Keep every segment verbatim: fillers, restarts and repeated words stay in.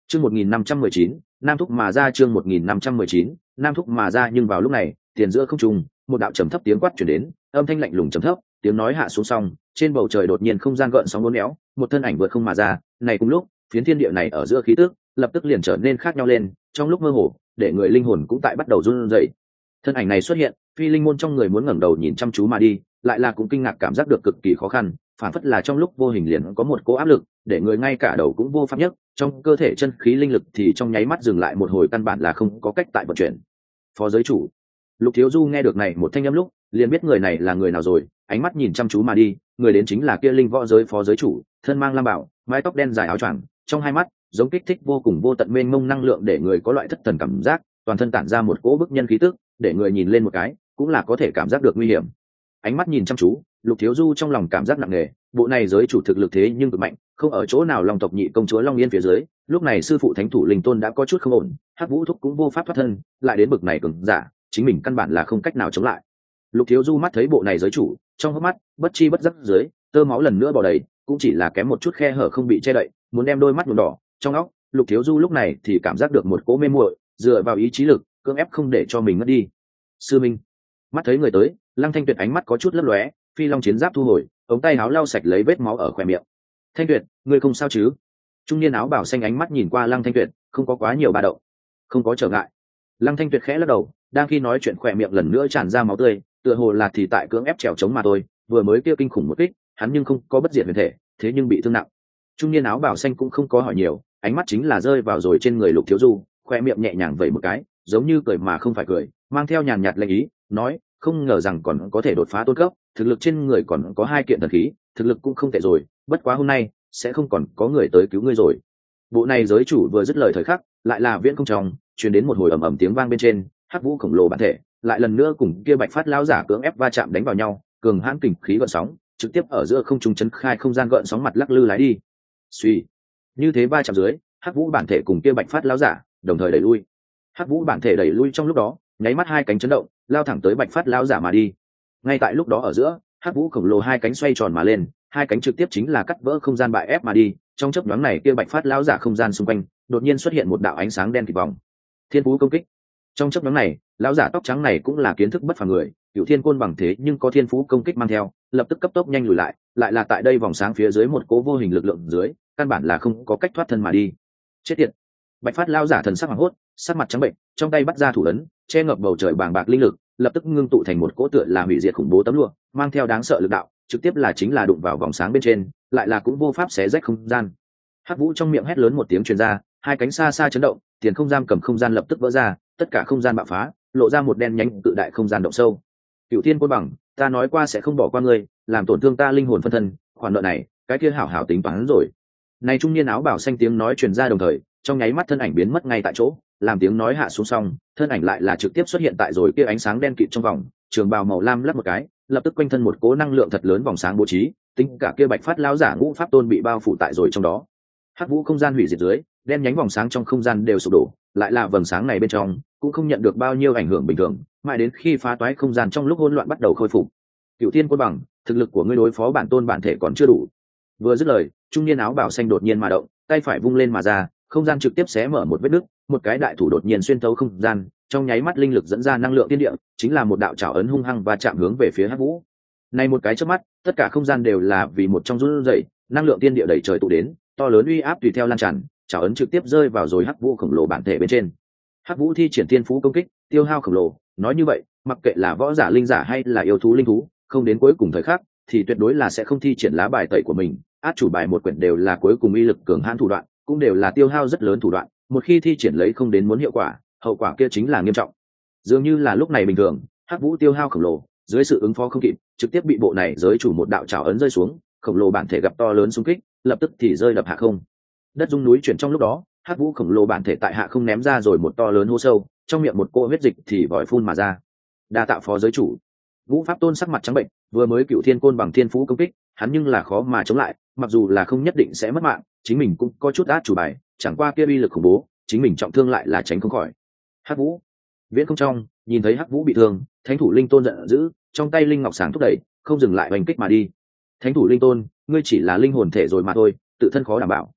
chương một nghìn năm trăm mười chín nam thúc mà ra chương một nghìn năm trăm mười chín nam thúc mà ra. Nhưng vào lúc này tiền giữa không trung một đạo trầm thấp tiếng quát chuyển đến, âm thanh lạnh lùng trầm thấp, tiếng nói hạ xuống xong trên bầu trời đột nhiên không gian gợn sóng uốn éo, một thân ảnh vượt không mà ra. Này cùng lúc phiến thiên địa này ở giữa khí tức lập tức liền trở nên khác nhau lên, trong lúc mơ hồ để người linh hồn cũng tại bắt đầu run rẩy. Thân ảnh này xuất hiện, phi linh môn trong người muốn ngẩng đầu nhìn chăm chú mà đi, lại là cũng kinh ngạc cảm giác được cực kỳ khó khăn, phản phất là trong lúc vô hình liền có một cỗ áp lực để người ngay cả đầu cũng vô pháp nhấc, trong cơ thể chân khí linh lực thì trong nháy mắt dừng lại một hồi, căn bản là không có cách tại vận chuyển. Phó giới chủ. Lục Thiếu Du nghe được này một thanh âm lúc liền biết người này là người nào rồi, ánh mắt nhìn chăm chú mà đi, người đến chính là kia linh võ giới phó giới chủ, thân mang lam bảo, mái tóc đen dài áo choàng, trong hai mắt giống kích thích vô cùng vô tận mênh mông năng lượng để người có loại thất thần cảm giác, toàn thân tản ra một cỗ bức nhân khí tức để người nhìn lên một cái cũng là có thể cảm giác được nguy hiểm. Ánh mắt nhìn chăm chú, Lục Thiếu Du trong lòng cảm giác nặng nề, bộ này giới chủ thực lực thế nhưng cực mạnh, không ở chỗ nào Long tộc nhị công chúa Long Yên phía dưới, lúc này sư phụ thánh thủ linh tôn đã có chút không ổn, Hắc Vũ thúc cũng vô pháp thoát thân, lại đến bực này cường giả, chính mình căn bản là không cách nào chống lại. Lục Thiếu Du mắt thấy bộ này giới chủ, trong hốc mắt bất chi bất giác dưới tơ máu lần nữa bò đầy, cũng chỉ là kém một chút khe hở không bị che đậy, muốn đem đôi mắt nhuộm đỏ. Trong óc Lục Thiếu Du lúc này thì cảm giác được một cỗ mê muội, dựa vào ý chí lực cưỡng ép không để cho mình ngất đi. Sư minh. Mắt thấy người tới, Lăng Thanh Tuyệt ánh mắt có chút lấp lóe, phi long chiến giáp thu hồi, ống tay áo lau sạch lấy vết máu ở khóe miệng. Thanh Tuyệt, ngươi không sao chứ? Trung niên áo bảo xanh ánh mắt nhìn qua Lăng Thanh Tuyệt, không có quá nhiều ba động, không có trở ngại. Lăng Thanh Tuyệt khẽ lắc đầu, đang khi nói chuyện khóe miệng lần nữa tràn ra máu tươi, tựa hồ là thì tại cưỡng ép trèo chống mà thôi, vừa mới kia kinh khủng một kích, hắn nhưng không có bất diệt huyền thể, thế nhưng bị thương nặng. Trung niên áo bảo xanh cũng không có hỏi nhiều, ánh mắt chính là rơi vào rồi trên người Lục Thiếu Du, khóe miệng nhẹ nhàng vẩy một cái, giống như cười mà không phải cười, mang theo nhàn nhạt lệnh ý, nói, không ngờ rằng còn có thể đột phá tôn cấp, thực lực trên người còn có hai kiện thần khí, thực lực cũng không tệ rồi, bất quá hôm nay sẽ không còn có người tới cứu ngươi rồi. Bộ này giới chủ vừa dứt lời thời khắc, lại là viễn không trong truyền đến một hồi ầm ầm tiếng vang bên trên, Hắc Vũ khổng lồ bản thể lại lần nữa cùng kia Bạch Phát lão giả cưỡng ép va chạm đánh vào nhau, cường hãn kình khí gợn sóng trực tiếp ở giữa không trung chấn khai không gian, gợn sóng mặt lắc lư lái đi. Suy, như thế va chạm dưới, Hắc Vũ bản thể cùng kia Bạch Phát lão giả đồng thời đẩy lui. Hắc Vũ bản thể đẩy lui trong lúc đó, nháy mắt hai cánh chấn động, lao thẳng tới Bạch Phát lão giả mà đi. Ngay tại lúc đó ở giữa, Hắc Vũ khổng lồ hai cánh xoay tròn mà lên, hai cánh trực tiếp chính là cắt vỡ không gian bại ép mà đi. Trong chớp nhoáng này kia Bạch Phát lão giả không gian xung quanh đột nhiên xuất hiện một đạo ánh sáng đen kịt vòng. Thiên Phú công kích. Trong chớp nhoáng này, lão giả tóc trắng này cũng là kiến thức bất phàm người, Cửu Thiên Côn bằng thế nhưng có thiên phú công kích mang theo, lập tức cấp tốc nhanh lùi lại, lại là tại đây vòng sáng phía dưới một cố vô hình lực lượng dưới, căn bản là không có cách thoát thân mà đi. Chết tiệt. Bạch Phát lão giả thần sắc hoảng hốt, sắc mặt trắng bệnh, trong tay bắt ra thủ ấn, che ngập bầu trời bàng bạc linh lực, lập tức ngưng tụ thành một cỗ tựa là hủy diệt khủng bố tấm lụa, mang theo đáng sợ lực đạo, trực tiếp là chính là đụng vào vòng sáng bên trên, lại là cũng vô pháp xé rách không gian. Hắc Vũ trong miệng hét lớn một tiếng truyền ra, hai cánh xa xa chấn động, tiền không gian cầm không gian lập tức vỡ ra, tất cả không gian bạo phá, lộ ra một đen nhánh tự đại không gian động sâu. Cửu Thiên Côn bằng, ta nói qua sẽ không bỏ qua ngươi, làm tổn thương ta linh hồn phân thân, khoản nợ này, cái kia hảo hảo tính toán rồi. Này trung niên áo bảo xanh tiếng nói truyền ra đồng thời, trong nháy mắt thân ảnh biến mất ngay tại chỗ, làm tiếng nói hạ xuống xong, thân ảnh lại là trực tiếp xuất hiện tại rồi kia ánh sáng đen kịt trong vòng, trường bào màu lam lắp một cái, lập tức quanh thân một cố năng lượng thật lớn vòng sáng bố trí, tính cả kia Bạch Phát lão giả ngũ pháp tôn bị bao phủ tại rồi trong đó. Hắc Vũ không gian hủy diệt dưới, đen nhánh vòng sáng trong không gian đều sụp đổ, lại là vầng sáng này bên trong cũng không nhận được bao nhiêu ảnh hưởng bình thường, mãi đến khi phá toái không gian trong lúc hỗn loạn bắt đầu khôi phục. Cửu Thiên Côn bằng, thực lực của ngươi đối phó bản tôn bản thể còn chưa đủ. Vừa dứt lời, trung niên áo bảo xanh đột nhiên mà động, tay phải vung lên mà ra, không gian trực tiếp xé mở một vết nứt, một cái đại thủ đột nhiên xuyên thấu không gian, trong nháy mắt linh lực dẫn ra năng lượng tiên địa, chính là một đạo trảo ấn hung hăng và chạm hướng về phía Hắc Vũ. Này một cái chớp mắt, tất cả không gian đều là vì một trong run rẩy, năng lượng tiên địa đẩy trời tụ đến, to lớn uy áp tùy theo lan tràn, trảo ấn trực tiếp rơi vào rồi Hắc Vũ khổng lồ bản thể bên trên. Hắc Vũ thi triển thiên phú công kích, tiêu hao khổng lồ, nói như vậy, mặc kệ là võ giả linh giả hay là yêu thú linh thú, không đến cuối cùng thời khắc thì tuyệt đối là sẽ không thi triển lá bài tẩy của mình, át chủ bài một quyển đều là cuối cùng uy lực cường hãn thủ đoạn, cũng đều là tiêu hao rất lớn thủ đoạn, một khi thi triển lấy không đến muốn hiệu quả, hậu quả kia chính là nghiêm trọng. Dường như là lúc này bình thường, Hắc Vũ tiêu hao khổng lồ, dưới sự ứng phó không kịp, trực tiếp bị bộ này giới chủ một đạo trảo ấn rơi xuống, khổng lồ bản thể gặp to lớn xung kích, lập tức thì rơi đập hạ không. Đất rung núi chuyển trong lúc đó, Hắc Vũ khổng lồ bản thể tại hạ không ném ra rồi một to lớn hố sâu, trong miệng một cỗ huyết dịch thì vòi phun mà ra. Đa tạ phó giới chủ. Vũ Pháp Tôn sắc mặt trắng bệnh, vừa mới Cửu Thiên Côn bằng thiên phú công kích, hắn nhưng là khó mà chống lại, mặc dù là không nhất định sẽ mất mạng, chính mình cũng có chút át chủ bài, chẳng qua kia uy lực khủng bố, chính mình trọng thương lại là tránh không khỏi. Hắc Vũ, viễn không trong, nhìn thấy Hắc Vũ bị thương, Thánh thủ Linh Tôn giận dữ, trong tay linh ngọc sáng thúc đẩy, không dừng lại hoành kích mà đi. Thánh thủ Linh Tôn, ngươi chỉ là linh hồn thể rồi mà thôi, tự thân khó đảm bảo.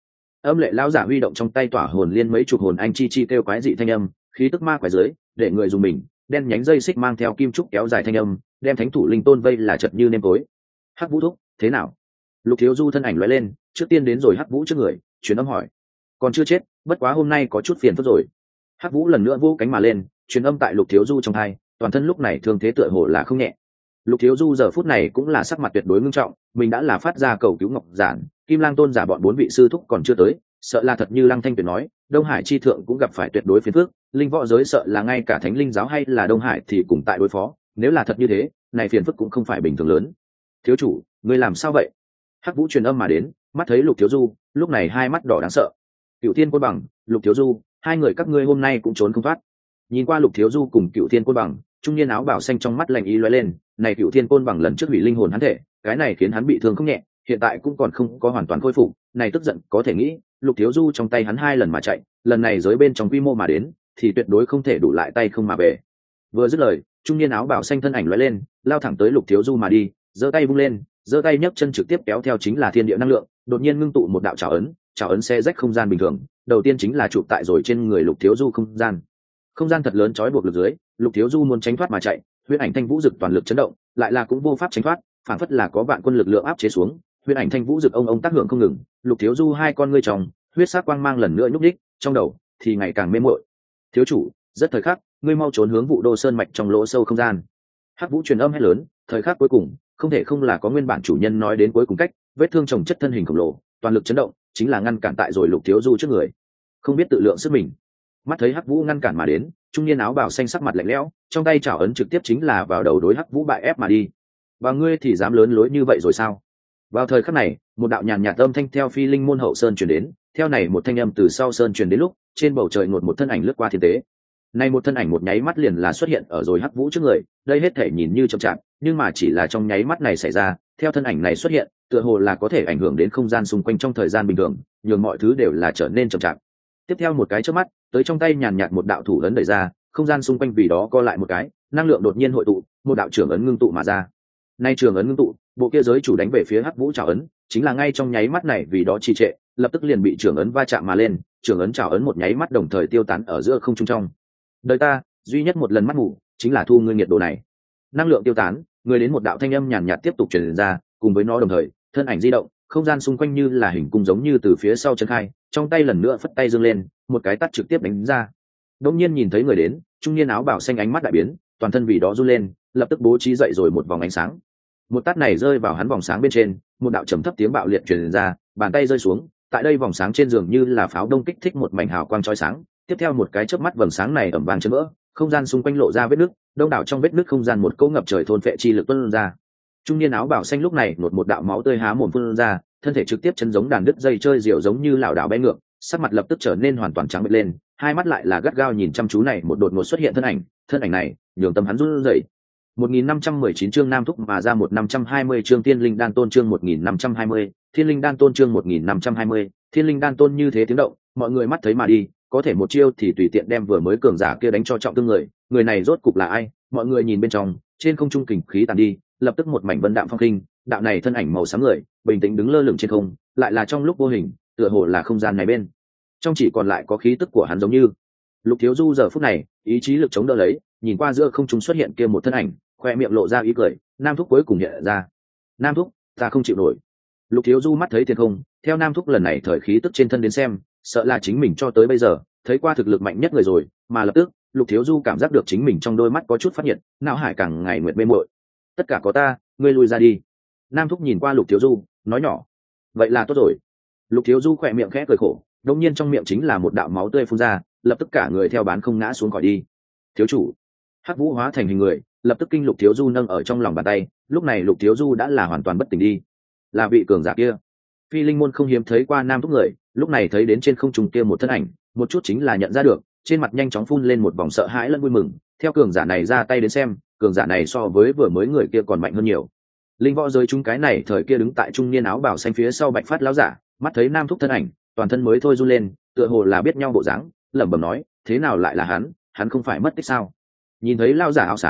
Âm lệ lão giả huy động trong tay tỏa hồn liên mấy chục hồn anh chi chi kêu quái dị thanh âm, khí tức ma quái dưới để người dùng mình, đen nhánh dây xích mang theo kim trúc kéo dài thanh âm, đem thánh thủ linh tôn vây là chật như nêm tối. Hắc Vũ thúc, thế nào? Lục Thiếu Du thân ảnh lóe lên, trước tiên đến rồi Hắc Vũ trước người, truyền âm hỏi. Còn chưa chết, bất quá hôm nay có chút phiền phức rồi. Hắc Vũ lần nữa vỗ cánh mà lên, truyền âm tại Lục Thiếu Du trong tai, toàn thân lúc này thương thế tựa hồ là không nhẹ. Lục Thiếu Du giờ phút này cũng là sắc mặt tuyệt đối nghiêm trọng, mình đã là phát ra cầu cứu ngọc giản, Kim Lang Tôn giả bọn bốn vị sư thúc còn chưa tới, sợ là thật như Lăng Thanh Tuyệt nói, Đông Hải chi thượng cũng gặp phải tuyệt đối phiền phức, linh võ giới sợ là ngay cả Thánh Linh giáo hay là Đông Hải thì cùng tại đối phó, nếu là thật như thế, này phiền phức cũng không phải bình thường lớn. Thiếu chủ, ngươi làm sao vậy? Hắc Vũ truyền âm mà đến, mắt thấy Lục Thiếu Du, lúc này hai mắt đỏ đáng sợ. Cựu Thiên Côn Bằng, Lục Thiếu Du, hai người các ngươi hôm nay cũng trốn không thoát. Nhìn qua Lục Thiếu Du cùng Cựu Thiên Côn Bằng, trung niên áo bảo xanh trong mắt lạnh ý lóe lên, này Cựu Thiên Côn Bằng lần trước hủy linh hồn hắn thể, cái này khiến hắn bị thương không nhẹ, hiện tại cũng còn không có hoàn toàn khôi phục, này tức giận có thể nghĩ, Lục Thiếu Du trong tay hắn hai lần mà chạy, lần này giới bên trong quy mô mà đến, thì tuyệt đối không thể đủ lại tay không mà về. Vừa dứt lời, trung niên áo bảo xanh thân ảnh lóe lên, lao thẳng tới Lục Thiếu Du mà đi, giơ tay vung lên, giơ tay nhấc chân trực tiếp kéo theo chính là thiên địa năng lượng, đột nhiên ngưng tụ một đạo trảo ấn, trảo ấn xe rách không gian bình thường, đầu tiên chính là chụp tại rồi trên người Lục Thiếu Du không gian. Không gian thật lớn trói buộc lực dưới, Lục Thiếu Du muốn tránh thoát mà chạy, huyết ảnh thanh vũ dực toàn lực chấn động, lại là cũng vô pháp tránh thoát, phản phất là có vạn quân lực lượng áp chế xuống, huyết ảnh thanh vũ dực ông ông tác hưởng không ngừng, Lục Thiếu Du hai con ngươi tròng, huyết sắc quang mang lần nữa nhúc đích, trong đầu thì ngày càng mê muội. Thiếu chủ, rất thời khắc, ngươi mau trốn hướng Vũ Đô Sơn mạch trong lỗ sâu không gian. Hắc Vũ truyền âm hét lớn, thời khắc cuối cùng, không thể không là có nguyên bản chủ nhân nói đến cuối cùng cách, vết thương chồng chất thân hình khổng lồ, toàn lực chấn động, chính là ngăn cản tại rồi Lục Thiếu Du trước người. Không biết tự lượng sức mình. Mắt thấy Hắc Vũ ngăn cản mà đến, trung niên áo bào xanh sắc mặt lạnh lẽo, trong tay chảo ấn trực tiếp chính là vào đầu đối Hắc Vũ bại ép mà đi. Và ngươi thì dám lớn lối như vậy rồi sao? Vào thời khắc này, một đạo nhàn nhạt âm thanh theo Phi Linh môn hậu sơn truyền đến, theo này một thanh âm từ sau sơn truyền đến lúc, trên bầu trời ngột một thân ảnh lướt qua thiên tế. Nay một thân ảnh một nháy mắt liền là xuất hiện ở rồi Hắc Vũ trước người, đây hết thể nhìn như chậm chạp, nhưng mà chỉ là trong nháy mắt này xảy ra, theo thân ảnh này xuất hiện, tựa hồ là có thể ảnh hưởng đến không gian xung quanh trong thời gian bình thường, nhường mọi thứ đều là trở nên chậm chạp. Tiếp theo một cái chớp mắt, tới trong tay nhàn nhạt một đạo thủ ấn đẩy ra, không gian xung quanh vì đó co lại một cái, năng lượng đột nhiên hội tụ, một đạo trưởng ấn ngưng tụ mà ra. Nay trường ấn ngưng tụ, bộ kia giới chủ đánh về phía Hắc Vũ trảo ấn, chính là ngay trong nháy mắt này vì đó trì trệ, lập tức liền bị trưởng ấn va chạm mà lên, trưởng ấn trảo ấn một nháy mắt đồng thời tiêu tán ở giữa không trung trong. Đời ta, duy nhất một lần mắt ngủ, chính là thu ngươi nhiệt độ này. Năng lượng tiêu tán, người đến một đạo thanh âm nhàn nhạt tiếp tục truyền ra, cùng với nó đồng thời, thân ảnh di động, không gian xung quanh như là hình cung giống như từ phía sau chân khai, trong tay lần nữa phất tay giương lên, một cái tát trực tiếp đánh ra. Đột nhiên nhìn thấy người đến, trung niên áo bảo xanh ánh mắt đại biến, toàn thân vì đó run lên, lập tức bố trí dậy rồi một vòng ánh sáng. Một tát này rơi vào hắn vòng sáng bên trên, một đạo trầm thấp tiếng bạo liệt truyền ra, bàn tay rơi xuống, tại đây vòng sáng trên giường như là pháo đông kích thích một mảnh hào quang chói sáng, tiếp theo một cái chớp mắt vầng sáng này ẩm vàng chấn vỡ, không gian xung quanh lộ ra vết nứt, đông đảo trong vết nứt không gian một cỗ ngập trời thôn phệ chi lực tuôn ra. Trung niên áo bảo xanh lúc này một một đạo máu tươi há mồm phun ra, thân thể trực tiếp chấn giống đàn đứt dây chơi diều giống như lảo đảo bay ngược, sắc mặt lập tức trở nên hoàn toàn trắng bệch lên, hai mắt lại là gắt gao nhìn chăm chú này một đột ngột xuất hiện thân ảnh, thân ảnh này nhường tâm hắn run rẩy. một nghìn năm trăm mười chín chương Nam Thúc mà ra một năm trăm hai mươi chương Tiên Linh Đan Tôn chương một nghìn năm trăm hai mươi, Thiên Linh Đan Tôn chương một nghìn năm trăm hai mươi, Thiên Linh Đan Tôn như thế tiếng động, mọi người mắt thấy mà đi, có thể một chiêu thì tùy tiện đem vừa mới cường giả kia đánh cho trọng thương người, người này rốt cục là ai? Mọi người nhìn bên trong, trên không trung kình khí tàn đi, lập tức một mảnh vân đạm phong khinh, đạo này thân ảnh màu xám người, bình tĩnh đứng lơ lửng trên không, lại là trong lúc vô hình, tựa hồ là không gian này bên trong chỉ còn lại có khí tức của hắn giống như. Lục Thiếu Du giờ phút này, ý chí lực chống đỡ lấy, nhìn qua giữa không trung xuất hiện kia một thân ảnh, khoe miệng lộ ra ý cười, Nam Thúc cuối cùng hiện ra. Nam Thúc, ta không chịu nổi. Lục Thiếu Du mắt thấy thiên không, theo Nam Thúc lần này thời khí tức trên thân đến xem, sợ là chính mình cho tới bây giờ thấy qua thực lực mạnh nhất người rồi, mà lập tức Lục Thiếu Du cảm giác được chính mình trong đôi mắt có chút phát nhiệt, não hải càng ngày nguyệt mê muội. Tất cả có ta, ngươi lui ra đi. Nam Thúc nhìn qua Lục Thiếu Du, nói nhỏ. Vậy là tốt rồi. Lục Thiếu Du khỏe miệng khẽ cười khổ, đột nhiên trong miệng chính là một đạo máu tươi phun ra, lập tức cả người theo bán không ngã xuống khỏi đi. Thiếu chủ. Hắc Vũ hóa thành hình người, lập tức kinh Lục Thiếu Du nâng ở trong lòng bàn tay, lúc này Lục Thiếu Du đã là hoàn toàn bất tỉnh đi. Là vị cường giả kia. Phi Linh môn không hiếm thấy qua Nam Thúc người, lúc này thấy đến trên không trung kia một thân ảnh, một chút chính là nhận ra được, trên mặt nhanh chóng phun lên một vòng sợ hãi lẫn vui mừng, theo cường giả này ra tay đến xem, cường giả này so với vừa mới người kia còn mạnh hơn nhiều. Linh võ giới chúng cái này thời kia đứng tại trung niên áo bào xanh phía sau Bạch Phát lão giả, mắt thấy Nam Thúc thân ảnh, toàn thân mới thôi run lên, tựa hồ là biết nhau bộ dáng, lẩm bẩm nói, thế nào lại là hắn, hắn không phải mất tích sao? Nhìn thấy lão giả áo xám,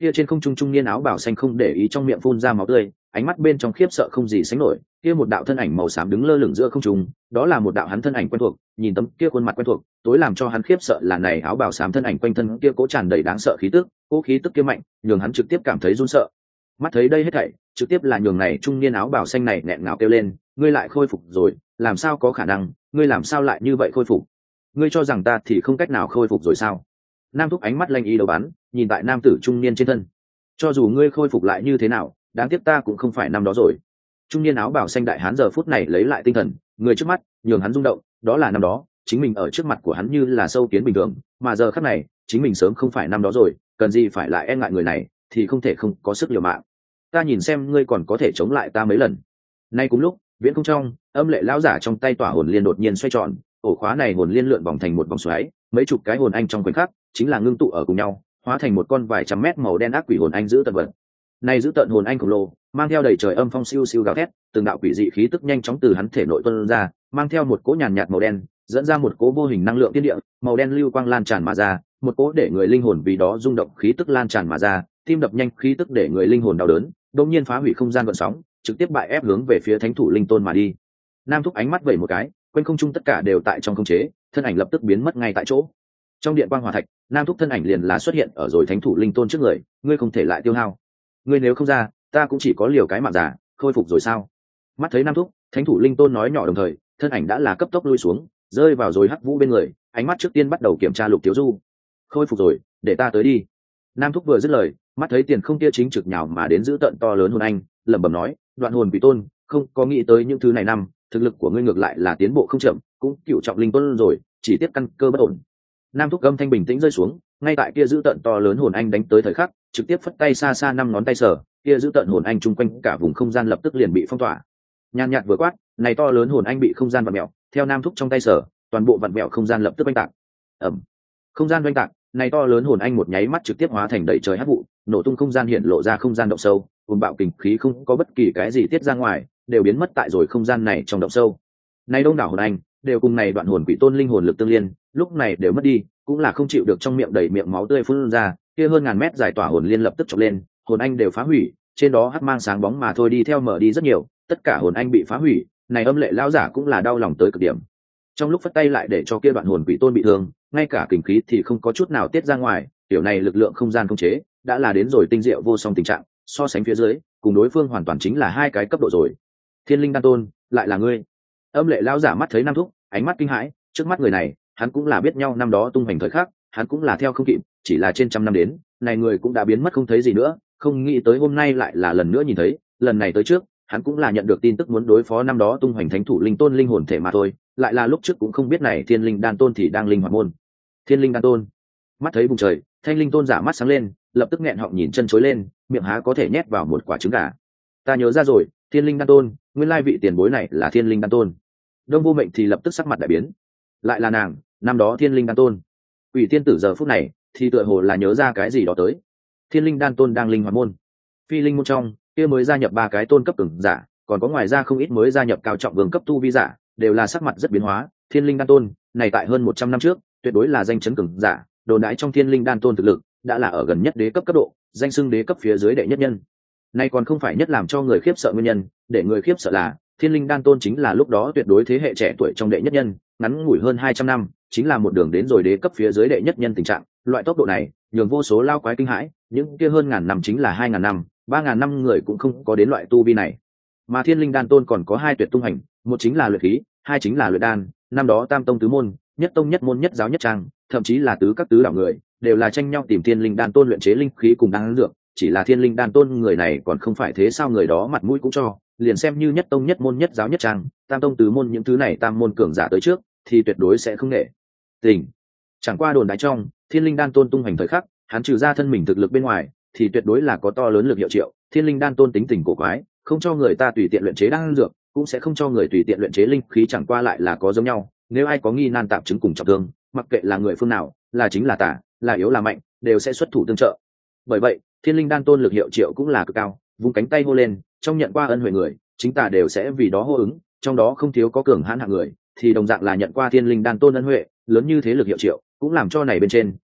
kia trên không trung trung niên áo bào xanh không để ý trong miệng phun ra máu tươi, ánh mắt bên trong khiếp sợ không gì sánh nổi. Kia một đạo thân ảnh màu xám đứng lơ lửng giữa không trung, đó là một đạo hắn thân ảnh quen thuộc, nhìn tấm kia khuôn mặt quen thuộc, tối làm cho hắn khiếp sợ là này áo bào xám thân ảnh quanh thân kia cố tràn đầy đáng sợ khí tức, cố khí tức kia mạnh, nhường hắn trực tiếp cảm thấy run sợ. Mắt thấy đây hết thảy, trực tiếp là nhường này trung niên áo bào xanh này nghẹn ngào kêu lên, ngươi lại khôi phục rồi, làm sao có khả năng, ngươi làm sao lại như vậy khôi phục? Ngươi cho rằng ta thì không cách nào khôi phục rồi sao? Nam Thúc ánh mắt lanh ý đầu bắn, nhìn tại nam tử trung niên trên thân. Cho dù ngươi khôi phục lại như thế nào, đáng tiếc ta cũng không phải năm đó rồi. Trung niên áo bào xanh đại hán giờ phút này lấy lại tinh thần, người trước mắt nhường hắn rung động, đó là năm đó, chính mình ở trước mặt của hắn như là sâu kiến bình thường, mà giờ khắc này, chính mình sớm không phải năm đó rồi, cần gì phải lại e ngại người này, thì không thể không có sức liều mạng. Ta nhìn xem ngươi còn có thể chống lại ta mấy lần. Nay cùng lúc, viễn không trong, âm lệ lão giả trong tay tỏa hồn liên đột nhiên xoay tròn, ổ khóa này hồn liên lượn vòng thành một vòng xoáy, mấy chục cái hồn anh trong khoảnh khắc chính là ngưng tụ ở cùng nhau, hóa thành một con vài trăm mét màu đen ác quỷ hồn anh giữ tận vật. Này giữ tận hồn anh khổng lồ, mang theo đầy trời âm phong siêu siêu gào thét, từng đạo quỷ dị khí tức nhanh chóng từ hắn thể nội tuôn ra, mang theo một cỗ nhàn nhạt màu đen, dẫn ra một cỗ vô hình năng lượng thiên địa, màu đen lưu quang lan tràn mà ra, một cỗ để người linh hồn vì đó rung động khí tức lan tràn mà ra, tim đập nhanh khí tức để người linh hồn đau đớn, đột nhiên phá hủy không gian gợn sóng, trực tiếp bại ép hướng về phía thánh thủ linh tôn mà đi. Nam Thúc ánh mắt vẩy một cái, quanh không trung tất cả đều tại trong khống chế, thân ảnh lập tức biến mất ngay tại chỗ. Trong điện quang hỏa thạch, Nam Thúc thân ảnh liền là xuất hiện ở rồi thánh thủ linh tôn trước người, ngươi không thể lại tiêu hao. Ngươi nếu không ra, ta cũng chỉ có liều cái mạng giả, khôi phục rồi sao? Mắt thấy Nam Thúc, thánh thủ linh tôn nói nhỏ đồng thời, thân ảnh đã là cấp tốc lui xuống, rơi vào rồi hắc vũ bên người, ánh mắt trước tiên bắt đầu kiểm tra Lục Thiếu Du. Khôi phục rồi, để ta tới đi. Nam Thúc vừa dứt lời, mắt thấy tiền không kia chính trực nhào mà đến giữ tận to lớn hồn anh, lẩm bẩm nói, đoạn hồn quỷ tôn, không có nghĩ tới những thứ này năm, thực lực của ngươi ngược lại là tiến bộ không chậm, cũng cựu trọng linh tôn rồi, chỉ tiếp căn cơ bất ổn. Nam Thúc âm thanh bình tĩnh rơi xuống, ngay tại kia giữ tận to lớn hồn anh đánh tới thời khắc, trực tiếp phất tay xa xa năm ngón tay sở, kia giữ tận hồn anh chung quanh cả vùng không gian lập tức liền bị phong tỏa. Nhàn nhạt vừa quát, này to lớn hồn anh bị không gian vặn mèo, theo Nam Thúc trong tay sở, toàn bộ vặn mèo không gian lập tức oanh tạc. Ầm. Không gian oanh tạc, này to lớn hồn anh một nháy mắt trực tiếp hóa thành đầy trời hắc vụ, nổ tung không gian hiện lộ ra không gian động sâu, cuồng bạo kình khí không có bất kỳ cái gì tiết ra ngoài, đều biến mất tại rồi không gian này trong động sâu. Này đông đảo hồn anh đều cùng này đoạn hồn quỷ tôn linh hồn lực tương liên, lúc này đều mất đi, cũng là không chịu được trong miệng đầy miệng máu tươi phun ra, kia hơn ngàn mét dài tỏa hồn liên lập tức chọc lên, hồn anh đều phá hủy, trên đó hắc mang sáng bóng mà thôi đi theo mở đi rất nhiều, tất cả hồn anh bị phá hủy, này âm lệ lão giả cũng là đau lòng tới cực điểm. Trong lúc phất tay lại để cho kia đoạn hồn quỷ tôn bị thương, ngay cả kình khí thì không có chút nào tiết ra ngoài, tiểu này lực lượng không gian không chế, đã là đến rồi tinh diệu vô song tình trạng, so sánh phía dưới, cùng đối phương hoàn toàn chính là hai cái cấp độ rồi. Thiên Linh Đan Tôn, lại là ngươi. Âm lệ lão giả mắt thấy Nam Thúc, ánh mắt kinh hãi, trước mắt người này, hắn cũng là biết nhau năm đó tung hoành thời khắc, hắn cũng là theo không kịp, chỉ là trên trăm năm đến, này người cũng đã biến mất không thấy gì nữa, không nghĩ tới hôm nay lại là lần nữa nhìn thấy, lần này tới trước, hắn cũng là nhận được tin tức muốn đối phó năm đó tung hoành thánh thủ linh tôn linh hồn thể mà thôi, lại là lúc trước cũng không biết này Thiên Linh Đan Tôn thì đang linh hoạt môn. Thiên Linh Đan Tôn, mắt thấy vùng trời, thanh linh tôn giả mắt sáng lên, lập tức nghẹn họng nhìn chân chối lên, miệng há có thể nhét vào một quả trứng gà. Ta nhớ ra rồi, Thiên Linh Đan Tôn, nguyên lai vị tiền bối này là Thiên Linh Đan Tôn. Đông Vô Mệnh thì lập tức sắc mặt đại biến, lại là nàng, năm đó Thiên Linh Đan Tôn. Ủy tiên tử giờ phút này thì tựa hồ là nhớ ra cái gì đó tới. Thiên Linh Đan Tôn đang linh hoạt môn, phi linh môn trong kia mới gia nhập ba cái tôn cấp cường giả, còn có ngoài ra không ít mới gia nhập cao trọng vương cấp tu vi giả, đều là sắc mặt rất biến hóa. Thiên Linh Đan Tôn này tại hơn một trăm năm trước tuyệt đối là danh chấn cường giả, đồn đãi trong Thiên Linh Đan Tôn thực lực đã là ở gần nhất đế cấp cấp độ, danh xưng đế cấp phía dưới đệ nhất nhân. Nay còn không phải nhất làm cho người khiếp sợ nguyên nhân, để người khiếp sợ là Thiên Linh Đan Tôn chính là lúc đó tuyệt đối thế hệ trẻ tuổi trong đệ nhất nhân, ngắn ngủi hơn hai trăm năm, chính là một đường đến rồi đế cấp phía dưới đệ nhất nhân tình trạng, loại tốc độ này, nhường vô số lao quái kinh hãi, những kia hơn ngàn năm chính là hai ngàn năm, ba ngàn năm người cũng không có đến loại tu vi này. Mà Thiên Linh Đan Tôn còn có hai tuyệt tung hành, một chính là luyện khí, hai chính là luyện đan, năm đó Tam tông tứ môn, nhất tông nhất môn nhất giáo nhất trang, thậm chí là tứ các tứ đảo người, đều là tranh nhau tìm Thiên Linh Đan Tôn luyện chế linh khí cùng đan dược, chỉ là Thiên Linh Đan Tôn người này còn không phải thế sao người đó mặt mũi cũng cho, liền xem như nhất tông nhất môn nhất giáo nhất trang, tam tông tứ môn những thứ này tam môn cường giả tới trước, thì tuyệt đối sẽ không nể tình. Chẳng qua đồn đại trong Thiên Linh Đan Tôn tung hành thời khắc, hắn trừ ra thân mình thực lực bên ngoài, thì tuyệt đối là có to lớn lực hiệu triệu. Thiên Linh Đan Tôn tính tình cổ quái, không cho người ta tùy tiện luyện chế đan dược, cũng sẽ không cho người tùy tiện luyện chế linh khí, chẳng qua lại là có giống nhau. Nếu ai có nghi nan tạp chứng cùng trọng thương, mặc kệ là người phương nào, là chính là tà, là yếu là mạnh, đều sẽ xuất thủ tương trợ. Bởi vậy, Thiên Linh Đan Tôn lực hiệu triệu cũng là cực cao, vung cánh tay hô lên, trong nhận qua ân huệ người, chính tà đều sẽ vì đó hô ứng, trong đó không thiếu có cường hãn hạng người, thì đồng dạng là nhận qua Thiên Linh Đan Tôn ân huệ, lớn như thế lực hiệu triệu, cũng làm cho này bên trên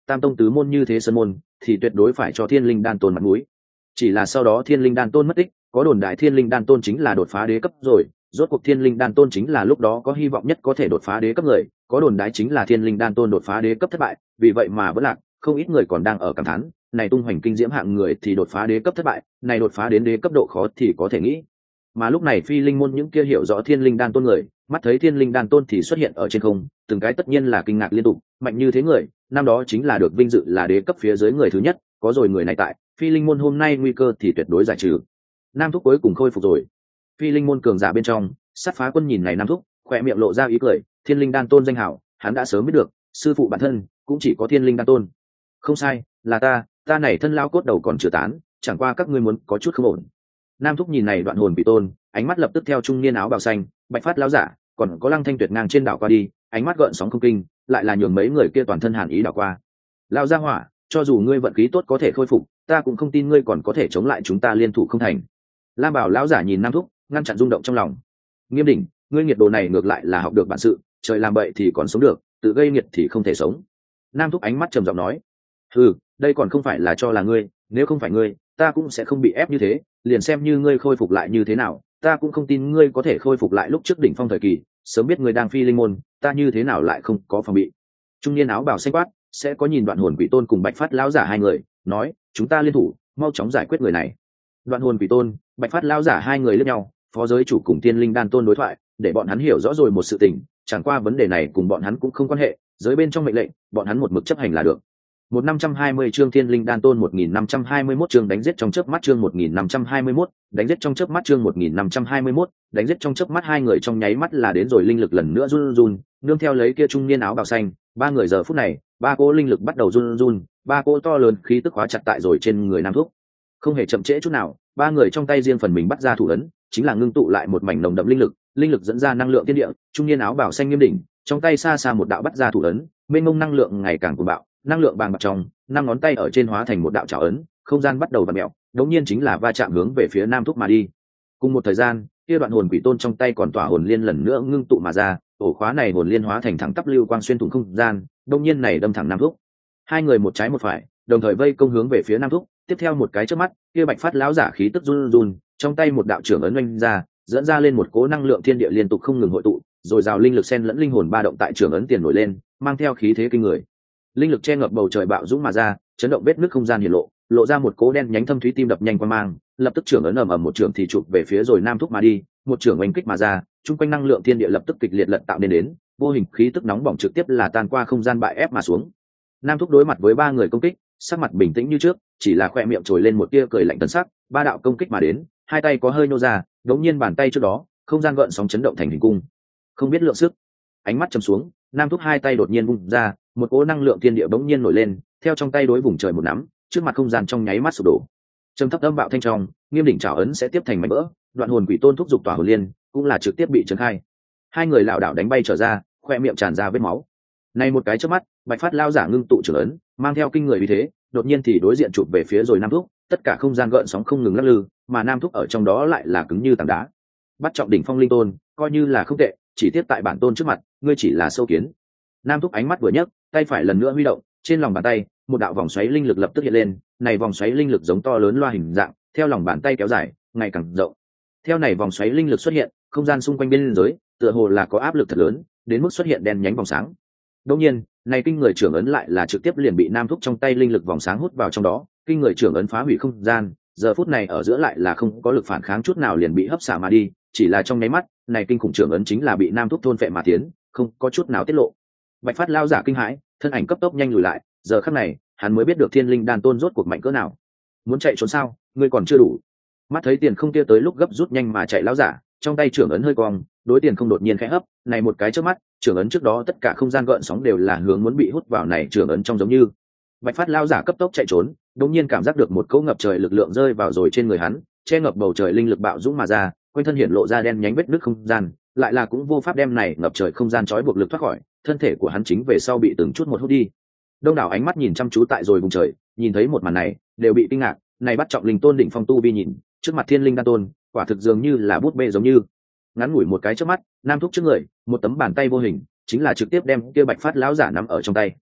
tam tông tứ môn như thế sân môn thì tuyệt đối phải cho thiên linh đan tôn mặt mũi. Chỉ là sau đó thiên linh đan tôn mất tích, có đồn đại thiên linh đan tôn chính là đột phá đế cấp rồi, rốt cuộc thiên linh đan tôn chính là lúc đó có hy vọng nhất có thể đột phá đế cấp người, có đồn đại chính là thiên linh đan tôn đột phá đế cấp thất bại, vì vậy mà vẫn lạc. Không ít người còn đang ở cảm thán, này tung hoành kinh diễm hạng người thì đột phá đế cấp thất bại, này đột phá đến đế cấp độ khó thì có thể nghĩ. Mà lúc này phi linh môn những kia hiểu rõ thiên linh đan tôn người, mắt thấy thiên linh đan tôn thì xuất hiện ở trên không, từng cái tất nhiên là kinh ngạc liên tục, mạnh như thế người, năm đó chính là được vinh dự là đế cấp phía dưới người thứ nhất, có rồi người này tại, phi linh môn hôm nay nguy cơ thì tuyệt đối giải trừ. Nam thúc cuối cùng khôi phục rồi. Phi linh môn cường giả bên trong, sát phá quân nhìn này Nam thúc, khỏe miệng lộ ra ý cười, thiên linh đan tôn danh hảo, hắn đã sớm biết được, sư phụ bản thân cũng chỉ có thiên linh đan tôn. Không sai, là ta, ta này thân lao cốt đầu còn chưa tán, chẳng qua các ngươi muốn có chút không ổn. Nam thúc nhìn này đoạn hồn bị tôn, ánh mắt lập tức theo trung niên áo bào xanh, bạch phát lão giả, còn có lăng thanh tuyệt ngang trên đảo qua đi, ánh mắt gợn sóng không kinh, lại là nhường mấy người kia toàn thân hàn ý đảo qua. Lão gia hỏa, cho dù ngươi vận khí tốt có thể khôi phục, ta cũng không tin ngươi còn có thể chống lại chúng ta liên thủ không thành. Lam bảo lão giả nhìn Nam thúc, ngăn chặn rung động trong lòng. Nghiêm đỉnh, ngươi nghiệt đồ này ngược lại là học được bản sự, trời làm bậy thì còn sống được, tự gây nghiệt thì không thể sống. Nam thúc ánh mắt trầm giọng nói, ừ, đây còn không phải là cho là ngươi, nếu không phải ngươi, ta cũng sẽ không bị ép như thế, liền xem như ngươi khôi phục lại như thế nào, ta cũng không tin ngươi có thể khôi phục lại lúc trước đỉnh phong thời kỳ, sớm biết ngươi đang phi linh môn, ta như thế nào lại không có phòng bị. Trung niên áo bào xanh quát, sẽ có nhìn đoạn hồn quỷ tôn cùng bạch phát lão giả hai người, nói, chúng ta liên thủ, mau chóng giải quyết người này. Đoạn hồn quỷ tôn, bạch phát lão giả hai người lướt nhau, phó giới chủ cùng tiên linh đan tôn đối thoại, để bọn hắn hiểu rõ rồi một sự tình, chẳng qua vấn đề này cùng bọn hắn cũng không quan hệ, giới bên trong mệnh lệnh, bọn hắn một mực chấp hành là được. Một năm trăm hai mươi chương thiên linh đan tôn một nghìn năm trăm hai mươi mốt chương đánh giết trong chớp mắt chương một nghìn năm trăm hai mươi mốt, đánh giết trong chớp mắt chương một nghìn năm trăm hai mươi mốt, đánh giết trong chớp mắt hai người trong nháy mắt là đến rồi linh lực lần nữa run run, nương theo lấy kia trung niên áo bào xanh, ba người giờ phút này, ba cỗ linh lực bắt đầu run run, ba cỗ to lớn khí tức hóa chặt tại rồi trên người Nam thúc. Không hề chậm trễ chút nào, ba người trong tay riêng phần mình bắt ra thủ ấn, chính là ngưng tụ lại một mảnh nồng đậm linh lực, linh lực dẫn ra năng lượng thiên địa, trung niên áo bào xanh nghiêm đỉnh, trong tay xa xa một đạo bắt ra thủ ấn, mênh mông năng lượng ngày càng cuồng bạo, năng lượng bàng bạc trong, năm ngón tay ở trên hóa thành một đạo trảo ấn, không gian bắt đầu vặn mèo, đống nhiên chính là va chạm hướng về phía Nam thúc mà đi. Cùng một thời gian, kia đoạn hồn quỷ tôn trong tay còn tỏa hồn liên lần nữa ngưng tụ mà ra, ổ khóa này hồn liên hóa thành thẳng tắp lưu quang xuyên thủng không gian, đống nhiên này đâm thẳng Nam thúc. Hai người một trái một phải, đồng thời vây công hướng về phía Nam thúc, tiếp theo một cái chớp mắt, kia bạch phát lão giả khí tức run run, trong tay một đạo trưởng ấn oanh ra, dẫn ra lên một cỗ năng lượng thiên địa liên tục không ngừng hội tụ, rồi rào linh lực xen lẫn linh hồn ba động tại trưởng ấn tiền nổi lên, mang theo khí thế kinh người. Linh lực che ngập bầu trời bạo dũng mà ra, chấn động vết nứt không gian hiển lộ, lộ ra một cỗ đen nhánh thâm thúy tim đập nhanh qua mang, lập tức trưởng ấn ầm ầm một trưởng thì chụp về phía rồi Nam thúc mà đi, một trưởng oanh kích mà ra, trung quanh năng lượng thiên địa lập tức kịch liệt lật tạo nên đến, vô hình khí tức nóng bỏng trực tiếp là tan qua không gian bại ép mà xuống. Nam thúc đối mặt với ba người công kích, sắc mặt bình tĩnh như trước, chỉ là khoe miệng trồi lên một tia cười lạnh tấn sắc, ba đạo công kích mà đến, hai tay có hơi nô ra, đống nhiên bàn tay trước đó, không gian gợn sóng chấn động thành hình cung. Không biết lượng sức, ánh mắt trầm xuống, Nam thúc hai tay đột nhiên vung ra, một cỗ năng lượng thiên địa bỗng nhiên nổi lên, theo trong tay đối vùng trời một nắm, trước mặt không gian trong nháy mắt sụp đổ. Trầm thấp âm bạo thanh trong, nghiêm đỉnh trảo ấn sẽ tiếp thành mảnh vỡ, đoạn hồn quỷ tôn thúc dục tỏa hồn liên, cũng là trực tiếp bị trấn khai. Hai người lảo đảo đánh bay trở ra, khoe miệng tràn ra vết máu. Này một cái chớp mắt, bạch phát lao giả ngưng tụ trưởng ấn, mang theo kinh người uy thế, đột nhiên thì đối diện chụp về phía rồi Nam thúc, tất cả không gian gợn sóng không ngừng lắc lư, mà Nam thúc ở trong đó lại là cứng như tảng đá. Bắt trọng đỉnh phong linh tôn, coi như là không tệ, chỉ tiếp tại bản tôn trước mặt, ngươi chỉ là sâu kiến. Nam thúc ánh mắt vừa nhấc, tay phải lần nữa huy động, trên lòng bàn tay, một đạo vòng xoáy linh lực lập tức hiện lên, này vòng xoáy linh lực giống to lớn loa hình dạng, theo lòng bàn tay kéo dài, ngày càng rộng. Theo này vòng xoáy linh lực xuất hiện, không gian xung quanh biên giới, tựa hồ là có áp lực thật lớn, đến mức xuất hiện đen nhánh vòng sáng. Đột nhiên, này kinh người trưởng ấn lại là trực tiếp liền bị Nam thúc trong tay linh lực vòng sáng hút vào trong đó, kinh người trưởng ấn phá hủy không gian, giờ phút này ở giữa lại là không có lực phản kháng chút nào liền bị hấp xả mà đi, chỉ là trong nháy mắt, này kinh khủng trưởng ấn chính là bị Nam thúc thôn phệ mà tiến, không có chút nào tiết lộ. Bạch phát lao giả kinh hãi, thân ảnh cấp tốc nhanh lùi lại, giờ khắc này, hắn mới biết được thiên linh đan tôn rốt cuộc mạnh cỡ nào. Muốn chạy trốn sao, ngươi còn chưa đủ. Mắt thấy tiền không kia tới lúc gấp rút nhanh mà chạy lao giả, trong tay trưởng ấn hơi cong, đối tiền không đột nhiên khẽ hấp, này một cái trước mắt, trưởng ấn trước đó tất cả không gian gợn sóng đều là hướng muốn bị hút vào này trưởng ấn trong giống như. Bạch phát lao giả cấp tốc chạy trốn, đột nhiên cảm giác được một cỗ ngập trời lực lượng rơi vào rồi trên người hắn, che ngập bầu trời linh lực bạo dũng mà ra, quanh thân hiện lộ ra đen nhánh vết nứt không gian, lại là cũng vô pháp đem này ngập trời không gian trói buộc lực thoát khỏi, thân thể của hắn chính về sau bị từng chút một hút đi. Đông đảo ánh mắt nhìn chăm chú tại rồi vùng trời, nhìn thấy một màn này, đều bị kinh ngạc, này bắt trọng linh tôn đỉnh phong tu vi nhìn, trước mặt thiên linh đan tôn, quả thực dường như là bút bê giống như. Ngắn ngủi một cái trước mắt, Nam thúc trước người, một tấm bàn tay vô hình, chính là trực tiếp đem kia bạch phát lão giả nắm ở trong tay.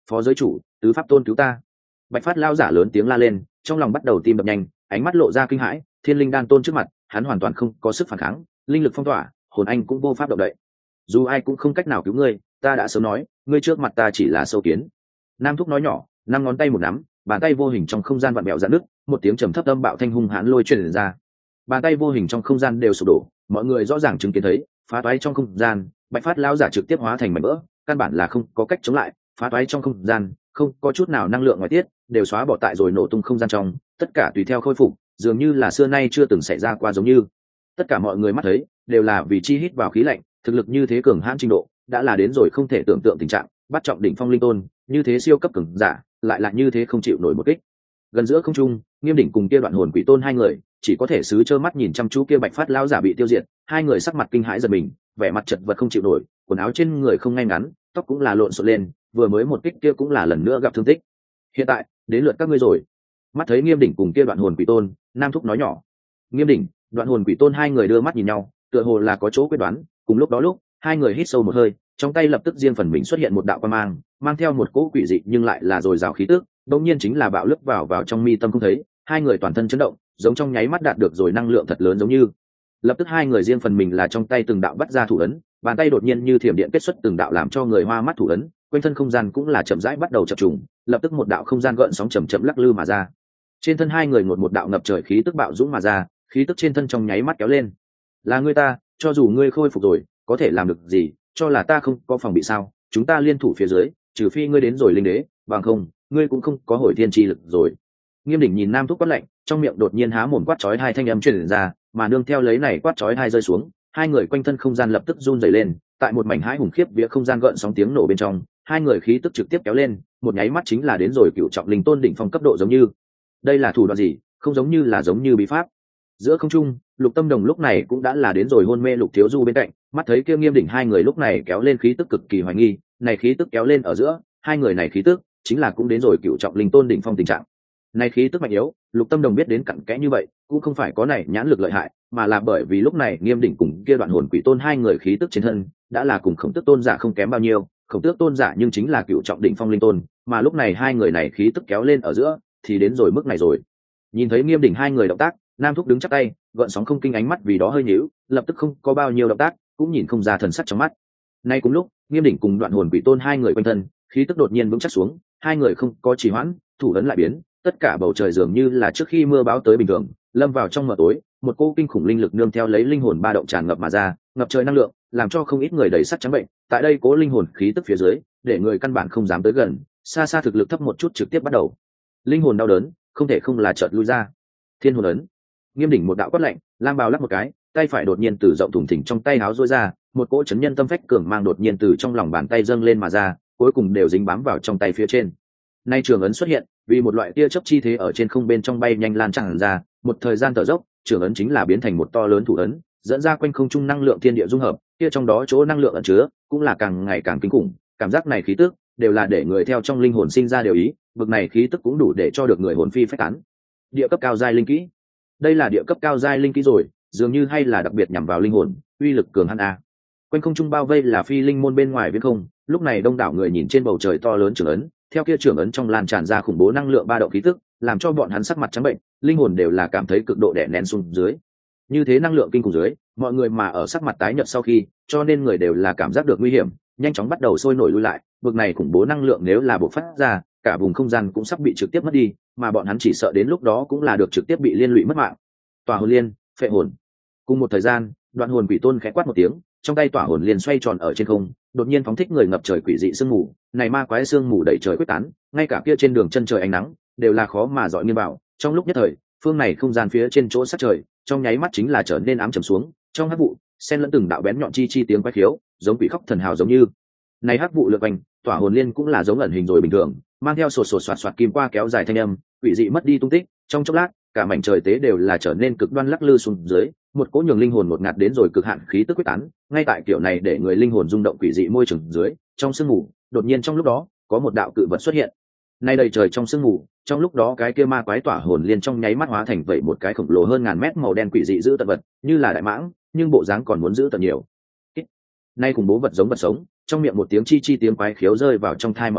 phó giới chủ, tứ pháp tôn cứu ta. Bạch phát lao giả lớn tiếng la lên, trong lòng bắt đầu tim đập nhanh, ánh mắt lộ ra kinh hãi. Thiên linh đan tôn trước mặt, hắn hoàn toàn không có sức phản kháng, linh lực phong tỏa, hồn anh cũng vô pháp động đậy. Dù ai cũng không cách nào cứu ngươi, ta đã sớm nói, ngươi trước mặt ta chỉ là sâu kiến. Nam thúc nói nhỏ, năm ngón tay một nắm, bàn tay vô hình trong không gian vặn vẹo giãn nứt, một tiếng trầm thấp âm bạo thanh hung hãn lôi truyền ra. Bàn tay vô hình trong không gian đều sụp đổ, mọi người rõ ràng chứng kiến thấy, phá toái trong không gian, Bạch phát lão giả trực tiếp hóa thành mảnh vỡ, căn bản là không có cách chống lại, phá toái trong không gian, không có chút nào năng lượng ngoại tiết, đều xóa bỏ tại rồi nổ tung không gian trong, tất cả tùy theo khôi phục, dường như là xưa nay chưa từng xảy ra qua giống như. Tất cả mọi người mắt thấy, đều là vì chi hít vào khí lạnh, thực lực như thế cường hãn trình độ, đã là đến rồi không thể tưởng tượng tình trạng, bắt trọng đỉnh phong linh tôn, như thế siêu cấp cường giả, lại là như thế không chịu nổi một kích. Gần giữa không trung, Nghiêm Đỉnh cùng kia Đoạn Hồn Quỷ Tôn hai người, chỉ có thể xứ trơ mắt nhìn chăm chú kia Bạch phát lão giả bị tiêu diệt, hai người sắc mặt kinh hãi giật mình, vẻ mặt chật vật không chịu nổi, quần áo trên người không ngay ngắn, tóc cũng là lộn xộn lên, vừa mới một kích kia cũng là lần nữa gặp thương tích. Hiện tại, đến lượt các ngươi rồi. Mắt thấy Nghiêm Đỉnh cùng kia Đoạn Hồn Quỷ Tôn, Nam thúc nói nhỏ. Nghiêm Đỉnh, Đoạn Hồn Quỷ Tôn hai người đưa mắt nhìn nhau, tựa hồ là có chỗ quyết đoán, cùng lúc đó lúc, hai người hít sâu một hơi, trong tay lập tức riêng phần mình xuất hiện một đạo quang mang, mang theo một cỗ quỷ dị nhưng lại là dồi dào khí tức, đột nhiên chính là bạo lướt vào vào trong mi tâm không thấy, hai người toàn thân chấn động, giống trong nháy mắt đạt được rồi năng lượng thật lớn giống như. Lập tức hai người riêng phần mình là trong tay từng đạo bắt ra thủ ấn, bàn tay đột nhiên như thiểm điện kết xuất từng đạo làm cho người hoa mắt thủ ấn, quanh thân không gian cũng là chậm rãi bắt đầu chập trùng, lập tức một đạo không gian gợn sóng chậm chậm lắc lư mà ra. Trên thân hai người ngột một đạo ngập trời khí tức bạo dũng mà ra, khí tức trên thân trong nháy mắt kéo lên. Là ngươi ta, cho dù ngươi khôi phục rồi, có thể làm được gì, cho là ta không có phòng bị sao? Chúng ta liên thủ phía dưới, trừ phi ngươi đến rồi linh đế, bằng không, ngươi cũng không có hồi thiên chi lực rồi. Nghiêm Đỉnh nhìn Nam thúc quát lạnh, trong miệng đột nhiên há mồm quát chói hai thanh âm truyền ra, mà nương theo lấy này quát chói hai rơi xuống, hai người quanh thân không gian lập tức run rẩy lên, tại một mảnh hãi hùng khiếp vía không gian gợn sóng tiếng nổ bên trong, hai người khí tức trực tiếp kéo lên, một nháy mắt chính là đến rồi cựu trọng linh tôn đỉnh phong cấp độ giống như. Đây là thủ đoạn gì, không giống như là giống như bí pháp. Giữa không trung, Lục Tâm Đồng lúc này cũng đã là đến rồi hôn mê Lục Thiếu Du bên cạnh, mắt thấy kia Nghiêm Đỉnh hai người lúc này kéo lên khí tức cực kỳ hoài nghi, này khí tức kéo lên ở giữa, hai người này khí tức chính là cũng đến rồi cựu trọng linh tôn đỉnh phong tình trạng. Này khí tức mạnh yếu, Lục Tâm Đồng biết đến cặn kẽ như vậy, cũng không phải có này nhãn lực lợi hại, mà là bởi vì lúc này Nghiêm Đỉnh cùng kia Đoạn Hồn Quỷ Tôn hai người khí tức trên thân, đã là cùng Khổng Tước Tôn giả không kém bao nhiêu, Khổng Tước Tôn giả nhưng chính là cựu trọng đỉnh phong linh tôn, mà lúc này hai người này khí tức kéo lên ở giữa, thì đến rồi mức này rồi. Nhìn thấy Nghiêm Đỉnh hai người động tác, Nam thúc đứng chắp tay, gợn sóng không kinh ánh mắt vì đó hơi nhíu, lập tức không có bao nhiêu động tác, cũng nhìn không ra thần sắc trong mắt. Nay cùng lúc, Nghiêm Đỉnh cùng Đoạn Hồn Quỷ Tôn hai người quanh thân, khí tức đột nhiên vững chắc xuống, hai người không có trì hoãn, thủ ấn lại biến, tất cả bầu trời dường như là trước khi mưa bão tới bình thường, lâm vào trong mờ tối, một cô kinh khủng linh lực nương theo lấy linh hồn ba động tràn ngập mà ra, ngập trời năng lượng, làm cho không ít người đầy sắc trắng bệnh. Tại đây cố linh hồn khí tức phía dưới, để người căn bản không dám tới gần, xa xa thực lực thấp một chút trực tiếp bắt đầu. Linh hồn đau đớn, không thể không là chợt lui ra. Thiên hồn ấn. Nghiêm Đỉnh một đạo quát lạnh, lam bào lắc một cái, tay phải đột nhiên từ rộng thùng thình trong tay háo rối ra, một cỗ chấn nhân tâm phách cường mang đột nhiên từ trong lòng bàn tay dâng lên mà ra, cuối cùng đều dính bám vào trong tay phía trên. Nay trường ấn xuất hiện, vì một loại tia chớp chi thế ở trên không bên trong bay nhanh lan tràn ra, một thời gian thở dốc, trường ấn chính là biến thành một to lớn thủ ấn, dẫn ra quanh không trung năng lượng thiên địa dung hợp, kia trong đó chỗ năng lượng ẩn chứa cũng là càng ngày càng kinh khủng, cảm giác này khí tức đều là để người theo trong linh hồn sinh ra đều ý, bực này khí tức cũng đủ để cho được người hồn phi phách tán. Địa cấp cao giai linh kỹ. Đây là địa cấp cao giai linh kỹ rồi, dường như hay là đặc biệt nhằm vào linh hồn, uy lực cường hãn a. Quanh không trung bao vây là phi linh môn bên ngoài viễn không, lúc này đông đảo người nhìn trên bầu trời to lớn trường ấn, theo kia trường ấn trong lan tràn ra khủng bố năng lượng ba động khí tức, làm cho bọn hắn sắc mặt trắng bệnh, linh hồn đều là cảm thấy cực độ đè nén xuống dưới. Như thế năng lượng kinh khủng dưới, mọi người mà ở sắc mặt tái nhợt sau khi, cho nên người đều là cảm giác được nguy hiểm, nhanh chóng bắt đầu sôi nổi lui lại, bực này khủng bố năng lượng nếu là bộc phát ra, cả vùng không gian cũng sắp bị trực tiếp mất đi, mà bọn hắn chỉ sợ đến lúc đó cũng là được trực tiếp bị liên lụy mất mạng. Tỏa hồn liên, phệ hồn. Cùng một thời gian, Đoạn Hồn Quỷ Tôn khẽ quát một tiếng, trong tay tỏa hồn liên xoay tròn ở trên không, đột nhiên phóng thích người ngập trời quỷ dị sương mù, này ma quái sương mù đầy trời quyết tán, ngay cả kia trên đường chân trời ánh nắng đều là khó mà dọi nghiêng vào. Trong lúc nhất thời, phương này không gian phía trên chỗ sát trời, trong nháy mắt chính là trở nên ám trầm xuống, trong hắc vụ xen lẫn từng đạo bén nhọn chi chi tiếng quái khiếu, giống quỷ khóc thần hào giống như. Này hắc vụ lượn quanh, tỏa hồn liên cũng là giống ẩn hình rồi bình thường, mang theo sột sột soạt soạt kim qua kéo dài thanh âm, quỷ dị mất đi tung tích, trong chốc lát, cả mảnh trời tế đều là trở nên cực đoan lắc lư xuống dưới, một cỗ nhường linh hồn một ngạt đến rồi cực hạn khí tức quyết tán, ngay tại kiểu này để người linh hồn rung động quỷ dị môi trường dưới, trong sương mù, đột nhiên trong lúc đó, có một đạo cự vật xuất hiện. Nay đầy trời trong sương mù, trong lúc đó cái kia ma quái tỏa hồn liên trong nháy mắt hóa thành vậy một cái khổng lồ hơn ngàn mét màu đen quỷ dị giữ tận vật, như là đại mãng, nhưng bộ dáng còn muốn giữ tận nhiều. Nay cùng bố vật giống vật sống, trong miệng một tiếng chi chi tiếng quái khiếu rơi vào trong thai mọi người,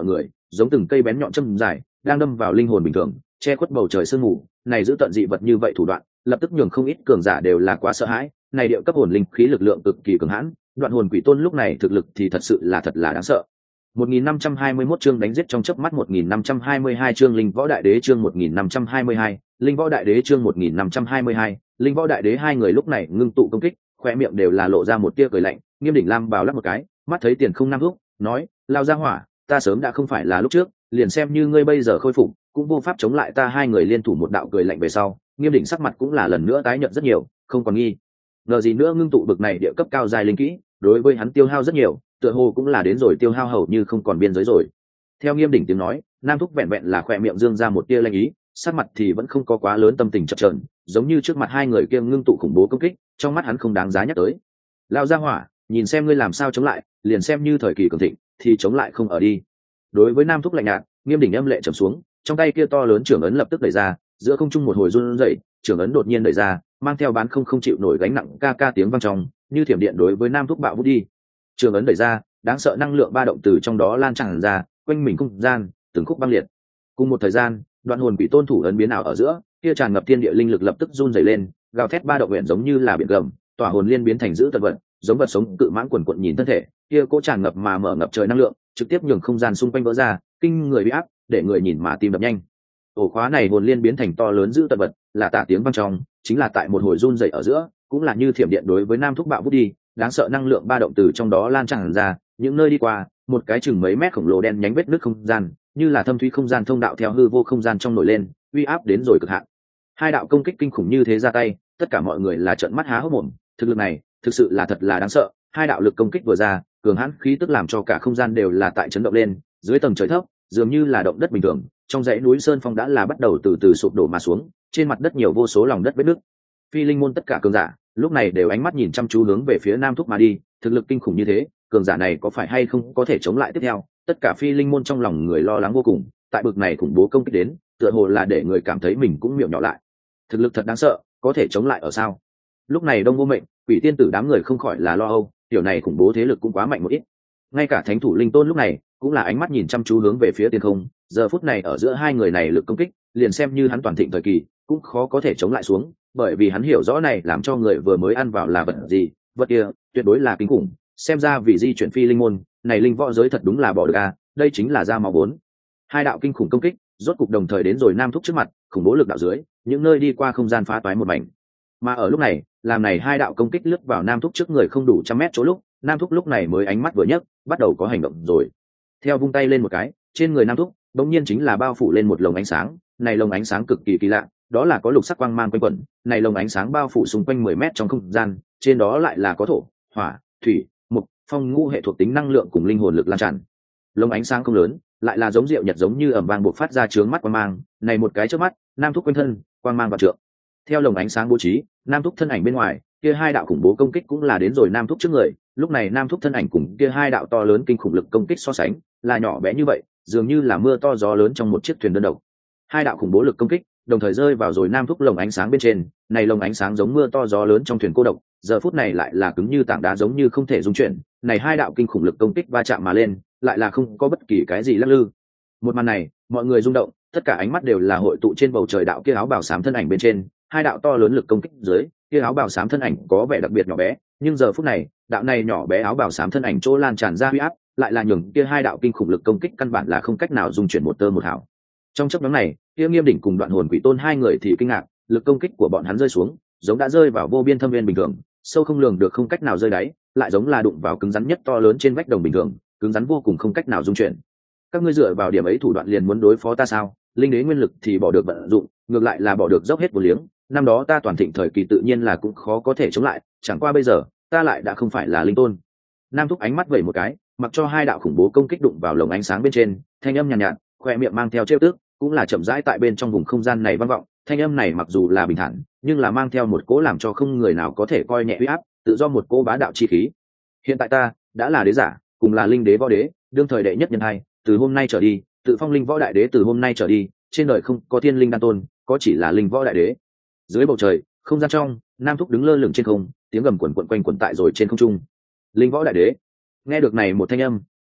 giống từng cây bén nhọn châm dài đang đâm vào linh hồn bình thường, che khuất bầu trời sương mù. Này giữ tận dị vật như vậy thủ đoạn, lập tức nhường không ít cường giả đều là quá sợ hãi. Này địa cấp hồn linh khí lực lượng cực kỳ cường hãn, đoạn hồn quỷ tôn lúc này thực lực thì thật sự là thật là đáng sợ. một nghìn năm trăm hai mươi mốt chương đánh giết trong chớp mắt. Một nghìn năm trăm hai mươi hai chương linh võ đại đế chương một nghìn năm trăm hai mươi hai linh võ đại đế chương một nghìn năm trăm hai mươi hai linh võ đại đế. Hai người lúc này ngưng tụ công kích, khoe miệng đều là lộ ra một tia cười lạnh. Nghiêm Đỉnh Lam bào lắc một cái, mắt thấy Tiền Không Nam thúc, nói: lao ra hỏa, ta sớm đã không phải là lúc trước, liền xem như ngươi bây giờ khôi phục cũng vô pháp chống lại ta. Hai người liên thủ một đạo cười lạnh về sau, Nghiêm Đỉnh sắc mặt cũng là lần nữa tái nhợt rất nhiều, không còn nghi ngờ gì nữa ngưng tụ bực này địa cấp cao dài linh kỹ đối với hắn tiêu hao rất nhiều, tựa hồ cũng là đến rồi tiêu hao hầu như không còn biên giới rồi. Theo Nghiêm Đỉnh tiếng nói, Nam thúc vẹn vẹn là khoe miệng dương ra một tia lanh ý, sắc mặt thì vẫn không có quá lớn tâm tình chập chờn, giống như trước mặt hai người kia ngưng tụ khủng bố công kích, trong mắt hắn không đáng giá nhắc tới. Lao ra hỏa, nhìn xem ngươi làm sao chống lại, liền xem như thời kỳ cường thịnh thì chống lại không ở đi. Đối với Nam thúc lạnh nhạt, Nghiêm Đỉnh âm lệ trầm xuống, trong tay kia to lớn trưởng ấn lập tức đẩy ra, giữa không trung một hồi run rẩy, trưởng ấn đột nhiên đẩy ra, mang theo bán không không chịu nổi gánh nặng ca ca tiếng vang trong, như thiểm điện đối với Nam thúc bạo vút đi. Trưởng ấn đẩy ra, đáng sợ năng lượng ba động từ trong đó lan tràn ra, quanh mình không gian từng khúc băng liệt. Cùng một thời gian, đoạn hồn quỷ tôn thủ ấn biến ảo ở giữa, kia tràn ngập thiên địa linh lực lập tức run rẩy lên, gào thét ba động nguyện giống như là biển gầm, tỏa hồn liên biến thành giữ tận vật, giống vật sống cự mãng quần quần nhìn thân thể, kia cỗ tràn ngập mà mở ngập trời năng lượng, trực tiếp nhường không gian xung quanh vỡ ra, kinh người uy áp, để người nhìn mà tim đập nhanh. Ổ khóa này hồn liên biến thành to lớn giữ tận vật, là tạ tiếng vang trong, chính là tại một hồi run rẩy ở giữa, cũng là như thiểm điện đối với Nam thúc bạo vút đi, đáng sợ năng lượng ba động từ trong đó lan tràn ra, những nơi đi qua, một cái chừng mấy mét khổng lồ đen nhánh vết nứt không gian, như là thâm thúy không gian thông đạo theo hư vô không gian trong nổi lên, uy áp đến rồi cực hạn. Hai đạo công kích kinh khủng như thế ra tay, tất cả mọi người là trợn mắt há hốc mồm, thực lực này, thực sự là thật là đáng sợ. Hai đạo lực công kích vừa ra, cường hãn khí tức làm cho cả không gian đều là tại chấn động lên, dưới tầng trời thấp, dường như là động đất bình thường, trong dãy núi sơn phong đã là bắt đầu từ từ sụp đổ mà xuống, trên mặt đất nhiều vô số lòng đất vết nứt. Phi linh môn tất cả cường giả, lúc này đều ánh mắt nhìn chăm chú hướng về phía Nam thúc mà đi, thực lực kinh khủng như thế, cường giả này có phải hay không có thể chống lại tiếp theo. Tất cả phi linh môn trong lòng người lo lắng vô cùng, tại bực này khủng bố công kích đến, tựa hồ là để người cảm thấy mình cũng miệng nhỏ lại. Thực lực thật đáng sợ, có thể chống lại ở sao? Lúc này Đông Vô Mệnh, Quỷ Tiên Tử đám người không khỏi là lo âu, tiểu này khủng bố thế lực cũng quá mạnh một ít. Ngay cả Thánh thủ Linh Tôn lúc này cũng là ánh mắt nhìn chăm chú hướng về phía tiên không, giờ phút này ở giữa hai người này lực công kích, liền xem như hắn toàn thịnh thời kỳ, cũng khó có thể chống lại xuống, bởi vì hắn hiểu rõ này làm cho người vừa mới ăn vào là vật gì, vật kia tuyệt đối là kinh khủng. Xem ra vì di chuyển phi linh môn, này linh võ giới thật đúng là bỏ được à, đây chính là ra máu vốn. Hai đạo kinh khủng công kích, rốt cục đồng thời đến rồi Nam thúc trước mặt, khủng bố lực đạo dưới, những nơi đi qua không gian phá toái một mảnh. Mà ở lúc này, làm này hai đạo công kích lướt vào Nam thúc trước người không đủ trăm mét chỗ lúc, Nam thúc lúc này mới ánh mắt vừa nhấc, bắt đầu có hành động rồi. Theo vung tay lên một cái, trên người Nam thúc bỗng nhiên chính là bao phủ lên một lồng ánh sáng, này lồng ánh sáng cực kỳ kỳ lạ, đó là có lục sắc quang mang quanh quẩn, này lồng ánh sáng bao phủ xung quanh mười mét trong không gian, trên đó lại là có thổ, hỏa, thủy, mục, phong ngũ hệ thuộc tính năng lượng cùng linh hồn lực lan tràn. Lồng ánh sáng không lớn, lại là giống rượu nhật giống như ầm vang bộc phát ra chướng mắt quang mang, này một cái chớp mắt, Nam thúc quanh thân, quang mang vạn trượng. Theo lồng ánh sáng bố trí, Nam thúc thân ảnh bên ngoài, kia hai đạo khủng bố công kích cũng là đến rồi Nam thúc trước người, lúc này Nam thúc thân ảnh cùng kia hai đạo to lớn kinh khủng lực công kích so sánh, là nhỏ bé như vậy, dường như là mưa to gió lớn trong một chiếc thuyền đơn độc. Hai đạo khủng bố lực công kích đồng thời rơi vào rồi Nam thúc lồng ánh sáng bên trên, này lồng ánh sáng giống mưa to gió lớn trong thuyền cô độc, giờ phút này lại là cứng như tảng đá giống như không thể dung chuyển, này hai đạo kinh khủng lực công kích va chạm mà lên, lại là không có bất kỳ cái gì lắc lư. Một màn này, mọi người rung động, tất cả ánh mắt đều là hội tụ trên bầu trời đạo kia áo bào xám thân ảnh bên trên, hai đạo to lớn lực công kích dưới, kia áo bào xám thân ảnh có vẻ đặc biệt nhỏ bé, nhưng giờ phút này, đạo này nhỏ bé áo bào xám thân ảnh chỗ lan tràn ra uy áp, lại là nhường kia hai đạo kinh khủng lực công kích căn bản là không cách nào dung chuyển một tơ một hào. Trong chốc ngắn này, kia Nghiêm Đỉnh cùng Đoạn Hồn Quỷ Tôn hai người thì kinh ngạc, lực công kích của bọn hắn rơi xuống, giống đã rơi vào vô biên thâm viên bình thường, sâu không lường được không cách nào rơi đáy, lại giống là đụng vào cứng rắn nhất to lớn trên vách đồng bình thường, cứng rắn vô cùng không cách nào dung chuyển. Các ngươi dựa vào điểm ấy thủ đoạn liền muốn đối phó ta sao? Linh đế nguyên lực thì bỏ được vận dụng, ngược lại là bỏ được dốc hết vô liếng, năm đó ta toàn thịnh thời kỳ tự nhiên là cũng khó có thể chống lại, chẳng qua bây giờ, ta lại đã không phải là linh tôn. Nam thúc ánh mắt vẩy một cái, mặc cho hai đạo khủng bố công kích đụng vào lồng ánh sáng bên trên, thanh âm nhàn nhạt, nhạt, khoe miệng mang theo trêu tức, cũng là chậm rãi tại bên trong vùng không gian này vang vọng. Thanh âm này mặc dù là bình thản, nhưng là mang theo một cỗ làm cho không người nào có thể coi nhẹ uy áp, tự do một cỗ bá đạo chi khí. Hiện tại ta đã là đế giả, cùng là linh đế võ đế, đương thời đệ nhất nhân hai, từ hôm nay trở đi, tự phong linh võ đại đế từ hôm nay trở đi, trên đời không có thiên linh đan tôn, có chỉ là linh võ đại đế. Dưới bầu trời, không gian trong, Nam thúc đứng lơ lửng trên không, tiếng gầm quần quần quanh quẩn tại rồi trên không trung. Linh võ đại đế. Nghe được này một thanh âm,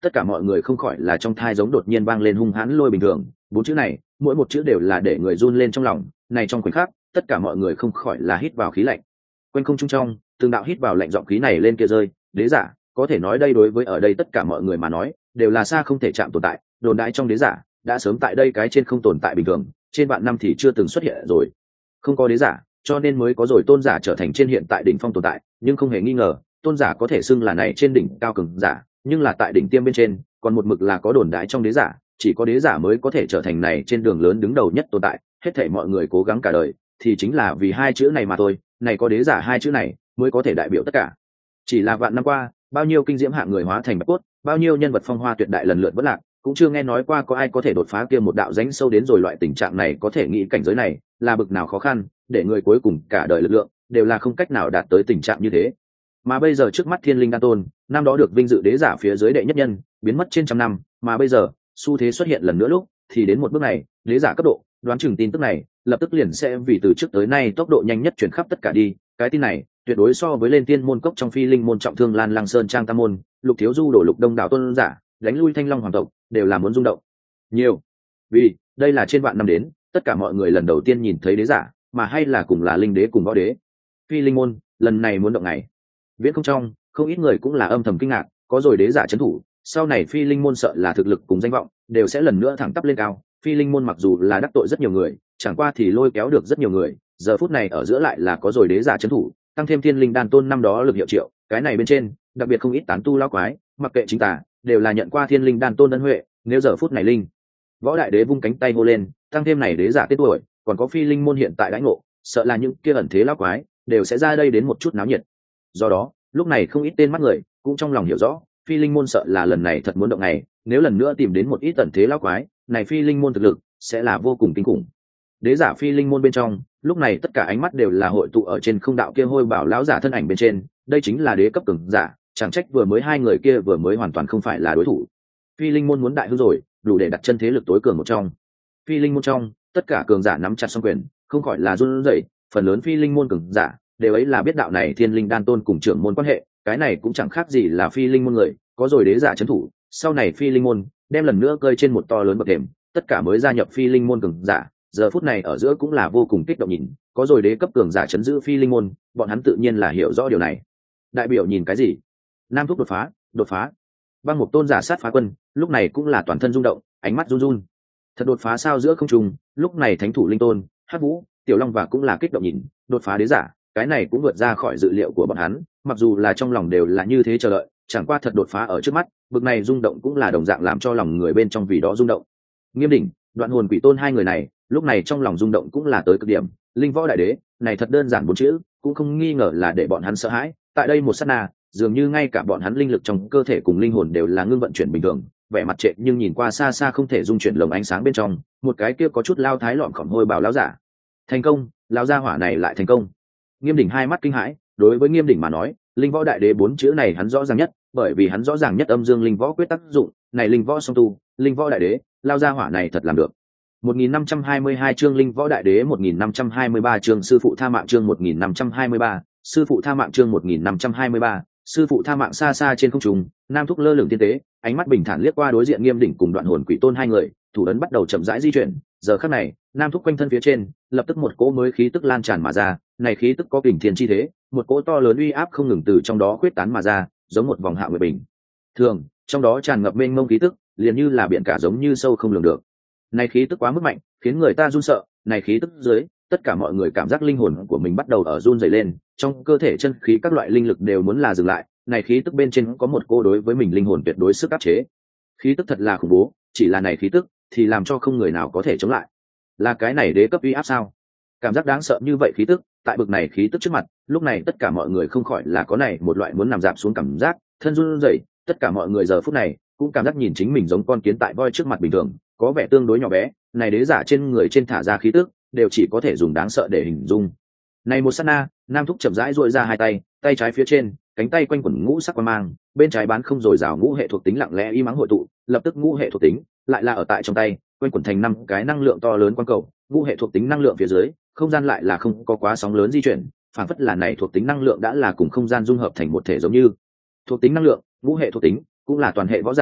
tất cả mọi người không khỏi là trong thai giống đột nhiên vang lên hung hãn lôi bình thường. Bốn chữ này mỗi một chữ đều là để người run lên trong lòng. Này trong khoảnh khắc tất cả mọi người không khỏi là hít vào khí lạnh. Quanh không trung trong từng đạo hít vào lạnh giọng khí này lên kia rơi. Đế giả có thể nói đây đối với ở đây tất cả mọi người mà nói đều là xa không thể chạm tồn tại. Đồn đại trong đế giả đã sớm tại đây cái trên không tồn tại bình thường, trên vạn năm thì chưa từng xuất hiện rồi. Không có đế giả cho nên mới có rồi tôn giả trở thành trên hiện tại đỉnh phong tồn tại, nhưng không hề nghi ngờ tôn giả có thể xưng là này trên đỉnh cao cường giả, nhưng là tại đỉnh tiêm bên trên còn một mực là có đồn đại trong đế giả, chỉ có đế giả mới có thể trở thành này trên đường lớn đứng đầu nhất tồn tại. Hết thảy mọi người cố gắng cả đời thì chính là vì hai chữ này mà thôi, này có đế giả hai chữ này mới có thể đại biểu tất cả. Chỉ là vạn năm qua bao nhiêu kinh diễm hạng người hóa thành bạch cốt, bao nhiêu nhân vật phong hoa tuyệt đại lần lượt vỡ lạc, cũng chưa nghe nói qua có ai có thể đột phá kia một đạo rãnh sâu đến rồi loại tình trạng này. Có thể nghĩ cảnh giới này là bực nào khó khăn, để người cuối cùng cả đời lực lượng đều là không cách nào đạt tới tình trạng như thế. Mà bây giờ trước mắt Thiên Linh Đan Tôn, năm đó được vinh dự đế giả phía dưới đệ nhất nhân, biến mất trên trăm năm, mà bây giờ xu thế xuất hiện lần nữa lúc thì đến một bước này, đế giả cấp độ, đoán chừng tin tức này lập tức liền sẽ vì từ trước tới nay tốc độ nhanh nhất chuyển khắp tất cả đi. Cái tin này tuyệt đối so với lên tiên môn cốc trong phi linh môn trọng thương Lan Lăng Sơn Trang Tam môn, Lục Thiếu Du đổ lục đông đảo tôn giả, đánh lui Thanh Long hoàng tộc đều là muốn rung động nhiều. Vì đây là trên vạn năm đến tất cả mọi người lần đầu tiên nhìn thấy đế giả, mà hay là cùng là linh đế cùng võ đế. Phi linh môn lần này muốn động ngày. Viễn không trong không ít người cũng là âm thầm kinh ngạc, có rồi đế giả trấn thủ, sau này phi linh môn sợ là thực lực cùng danh vọng đều sẽ lần nữa thẳng tắp lên cao. Phi linh môn mặc dù là đắc tội rất nhiều người, chẳng qua thì lôi kéo được rất nhiều người, giờ phút này ở giữa lại là có rồi đế giả trấn thủ, tăng thêm Thiên Linh Đan Tôn năm đó lực hiệu triệu, cái này bên trên đặc biệt không ít tán tu lão quái, mặc kệ chính tà đều là nhận qua Thiên Linh Đan Tôn ân huệ. Nếu giờ phút này linh võ đại đế vung cánh tay hô lên, tăng thêm này đế giả tên tuổi, còn có phi linh môn hiện tại đãi ngộ, sợ là những kia ẩn thế lão quái đều sẽ ra đây đến một chút náo nhiệt. Do đó lúc này không ít tên mắt người cũng trong lòng hiểu rõ, phi linh môn sợ là lần này thật muốn động ngày. Nếu lần nữa tìm đến một ít ẩn thế lão quái, này phi linh môn thực lực sẽ là vô cùng kinh khủng. Đế giả phi linh môn bên trong lúc này tất cả ánh mắt đều là hội tụ ở trên không đạo kia hôi bảo lão giả thân ảnh bên trên. Đây chính là đế cấp cường giả, chẳng trách vừa mới hai người kia vừa mới hoàn toàn không phải là đối thủ. Phi linh môn muốn đại hư rồi, đủ để đặt chân thế lực tối cường một trong. Phi linh môn trong tất cả cường giả nắm chặt song quyền, không khỏi là run rẩy. Phần lớn phi linh môn cường giả đều ấy là biết đạo này Thiên Linh Đan Tôn cùng trưởng môn quan hệ, cái này cũng chẳng khác gì là phi linh môn người có rồi đế giả trấn thủ, sau này phi linh môn đem lần nữa cơi trên một to lớn bậc thềm. Tất cả mới gia nhập phi linh môn cường giả giờ phút này ở giữa cũng là vô cùng kích động, nhìn có rồi đế cấp cường giả chấn giữ phi linh môn, bọn hắn tự nhiên là hiểu rõ điều này. Đại biểu nhìn cái gì? Nam thúc đột phá, đột phá. Băng Mục tôn giả sát phá quân lúc này cũng là toàn thân rung động, ánh mắt run run. Thật đột phá sao? Giữa không trung lúc này thánh thủ linh tôn, Hắc Vũ, Tiểu Long và cũng là kích động nhìn, đột phá đế giả, cái này cũng vượt ra khỏi dự liệu của bọn hắn. Mặc dù là trong lòng đều là như thế chờ đợi, chẳng qua thật đột phá ở trước mắt, bực này rung động cũng là đồng dạng làm cho lòng người bên trong vì đó rung động. Nghiêm Đỉnh, Đoạn Hồn Quỷ Tôn hai người này lúc này trong lòng rung động cũng là tới cực điểm. Linh võ đại đế này thật đơn giản bốn chữ, cũng không nghi ngờ là để bọn hắn sợ hãi. Tại đây một sát na, dường như ngay cả bọn hắn linh lực trong cơ thể cùng linh hồn đều là ngưng vận chuyển bình thường, vẻ mặt trệ nhưng nhìn qua xa xa không thể dung chuyển lồng ánh sáng bên trong một cái kia có chút lao thái lọn khỏm hôi bảo lão giả. Thành công, lão gia hỏa này lại thành công. Nghiêm Đỉnh hai mắt kinh hãi, đối với Nghiêm Đỉnh mà nói, linh võ đại đế bốn chữ này hắn rõ ràng nhất, bởi vì hắn rõ ràng nhất âm dương linh võ quyết tác dụng, này linh võ song tu, linh võ đại đế, lão gia hỏa này thật làm được. một nghìn năm trăm hai mươi hai chương linh võ đại đế, một nghìn năm trăm hai mươi ba chương sư phụ tha mạng, chương một nghìn năm trăm hai mươi ba, sư phụ tha mạng, chương một nghìn năm trăm hai mươi ba, sư phụ tha mạng. Xa xa trên không trung, Nam Thúc lơ lửng tiên tế, ánh mắt bình thản liếc qua đối diện Nghiêm Đỉnh cùng Đoạn Hồn Quỷ Tôn hai người, thủ ấn bắt đầu chậm rãi di chuyển. Giờ khắc này, Nam Thúc quanh thân phía trên, lập tức một cỗ mới khí tức lan tràn mà ra, này khí tức có kình thiên chi thế, một cỗ to lớn uy áp không ngừng từ trong đó khuyết tán mà ra, giống một vòng hạ nguyệt bình thường, trong đó tràn ngập mênh mông khí tức, liền như là biển cả giống như sâu không lường được. Này khí tức quá mức mạnh, khiến người ta run sợ, này khí tức dưới, tất cả mọi người cảm giác linh hồn của mình bắt đầu ở run rẩy lên, trong cơ thể chân khí các loại linh lực đều muốn là dừng lại, này khí tức bên trên có một cô đối với mình linh hồn tuyệt đối sức áp chế. Khí tức thật là khủng bố, chỉ là này khí tức thì làm cho không người nào có thể chống lại. Là cái này đế cấp uy áp sao? Cảm giác đáng sợ như vậy khí tức, tại bực này khí tức trước mặt, lúc này tất cả mọi người không khỏi là có này một loại muốn nằm dạp xuống cảm giác, thân run rẩy, tất cả mọi người giờ phút này cũng cảm giác nhìn chính mình giống con kiến tại voi trước mặt bình thường, có vẻ tương đối nhỏ bé, này đế giả trên người trên thả ra khí tức, đều chỉ có thể dùng đáng sợ để hình dung. Này một sát na, Nam Thúc chậm rãi duỗi ra hai tay, tay trái phía trên, cánh tay quanh quẩn ngũ sắc quang mang, bên trái bán không rồi rào ngũ hệ thuộc tính lặng lẽ y mắng hội tụ, lập tức ngũ hệ thuộc tính lại là ở tại trong tay, quanh quẩn thành năm cái năng lượng to lớn quang cầu, ngũ hệ thuộc tính năng lượng phía dưới, không gian lại là không có quá sóng lớn di chuyển, phản phất là này thuộc tính năng lượng đã là cùng không gian dung hợp thành một thể giống như. Thuộc tính năng lượng, ngũ hệ thuộc tính cũng là toàn hệ võ giả,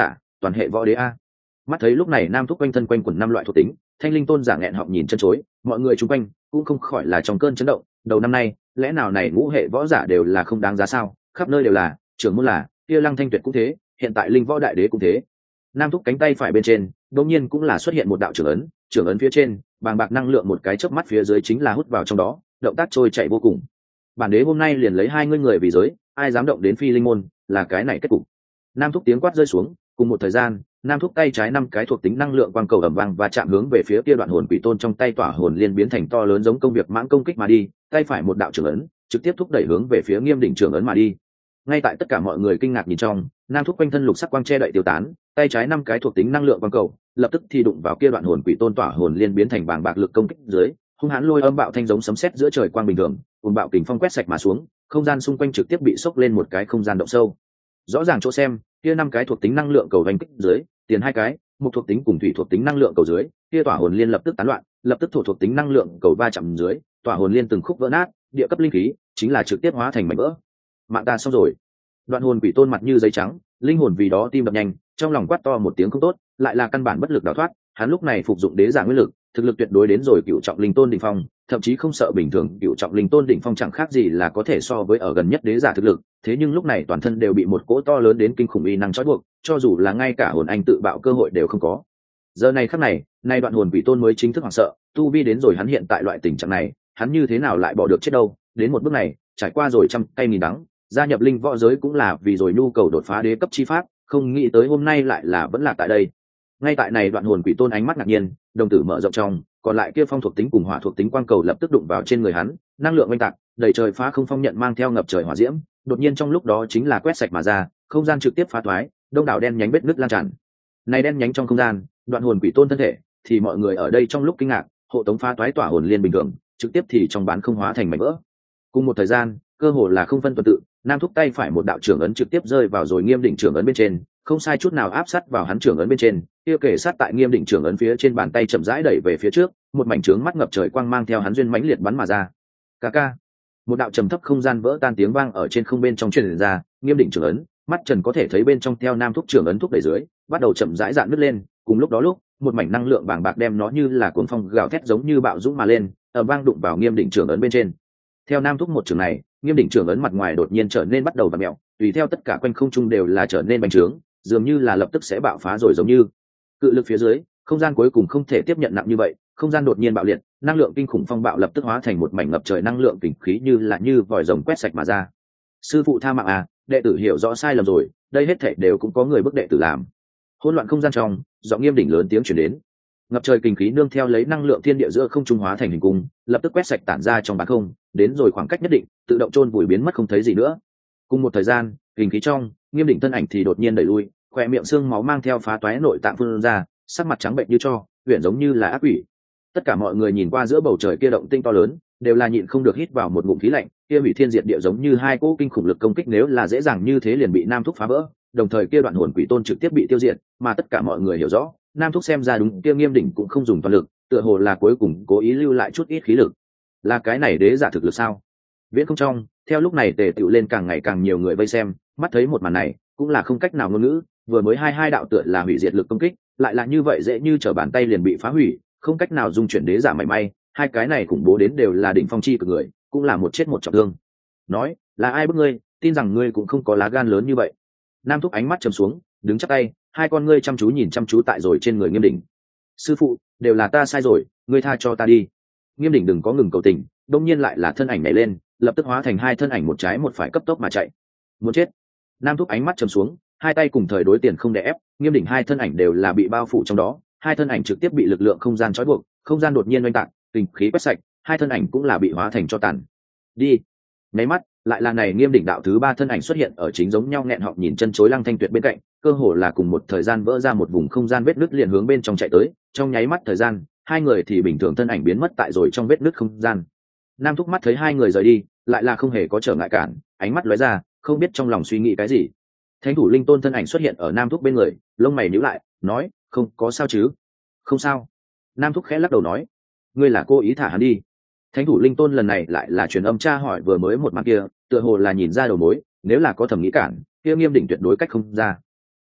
toàn hệ võ đế a. Mắt thấy lúc này nam thúc quanh thân quanh quần năm loại thuộc tính, thanh linh tôn giả nghẹn họng nhìn chân chối, mọi người chung quanh cũng không khỏi là trong cơn chấn động. Đầu năm nay lẽ nào này ngũ hệ võ giả đều là không đáng giá sao? Khắp nơi đều là, trưởng môn là, kia Lăng Thanh Tuyệt cũng thế, hiện tại linh võ đại đế cũng thế. Nam thúc cánh tay phải bên trên đột nhiên cũng là xuất hiện một đạo trưởng ấn, trưởng ấn phía trên bàng bạc năng lượng một cái chớp mắt phía dưới chính là hút vào trong đó, động tác trôi chảy vô cùng. Bản đế hôm nay liền lấy hai ngươi người vì giới, ai dám động đến phi linh môn là cái này kết cục. Nam thúc tiếng quát rơi xuống, cùng một thời gian nam thúc tay trái năm cái thuộc tính năng lượng quang cầu ầm vang và chạm hướng về phía kia đoạn hồn quỷ tôn trong tay tỏa hồn liên biến thành to lớn giống công việc mãng công kích mà đi, tay phải một đạo trưởng ấn trực tiếp thúc đẩy hướng về phía Nghiêm Đỉnh trưởng ấn mà đi. Ngay tại tất cả mọi người kinh ngạc nhìn trong, nam thúc quanh thân lục sắc quang che đậy tiêu tán, tay trái năm cái thuộc tính năng lượng quang cầu lập tức thì đụng vào kia đoạn hồn quỷ tôn tỏa hồn liên biến thành bàng bạc lực công kích dưới, hung hãn lôi âm bạo thanh giống sấm sét giữa trời quang bình thường, cùng bạo kình phong quét sạch mà xuống, không gian xung quanh trực tiếp bị sốc lên một cái không gian động sâu. Rõ ràng chỗ xem, kia năm cái thuộc tính năng lượng cầu vành kích dưới, tiền hai cái, một thuộc tính cùng thủy thuộc tính năng lượng cầu dưới, kia tỏa hồn liên lập tức tán loạn, lập tức thổ thuộc tính năng lượng cầu va chạm dưới, tỏa hồn liên từng khúc vỡ nát, địa cấp linh khí chính là trực tiếp hóa thành mảnh vỡ. Mạng ta xong rồi. Đoạn hồn quỷ tôn mặt như giấy trắng, linh hồn vì đó tim đập nhanh, trong lòng quát to một tiếng không tốt, lại là căn bản bất lực đào thoát. Hắn lúc này phục dụng đế giả nguyên lực, thực lực tuyệt đối đến rồi cựu trọng linh tôn đỉnh phong, thậm chí không sợ bình thường cựu trọng linh tôn đỉnh phong chẳng khác gì là có thể so với ở gần nhất đế giả thực lực. Thế nhưng lúc này toàn thân đều bị một cỗ to lớn đến kinh khủng uy năng trói buộc, cho dù là ngay cả hồn anh tự bạo cơ hội đều không có. Giờ này khắc này, nay đoạn hồn quỷ tôn mới chính thức hoảng sợ, tu vi đến rồi hắn hiện tại loại tình trạng này, hắn như thế nào lại bỏ được chết đâu? Đến một bước này, trải qua rồi trăm cây nghìn đắng, gia nhập linh võ giới cũng là vì rồi nhu cầu đột phá đế cấp chi pháp, không nghĩ tới hôm nay lại là vẫn là tại đây. Ngay tại này đoạn hồn quỷ tôn ánh mắt ngạc nhiên, đồng tử mở rộng trong, còn lại kia phong thuộc tính cùng hỏa thuộc tính quang cầu lập tức đụng vào trên người hắn, năng lượng oanh tạc, đầy trời phá không phong nhận mang theo ngập trời hỏa diễm, đột nhiên trong lúc đó chính là quét sạch mà ra, không gian trực tiếp phá thoái, đông đảo đen nhánh vết nứt lan tràn. Này đen nhánh trong không gian, đoạn hồn quỷ tôn thân thể, thì mọi người ở đây trong lúc kinh ngạc, hộ tống phá toái tỏa hồn liên bình thường, trực tiếp thì trong bán không hóa thành mảnh vỡ. Cùng một thời gian, cơ hồ là không phân tuần tự, nam thúc tay phải một đạo trưởng ấn trực tiếp rơi vào rồi Nghiêm Đỉnh trưởng ấn bên trên, không sai chút nào áp sát vào hắn trưởng ấn bên trên, kia kể sát tại Nghiêm Đỉnh trưởng ấn phía trên bàn tay chậm rãi đẩy về phía trước, một mảnh trướng mắt ngập trời quang mang theo hắn duyên mãnh liệt bắn mà ra. Ca ca. Một đạo trầm thấp không gian vỡ tan tiếng vang ở trên không bên trong truyền ra, Nghiêm Đỉnh trưởng ấn, mắt trần có thể thấy bên trong theo nam thúc trưởng ấn thúc đẩy dưới, bắt đầu chậm rãi dạn nứt lên, cùng lúc đó lúc, một mảnh năng lượng bàng bạc đem nó như là cuồng phong gào thét giống như bạo dũng mà lên, ở vang đụng vào Nghiêm Đỉnh trưởng ấn bên trên. Theo nam thúc một trường này, Nghiêm Đỉnh trưởng ấn mặt ngoài đột nhiên trở nên bắt đầu vặn mèo, tùy theo tất cả quanh không trung đều là trở nên bành trướng, dường như là lập tức sẽ bạo phá rồi giống như. Cự lực phía dưới, không gian cuối cùng không thể tiếp nhận nặng như vậy, không gian đột nhiên bạo liệt, năng lượng kinh khủng phong bạo lập tức hóa thành một mảnh ngập trời năng lượng kình khí như là như vòi rồng quét sạch mà ra. Sư phụ tha mạng à, đệ tử hiểu rõ sai lầm rồi, đây hết thảy đều cũng có người bức đệ tử làm. Hỗn loạn không gian trong, giọng Nghiêm Đỉnh lớn tiếng truyền đến. Ngập trời kình khí nương theo lấy năng lượng thiên địa giữa không trung hóa thành hình cung, lập tức quét sạch tản ra trong bán không, đến rồi khoảng cách nhất định, tự động chôn vùi biến mất không thấy gì nữa. Cùng một thời gian, kình khí trong, Nghiêm Đỉnh thân ảnh thì đột nhiên đẩy lui, khóe miệng xương máu mang theo phá toái nội tạng phun ra, sắc mặt trắng bệnh như tro, huyền giống như là ác quỷ. Tất cả mọi người nhìn qua giữa bầu trời kia động tinh to lớn, đều là nhịn không được hít vào một ngụm khí lạnh, kia hủy thiên diệt địa giống như hai cỗ kinh khủng lực công kích nếu là dễ dàng như thế liền bị nam thúc phá vỡ, đồng thời kia đoạn hồn quỷ tôn trực tiếp bị tiêu diệt, mà tất cả mọi người hiểu rõ, nam thúc xem ra đúng kia Nghiêm Đỉnh cũng không dùng toàn lực, tựa hồ là cuối cùng cố ý lưu lại chút ít khí lực. Là cái này đế giả thực lực sao? Viễn không trong, theo lúc này tề tựu lên càng ngày càng nhiều người vây xem, mắt thấy một màn này, cũng là không cách nào ngôn ngữ, vừa mới hai hai đạo tựa là hủy diệt lực công kích, lại là như vậy dễ như trở bàn tay liền bị phá hủy, không cách nào dung chuyển đế giả mảy may, hai cái này khủng bố đến đều là đỉnh phong chi cực người, cũng là một chết một trọng thương. Nói, là ai bức ngươi, tin rằng ngươi cũng không có lá gan lớn như vậy. Nam thúc ánh mắt trầm xuống, đứng chắp tay, hai con ngươi chăm chú nhìn chăm chú tại rồi trên người Nghiêm Đỉnh. Sư phụ, đều là ta sai rồi, ngươi tha cho ta đi. Nghiêm Đỉnh đừng có ngừng cầu tình, đông nhiên lại là thân ảnh nhảy lên, lập tức hóa thành hai thân ảnh một trái một phải cấp tốc mà chạy. Muốn chết. Nam thúc ánh mắt trầm xuống, hai tay cùng thời đối tiền không để ép, Nghiêm Đỉnh hai thân ảnh đều là bị bao phủ trong đó, hai thân ảnh trực tiếp bị lực lượng không gian trói buộc, không gian đột nhiên oanh tạc, kình khí quét sạch, hai thân ảnh cũng là bị hóa thành cho tàn. Đi. Nháy mắt, lại là này Nghiêm Đỉnh đạo thứ ba thân ảnh xuất hiện ở chính giống nhau nghẹn họng nhìn chân chối Lăng Thanh Tuyệt bên cạnh, cơ hồ là cùng một thời gian vỡ ra một vùng không gian vết nứt liền hướng bên trong chạy tới, trong nháy mắt thời gian, hai người thì bình thường thân ảnh biến mất tại rồi trong vết nứt không gian. Nam thúc mắt thấy hai người rời đi, lại là không hề có trở ngại cản, ánh mắt lóe ra, không biết trong lòng suy nghĩ cái gì. Thánh thủ linh tôn thân ảnh xuất hiện ở Nam thúc bên người, lông mày nhíu lại, nói, không có sao chứ? Không sao. Nam thúc khẽ lắc đầu nói, ngươi là cố ý thả hắn đi. Thánh thủ linh tôn lần này lại là truyền âm tra hỏi vừa mới một màn kia, tựa hồ là nhìn ra đầu mối, nếu là có thẩm nghĩ cản, kia Nghiêm Đỉnh tuyệt đối cách không ra.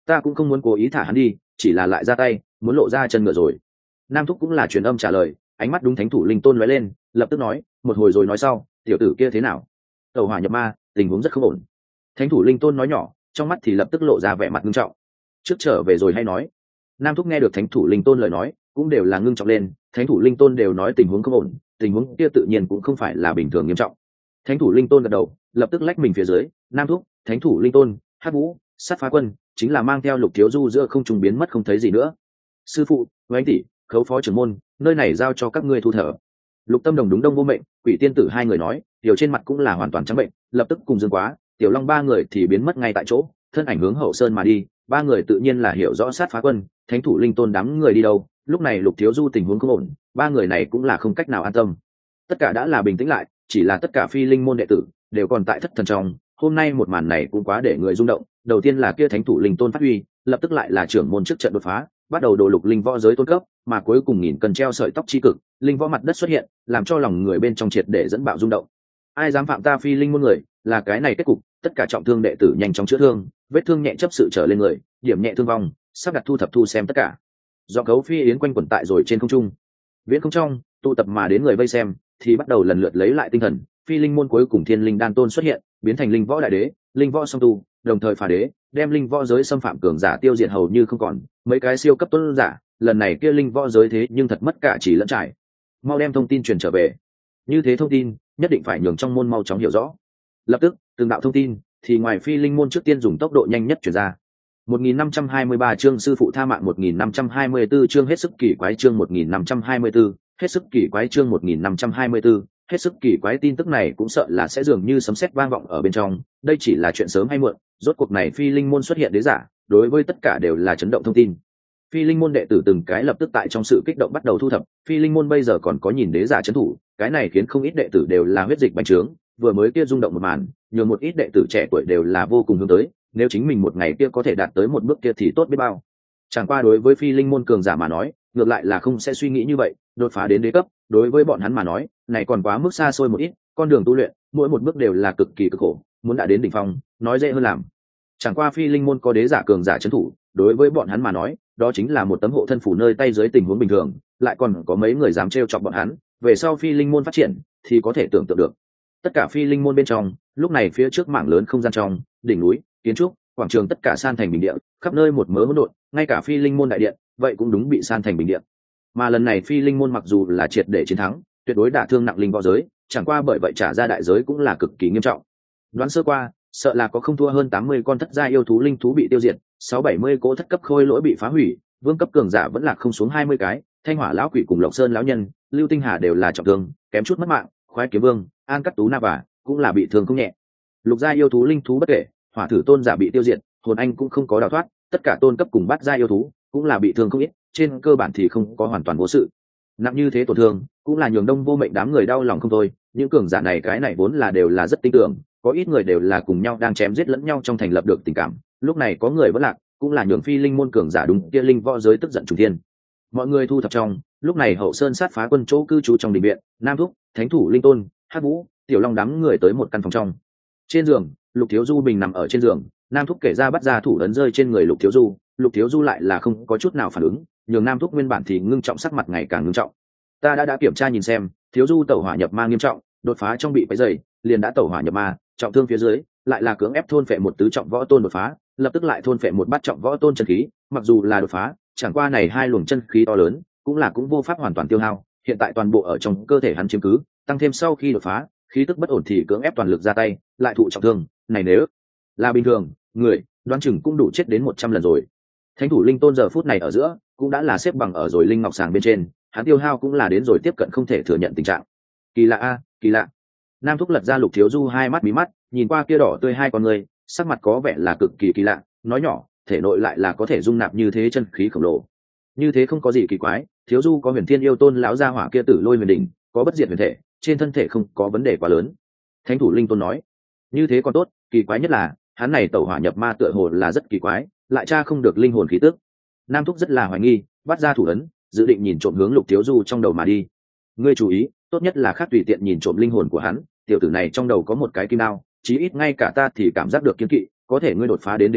ta cũng không muốn cố ý thả hắn đi, chỉ là lại ra tay muốn lộ ra chân ngựa rồi. Nam thúc cũng là truyền âm trả lời, ánh mắt đúng thánh thủ linh tôn lóe lên, lập tức nói, một hồi rồi nói sau, tiểu tử kia thế nào? Tẩu hỏa nhập ma, tình huống rất không ổn. Thánh thủ linh tôn nói nhỏ, trong mắt thì lập tức lộ ra vẻ mặt nghiêm trọng. Trước trở về rồi hay nói. Nam thúc nghe được thánh thủ linh tôn lời nói cũng đều là ngưng trọng lên, thánh thủ linh tôn đều nói tình huống không ổn, tình huống kia tự nhiên cũng không phải là bình thường nghiêm trọng. Thánh thủ linh tôn gật đầu, lập tức lách mình phía dưới. Nam thúc, thánh thủ linh tôn, Hắc Vũ, Sát Phá Quân chính là mang theo Lục Thiếu Du giữa không trung biến mất không thấy gì nữa. Sư phụ, Oánh tỷ, Khấu phó trưởng môn, nơi này giao cho các ngươi thu thở. Lục Tâm Đồng đúng đông vô mệnh, Quỷ Tiên Tử hai người nói, điều trên mặt cũng là hoàn toàn trắng bệnh, lập tức cùng Dương Quá, Tiểu Long ba người thì biến mất ngay tại chỗ, thân ảnh hướng hậu sơn mà đi. Ba người tự nhiên là hiểu rõ Sát Phá Quân, thánh thủ linh tôn đám người đi đâu. Lúc này Lục Thiếu Du tình huống không ổn, ba người này cũng là không cách nào an tâm. Tất cả đã là bình tĩnh lại, chỉ là tất cả phi linh môn đệ tử đều còn tại thất thần trong. Hôm nay một màn này cũng quá để người rung động. Đầu tiên là kia thánh thủ linh tôn phát huy, lập tức lại là trưởng môn trước trận đột phá, bắt đầu đồ lục linh võ giới tôn cấp, mà cuối cùng nghìn cần treo sợi tóc chi cực, linh võ mặt đất xuất hiện, làm cho lòng người bên trong triệt để dẫn bạo rung động. Ai dám phạm ta phi linh môn người, là cái này kết cục. Tất cả trọng thương đệ tử nhanh chóng chữa thương, vết thương nhẹ chấp sự trở lên người, điểm nhẹ thương vong, sắp đặt thu thập thu xem tất cả. Do cấu phi yến quanh quẩn tại rồi trên không trung, viễn không trong tụ tập mà đến người vây xem thì bắt đầu lần lượt lấy lại tinh thần. Phi linh môn cuối cùng thiên linh đan tôn xuất hiện, biến thành linh võ đại đế, linh võ song tu, đồng thời phá đế, đem linh võ giới xâm phạm cường giả tiêu diệt hầu như không còn. Mấy cái siêu cấp tôn giả, lần này kia linh võ giới thế nhưng thật mất cả chỉ lẫn trải. Mau đem thông tin truyền trở về, như thế thông tin nhất định phải nhường trong môn mau chóng hiểu rõ. Lập tức từng đạo thông tin thì ngoài phi linh môn trước tiên dùng tốc độ nhanh nhất truyền ra. một nghìn năm trăm hai mươi ba chương sư phụ tha mạng, một nghìn năm trăm hai mươi tư chương hết sức kỳ quái, chương một nghìn năm trăm hai mươi tư hết sức kỳ quái, chương một nghìn năm trăm hai mươi tư hết sức kỳ quái. Tin tức này cũng sợ là sẽ dường như sấm sét vang vọng ở bên trong, đây chỉ là chuyện sớm hay muộn, rốt cuộc này phi linh môn xuất hiện đế giả, đối với tất cả đều là chấn động thông tin. Phi linh môn đệ tử từng cái lập tức tại trong sự kích động bắt đầu thu thập, phi linh môn bây giờ còn có nhìn đế giả trấn thủ, cái này khiến không ít đệ tử đều là huyết dịch bành trướng. Vừa mới kia rung động một màn, nhường một ít đệ tử trẻ tuổi đều là vô cùng hướng tới, nếu chính mình một ngày kia có thể đạt tới một bước kia thì tốt biết bao. Chẳng qua đối với phi linh môn cường giả mà nói, ngược lại là không sẽ suy nghĩ như vậy, đột phá đến đế cấp, đối với bọn hắn mà nói, này còn quá mức xa xôi một ít, con đường tu luyện, mỗi một bước đều là cực kỳ cực khổ, muốn đã đến đỉnh phong, nói dễ hơn làm. Chẳng qua phi linh môn có đế giả cường giả trấn thủ, đối với bọn hắn mà nói, đó chính là một tấm hộ thân phủ nơi tay dưới tình huống bình thường, lại còn có mấy người dám trêu chọc bọn hắn, về sau phi linh môn phát triển thì có thể tưởng tượng được. Tất cả phi linh môn bên trong, lúc này phía trước mảng lớn không gian trong, đỉnh núi, kiến trúc, quảng trường tất cả san thành bình địa, khắp nơi một mớ hỗn độn, ngay cả phi linh môn đại điện, vậy cũng đúng bị san thành bình địa. Mà lần này phi linh môn mặc dù là triệt để chiến thắng, tuyệt đối đả thương nặng linh võ giới, chẳng qua bởi vậy trả ra đại giới cũng là cực kỳ nghiêm trọng. Đoán sơ qua, sợ là có không thua hơn tám mươi con thất gia yêu thú linh thú bị tiêu diệt, sáu bảy mươi cỗ thất cấp khôi lỗi bị phá hủy, vương cấp cường giả vẫn là không xuống hai mươi cái, Thanh Hỏa lão quỷ cùng Lộc Sơn lão nhân, Lưu Tinh Hà đều là trọng thương, kém chút mất mạng, Khoái Kiếm Vương, An Cắt Tú Na Vả cũng là bị thương không nhẹ. Lục gia yêu thú linh thú bất kể, Hỏa Thử tôn giả bị tiêu diệt, Hồn Anh cũng không có đào thoát, tất cả tôn cấp cùng bát gia yêu thú cũng là bị thương không ít, trên cơ bản thì không có hoàn toàn vô sự. Nặng như thế tổn thương, cũng là nhường Đông Vô Mệnh đám người đau lòng không thôi, những cường giả này cái này vốn là đều là rất tin tưởng, có ít người đều là cùng nhau đang chém giết lẫn nhau trong thành lập được tình cảm, lúc này có người vẫn lạc, cũng là nhường phi linh môn cường giả đúng kia linh võ giới tức giận trùng thiên. Mọi người thu thập trong, lúc này hậu sơn sát phá quân chỗ cư trú trong đình viện, Nam Thúc, Thánh thủ linh tôn, Hắc Vũ, Tiểu Long đám người tới một căn phòng trong. Trên giường, Lục Thiếu Du bình nằm ở trên giường, Nam Thúc kể ra bắt ra thủ ấn rơi trên người Lục Thiếu Du, Lục Thiếu Du lại là không có chút nào phản ứng, nhường Nam Thúc nguyên bản thì ngưng trọng, sắc mặt ngày càng ngưng trọng. Ta đã đã kiểm tra nhìn xem, Thiếu Du tẩu hỏa nhập ma nghiêm trọng, đột phá trong bị quấy rầy, liền đã tẩu hỏa nhập ma, trọng thương phía dưới, lại là cưỡng ép thôn phệ một tứ trọng võ tôn đột phá, lập tức lại thôn phệ một bát trọng võ tôn chân khí, mặc dù là đột phá, chẳng qua này hai luồng chân khí to lớn, cũng là cũng vô pháp hoàn toàn tiêu hao, hiện tại toàn bộ ở trong cơ thể hắn chiếm cứ, tăng thêm sau khi đột phá, khí tức bất ổn thì cưỡng ép toàn lực ra tay, lại thụ trọng thương, này nếu là bình thường, người, đoán chừng cũng đủ chết đến một trăm lần rồi. Thánh thủ linh tôn giờ phút này ở giữa, cũng đã là xếp bằng ở rồi linh ngọc sàng bên trên, hắn tiêu hao cũng là đến rồi tiếp cận không thể thừa nhận tình trạng. Kỳ lạ a, kỳ lạ. Nam Thúc lật ra Lục Thiếu Du hai mắt bí mắt, nhìn qua kia đỏ tươi hai con người, sắc mặt có vẻ là cực kỳ kỳ lạ, nói nhỏ, thể nội lại là có thể dung nạp như thế chân khí khổng lồ. Như thế không có gì kỳ quái, Thiếu Du có Huyền Thiên yêu tôn lão gia hỏa kia tử lôi huyền đỉnh, có bất diệt huyền thể, trên thân thể không có vấn đề quá lớn. Thánh thủ linh tôn nói, như thế còn tốt, kỳ quái nhất là, hắn này tẩu hỏa nhập ma tựa hồ là rất kỳ quái, lại tra không được linh hồn khí tức. Nam Thúc rất là hoài nghi, bắt ra thủ ấn, dự định nhìn trộm hướng Lục Thiếu Du trong đầu mà đi. Ngươi chú ý, tốt nhất là khác tùy tiện nhìn trộm linh hồn của hắn, tiểu tử này trong đầu có một cái kim đao, chí ít ngay cả ta thì cảm giác được kiên kỵ, có thể ngươi đột phá đến đế cấp,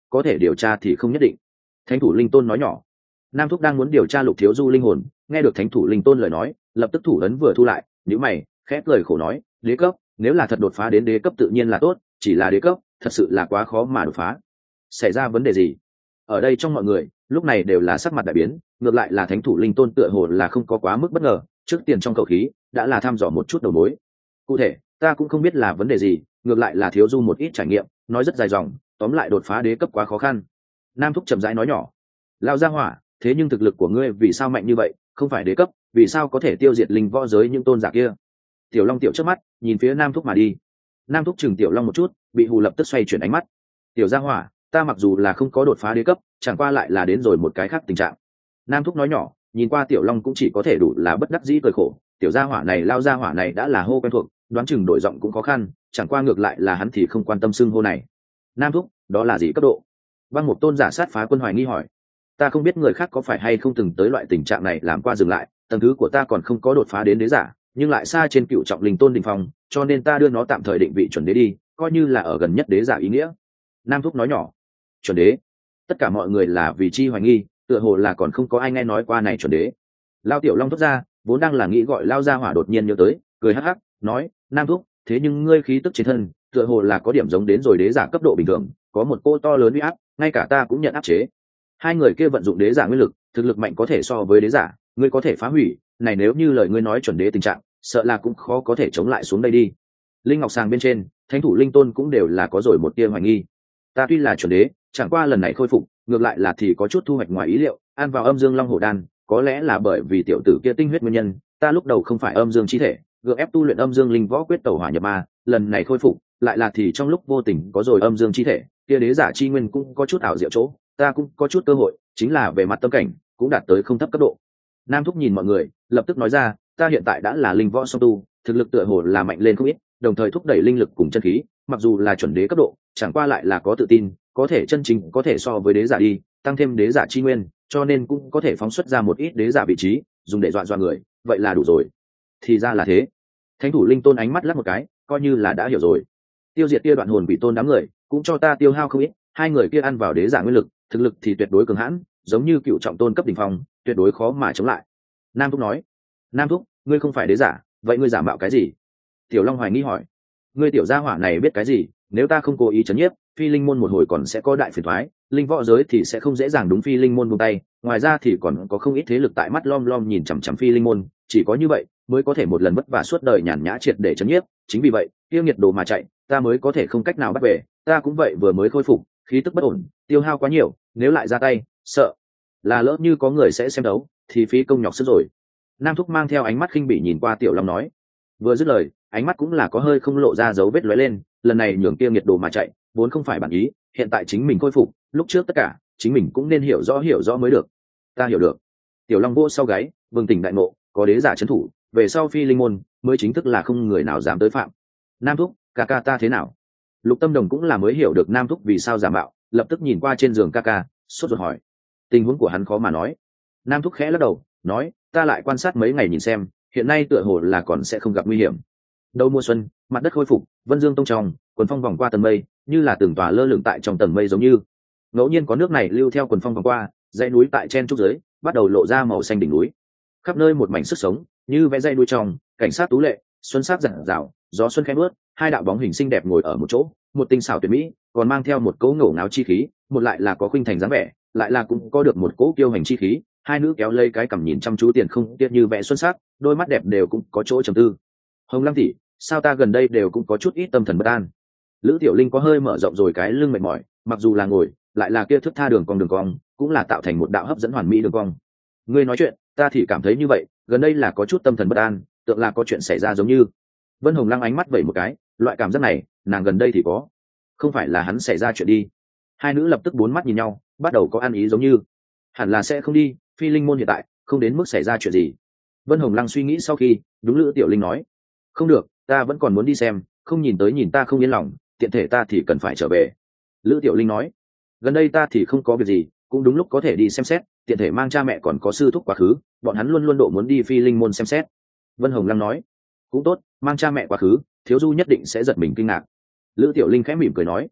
có thể điều tra thì không nhất định. Thánh thủ linh tôn nói nhỏ. Nam thúc đang muốn điều tra Lục thiếu du linh hồn, nghe được thánh thủ linh tôn lời nói, lập tức thủ ấn vừa thu lại, nhíu mày khẽ cười khổ nói, đế cấp, nếu là thật đột phá đến đế cấp tự nhiên là tốt, chỉ là đế cấp thật sự là quá khó mà đột phá. Xảy ra vấn đề gì? Ở đây trong mọi người lúc này đều là sắc mặt đại biến, ngược lại là thánh thủ linh tôn tựa hồ là không có quá mức bất ngờ, trước tiền trong khẩu khí đã là thăm dò một chút đầu mối. Cụ thể ta cũng không biết là vấn đề gì, ngược lại là thiếu du một ít trải nghiệm, nói rất dài dòng, tóm lại đột phá đế cấp quá khó khăn. Nam thúc chậm rãi nói nhỏ. Lao ra hỏa, thế nhưng thực lực của ngươi vì sao mạnh như vậy, không phải đế cấp vì sao có thể tiêu diệt linh võ giới những tôn giả kia? Tiểu long tiểu trước mắt nhìn phía Nam thúc mà đi. Nam thúc chừng tiểu long một chút, bị hù lập tức xoay chuyển ánh mắt. Tiểu gia hỏa, ta mặc dù là không có đột phá đế cấp, chẳng qua lại là đến rồi một cái khác tình trạng. Nam thúc nói nhỏ, nhìn qua tiểu long cũng chỉ có thể đủ là bất đắc dĩ cười khổ. Tiểu gia hỏa này lao gia hỏa này đã là hô quen thuộc, đoán chừng đổi giọng cũng khó khăn, chẳng qua ngược lại là hắn thì không quan tâm xưng hô này. Nam thúc, đó là gì cấp độ? Băng một tôn giả sát phá quân hoài nghi hỏi. Ta không biết người khác có phải hay không từng tới loại tình trạng này làm qua dừng lại, tầng thứ của ta còn không có đột phá đến đế giả, nhưng lại xa trên cựu trọng linh tôn đỉnh phong, cho nên ta đưa nó tạm thời định vị chuẩn đế đi, coi như là ở gần nhất đế giả ý nghĩa. Nam thúc nói nhỏ. Chuẩn đế? Tất cả mọi người là vì chi hoài nghi, tựa hồ là còn không có ai nghe nói qua này chuẩn đế. Lao tiểu long thốt ra, vốn đang là nghĩ gọi lao ra hỏa đột nhiên nhớ tới, cười hắc hắc nói, Nam thúc, thế nhưng ngươi khí tức trên thân tựa hồ là có điểm giống đến rồi đế giả cấp độ bình thường, có một cô to lớn uy áp, ngay cả ta cũng nhận áp chế. Hai người kia vận dụng đế giả nguyên lực, thực lực mạnh có thể so với đế giả, ngươi có thể phá hủy này, nếu như lời ngươi nói chuẩn đế tình trạng, sợ là cũng khó có thể chống lại xuống đây đi. Linh ngọc sàng bên trên thánh thủ linh tôn cũng đều là có rồi một tia hoài nghi. Ta tuy là chuẩn đế, chẳng qua lần này khôi phục ngược lại là thì có chút thu hoạch ngoài ý liệu, ăn vào âm dương long hổ đan, có lẽ là bởi vì tiểu tử kia tinh huyết nguyên nhân, ta lúc đầu không phải âm dương chi thể, gượng ép tu luyện âm dương linh võ quyết tẩu hỏa nhập ma, lần này khôi phục lại là thì trong lúc vô tình có rồi âm dương chi thể, kia đế giả chi nguyên cũng có chút ảo diệu chỗ, ta cũng có chút cơ hội, chính là về mặt tâm cảnh cũng đạt tới không thấp cấp độ. Nam thúc nhìn mọi người lập tức nói ra, ta hiện tại đã là linh võ song tu, thực lực tựa hồ là mạnh lên không ít, đồng thời thúc đẩy linh lực cùng chân khí, mặc dù là chuẩn đế cấp độ, chẳng qua lại là có tự tin có thể chân chính có thể so với đế giả đi, tăng thêm đế giả chi nguyên, cho nên cũng có thể phóng xuất ra một ít đế giả vị trí, dùng để dọa dọa người, vậy là đủ rồi. Thì ra là thế. Thánh thủ linh tôn ánh mắt lắc một cái, coi như là đã hiểu rồi. Tiêu diệt kia đoạn hồn bị tôn đám người, cũng cho ta tiêu hao không ít, hai người kia ăn vào đế giả nguyên lực, thực lực thì tuyệt đối cường hãn, giống như cựu trọng tôn cấp đỉnh phong, tuyệt đối khó mà chống lại. Nam thúc nói. Nam thúc, ngươi không phải đế giả, vậy ngươi giả mạo cái gì? Tiểu long hoài nghi hỏi. Ngươi tiểu gia hỏa này biết cái gì? Nếu ta không cố ý chấn nhiếp phi linh môn một hồi còn sẽ có đại phiền toái, linh võ giới thì sẽ không dễ dàng đúng phi linh môn buông tay, ngoài ra thì còn có không ít thế lực tại mắt lom lom nhìn chằm chằm phi linh môn, chỉ có như vậy mới có thể một lần vất vả suốt đời nhàn nhã triệt để chấn nhiếp, chính vì vậy tiêu nhiệt đồ mà chạy, ta mới có thể không cách nào bắt về, ta cũng vậy vừa mới khôi phục, khí tức bất ổn, tiêu hao quá nhiều, nếu lại ra tay, sợ là lỡ như có người sẽ xem đấu thì phí công nhọc sức rồi. Nam thúc mang theo ánh mắt khinh bỉ nhìn qua tiểu long nói. Vừa dứt lời, ánh mắt cũng là có hơi không lộ ra dấu vết lóe lên, lần này nhường kia nhiệt đồ mà chạy vốn không phải bản ý, hiện tại chính mình khôi phục, lúc trước tất cả chính mình cũng nên hiểu rõ hiểu rõ mới được. Ta hiểu được. Tiểu long vỗ sau gáy, bừng tỉnh đại ngộ, có đế giả trấn thủ, về sau phi linh môn mới chính thức là không người nào dám tới phạm. Nam thúc, ca ca ta thế nào? Lục tâm đồng cũng là mới hiểu được Nam thúc vì sao giả mạo, lập tức nhìn qua trên giường ca ca, sốt ruột hỏi. Tình huống của hắn khó mà nói. Nam thúc khẽ lắc đầu nói, ta lại quan sát mấy ngày nhìn xem, hiện nay tựa hồ là còn sẽ không gặp nguy hiểm. Đầu mùa xuân, mặt đất khôi phục, vân dương tông trong quần phong vòng qua tầng mây, như là từng tòa lơ lửng tại trong tầng mây, giống như ngẫu nhiên có nước này lưu theo quần phong vòng qua, dãy núi tại chen trúc dưới bắt đầu lộ ra màu xanh đỉnh núi, khắp nơi một mảnh sức sống, như vẽ dãy núi trong cảnh sát tú lệ, xuân sắc rạng rào, gió xuân khẽ bước, hai đạo bóng hình xinh đẹp ngồi ở một chỗ, một tinh xảo tuyệt mỹ, còn mang theo một cỗ ngổ ngáo chi khí, một lại là có khuynh thành dáng vẻ, lại là cũng có được một cỗ kiêu hành chi khí. Hai nữ kéo lây cái cằm nhìn chăm chú tiền không tiết như vẽ xuân sắc, đôi mắt đẹp đều cũng có chỗ trầm tư. Hồng Lăng tỷ, sao ta gần đây đều cũng có chút ít tâm thần bất an? Lữ Tiểu Linh có hơi mở rộng rồi cái lưng mệt mỏi, mặc dù là ngồi, lại là kia thước tha đường cong đường cong, cũng là tạo thành một đạo hấp dẫn hoàn mỹ đường cong. Ngươi nói chuyện, ta thì cảm thấy như vậy, gần đây là có chút tâm thần bất an, tượng là có chuyện xảy ra giống như. Vân Hồng Lăng ánh mắt vẩy một cái, loại cảm giác này, nàng gần đây thì có. Không phải là hắn xảy ra chuyện đi. Hai nữ lập tức bốn mắt nhìn nhau, bắt đầu có ăn ý giống như. Hẳn là sẽ không đi, phi linh môn hiện tại không đến mức xảy ra chuyện gì. Vân Hồng Lăng suy nghĩ sau khi, đúng Lữ Tiểu Linh nói. Không được, ta vẫn còn muốn đi xem, không nhìn tới nhìn ta không yên lòng, tiện thể ta thì cần phải trở về. Lữ Tiểu Linh nói. Gần đây ta thì không có việc gì, cũng đúng lúc có thể đi xem xét, tiện thể mang cha mẹ còn có sư thúc quá khứ, bọn hắn luôn luôn độ muốn đi phi linh môn xem xét. Vân Hồng Lăng nói. Cũng tốt, mang cha mẹ quá khứ, thiếu du nhất định sẽ giật mình kinh ngạc. Lữ Tiểu Linh khẽ mỉm cười nói.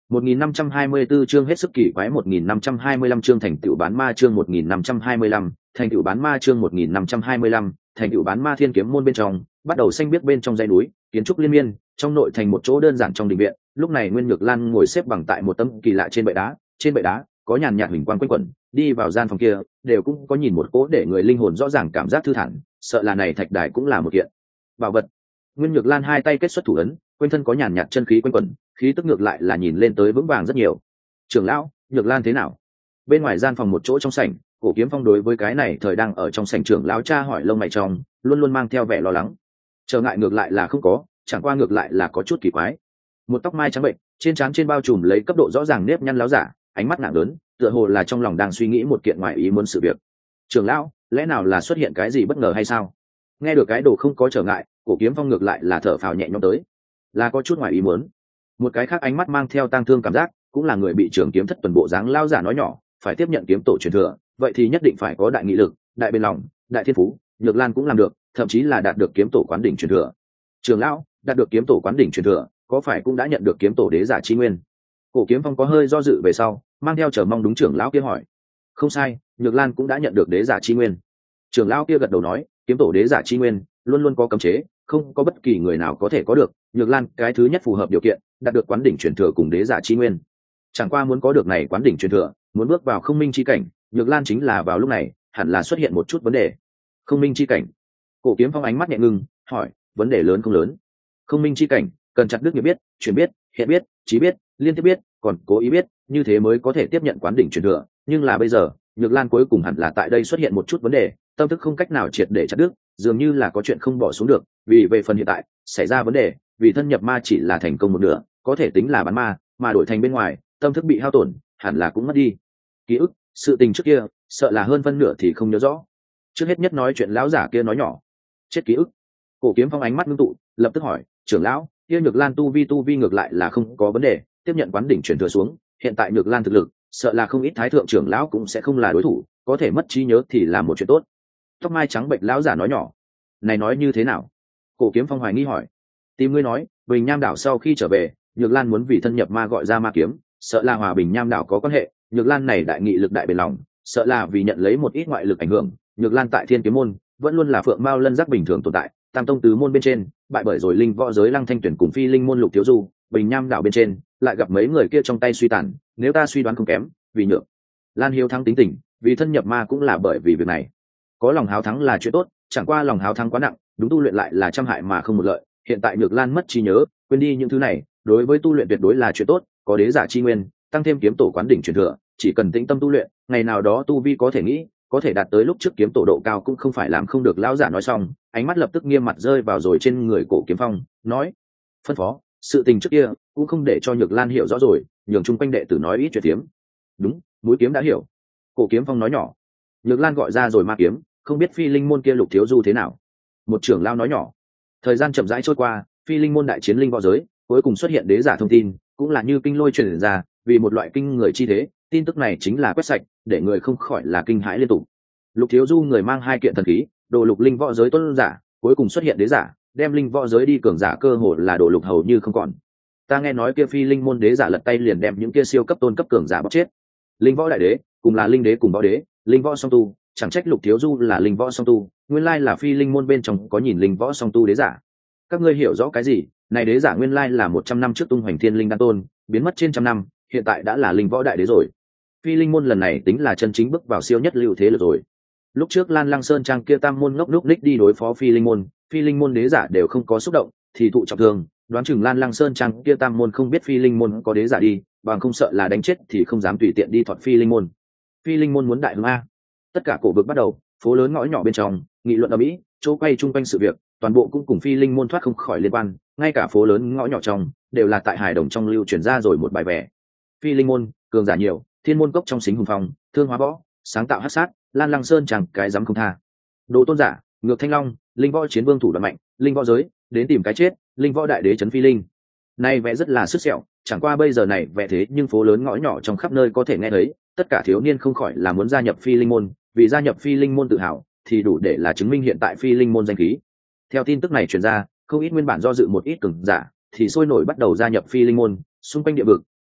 một nghìn năm trăm hai mươi tư chương hết sức kỳ quái một nghìn năm trăm hai mươi lăm chương thành tựu bán ma chương một nghìn năm trăm hai mươi lăm, thành tựu bán ma chương một nghìn năm trăm hai mươi lăm, thành tựu bán ma thiên kiếm môn bên trong, bắt đầu xanh biếc bên trong dãy núi, kiến trúc liên miên, trong nội thành một chỗ đơn giản trong đình viện, lúc này Nguyên Nhược Lan ngồi xếp bằng tại một tấm kỳ lạ trên bệ đá, trên bệ đá có nhàn nhạt huỳnh quang quanh quẩn, đi vào gian phòng kia, đều cũng có nhìn một cỗ để người linh hồn rõ ràng cảm giác thư thản, sợ là này thạch đài cũng là một kiện bảo vật. Nguyên Nhược Lan hai tay kết xuất thủ ấn, quanh thân có nhàn nhạt chân khí quanh quẩn, khí tức ngược lại là nhìn lên tới vững vàng rất nhiều. Trưởng lão, Nhược Lan thế nào? Bên ngoài gian phòng một chỗ trong sảnh, Cổ Kiếm Phong đối với cái này thời đang ở trong sảnh trưởng lão cha hỏi lông mày trong, luôn luôn mang theo vẻ lo lắng. Trở ngại ngược lại là không có, chẳng qua ngược lại là có chút kỳ quái. Một tóc mai trắng bệnh, trên trán trên bao trùm lấy cấp độ rõ ràng nếp nhăn láo giả, ánh mắt nặng lớn, tựa hồ là trong lòng đang suy nghĩ một kiện ngoại ý muốn sự việc. Trưởng lão, lẽ nào là xuất hiện cái gì bất ngờ hay sao? Nghe được cái đồ không có trở ngại, Cổ Kiếm Phong ngược lại là thở phào nhẹ nhõm tới, là có chút ngoại ý muốn. Một cái khác ánh mắt mang theo tang thương cảm giác, cũng là người bị trưởng kiếm thất tuần bộ dáng lao giả nói nhỏ, phải tiếp nhận kiếm tổ truyền thừa, vậy thì nhất định phải có đại nghị lực, đại bền lòng, đại thiên phú. Nhược Lan cũng làm được, thậm chí là đạt được kiếm tổ quán đỉnh truyền thừa. Trưởng lão, đạt được kiếm tổ quán đỉnh truyền thừa, có phải cũng đã nhận được kiếm tổ đế giả chi nguyên? Cổ Kiếm Phong có hơi do dự về sau, mang theo chờ mong đúng trưởng lão kia hỏi. Không sai, Nhược Lan cũng đã nhận được đế giả chi nguyên. Trưởng lão kia gật đầu nói, kiếm tổ đế giả chi nguyên luôn luôn có cấm chế, không có bất kỳ người nào có thể có được. Nhược Lan cái thứ nhất phù hợp điều kiện, đạt được quán đỉnh truyền thừa cùng đế giả chi nguyên. Chẳng qua muốn có được này quán đỉnh truyền thừa, muốn bước vào không minh chi cảnh, Nhược Lan chính là vào lúc này hẳn là xuất hiện một chút vấn đề. Không minh chi cảnh? Cổ Kiếm Phong ánh mắt nhẹ ngưng, hỏi, vấn đề lớn không lớn? Không minh chi cảnh cần chặt đứt nghiệp biết, chuyển biết, hiện biết, trí biết, liên tiếp biết, còn cố ý biết, như thế mới có thể tiếp nhận quán đỉnh truyền thừa. Nhưng là bây giờ, Nhược Lan cuối cùng hẳn là tại đây xuất hiện một chút vấn đề, tâm thức không cách nào triệt để chặt đứt, dường như là có chuyện không bỏ xuống được. Vì về phần hiện tại xảy ra vấn đề, vì thân nhập ma chỉ là thành công một nửa, có thể tính là bán ma, mà đổi thành bên ngoài, tâm thức bị hao tổn, hẳn là cũng mất đi ký ức, sự tình trước kia, sợ là hơn phân nửa thì không nhớ rõ. Trước hết nhất nói chuyện lão giả kia nói nhỏ, chết ký ức. Cổ Kiếm Phong ánh mắt ngưng tụ, lập tức hỏi, trưởng lão, kia Nhược Lan tu vi tu vi ngược lại là không có vấn đề, tiếp nhận quán đỉnh truyền thừa xuống, hiện tại Nhược Lan thực lực, sợ là không ít thái thượng trưởng lão cũng sẽ không là đối thủ, có thể mất trí nhớ thì là một chuyện tốt. Tóc mai trắng bệnh lão giả nói nhỏ, này nói như thế nào? Cổ Kiếm Phong hoài nghi hỏi. Tìm ngươi nói, Bình Nham đảo sau khi trở về, Nhược Lan muốn vì thân nhập ma gọi ra ma kiếm, sợ là hòa Bình Nham đảo có quan hệ. Nhược Lan này đại nghị lực đại bền lòng, sợ là vì nhận lấy một ít ngoại lực ảnh hưởng. Nhược Lan tại Thiên Kiếm môn vẫn luôn là phượng mao lân giác bình thường tồn tại, tam tông tứ môn bên trên bại bởi rồi linh võ giới Lăng Thanh Tuyển cùng phi linh môn Lục Thiếu Du, Bình Nham đảo bên trên lại gặp mấy người kia trong tay suy tàn. Nếu ta suy đoán không kém, vì Nhược Lan hiếu thắng tính tình, vì thân nhập ma cũng là bởi vì việc này. Có lòng háo thắng là chuyện tốt, chẳng qua lòng háo thắng quá nặng, đúng tu luyện lại là trăm hại mà không một lợi. Hiện tại Nhược Lan mất trí nhớ, quên đi những thứ này, đối với tu luyện tuyệt đối là chuyện tốt. Có đế giả chi nguyên, tăng thêm kiếm tổ quán đỉnh truyền thừa, chỉ cần tĩnh tâm tu luyện, ngày nào đó tu vi có thể nghĩ, có thể đạt tới lúc trước kiếm tổ độ cao cũng không phải làm không được. Lão giả nói xong, ánh mắt lập tức nghiêm mặt rơi vào rồi trên người Cổ Kiếm Phong, nói, phân phó, sự tình trước kia cũng không để cho Nhược Lan hiểu rõ rồi, nhường chung quanh đệ tử nói ít chuyện tiếm. Đúng, mũi kiếm đã hiểu. Cổ Kiếm Phong nói nhỏ. Nhược Lan gọi ra rồi ma kiếm, không biết phi linh môn kia Lục Thiếu Du thế nào? Một trưởng lao nói nhỏ. Thời gian chậm rãi trôi qua, phi linh môn đại chiến linh võ giới, cuối cùng xuất hiện đế giả thông tin, cũng là như kinh lôi truyền ra, vì một loại kinh người chi thế, tin tức này chính là quét sạch, để người không khỏi là kinh hãi liên tục. Lục Thiếu Du người mang hai kiện thần khí, đồ lục linh võ giới tuân giả, cuối cùng xuất hiện đế giả, đem linh võ giới đi cường giả cơ hồ là đồ lục hầu như không còn. Ta nghe nói kia phi linh môn đế giả lật tay liền đem những kia siêu cấp tôn cấp cường giả bóc chết. Linh võ đại đế, cùng là linh đế cùng võ đế, linh võ song tu, chẳng trách Lục Thiếu Du là linh võ song tu, nguyên lai là phi linh môn bên trong có nhìn linh võ song tu đế giả. Các ngươi hiểu rõ cái gì? Này đế giả nguyên lai là một trăm năm trước tung hoành thiên linh đan tôn, biến mất trên trăm năm, hiện tại đã là linh võ đại đế rồi. Phi linh môn lần này tính là chân chính bước vào siêu nhất lưu thế lực rồi. Lúc trước Lan Lăng Sơn trang kia tam môn ngốc núc ních đi đối phó phi linh môn, phi linh môn đế giả đều không có xúc động, thì thụ trọng thương, đoán chừng Lan Lăng Sơn trang kia tam môn không biết phi linh môn có đế giả đi, bằng không sợ là đánh chết thì không dám tùy tiện đi thoát phi linh môn. Phi linh môn muốn đại hưng a. Tất cả cổ vực bắt đầu, phố lớn ngõ nhỏ bên trong, nghị luận ở mỹ, chỗ quay chung quanh sự việc, toàn bộ cũng cùng phi linh môn thoát không khỏi liên quan, ngay cả phố lớn ngõ nhỏ trong đều là tại hài đồng trong lưu truyền ra rồi một bài vẽ. Phi linh môn cường giả nhiều, thiên môn cốc trong xính hùng phong, thương hóa võ, sáng tạo hắc sát, Lan Lăng Sơn chẳng cái dám không tha. Đồ tôn giả, ngược thanh long, linh võ chiến vương thủ đoạn mạnh, linh võ giới đến tìm cái chết, linh võ đại đế trấn phi linh. Này vẽ rất là sức sẹo, chẳng qua bây giờ này vẽ thế nhưng phố lớn ngõ nhỏ trong khắp nơi có thể nghe thấy, tất cả thiếu niên không khỏi là muốn gia nhập phi linh môn, vì gia nhập phi linh môn tự hào thì đủ để là chứng minh hiện tại phi linh môn danh khí. Theo tin tức này truyền ra, không ít nguyên bản do dự một ít cường giả thì sôi nổi bắt đầu gia nhập phi linh môn, xung quanh địa vực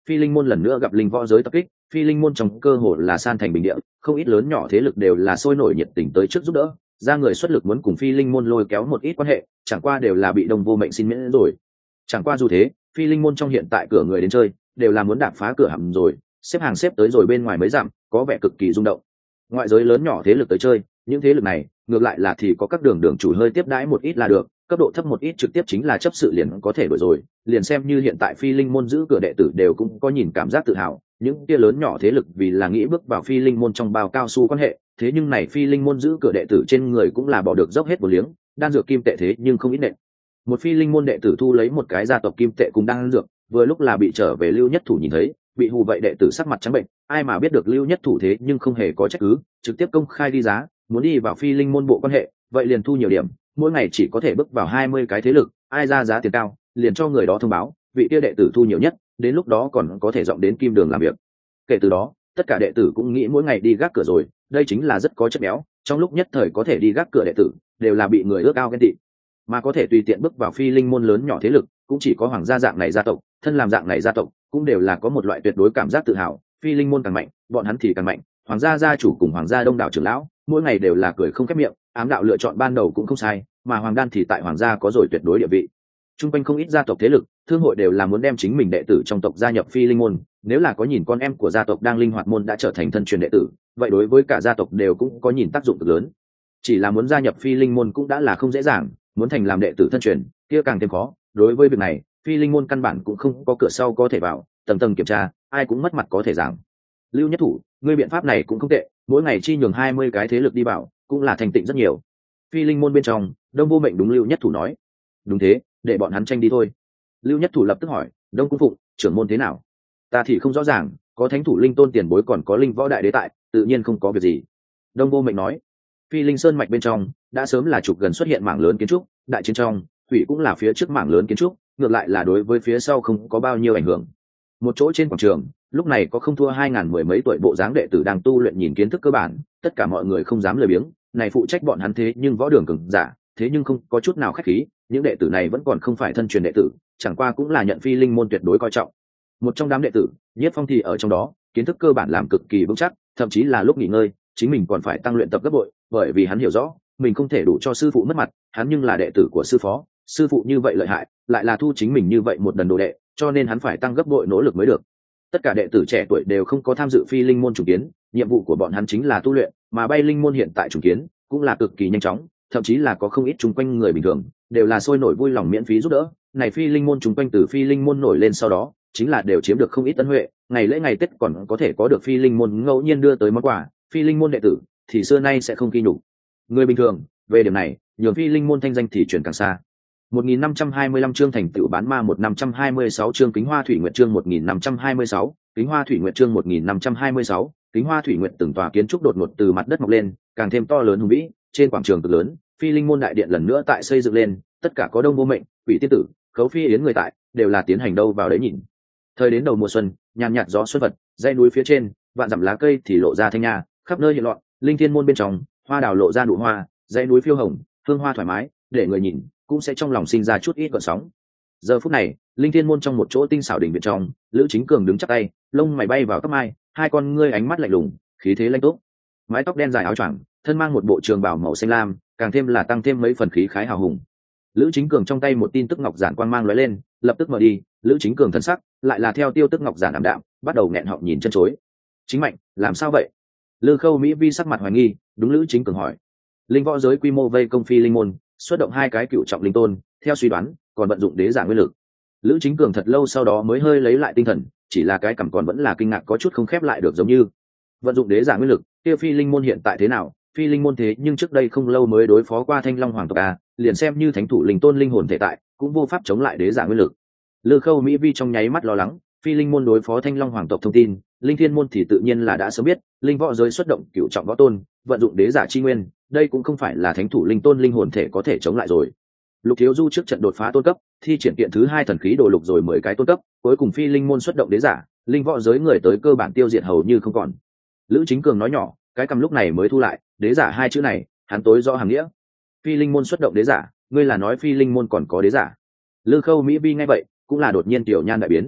phi linh môn lần nữa gặp linh võ giới tập kích, phi linh môn trong cơ hội là san thành bình địa, không ít lớn nhỏ thế lực đều là sôi nổi nhiệt tình tới trước giúp đỡ, ra người xuất lực muốn cùng phi linh môn lôi kéo một ít quan hệ, chẳng qua đều là bị Đông Vô Mệnh xin miễn rồi. Chẳng qua dù thế, phi linh môn trong hiện tại cửa người đến chơi đều là muốn đạp phá cửa hầm rồi, xếp hàng xếp tới rồi bên ngoài mới giảm, có vẻ cực kỳ rung động. Ngoại giới lớn nhỏ thế lực tới chơi, những thế lực này ngược lại là thì có các đường đường chủ hơi tiếp đãi một ít là được, cấp độ thấp một ít trực tiếp chính là chấp sự liền có thể đổi rồi, liền xem như hiện tại phi linh môn giữ cửa đệ tử đều cũng có nhìn cảm giác tự hào, những kia lớn nhỏ thế lực vì là nghĩ bước vào phi linh môn trong bao cao su quan hệ, thế nhưng này phi linh môn giữ cửa đệ tử trên người cũng là bỏ được dốc hết một liếng, đan dược kim tệ thế nhưng không ít nện. Một phi linh môn đệ tử thu lấy một cái gia tộc kim tệ cùng đan dược, vừa lúc là bị trở về Lưu Nhất Thủ nhìn thấy, bị hù vậy đệ tử sắc mặt trắng bệnh, ai mà biết được Lưu Nhất Thủ thế nhưng không hề có trách cứ, trực tiếp công khai đi giá, muốn đi vào phi linh môn bộ quan hệ, vậy liền thu nhiều điểm, mỗi ngày chỉ có thể bước vào hai mươi cái thế lực, ai ra giá tiền cao, liền cho người đó thông báo, vị kia đệ tử thu nhiều nhất, đến lúc đó còn có thể dọn đến kim đường làm việc. Kể từ đó, tất cả đệ tử cũng nghĩ mỗi ngày đi gác cửa rồi, đây chính là rất có chất béo, trong lúc nhất thời có thể đi gác cửa đệ tử, đều là bị người ước ao ghen tị. Mà có thể tùy tiện bước vào phi linh môn lớn nhỏ thế lực, cũng chỉ có hoàng gia dạng này gia tộc, thân làm dạng này gia tộc, cũng đều là có một loại tuyệt đối cảm giác tự hào, phi linh môn càng mạnh, bọn hắn thì càng mạnh, hoàng gia gia chủ cùng hoàng gia đông đảo trưởng lão, mỗi ngày đều là cười không khép miệng, ám đạo lựa chọn ban đầu cũng không sai, mà hoàng đan thì tại hoàng gia có rồi tuyệt đối địa vị. Trung quanh không ít gia tộc thế lực, thương hội đều là muốn đem chính mình đệ tử trong tộc gia nhập phi linh môn, nếu là có nhìn con em của gia tộc đang linh hoạt môn đã trở thành thân truyền đệ tử, vậy đối với cả gia tộc đều cũng có nhìn tác dụng cực lớn. Chỉ là muốn gia nhập phi linh môn cũng đã là không dễ dàng, muốn thành làm đệ tử thân truyền, kia càng thêm khó. Đối với việc này, phi linh môn căn bản cũng không có cửa sau có thể vào, tầng tầng kiểm tra, ai cũng mất mặt có thể giảng. Lưu Nhất Thủ, ngươi biện pháp này cũng không tệ, mỗi ngày chi nhường hai mươi cái thế lực đi vào, cũng là thành tịnh rất nhiều. Phi linh môn bên trong, Đông Vô Mệnh đúng Lưu Nhất Thủ nói. Đúng thế, để bọn hắn tranh đi thôi. Lưu Nhất Thủ lập tức hỏi, Đông Cung Phụng, trưởng môn thế nào? Ta thì không rõ ràng, có thánh thủ linh tôn tiền bối còn có linh võ đại đế tại, tự nhiên không có việc gì. Đông Vô Mệnh nói. Phi linh sơn mạch bên trong đã sớm là trục gần xuất hiện mảng lớn kiến trúc, đại chiến trong thủy cũng là phía trước mảng lớn kiến trúc, ngược lại là đối với phía sau không có bao nhiêu ảnh hưởng. Một chỗ trên quảng trường, lúc này có không thua hai ngàn mười mấy tuổi bộ dáng đệ tử đang tu luyện nhìn kiến thức cơ bản, tất cả mọi người không dám lười biếng, này phụ trách bọn hắn thế nhưng võ đường cường giả, thế nhưng không có chút nào khách khí, những đệ tử này vẫn còn không phải thân truyền đệ tử, chẳng qua cũng là nhận phi linh môn tuyệt đối coi trọng. Một trong đám đệ tử, Nhiếp Phong thì ở trong đó, kiến thức cơ bản làm cực kỳ vững chắc, thậm chí là lúc nghỉ ngơi, chính mình còn phải tăng luyện tập gấp bội, bởi vì hắn hiểu rõ, mình không thể đủ cho sư phụ mất mặt, hắn nhưng là đệ tử của sư phó, sư phụ như vậy lợi hại, lại là thu chính mình như vậy một đần đồ đệ, cho nên hắn phải tăng gấp bội nỗ lực mới được. Tất cả đệ tử trẻ tuổi đều không có tham dự phi linh môn trùng kiến, nhiệm vụ của bọn hắn chính là tu luyện, mà bay linh môn hiện tại trùng kiến cũng là cực kỳ nhanh chóng, thậm chí là có không ít chung quanh người bình thường đều là sôi nổi vui lòng miễn phí giúp đỡ. Này phi linh môn chung quanh từ phi linh môn nổi lên sau đó, chính là đều chiếm được không ít ân huệ, ngày lễ ngày tết còn có thể có được phi linh môn ngẫu nhiên đưa tới món quà, phi linh môn đệ tử thì xưa nay sẽ không kỳ nhục người bình thường. Về điểm này, nhường phi linh môn thanh danh thì chuyển càng xa. một nghìn năm trăm hai mươi lăm chương thành tựu bán ma, một nghìn năm trăm hai mươi sáu chương kính hoa thủy nguyệt chương một nghìn năm trăm hai mươi sáu, kính hoa thủy nguyệt chương một nghìn năm trăm hai mươi sáu, kính hoa thủy nguyệt từng tòa kiến trúc đột ngột từ mặt đất mọc lên, càng thêm to lớn hùng vĩ, trên quảng trường cực lớn, phi linh môn đại điện lần nữa tại xây dựng lên, tất cả có Đông Vô Mệnh, Quỷ Tiên Tử, Khấu Phi Yến người tại, đều là tiến hành đâu vào đấy nhìn. Thời đến đầu mùa xuân, nhàn nhạt gió xuân vật, dãy núi phía trên, vạn dặm lá cây thì lộ ra thanh nha, khắp nơi hiện loạn, linh thiên môn bên trong, hoa đào lộ ra nụ hoa, dãy núi phiêu hồng, hương hoa thoải mái, để người nhìn cũng sẽ trong lòng sinh ra chút ít gợn sóng. Giờ phút này, linh thiên môn trong một chỗ tinh xảo đỉnh viện trong, Lữ Chính Cường đứng chắp tay, lông mày bay vào tóc mai, hai con ngươi ánh mắt lạnh lùng, khí thế lãnh túc. Mái tóc đen dài áo choàng, thân mang một bộ trường bào màu xanh lam, càng thêm là tăng thêm mấy phần khí khái hào hùng. Lữ Chính Cường trong tay một tin tức ngọc giản quang mang lóe lên, lập tức mở đi, Lữ Chính Cường thần sắc lại là theo tiêu tức ngọc giản ảm đạm, bắt đầu nghẹn họng nhìn chân chối. Chính Mạnh, làm sao vậy? Lư Khâu Mỹ Vi sắc mặt hoài nghi, đúng Lữ Chính Cường hỏi. Linh võ giới quy mô vây công phi linh môn, xuất động hai cái cựu trọng linh tôn, theo suy đoán còn vận dụng đế giả nguyên lực. Lữ Chính Cường thật lâu sau đó mới hơi lấy lại tinh thần, chỉ là cái cảm còn vẫn là kinh ngạc có chút không khép lại được, giống như vận dụng đế giả nguyên lực. Kia phi linh môn hiện tại thế nào? Phi linh môn thế nhưng trước đây không lâu mới đối phó qua Thanh Long hoàng tộc à, liền xem như thánh thủ linh tôn linh hồn thể tại, cũng vô pháp chống lại đế giả nguyên lực. Lư Khâu Mỹ Vi trong nháy mắt lo lắng, phi linh môn đối phó Thanh Long hoàng tộc thông tin, linh thiên môn thì tự nhiên là đã sớm biết, linh võ giới xuất động cựu trọng võ tôn, vận dụng đế giả chi nguyên, đây cũng không phải là thánh thủ linh tôn linh hồn thể có thể chống lại rồi. Lục Thiếu Du trước trận đột phá tôn cấp, thi triển kiện thứ hai thần khí đồ lục rồi mười cái tôn cấp, cuối cùng phi linh môn xuất động đế giả, linh võ giới người tới cơ bản tiêu diệt hầu như không còn. Lữ Chính Cường nói nhỏ, cái cầm lúc này mới thu lại, đế giả hai chữ này, hắn tối rõ hàng nghĩa. Phi linh môn xuất động đế giả, ngươi là nói phi linh môn còn có đế giả? Lư Khâu Mỹ Vi nghe vậy, cũng là đột nhiên tiểu nhan đại biến.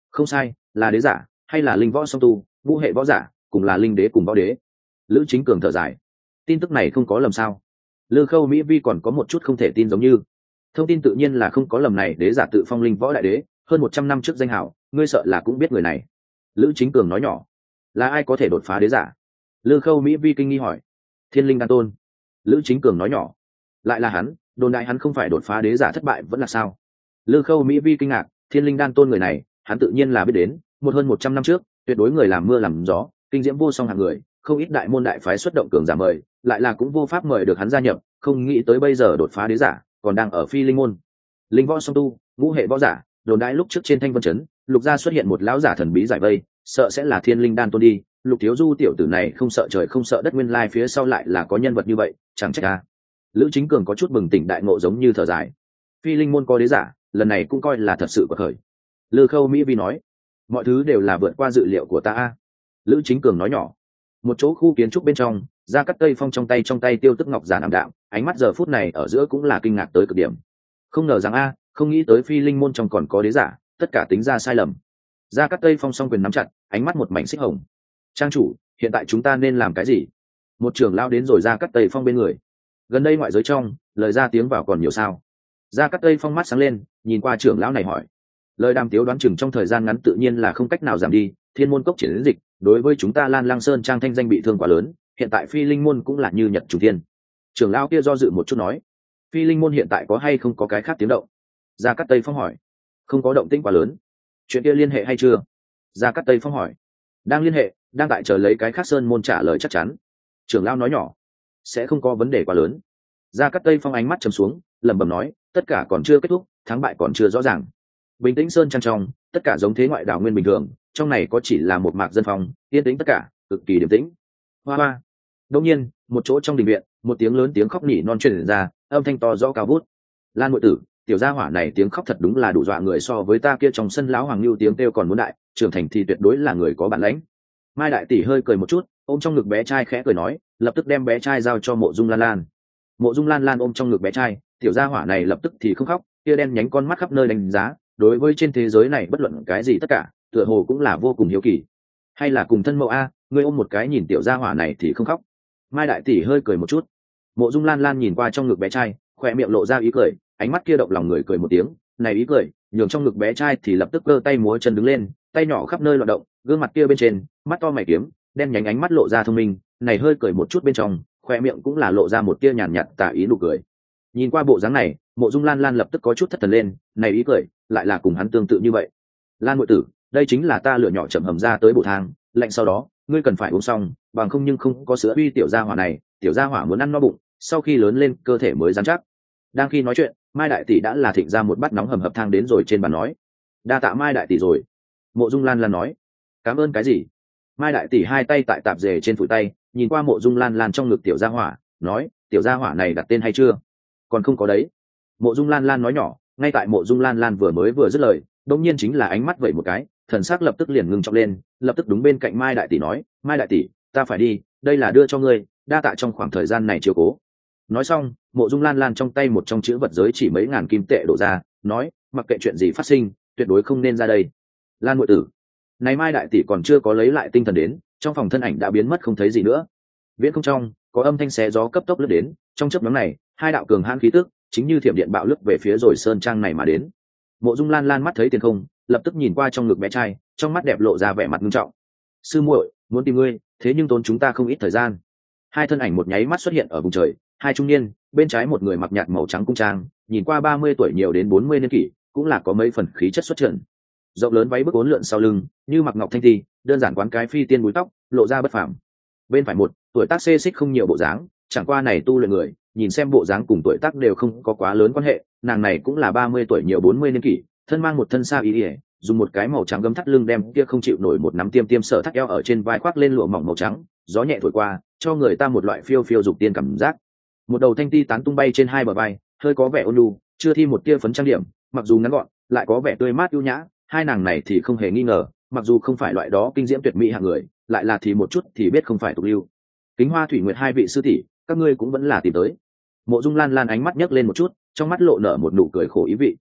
Không sai, là đế giả hay là linh võ song tu, vũ hệ võ giả cùng là linh đế cùng võ đế. Lữ Chính Cường thở dài, tin tức này không có lầm sao? Lư Khâu Mỹ Vi còn có một chút không thể tin, giống như thông tin tự nhiên là không có lầm này, đế giả tự phong linh võ đại đế hơn một trăm năm trước danh hảo, ngươi sợ là cũng biết người này. Lữ Chính Cường nói nhỏ, là ai có thể đột phá đế giả? Lư Khâu Mỹ Vi kinh nghi hỏi. Thiên Linh Đan Tôn. Lữ Chính Cường nói nhỏ, lại là hắn, đồn đại hắn không phải đột phá đế giả thất bại vẫn là sao? Lư Khâu Mỹ Vi kinh ngạc, Thiên Linh Đan Tôn người này hắn tự nhiên là biết đến, một hơn một trăm năm trước tuyệt đối người làm mưa làm gió, kinh diễm vô song hạng người, không ít đại môn đại phái xuất động cường giả mời, lại là cũng vô pháp mời được hắn gia nhập, không nghĩ tới bây giờ đột phá đế giả còn đang ở phi linh môn. Linh võ song tu, ngũ hệ võ giả, đồn đại lúc trước trên Thanh Vân Trấn lục gia xuất hiện một lão giả thần bí giải vây, sợ sẽ là Thiên Linh Đan Tôn đi. Lục Thiếu Du tiểu tử này không sợ trời không sợ đất, nguyên lai phía sau lại là có nhân vật như vậy, chẳng trách a. Lữ Chính Cường có chút bừng tỉnh đại ngộ, giống như thở dài, phi linh môn có đế giả, lần này cũng coi là thật sự bậc khởi. Lư Khâu Mỹ Vi nói, mọi thứ đều là vượt qua dự liệu của ta a. Lữ Chính Cường nói nhỏ. Một chỗ khu kiến trúc bên trong, Gia Cát Tây Phong trong tay trong tay tiêu tức ngọc giản ảm đạm, ánh mắt giờ phút này ở giữa cũng là kinh ngạc tới cực điểm. Không ngờ rằng a, không nghĩ tới phi linh môn trong còn có đế giả, tất cả tính ra sai lầm. Gia Cát Tây Phong song quyền nắm chặt, ánh mắt một mảnh xích hồng. Trang chủ, hiện tại chúng ta nên làm cái gì? Một trưởng lão đến rồi Gia Cát Tây Phong bên người. Gần đây ngoại giới trong, lời ra tiếng vào còn nhiều sao? Gia Cát Tây Phong mắt sáng lên, nhìn qua trưởng lão này hỏi. Lời đàm tiếu đoán chừng trong thời gian ngắn tự nhiên là không cách nào giảm đi, thiên môn cốc triển đến dịch, đối với chúng ta Lan Lăng Sơn trang thanh danh bị thương quá lớn, hiện tại phi linh môn cũng là như nhật trùng thiên. Trưởng lão kia do dự một chút nói, phi linh môn hiện tại có hay không có cái khác tiếng động? Gia Cát Tây Phong hỏi. Không có động tĩnh quá lớn. Chuyện kia liên hệ hay chưa? Gia Cát Tây Phong hỏi. Đang liên hệ, đang tại chờ lấy cái khác sơn môn trả lời chắc chắn. Trưởng lão nói nhỏ, sẽ không có vấn đề quá lớn. Gia Cát Tây Phong ánh mắt trầm xuống, lẩm bẩm nói, tất cả còn chưa kết thúc, thắng bại còn chưa rõ ràng. Bình tĩnh sơn trang trong, tất cả giống thế ngoại đảo nguyên bình thường, trong này có chỉ là một mạc dân phòng, yên tĩnh tất cả, cực kỳ điềm tĩnh. Hoa hoa. Đột nhiên, một chỗ trong đình viện, một tiếng lớn tiếng khóc nỉ non truyền ra, âm thanh to rõ cao vút. Lan muội tử, tiểu gia hỏa này tiếng khóc thật đúng là đủ dọa người, so với ta kia trong sân lão hoàng lưu tiếng kêu còn muốn đại, trưởng thành thì tuyệt đối là người có bản lĩnh. Mai đại tỷ hơi cười một chút, ôm trong ngực bé trai khẽ cười nói, lập tức đem bé trai giao cho Mộ Dung Lan Lan. Mộ Dung Lan Lan ôm trong ngực bé trai, tiểu gia hỏa này lập tức thì không khóc, kia đen nhánh con mắt khắp nơi đánh giá, đối với trên thế giới này bất luận cái gì tất cả, tựa hồ cũng là vô cùng hiếu kỳ. Hay là cùng thân mẫu a, ngươi ôm một cái nhìn tiểu gia hỏa này thì không khóc. Mai đại tỷ hơi cười một chút. Mộ Dung Lan Lan nhìn qua trong ngực bé trai, khỏe miệng lộ ra ý cười, ánh mắt kia động lòng người, cười một tiếng, này ý cười nhường trong ngực bé trai thì lập tức giơ tay múa chân đứng lên, tay nhỏ khắp nơi loạn động, gương mặt kia bên trên mắt to mày kiếm, đen nhánh ánh mắt lộ ra thông minh, này hơi cười một chút bên trong, khỏe miệng cũng là lộ ra một tia nhàn nhạt tà ý nụ cười. Nhìn qua bộ dáng này, Mộ Dung Lan Lan lập tức có chút thất thần lên, này ý cười lại là cùng hắn tương tự như vậy. Lan muội tử, đây chính là ta lựa nhỏ chậm hầm ra tới bộ thang, lạnh sau đó ngươi cần phải uống xong, bằng không nhưng không có sữa uy tiểu gia hỏa này, tiểu gia hỏa muốn ăn no bụng, sau khi lớn lên cơ thể mới rắn chắc. Đang khi nói chuyện, Mai đại tỷ đã là thịnh ra một bát nóng hầm hập thang đến rồi trên bàn nói, đa tạ Mai đại tỷ rồi. Mộ Dung Lan Lan nói, cảm ơn cái gì? Mai đại tỷ hai tay tại tạp dề trên phủi tay, nhìn qua Mộ Dung Lan Lan trong ngực tiểu gia hỏa, nói, tiểu gia hỏa này đặt tên hay chưa? Còn không có đấy. Mộ Dung Lan Lan nói nhỏ, ngay tại Mộ Dung Lan Lan vừa mới vừa dứt lời, đột nhiên chính là ánh mắt vẩy một cái, thần sắc lập tức liền ngưng trọng lên, lập tức đúng bên cạnh Mai đại tỷ nói, Mai đại tỷ, ta phải đi, đây là đưa cho ngươi, đa tạ trong khoảng thời gian này chiếu cố. Nói xong, Mộ Dung Lan Lan trong tay một trong chữ vật giới chỉ mấy ngàn kim tệ đổ ra, nói, mặc kệ chuyện gì phát sinh, tuyệt đối không nên ra đây. Lan muội tử. Này Mai đại tỷ còn chưa có lấy lại tinh thần đến, trong phòng thân ảnh đã biến mất không thấy gì nữa. Viễn không trong, có âm thanh xé gió cấp tốc lướt đến, trong chớp nhoáng này, hai đạo cường hãn khí tức, chính như thiểm điện bạo lướt về phía rồi sơn trang này mà đến. Mộ Dung Lan Lan mắt thấy tiền không, lập tức nhìn qua trong ngực bé trai, trong mắt đẹp lộ ra vẻ mặt nghiêm trọng. Sư muội, muốn tìm ngươi, thế nhưng tốn chúng ta không ít thời gian. Hai thân ảnh một nháy mắt xuất hiện ở vùng trời, hai trung niên, bên trái một người mặc nhạt màu trắng cung trang, nhìn qua ba mươi tuổi nhiều đến bốn mươi niên kỷ, cũng là có mấy phần khí chất xuất trần. Rộng lớn váy bức uốn lượn sau lưng, như mặc ngọc thanh thi, đơn giản quán cái phi tiên búi tóc, lộ ra bất phàm. Bên phải một, tuổi tác xê xích không nhiều bộ dáng, chẳng qua này tu luyện người, nhìn xem bộ dáng cùng tuổi tác đều không có quá lớn quan hệ, nàng này cũng là ba mươi tuổi nhiều bốn mươi niên kỷ, thân mang một thân sa y, dùng một cái màu trắng gấm thắt lưng đem kia không chịu nổi một nắm tiêm tiêm sở thắt eo ở trên vai khoác lên lụa mỏng màu trắng, gió nhẹ thổi qua, cho người ta một loại phiêu phiêu dục tiên cảm giác. Một đầu thanh ti tán tung bay trên hai bờ vai, hơi có vẻ ôn nhu, chưa thi một tia phấn trang điểm, mặc dù ngắn gọn, lại có vẻ tươi mát ưu nhã, hai nàng này thì không hề nghi ngờ, mặc dù không phải loại đó kinh diễm tuyệt mỹ hạng người, lại là thì một chút thì biết không phải tục lưu. Kính Hoa Thủy Nguyệt hai vị sư tỷ, các ngươi cũng vẫn là tìm tới. Mộ Dung Lan Lan ánh mắt nhấc lên một chút, trong mắt lộ nở một nụ cười khổ ý vị.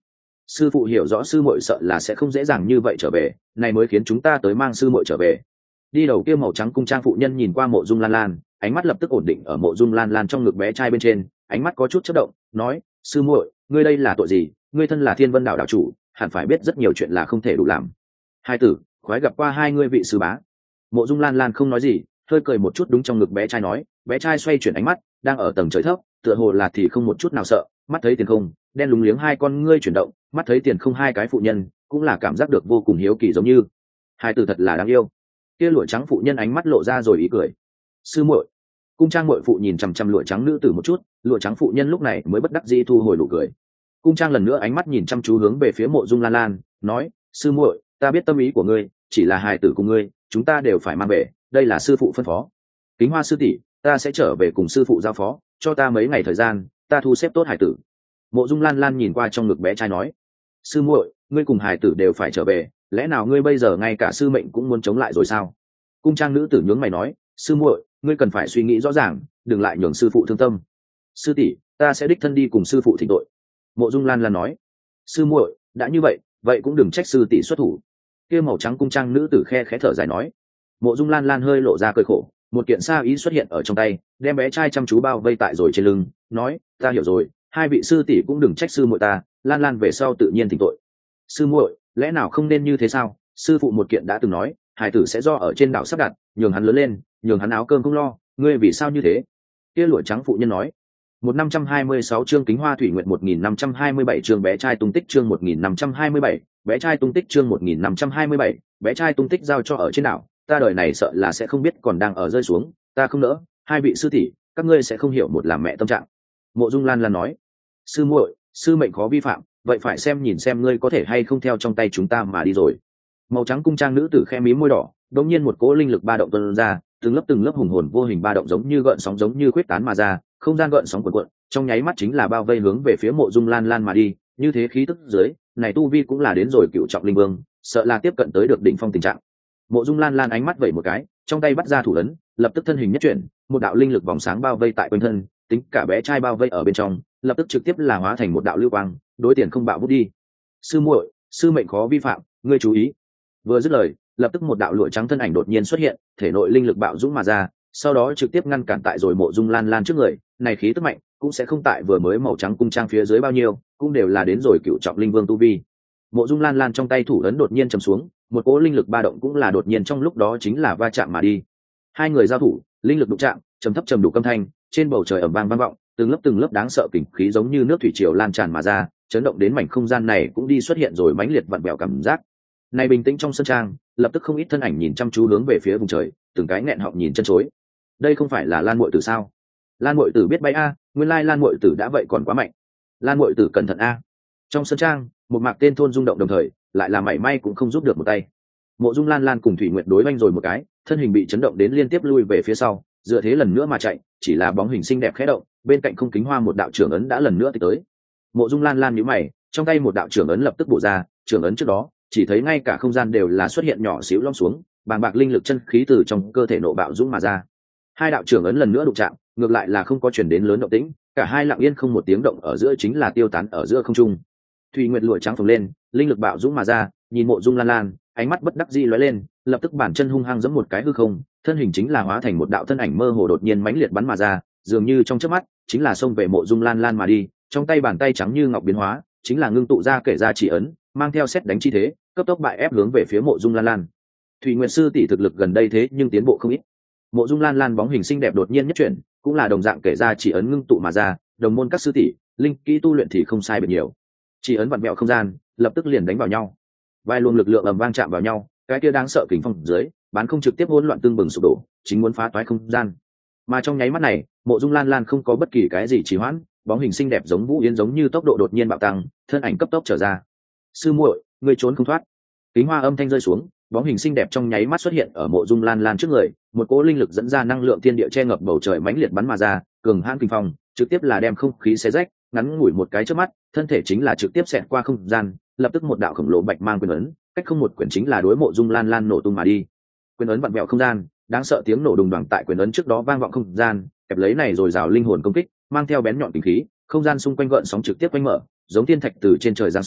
sư phụ hiểu rõ sư muội sợ là sẽ không dễ dàng như vậy trở về, này mới khiến chúng ta tới mang sư muội trở về. Đi đầu kia màu trắng cung trang phụ nhân nhìn qua Mộ Dung Lan Lan, ánh mắt lập tức ổn định ở Mộ Dung Lan Lan trong ngực bé trai bên trên, ánh mắt có chút chớp động, nói: sư muội, ngươi đây là tội gì? Ngươi thân là Thiên Vân Đạo đạo chủ, hẳn phải biết rất nhiều chuyện là không thể đủ làm. Hai tử, khoái gặp qua hai ngươi vị sư bá. Mộ Dung Lan Lan không nói gì, hơi cười một chút đúng trong ngực bé trai nói. Bé trai xoay chuyển ánh mắt, đang ở tầng trời thấp, tựa hồ là thì không một chút nào sợ, mắt thấy tiền không, đen lúng liếng hai con ngươi chuyển động, mắt thấy tiền không hai cái phụ nhân, cũng là cảm giác được vô cùng hiếu kỳ giống như. Hai tử thật là đáng yêu. Kia lụa trắng phụ nhân ánh mắt lộ ra rồi ý cười. Sư muội. Cung trang muội phụ nhìn chằm chằm lụa trắng nữ tử một chút, lụa trắng phụ nhân lúc này mới bất đắc dĩ thu hồi nụ cười. Cung trang lần nữa ánh mắt nhìn chăm chú hướng về phía Mộ Dung Lan Lan, nói: sư muội, ta biết tâm ý của ngươi, chỉ là hài tử của ngươi, chúng ta đều phải mang về, đây là sư phụ phân phó. Kính Hoa sư tỷ, ta sẽ trở về cùng sư phụ giao phó, cho ta mấy ngày thời gian, ta thu xếp tốt hài tử. Mộ Dung Lan Lan nhìn qua trong ngực bé trai nói: sư muội, ngươi cùng hài tử đều phải trở về, lẽ nào ngươi bây giờ ngay cả sư mệnh cũng muốn chống lại rồi sao? Cung trang nữ tử nhướng mày nói: sư muội, ngươi cần phải suy nghĩ rõ ràng, đừng lại nhường sư phụ thương tâm. Sư tỷ, ta sẽ đích thân đi cùng sư phụ thỉnh tội. Mộ Dung Lan Lan nói. Sư muội, đã như vậy, vậy cũng đừng trách sư tỷ xuất thủ. Kia màu trắng cung trang nữ tử khe khẽ thở dài nói. Mộ Dung Lan Lan hơi lộ ra cười khổ, một kiện sa ý xuất hiện ở trong tay, đem bé trai chăm chú bao vây tại rồi trên lưng, nói: ta hiểu rồi, hai vị sư tỷ cũng đừng trách sư muội ta, Lan Lan về sau tự nhiên thỉnh tội. Sư muội, lẽ nào không nên như thế sao? Sư phụ một kiện đã từng nói, hải tử sẽ do ở trên đảo sắp đặt, nhường hắn lớn lên, nhường hắn áo cơm không lo, ngươi vì sao như thế? Kia lụa trắng phụ nhân nói. Một năm trăm hai mươi sáu chương Kính Hoa Thủy Nguyện, một nghìn năm trăm hai mươi bảy chương bé trai tung tích, chương một nghìn năm trăm hai mươi bảy bé trai tung tích, chương một nghìn năm trăm hai mươi bảy bé trai tung tích giao cho ở trên đảo, ta đời này sợ là sẽ không biết còn đang ở rơi xuống, ta không nỡ, hai vị sư tỷ, các ngươi sẽ không hiểu một làm mẹ tâm trạng. Mộ Dung Lan Lan nói. Sư muội, sư mệnh khó vi phạm, vậy phải xem nhìn xem ngươi có thể hay không theo trong tay chúng ta mà đi rồi. Màu trắng cung trang nữ tử khẽ mí môi đỏ, đột nhiên một cỗ linh lực ba động tuôn ra, từng lớp từng lớp hùng hồn vô hình ba động giống như gợn sóng giống như khuyết tán mà ra, không gian gợn sóng cuộn cuộn, trong nháy mắt chính là bao vây hướng về phía Mộ Dung Lan Lan mà đi, như thế khí tức dưới, này tu vi cũng là đến rồi cựu trọng linh vương, sợ là tiếp cận tới được đỉnh phong tình trạng. Mộ Dung Lan Lan ánh mắt vẩy một cái, trong tay bắt ra thủ ấn, lập tức thân hình nhất chuyển, một đạo linh lực vòng sáng bao vây tại quanh thân, tính cả bé trai bao vây ở bên trong, lập tức trực tiếp là hóa thành một đạo lưu quang, đối tiền không bạo vút đi. Sư muội, sư mệnh khó vi phạm, ngươi chú ý. Vừa dứt lời, lập tức một đạo lụa trắng thân ảnh đột nhiên xuất hiện, thể nội linh lực bạo dũng mà ra, sau đó trực tiếp ngăn cản tại rồi Mộ Dung Lan Lan trước người, này khí tức mạnh, cũng sẽ không tại vừa mới màu trắng cung trang phía dưới bao nhiêu, cũng đều là đến rồi cựu trọng linh vương tu vi. Mộ Dung Lan Lan trong tay thủ ấn đột nhiên trầm xuống, một cỗ linh lực ba động cũng là đột nhiên trong lúc đó chính là va chạm mà đi. Hai người giao thủ, linh lực đụng chạm, trầm thấp trầm đủ âm thanh, trên bầu trời ầm vang vang vọng, từng lớp từng lớp đáng sợ kình khí giống như nước thủy triều lan tràn mà ra, chấn động đến mảnh không gian này cũng đi xuất hiện rồi mãnh liệt vặn vẹo cảm giác. Này bình tĩnh trong sân trang, lập tức không ít thân ảnh nhìn chăm chú hướng về phía vùng trời, từng cái nghẹn họng nhìn chân chối. Đây không phải là Lan muội tử sao? Lan muội tử biết bay a, nguyên lai Lan muội tử đã vậy còn quá mạnh. Lan muội tử cẩn thận a. Trong sân trang, một mạc tên thôn rung động đồng thời, lại là mảy may cũng không giúp được một tay. Mộ Dung Lan Lan cùng Thủy Nguyệt đối oanh rồi một cái, thân hình bị chấn động đến liên tiếp lui về phía sau, dựa thế lần nữa mà chạy, chỉ là bóng hình xinh đẹp khẽ động, bên cạnh không kính hoa một đạo trưởng ấn đã lần nữa tới. Mộ Dung Lan Lan nhíu mày, trong tay một đạo trưởng ấn lập tức bổ ra, trưởng ấn trước đó, chỉ thấy ngay cả không gian đều là xuất hiện nhỏ xíu lõm xuống, bàng bạc linh lực chân khí từ trong cơ thể nộ bạo dũng mà ra. Hai đạo trưởng ấn lần nữa đụng chạm, ngược lại là không có chuyển đến lớn động tĩnh, cả hai lặng yên không một tiếng động ở giữa chính là tiêu tán ở giữa không trung. Thủy Nguyệt lụa trắng phồng lên, linh lực bạo dũng mà ra, nhìn Mộ Dung Lan Lan, ánh mắt bất đắc dĩ lóe lên, lập tức bản chân hung hăng giẫm một cái hư không, thân hình chính là hóa thành một đạo thân ảnh mơ hồ đột nhiên mãnh liệt bắn mà ra, dường như trong chớp mắt, chính là xông về Mộ Dung Lan Lan mà đi, trong tay bàn tay trắng như ngọc biến hóa, chính là ngưng tụ ra kể ra chỉ ấn, mang theo xét đánh chi thế, cấp tốc bại ép hướng về phía Mộ Dung Lan Lan. Thủy Nguyệt sư tỷ thực lực gần đây thế nhưng tiến bộ không ít. Mộ Dung Lan Lan bóng hình xinh đẹp đột nhiên nhất chuyển, cũng là đồng dạng kể ra chỉ ấn ngưng tụ mà ra, đồng môn các sư tỷ, linh kỹ tu luyện thì không sai biệt nhiều. Chỉ ấn vặn vẹo không gian, lập tức liền đánh vào nhau. Vài luồng lực lượng ầm vang chạm vào nhau, cái kia đáng sợ kình phong dưới, bán không trực tiếp hỗn loạn tương bừng sụp đổ, chính muốn phá toái không gian. Mà trong nháy mắt này, Mộ Dung Lan Lan không có bất kỳ cái gì trì hoãn, bóng hình xinh đẹp giống vũ yến giống như tốc độ đột nhiên bạo tăng, thân ảnh cấp tốc trở ra. Sư muội, ngươi trốn không thoát. Kính hoa âm thanh rơi xuống, bóng hình xinh đẹp trong nháy mắt xuất hiện ở Mộ Dung Lan Lan trước người, một cỗ linh lực dẫn ra năng lượng thiên địa che ngập bầu trời mãnh liệt bắn mà ra, cường hãn kinh phong, trực tiếp là đem không khí xé rách, ngắn ngủi một cái chớp mắt, thân thể chính là trực tiếp xẹt qua không gian, lập tức một đạo khổng lồ bạch mang quyền ấn, cách không một quyển chính là đối Mộ Dung Lan Lan nổ tung mà đi. Quyền ấn vặn vẹo không gian, đáng sợ tiếng nổ đùng đoàng tại quyền ấn trước đó vang vọng không gian, kẹp lấy này rồi rào linh hồn công kích, mang theo bén nhọn kinh khí, không gian xung quanh gợn sóng trực tiếp quanh mở, giống thiên thạch từ trên trời giáng xuống,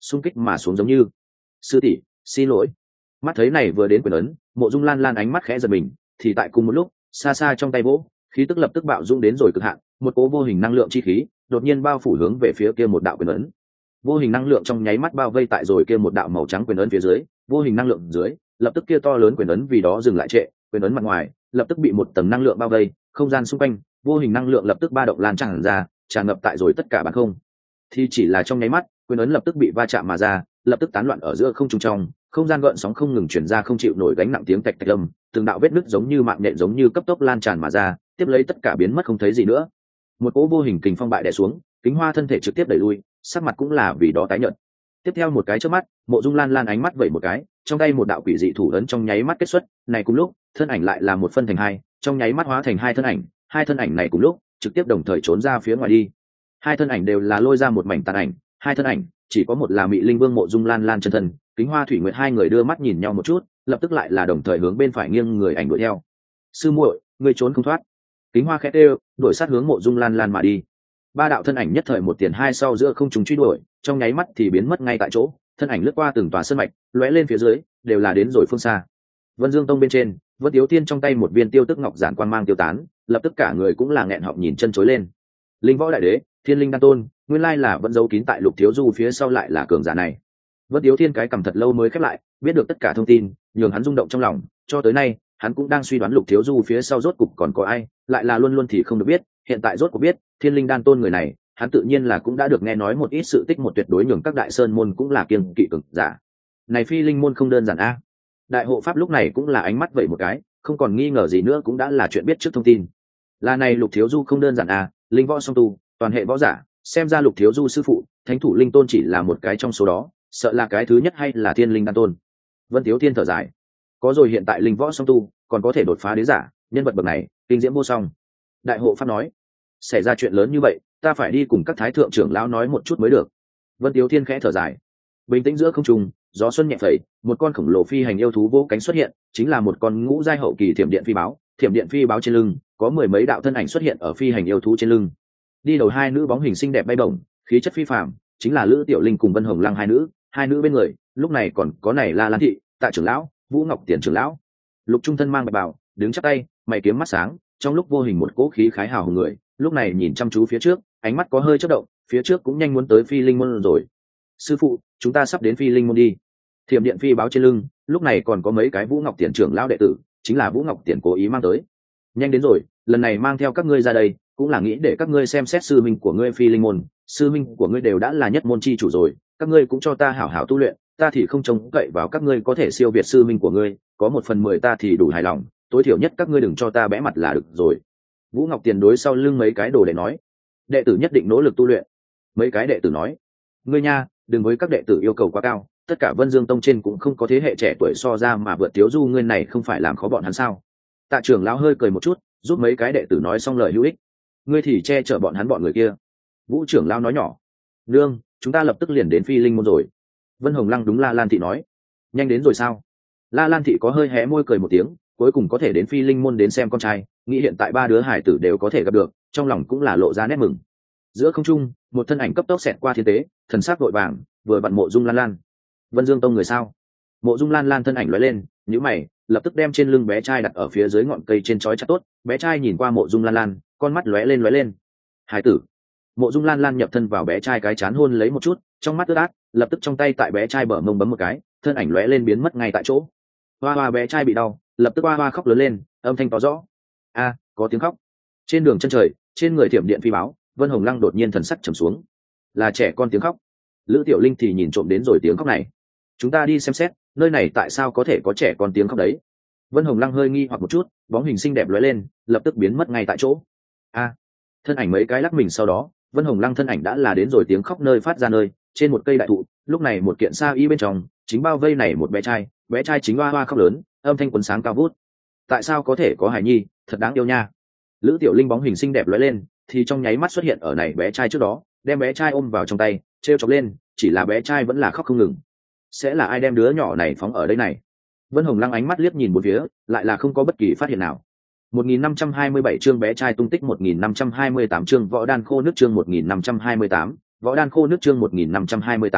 xung kích mà xuống giống như. Sư tỷ, xin lỗi. Mắt thấy này vừa đến quyền ấn, Mộ Dung Lan Lan ánh mắt khẽ giật mình, thì tại cùng một lúc, xa xa trong tay vỗ, khí tức lập tức bạo dũng đến rồi cực hạn, một cỗ vô hình năng lượng chi khí đột nhiên bao phủ hướng về phía kia một đạo quyền ấn. Vô hình năng lượng trong nháy mắt bao vây tại rồi kia một đạo màu trắng quyền ấn phía dưới, vô hình năng lượng dưới, lập tức kia to lớn quyền ấn vì đó dừng lại trệ, quyền ấn mặt ngoài lập tức bị một tầng năng lượng bao vây, không gian xung quanh, vô hình năng lượng lập tức ba động lan tràn ra, tràn ngập tại rồi tất cả bản không. Thì chỉ là trong nháy mắt, quyền ấn lập tức bị va chạm mà ra, lập tức tán loạn ở giữa không trung trong, không gian gợn sóng không ngừng truyền ra không chịu nổi gánh nặng tiếng tạch tạch âm, từng đạo vết nứt giống như mạng nhện giống như cấp tốc lan tràn mà ra, tiếp lấy tất cả biến mất không thấy gì nữa. Một cỗ vô hình kình phong bại đè xuống, Kính Hoa thân thể trực tiếp đẩy lui, sắc mặt cũng là vì đó tái nhợt. Tiếp theo một cái chớp mắt, Mộ Dung Lan Lan ánh mắt vẩy một cái, trong tay một đạo quỷ dị thủ ấn trong nháy mắt kết xuất, này cùng lúc, thân ảnh lại là một phân thành hai, trong nháy mắt hóa thành hai thân ảnh, hai thân ảnh này cùng lúc, trực tiếp đồng thời trốn ra phía ngoài đi. Hai thân ảnh đều là lôi ra một mảnh tàn ảnh, hai thân ảnh, chỉ có một là Mị Linh Vương Mộ Dung Lan Lan chân thân, Kính Hoa Thủy Nguyệt hai người đưa mắt nhìn nhau một chút, lập tức lại là đồng thời hướng bên phải nghiêng người ảnh đuổi theo. Sư muội, ngươi trốn không thoát. Kính Hoa khẽ kêu, đuổi sát hướng Mộ Dung Lan Lan mà đi. Ba đạo thân ảnh nhất thời một tiền hai sau giữa không trùng truy đuổi, trong nháy mắt thì biến mất ngay tại chỗ, thân ảnh lướt qua từng tòa sơn mạch, lóe lên phía dưới, đều là đến rồi phương xa. Vân Dương Tông bên trên, Vân Tiếu Tiên trong tay một viên tiêu tức ngọc giản quang mang tiêu tán, lập tức cả người cũng là nghẹn họng nhìn chân chối lên. Linh Võ Đại Đế, Thiên Linh Đan Tôn, nguyên lai là vẫn giấu kín tại Lục Thiếu Du phía sau lại là cường giả này. Vân Tiếu Thiên cái cầm thật lâu mới khép lại, biết được tất cả thông tin, nhường hắn rung động trong lòng, cho tới nay, hắn cũng đang suy đoán Lục Thiếu Du phía sau rốt cục còn có ai, lại là luôn luôn thì không được biết, hiện tại rốt cục biết, Thiên Linh Đan Tôn người này, hắn tự nhiên là cũng đã được nghe nói một ít sự tích một tuyệt đối nhường các đại sơn môn cũng là kiêng kỵ cường giả. Này Phi Linh môn không đơn giản a. Đại hộ pháp lúc này cũng là ánh mắt vậy một cái, không còn nghi ngờ gì nữa cũng đã là chuyện biết trước thông tin. Là này Lục Thiếu Du không đơn giản a, linh võ song tu, toàn hệ võ giả, xem ra Lục Thiếu Du sư phụ, Thánh thủ Linh Tôn chỉ là một cái trong số đó, sợ là cái thứ nhất hay là Thiên Linh Đan Tôn. Vân Tiếu Thiên thở dài, có rồi hiện tại linh võ song tu, còn có thể đột phá đế giả, nhân vật bậc này, kinh diễm vô song. Đại hộ pháp nói, xảy ra chuyện lớn như vậy, ta phải đi cùng các thái thượng trưởng lão nói một chút mới được. Vân Tiếu Thiên khẽ thở dài, bình tĩnh giữa không trung, gió xuân nhẹ phẩy, một con khổng lồ phi hành yêu thú vỗ cánh xuất hiện, chính là một con ngũ giai hậu kỳ thiểm điện phi báo. Thiểm điện phi báo trên lưng có mười mấy đạo thân ảnh xuất hiện ở phi hành yêu thú trên lưng. Đi đầu hai nữ bóng hình xinh đẹp bay bổng, khí chất phi phàm, chính là Lữ Tiểu Linh cùng Vân Hồng Lăng hai nữ. Hai nữ bên người, lúc này còn có này La Lan Thị, Tạ trưởng lão, Vũ Ngọc Tiền trưởng lão. Lục Trung thân mang bạch bào, đứng chắp tay, mày kiếm mắt sáng, trong lúc vô hình một cỗ khí khái hào hùng người, lúc này nhìn chăm chú phía trước, ánh mắt có hơi chớp động, phía trước cũng nhanh muốn tới Phi Linh môn rồi. Sư phụ, chúng ta sắp đến Phi Linh môn đi. Thiểm điện phi báo trên lưng, lúc này còn có mấy cái Vũ Ngọc Tiền trưởng lão đệ tử, chính là Vũ Ngọc Tiền cố ý mang tới. Nhanh đến rồi, lần này mang theo các ngươi ra đây, cũng là nghĩ để các ngươi xem xét sư minh của ngươi Phi Linh môn, sư minh của ngươi đều đã là nhất môn chi chủ rồi, các ngươi cũng cho ta hảo hảo tu luyện, ta thì không trông cậy vào các ngươi có thể siêu việt sư minh của ngươi, có một phần mười ta thì đủ hài lòng, tối thiểu nhất các ngươi đừng cho ta bẽ mặt là được rồi. Vũ Ngọc Tiền đối sau lưng mấy cái đồ để nói, đệ tử nhất định nỗ lực tu luyện. Mấy cái đệ tử nói, ngươi nha, đừng với các đệ tử yêu cầu quá cao, tất cả Vân Dương Tông trên cũng không có thế hệ trẻ tuổi so ra mà vượt Tiếu Du ngươi này không phải làm khó bọn hắn sao? Tạ trưởng lão hơi cười một chút, giúp mấy cái đệ tử nói xong lời hữu ích. Ngươi thì che chở bọn hắn bọn người kia. Vũ trưởng lão nói nhỏ, nương, chúng ta lập tức liền đến Phi Linh môn rồi. Vân Hồng Lăng đúng La Lan Thị nói, nhanh đến rồi sao? La Lan Thị có hơi hé môi cười một tiếng, cuối cùng có thể đến Phi Linh môn đến xem con trai, nghĩ hiện tại ba đứa hải tử đều có thể gặp được, trong lòng cũng là lộ ra nét mừng. Giữa không trung, một thân ảnh cấp tốc xẹt qua thiên tế, thần sắc vội vàng, vừa vặn Mộ Dung Lan Lan. Vân Dương Tông người sao? Mộ Dung Lan Lan thân ảnh lóe lên, nhíu mày, lập tức đem trên lưng bé trai đặt ở phía dưới ngọn cây trên trói chặt tốt. Bé trai nhìn qua Mộ Dung Lan Lan, con mắt lóe lên lóe lên. Hải tử. Mộ Dung Lan Lan nhập thân vào bé trai cái chán hôn lấy một chút, trong mắt ướt át, lập tức trong tay tại bé trai bờ mông bấm một cái, thân ảnh lóe lên biến mất ngay tại chỗ. Hoa hoa bé trai bị đau, lập tức hoa hoa khóc lớn lên, âm thanh to rõ. A, có tiếng khóc. Trên đường chân trời, trên người thiểm điện phi báo, Vân Hồng Lăng đột nhiên thần sắc trầm xuống. Là trẻ con tiếng khóc. Lữ Tiểu Linh thì nhìn trộm đến rồi tiếng khóc này. Chúng ta đi xem xét, nơi này tại sao có thể có trẻ con tiếng khóc đấy? Vân Hồng Lăng hơi nghi hoặc một chút, bóng hình xinh đẹp lóe lên, lập tức biến mất ngay tại chỗ. A, thân ảnh mấy cái lắc mình sau đó, Vân Hồng Lăng thân ảnh đã là đến rồi tiếng khóc nơi phát ra nơi, trên một cây đại thụ, lúc này một kiện sa y bên trong, chính bao vây này một bé trai, bé trai chính hoa hoa khóc lớn, âm thanh cuốn sáng cao vút. Tại sao có thể có hài nhi, thật đáng yêu nha. Lữ Tiểu Linh bóng hình xinh đẹp lóe lên, thì trong nháy mắt xuất hiện ở này bé trai trước đó, đem bé trai ôm vào trong tay, treo chọc lên, chỉ là bé trai vẫn là khóc không ngừng. Sẽ là ai đem đứa nhỏ này phóng ở đây này? Vân Hồng Lăng ánh mắt liếc nhìn một phía, lại là không có bất kỳ phát hiện nào. một nghìn năm trăm hai mươi bảy chương bé trai tung tích, một nghìn năm trăm hai mươi tám chương võ đan khô nước, chương một nghìn năm trăm hai mươi tám, võ đan khô nước, chương một nghìn năm trăm hai mươi tám,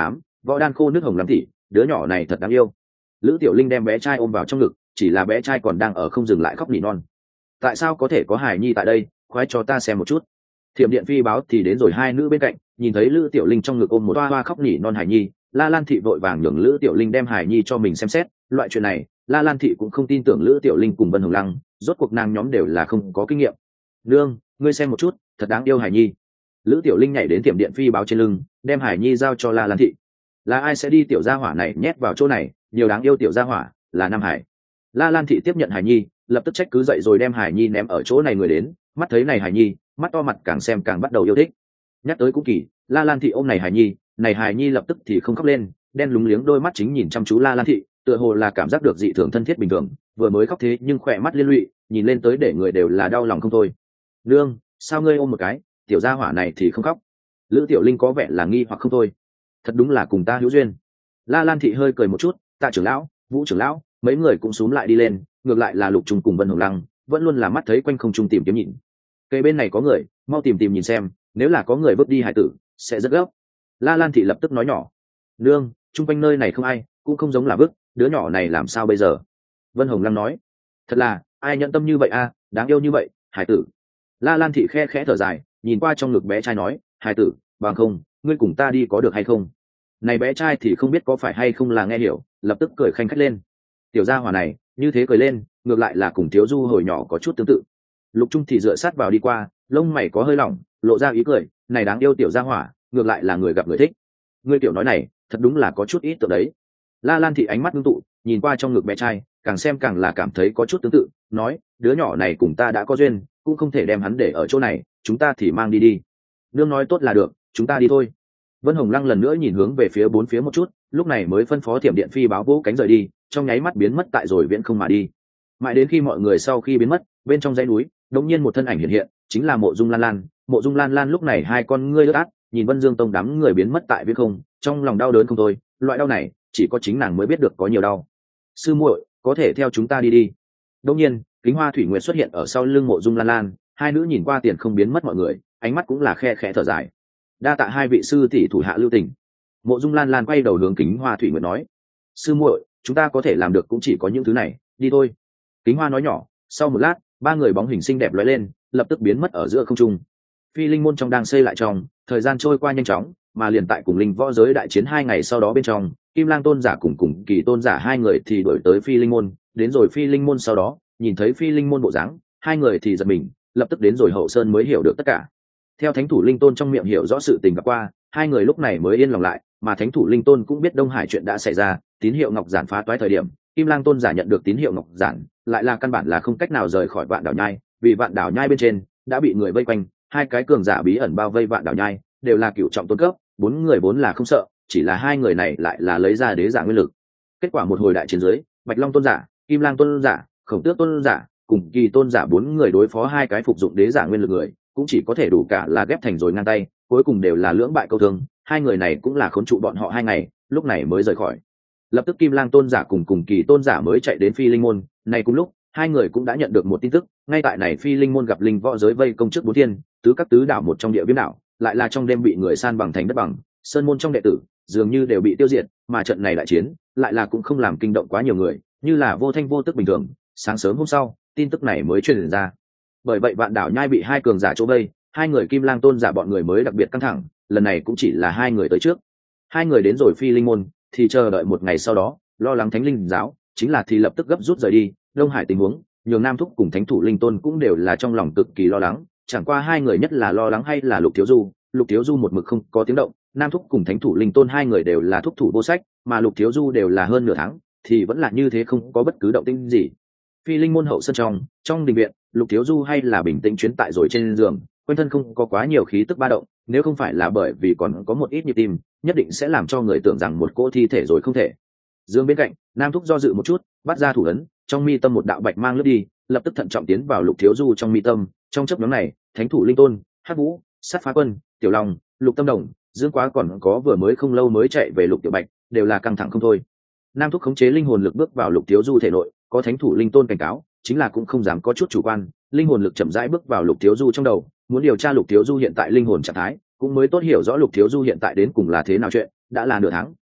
võ đan khô nước hồng lắm tỉ, đứa nhỏ này thật đáng yêu. Lữ Tiểu Linh đem bé trai ôm vào trong ngực, chỉ là bé trai còn đang ở không dừng lại khóc nỉ non. Tại sao có thể có hài nhi tại đây, khoái cho ta xem một chút. Thiểm điện phi báo thì đến rồi, hai nữ bên cạnh nhìn thấy Lữ Tiểu Linh trong ngực ôm một toa hoa khóc nỉ non hài nhi, La Lan thị vội vàng nhường Lữ Tiểu Linh đem hài nhi cho mình xem xét. Loại chuyện này La Lan thị cũng không tin tưởng Lữ Tiểu Linh cùng Vân Hồng Lăng, rốt cuộc nàng nhóm đều là không có kinh nghiệm. Nương, ngươi xem một chút, thật đáng yêu hài nhi. Lữ Tiểu Linh nhảy đến thiểm điện phi báo trên lưng, đem hài nhi giao cho La Lan thị. Là ai sẽ đi tiểu gia hỏa này nhét vào chỗ này, nhiều đáng yêu tiểu gia hỏa, là Nam Hải. La Lan thị tiếp nhận hài nhi, lập tức trách cứ dậy rồi đem hài nhi ném ở chỗ này người đến, mắt thấy này hài nhi, mắt to mặt càng xem càng bắt đầu yêu thích. Nhắc tới cũng kỳ, La Lan thị ôm này hài nhi, này hài nhi lập tức thì không khóc lên, đen lúng liếng đôi mắt chính nhìn chăm chú La Lan thị, tựa hồ là cảm giác được dị thường thân thiết bình thường, vừa mới khóc thế nhưng khỏe mắt liên lụy, nhìn lên tới để người đều là đau lòng không thôi. Nương, sao ngươi ôm một cái, tiểu gia hỏa này thì không khóc? Lữ Tiểu Linh có vẻ là nghi hoặc không thôi. Thật đúng là cùng ta hữu duyên. La Lan thị hơi cười một chút, Tạ trưởng lão, Vũ trưởng lão, mấy người cũng xúm lại đi lên, ngược lại là Lục Trung cùng Vân Hồng Lăng vẫn luôn là mắt thấy quanh không trung tìm kiếm nhìn. Cây bên này có người, mau tìm tìm nhìn xem, nếu là có người vứt đi hải tử sẽ rất gấp. La Lan thị lập tức nói nhỏ. Nương, chung quanh nơi này không ai, cũng không giống là vứt, đứa nhỏ này làm sao bây giờ? Vân Hồng Lăng nói. Thật là, ai nhận tâm như vậy a, đáng yêu như vậy, hải tử. La Lan thị khe khẽ thở dài, nhìn qua trong ngực bé trai nói, hải tử, bằng không, ngươi cùng ta đi có được hay không? Này bé trai thì không biết có phải hay không là nghe hiểu, lập tức cười khanh khách lên. Tiểu gia hỏa này, như thế cười lên, ngược lại là cùng Tiếu Du hồi nhỏ có chút tương tự. Lục Trung thì dựa sát vào đi qua, lông mày có hơi lỏng, lộ ra ý cười, này đáng yêu tiểu gia hỏa, ngược lại là người gặp người thích. Ngươi tiểu nói này, thật đúng là có chút ít tự đấy. La Lan thị ánh mắt ngưng tụ, nhìn qua trong ngực bé trai, càng xem càng là cảm thấy có chút tương tự, nói, đứa nhỏ này cùng ta đã có duyên, cũng không thể đem hắn để ở chỗ này, chúng ta thì mang đi đi. Nương nói tốt là được, chúng ta đi thôi. Vân Hồng Lăng lần nữa nhìn hướng về phía bốn phía một chút, lúc này mới phân phó thiểm điện phi báo vỗ cánh rời đi, trong nháy mắt biến mất tại rồi viễn không mà đi. Mãi đến khi mọi người sau khi biến mất, bên trong dãy núi, đột nhiên một thân ảnh hiện hiện, chính là Mộ Dung Lan Lan. Mộ Dung Lan Lan lúc này hai con ngươi ướt át, nhìn Vân Dương Tông đám người biến mất tại viễn không, trong lòng đau đớn không thôi, loại đau này, chỉ có chính nàng mới biết được có nhiều đau. Sư muội, có thể theo chúng ta đi đi. Đột nhiên, Kính Hoa Thủy Nguyệt xuất hiện ở sau lưng Mộ Dung Lan Lan, hai nữ nhìn qua tiền không biến mất mọi người, ánh mắt cũng là khe khẽ thở dài. Đa tạ hai vị sư tỷ thủ hạ lưu tình. Mộ Dung Lan Lan quay đầu hướng Kính Hoa Thủy Nguyệt nói, sư muội, chúng ta có thể làm được cũng chỉ có những thứ này, đi thôi. Kính Hoa nói nhỏ. Sau một lát, ba người bóng hình xinh đẹp lóe lên, lập tức biến mất ở giữa không trung. Phi linh môn trong đang xây lại trong, thời gian trôi qua nhanh chóng, mà liền tại cùng linh võ giới đại chiến hai ngày sau đó bên trong, Kim Lang tôn giả cùng cùng Kỳ tôn giả hai người thì đuổi tới Phi linh môn, đến rồi Phi linh môn sau đó, nhìn thấy Phi linh môn bộ dáng, hai người thì giật mình, lập tức đến rồi hậu sơn mới hiểu được tất cả. Theo thánh thủ linh tôn trong miệng hiểu rõ sự tình gặp qua, hai người lúc này mới yên lòng lại, mà thánh thủ linh tôn cũng biết Đông Hải chuyện đã xảy ra, tín hiệu ngọc giản phá toái thời điểm, Kim Lang tôn giả nhận được tín hiệu ngọc giản, lại là căn bản là không cách nào rời khỏi vạn đảo nhai, vì vạn đảo nhai bên trên đã bị người vây quanh, hai cái cường giả bí ẩn bao vây vạn đảo nhai, đều là cựu trọng tôn cấp, bốn người vốn là không sợ, chỉ là hai người này lại là lấy ra đế giả nguyên lực. Kết quả một hồi đại chiến dưới, Bạch Long tôn giả, Kim Lang tôn giả, Khổng Tước tôn giả cùng Kỳ tôn giả bốn người đối phó hai cái phục dụng đế giả nguyên lực người, cũng chỉ có thể đủ cả là ghép thành rồi ngang tay, cuối cùng đều là lưỡng bại câu thương, hai người này cũng là khốn trụ bọn họ hai ngày, lúc này mới rời khỏi. Lập tức Kim Lang tôn giả cùng cùng Kỳ tôn giả mới chạy đến Phi linh môn, này cùng lúc hai người cũng đã nhận được một tin tức, ngay tại này Phi linh môn gặp linh võ giới vây công trước bốn thiên tứ các tứ đảo một trong địa viêm đảo, lại là trong đêm bị người san bằng thành đất bằng, sơn môn trong đệ tử dường như đều bị tiêu diệt, mà trận này đại chiến lại là cũng không làm kinh động quá nhiều người, như là vô thanh vô tức bình thường. Sáng sớm hôm sau, tin tức này mới truyền ra. Bởi vậy vạn đảo nhai bị hai cường giả chỗ vây, hai người Kim Lang tôn giả bọn người mới đặc biệt căng thẳng, lần này cũng chỉ là hai người tới trước. Hai người đến rồi Phi linh môn thì chờ đợi một ngày sau đó, lo lắng thánh linh giáo chính là thì lập tức gấp rút rời đi. Đông Hải tình huống, nhường Nam Thúc cùng thánh thủ linh tôn cũng đều là trong lòng cực kỳ lo lắng, chẳng qua hai người nhất là lo lắng hay là Lục Thiếu Du. Lục Thiếu Du một mực không có tiếng động, Nam Thúc cùng thánh thủ linh tôn hai người đều là thúc thủ vô sách, mà Lục Thiếu Du đều là hơn nửa tháng thì vẫn là như thế, không có bất cứ động tĩnh gì. Phi linh môn hậu sân trong trong đình viện, Lục Thiếu Du hay là bình tĩnh chuyến tại rồi trên giường, quanh thân không có quá nhiều khí tức ba động, nếu không phải là bởi vì còn có một ít nhịp tim, nhất định sẽ làm cho người tưởng rằng một cỗ thi thể rồi không thể. Dương bên cạnh, Nam Thúc do dự một chút, bắt ra thủ ấn, trong mi tâm một đạo bạch mang lướt đi, lập tức thận trọng tiến vào Lục Thiếu Du trong mi tâm. Trong chớp nhoáng này, thánh thủ linh tôn, Hắc Vũ, Sát Phá Quân, Tiểu Long, Lục Tâm Đồng, Dương Quá còn có vừa mới không lâu mới chạy về Lục Tiểu Bạch, đều là căng thẳng không thôi. Nam Thúc khống chế linh hồn lực bước vào Lục Thiếu Du thể nội, có thánh thủ linh tôn cảnh cáo, chính là cũng không dám có chút chủ quan, linh hồn lực chậm rãi bước vào Lục Thiếu Du trong đầu, muốn điều tra Lục Thiếu Du hiện tại linh hồn trạng thái, cũng mới tốt hiểu rõ Lục Thiếu Du hiện tại đến cùng là thế nào chuyện. Đã là nửa tháng,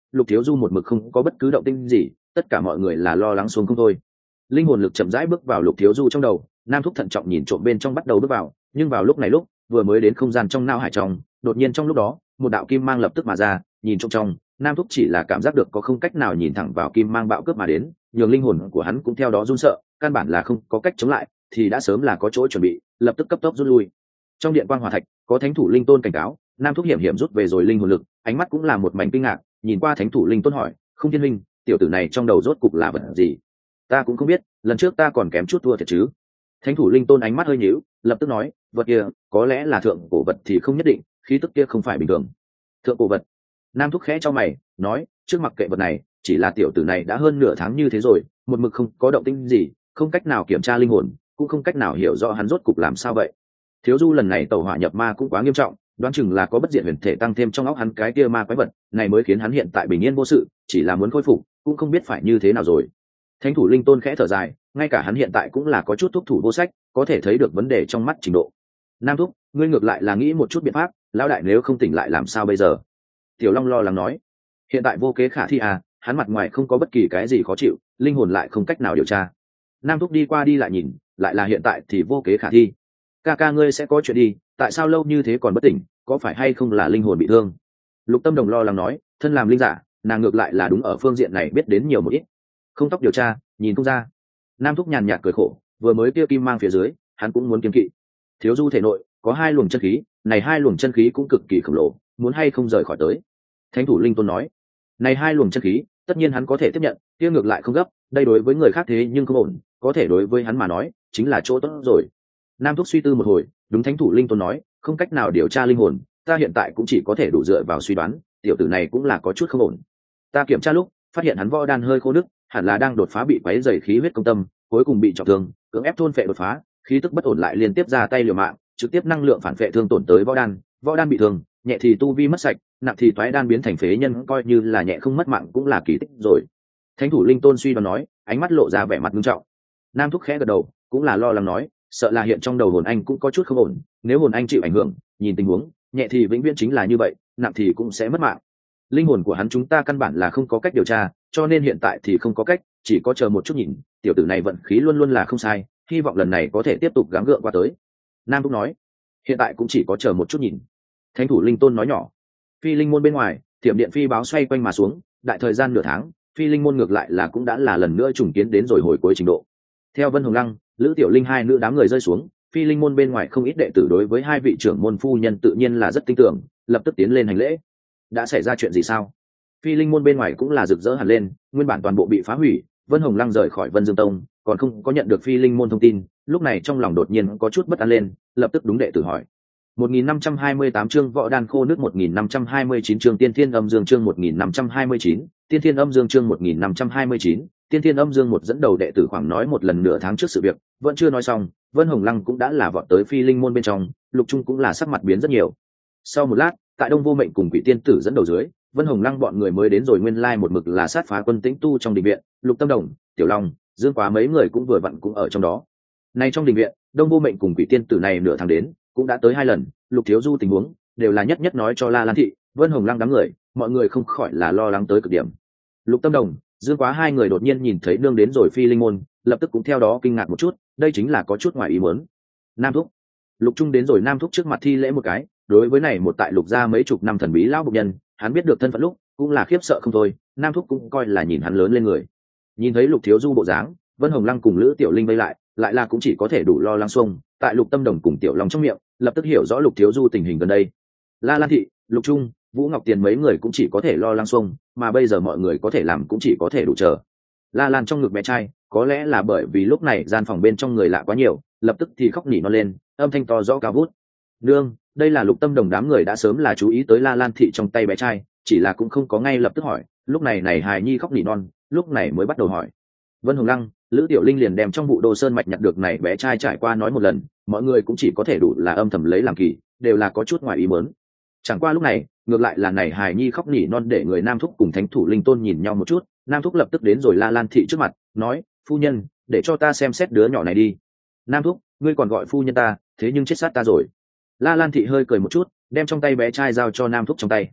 Lục Thiếu Du một mực không có bất cứ động tĩnh gì, tất cả mọi người là lo lắng xuống không thôi. Linh hồn lực chậm rãi bước vào Lục Thiếu Du trong đầu, Nam Thúc thận trọng nhìn trộm bên trong bắt đầu bước vào, nhưng vào lúc này lúc vừa mới đến không gian trong não hải trong, đột nhiên trong lúc đó một đạo kim mang lập tức mà ra, nhìn trong trong, Nam Thúc chỉ là cảm giác được có không cách nào nhìn thẳng vào kim mang bạo cướp mà đến, nhường linh hồn của hắn cũng theo đó run sợ, căn bản là không có cách chống lại, thì đã sớm là có chỗ chuẩn bị, lập tức cấp tốc rút lui. Trong điện quang hỏa thạch, có thánh thủ linh tôn cảnh cáo, Nam Thúc hiểm hiểm rút về rồi linh hồn lực, ánh mắt cũng là một mảnh kinh ngạc, nhìn qua thánh thủ linh tôn hỏi, không thiên linh, tiểu tử này trong đầu rốt cục là vật gì? Ta cũng không biết, lần trước ta còn kém chút thua thiệt chứ. Thánh thủ linh tôn ánh mắt hơi nhíu, lập tức nói, vật kia có lẽ là thượng cổ vật thì không nhất định, khí tức kia không phải bình thường. Thượng cổ vật? Nam Thúc khẽ cho mày, nói, trước mặc kệ vật này, chỉ là tiểu tử này đã hơn nửa tháng như thế rồi, một mực không có động tĩnh gì, không cách nào kiểm tra linh hồn, cũng không cách nào hiểu rõ hắn rốt cục làm sao vậy. Thiếu Du lần này tẩu hỏa nhập ma cũng quá nghiêm trọng, đoán chừng là có bất diệt huyền thể tăng thêm trong óc hắn cái kia ma quái vật, này mới khiến hắn hiện tại bình yên vô sự, chỉ là muốn khôi phục, cũng không biết phải như thế nào rồi. Thánh thủ linh tôn khẽ thở dài, ngay cả hắn hiện tại cũng là có chút thuốc thủ vô sách, có thể thấy được vấn đề trong mắt trình độ. Nam Thúc, ngươi ngược lại là nghĩ một chút biện pháp, lão đại nếu không tỉnh lại làm sao bây giờ? Tiểu Long lo lắng nói, hiện tại vô kế khả thi à, hắn mặt ngoài không có bất kỳ cái gì khó chịu, linh hồn lại không cách nào điều tra. Nam Thúc đi qua đi lại nhìn, lại là hiện tại thì vô kế khả thi. Ca ca ngươi sẽ có chuyện đi, tại sao lâu như thế còn bất tỉnh, có phải hay không là linh hồn bị thương? Lục Tâm Đồng lo lắng nói, thân làm linh giả, nàng ngược lại là đúng ở phương diện này biết đến nhiều một ít. Không tóc điều tra, nhìn không ra. Nam Thúc nhàn nhạt cười khổ, vừa mới kia kim mang phía dưới, hắn cũng muốn kiêng kỵ. Thiếu Du thể nội có hai luồng chân khí, này hai luồng chân khí cũng cực kỳ khổng lồ, muốn hay không rời khỏi tới. Thánh thủ linh tôn nói, này hai luồng chân khí, tất nhiên hắn có thể tiếp nhận, kia ngược lại không gấp, đây đối với người khác thế nhưng không ổn, có thể đối với hắn mà nói, chính là chỗ tốt rồi. Nam Thúc suy tư một hồi, đúng thánh thủ linh tôn nói, không cách nào điều tra linh hồn, ta hiện tại cũng chỉ có thể đủ dựa vào suy đoán, tiểu tử này cũng là có chút không ổn. Ta kiểm tra lúc, phát hiện hắn võ đan hơi khô nứt, hẳn là đang đột phá bị quấy dày khí huyết công tâm, cuối cùng bị trọng thương, cưỡng ép thôn phệ đột phá, khí tức bất ổn lại liên tiếp ra tay liều mạng, trực tiếp năng lượng phản phệ thương tổn tới võ đan, võ đan bị thương, nhẹ thì tu vi mất sạch, nặng thì toái đan biến thành phế nhân, coi như là nhẹ không mất mạng cũng là kỳ tích rồi. Thánh thủ linh tôn suy đoán nói, ánh mắt lộ ra vẻ mặt nghiêm trọng. Nam Thúc khẽ gật đầu, cũng là lo lắng nói, sợ là hiện trong đầu hồn anh cũng có chút không ổn, nếu hồn anh chịu ảnh hưởng, nhìn tình huống, nhẹ thì vĩnh viễn chính là như vậy, nặng thì cũng sẽ mất mạng. Linh hồn của hắn chúng ta căn bản là không có cách điều tra, cho nên hiện tại thì không có cách, chỉ có chờ một chút nhìn, tiểu tử này vận khí luôn luôn là không sai, hy vọng lần này có thể tiếp tục gắng gượng qua tới. Nam Thúc nói, hiện tại cũng chỉ có chờ một chút nhìn. Thánh thủ linh tôn nói nhỏ. Phi linh môn bên ngoài, thiểm điện phi báo xoay quanh mà xuống, đại thời gian nửa tháng, phi linh môn ngược lại là cũng đã là lần nữa trùng kiến đến rồi hồi cuối trình độ. Theo Vân Hồng Lăng, Lữ Tiểu Linh hai nữ đám người rơi xuống, phi linh môn bên ngoài không ít đệ tử đối với hai vị trưởng môn phu nhân tự nhiên là rất tin tưởng, lập tức tiến lên hành lễ. Đã xảy ra chuyện gì sao? Phi linh môn bên ngoài cũng là rực rỡ hẳn lên, nguyên bản toàn bộ bị phá hủy, Vân Hồng Lăng rời khỏi Vân Dương Tông, còn không có nhận được phi linh môn thông tin, lúc này trong lòng đột nhiên có chút bất an lên, lập tức đúng đệ tử hỏi. một nghìn năm trăm hai mươi tám chương võ đan khô nước, một nghìn năm trăm hai mươi chín chương tiên thiên âm dương chương một nghìn năm trăm hai mươi chín, tiên thiên âm dương chương một nghìn năm trăm hai mươi chín, tiên thiên âm dương một dẫn đầu đệ tử khoảng nói một lần nửa tháng trước sự việc, vẫn chưa nói xong, Vân Hồng Lăng cũng đã là vọt tới phi linh môn bên trong, Lục Trung cũng là sắc mặt biến rất nhiều. Sau một lát, tại Đông Vô Mệnh cùng Quỷ Tiên Tử dẫn đầu dưới, Vân Hồng Lăng bọn người mới đến rồi, nguyên lai một mực là sát phá quân tĩnh tu trong đình viện, Lục Tâm Đồng, Tiểu Long, Dương Quá mấy người cũng vừa vặn cũng ở trong đó. Nay trong đình viện, Đông Vô Mệnh cùng Quỷ Tiên Tử này nửa tháng đến, cũng đã tới hai lần, Lục Thiếu Du tình huống đều là nhất nhất nói cho La Lan thị, Vân Hồng Lăng đám người, mọi người không khỏi là lo lắng tới cực điểm. Lục Tâm Đồng, Dương Quá hai người đột nhiên nhìn thấy nương đến rồi phi linh môn, lập tức cũng theo đó kinh ngạc một chút, đây chính là có chút ngoài ý muốn. Nam Thúc, Lục Trung đến rồi Nam Thúc trước mặt thi lễ một cái, đối với này một tại Lục gia mấy chục năm thần bí lão bộc nhân, hắn biết được thân phận lúc, cũng là khiếp sợ không thôi, Nam Thúc cũng coi là nhìn hắn lớn lên người. Nhìn thấy Lục Thiếu Du bộ dáng, Vân Hồng Lăng cùng Lữ Tiểu Linh vây lại, lại là cũng chỉ có thể đủ lo lắng xung, tại Lục Tâm Đồng cùng Tiểu Long trong miệng, lập tức hiểu rõ Lục Thiếu Du tình hình gần đây. La Lan thị, Lục Trung, Vũ Ngọc Tiền mấy người cũng chỉ có thể lo lắng xung, mà bây giờ mọi người có thể làm cũng chỉ có thể đủ chờ. La Lan trong ngực bé trai, có lẽ là bởi vì lúc này gian phòng bên trong người lạ quá nhiều, lập tức thì khóc nỉ non lên, âm thanh to rõ cao vút. Nương, đây là Lục Tâm Đồng đám người đã sớm là chú ý tới La Lan thị trong tay bé trai, chỉ là cũng không có ngay lập tức hỏi, lúc này này hài nhi khóc nỉ non, lúc này mới bắt đầu hỏi. Vân Hồng Lăng, Lữ Tiểu Linh liền đem trong vụ đồ sơn mạch nhặt được này bé trai trải qua nói một lần, mọi người cũng chỉ có thể đủ là âm thầm lấy làm kỳ, đều là có chút ngoài ý muốn. Chẳng qua lúc này, ngược lại là này hài nhi khóc nỉ non để người Nam Thúc cùng Thánh thủ Linh Tôn nhìn nhau một chút, Nam Thúc lập tức đến rồi La Lan thị trước mặt, nói, phu nhân, để cho ta xem xét đứa nhỏ này đi. Nam Thúc, ngươi còn gọi phu nhân ta, thế nhưng chết sát ta rồi. La Lan thị hơi cười một chút, đem trong tay bé trai giao cho Nam Thúc trong tay.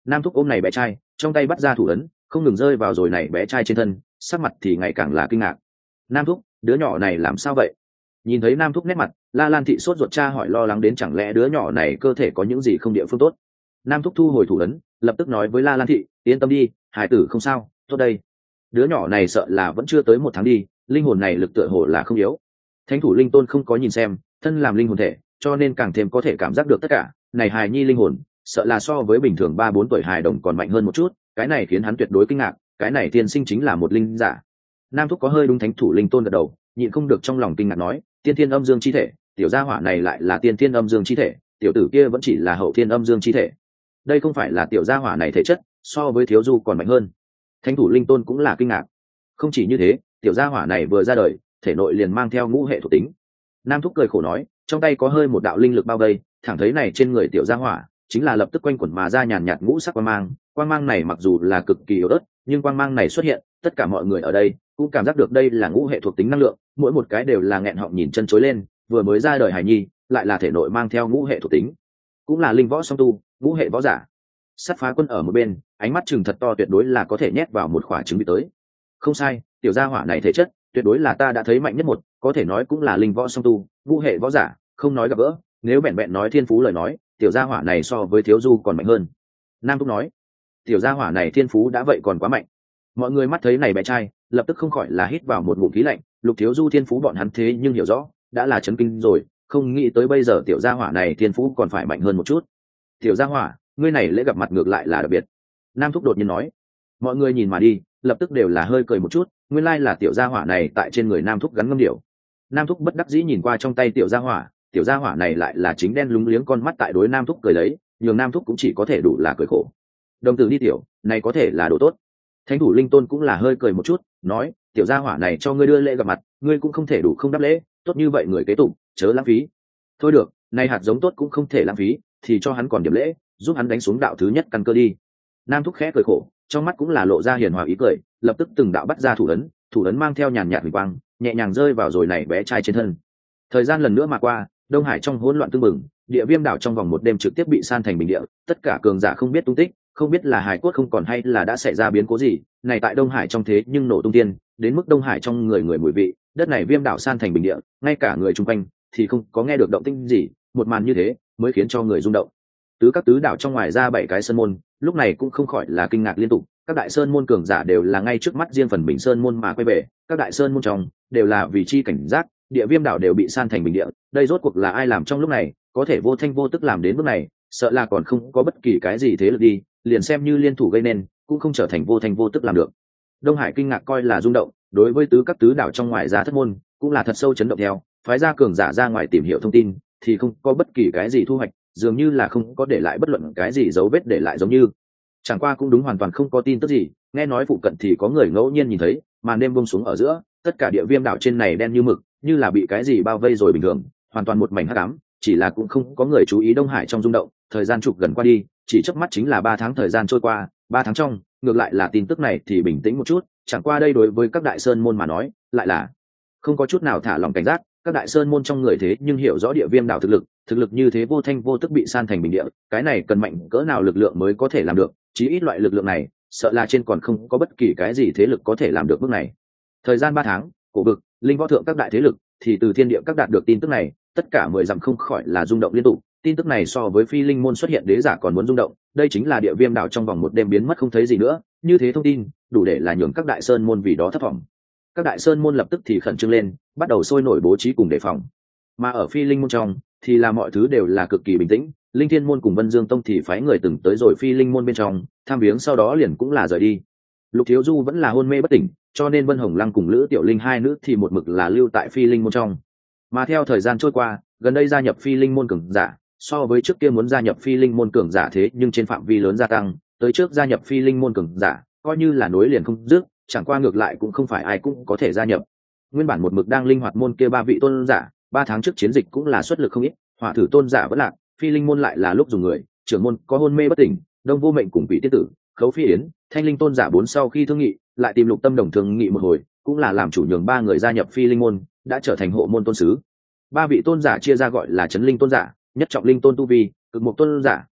Nam thúc ôm này bé trai, trong tay bắt ra thủ ấn, không ngừng rơi vào rồi này bé trai trên thân, sắc mặt thì ngày càng là kinh ngạc. Nam thúc, đứa nhỏ này làm sao vậy? Nhìn thấy Nam thúc nét mặt, La Lan thị sốt ruột cha hỏi lo lắng đến chẳng lẽ đứa nhỏ này cơ thể có những gì không địa phương tốt. Nam thúc thu hồi thủ ấn, lập tức nói với La Lan thị, yên tâm đi, hải tử không sao, tốt đây. Đứa nhỏ này sợ là vẫn chưa tới một tháng đi, linh hồn này lực tựa hồ là không yếu. Thánh thủ linh tôn không có nhìn xem, thân làm linh hồn thể, cho nên càng thêm có thể cảm giác được tất cả. Này hài nhi linh hồn, sợ là so với bình thường ba bốn tuổi hài đồng còn mạnh hơn một chút, cái này khiến hắn tuyệt đối kinh ngạc, cái này tiên sinh chính là một linh giả. Nam thúc có hơi đúng thánh thủ linh tôn gật đầu, nhịn không được trong lòng kinh ngạc nói, tiên thiên âm dương chi thể, tiểu gia hỏa này lại là tiên thiên âm dương chi thể, tiểu tử kia vẫn chỉ là hậu thiên âm dương chi thể. Đây không phải là tiểu gia hỏa này thể chất so với thiếu du còn mạnh hơn. Thánh thủ linh tôn cũng là kinh ngạc. Không chỉ như thế, tiểu gia hỏa này vừa ra đời, thể nội liền mang theo ngũ hệ thuộc tính. Nam thúc cười khổ nói, trong tay có hơi một đạo linh lực bao vây, thẳng thấy này trên người tiểu gia hỏa chính là lập tức quanh quẩn mà ra nhàn nhạt ngũ sắc quang mang. Quang mang này mặc dù là cực kỳ yếu ớt, nhưng quang mang này xuất hiện, tất cả mọi người ở đây cũng cảm giác được đây là ngũ hệ thuộc tính năng lượng, mỗi một cái đều là nghẹn họng nhìn chân chối lên, vừa mới ra đời hài nhi, lại là thể nội mang theo ngũ hệ thuộc tính, cũng là linh võ song tu, ngũ hệ võ giả. Sát phá quân ở một bên, ánh mắt chừng thật to, tuyệt đối là có thể nhét vào một quả trứng bị tới. Không sai, tiểu gia hỏa này thể chất tuyệt đối là ta đã thấy mạnh nhất một, có thể nói cũng là linh võ song tu, ngũ hệ võ giả, không nói gặp gỡ, nếu bẹn bẹn nói thiên phú lời nói, tiểu gia hỏa này so với thiếu du còn mạnh hơn. Nam thúc nói, tiểu gia hỏa này thiên phú đã vậy còn quá mạnh. Mọi người mắt thấy này bé trai, lập tức không khỏi là hít vào một ngụm khí lạnh, Lục thiếu du thiên phú bọn hắn thế nhưng hiểu rõ, đã là chấn kinh rồi, không nghĩ tới bây giờ tiểu gia hỏa này thiên phú còn phải mạnh hơn một chút. Tiểu gia hỏa, ngươi này lễ gặp mặt ngược lại là đặc biệt. Nam thúc đột nhiên nói. Mọi người nhìn mà đi, lập tức đều là hơi cười một chút, nguyên lai là tiểu gia hỏa này tại trên người Nam thúc gắn ngâm điệu. Nam thúc bất đắc dĩ nhìn qua trong tay tiểu gia hỏa, tiểu gia hỏa này lại là chính đen lúng liếng con mắt tại đối Nam thúc cười lấy, nhường Nam thúc cũng chỉ có thể đủ là cười khổ. Đồng tử đi tiểu, này có thể là đồ tốt. Thánh thủ linh tôn cũng là hơi cười một chút, nói, tiểu gia hỏa này cho ngươi đưa lễ gặp mặt, ngươi cũng không thể đủ không đáp lễ, tốt như vậy người kế tục, chớ lãng phí. Thôi được, này hạt giống tốt cũng không thể lãng phí, thì cho hắn còn điểm lễ, giúp hắn đánh xuống đạo thứ nhất căn cơ đi. Nam thúc khẽ cười khổ, trong mắt cũng là lộ ra hiền hòa ý cười, lập tức từng đạo bắt ra thủ ấn, thủ ấn mang theo nhàn nhạt huỳnh quang, nhẹ nhàng rơi vào rồi này bé trai trên thân. Thời gian lần nữa mà qua, Đông Hải trong hỗn loạn tương mừng, địa viêm đảo trong vòng một đêm trực tiếp bị san thành bình địa, tất cả cường giả không biết tung tích, không biết là hải cốt không còn hay là đã xảy ra biến cố gì. Này tại Đông Hải trong thế nhưng nổ tung tiên, đến mức Đông Hải trong người người mùi vị, đất này viêm đảo san thành bình địa, ngay cả người chung quanh thì không có nghe được động tĩnh gì, một màn như thế mới khiến cho người rung động. Tứ các tứ đảo trong ngoài ra bảy cái sơn môn, lúc này cũng không khỏi là kinh ngạc liên tục, các đại sơn môn cường giả đều là ngay trước mắt riêng phần bình sơn môn mà quay về, các đại sơn môn trong đều là vì chi cảnh giác, địa viêm đảo đều bị san thành bình địa, đây rốt cuộc là ai làm trong lúc này, có thể vô thanh vô tức làm đến bước này, sợ là còn không có bất kỳ cái gì thế lực đi, liền xem như liên thủ gây nên, cũng không trở thành vô thanh vô tức làm được. Đông Hải kinh ngạc coi là rung động, đối với tứ các tứ đảo trong ngoài ra thất môn, cũng là thật sâu chấn động theo, phái ra cường giả ra ngoài tìm hiểu thông tin, thì không có bất kỳ cái gì thu hoạch, dường như là không có để lại bất luận cái gì dấu vết để lại, giống như chẳng qua cũng đúng hoàn toàn không có tin tức gì. Nghe nói phụ cận thì có người ngẫu nhiên nhìn thấy màn đêm buông xuống ở giữa, tất cả địa viêm đảo trên này đen như mực, như là bị cái gì bao vây rồi bình thường, hoàn toàn một mảnh hắc ám, chỉ là cũng không có người chú ý Đông Hải trong rung động. Thời gian chục gần qua đi, chỉ chớp mắt chính là ba tháng thời gian trôi qua, ba tháng trong ngược lại là tin tức này thì bình tĩnh một chút, chẳng qua đây đối với các đại sơn môn mà nói lại là không có chút nào thả lòng cảnh giác. Các đại sơn môn trong người thế nhưng hiểu rõ địa viêm đảo thực lực, thực lực như thế vô thanh vô tức bị san thành bình địa, cái này cần mạnh cỡ nào lực lượng mới có thể làm được, chí ít loại lực lượng này sợ là trên còn không có bất kỳ cái gì thế lực có thể làm được bước này. Thời gian ba tháng, cổ vực, linh võ thượng các đại thế lực thì từ thiên địa các đạt được tin tức này, tất cả mười dặm không khỏi là rung động liên tục. Tin tức này so với phi linh môn xuất hiện đế giả còn muốn rung động, đây chính là địa viêm đảo trong vòng một đêm biến mất không thấy gì nữa, như thế thông tin đủ để là nhường các đại sơn môn vì đó thất vọng. Các đại sơn môn lập tức thì khẩn trương lên, bắt đầu sôi nổi bố trí cùng đề phòng. Mà ở phi linh môn trong thì là mọi thứ đều là cực kỳ bình tĩnh, linh thiên môn cùng Vân Dương tông thì phái người từng tới rồi phi linh môn bên trong tham viếng, sau đó liền cũng là rời đi. Lục thiếu du vẫn là hôn mê bất tỉnh, cho nên Vân Hồng Lăng cùng Lữ Tiểu Linh hai nữ thì một mực là lưu tại phi linh môn trong. Mà theo thời gian trôi qua, gần đây gia nhập phi linh môn cường giả so với trước kia muốn gia nhập phi linh môn cường giả thế nhưng trên phạm vi lớn gia tăng, tới trước gia nhập phi linh môn cường giả coi như là nối liền không dứt, chẳng qua ngược lại cũng không phải ai cũng có thể gia nhập. Nguyên bản một mực đang linh hoạt môn kia ba vị tôn giả, ba tháng trước chiến dịch cũng là xuất lực không ít, hỏa thử tôn giả vẫn lạc, phi linh môn lại là lúc dùng người, trưởng môn có hôn mê bất tỉnh, đông vô mệnh cùng vị tiên tử, khấu phi yến, thanh linh tôn giả bốn sau khi thương nghị lại tìm lục tâm đồng thương nghị một hồi, cũng là làm chủ nhường ba người gia nhập phi linh môn, đã trở thành hộ môn tôn sứ. Ba vị tôn giả chia ra gọi là chấn linh tôn giả, nhất trọng linh tôn tu vi, cực mục tôn giả,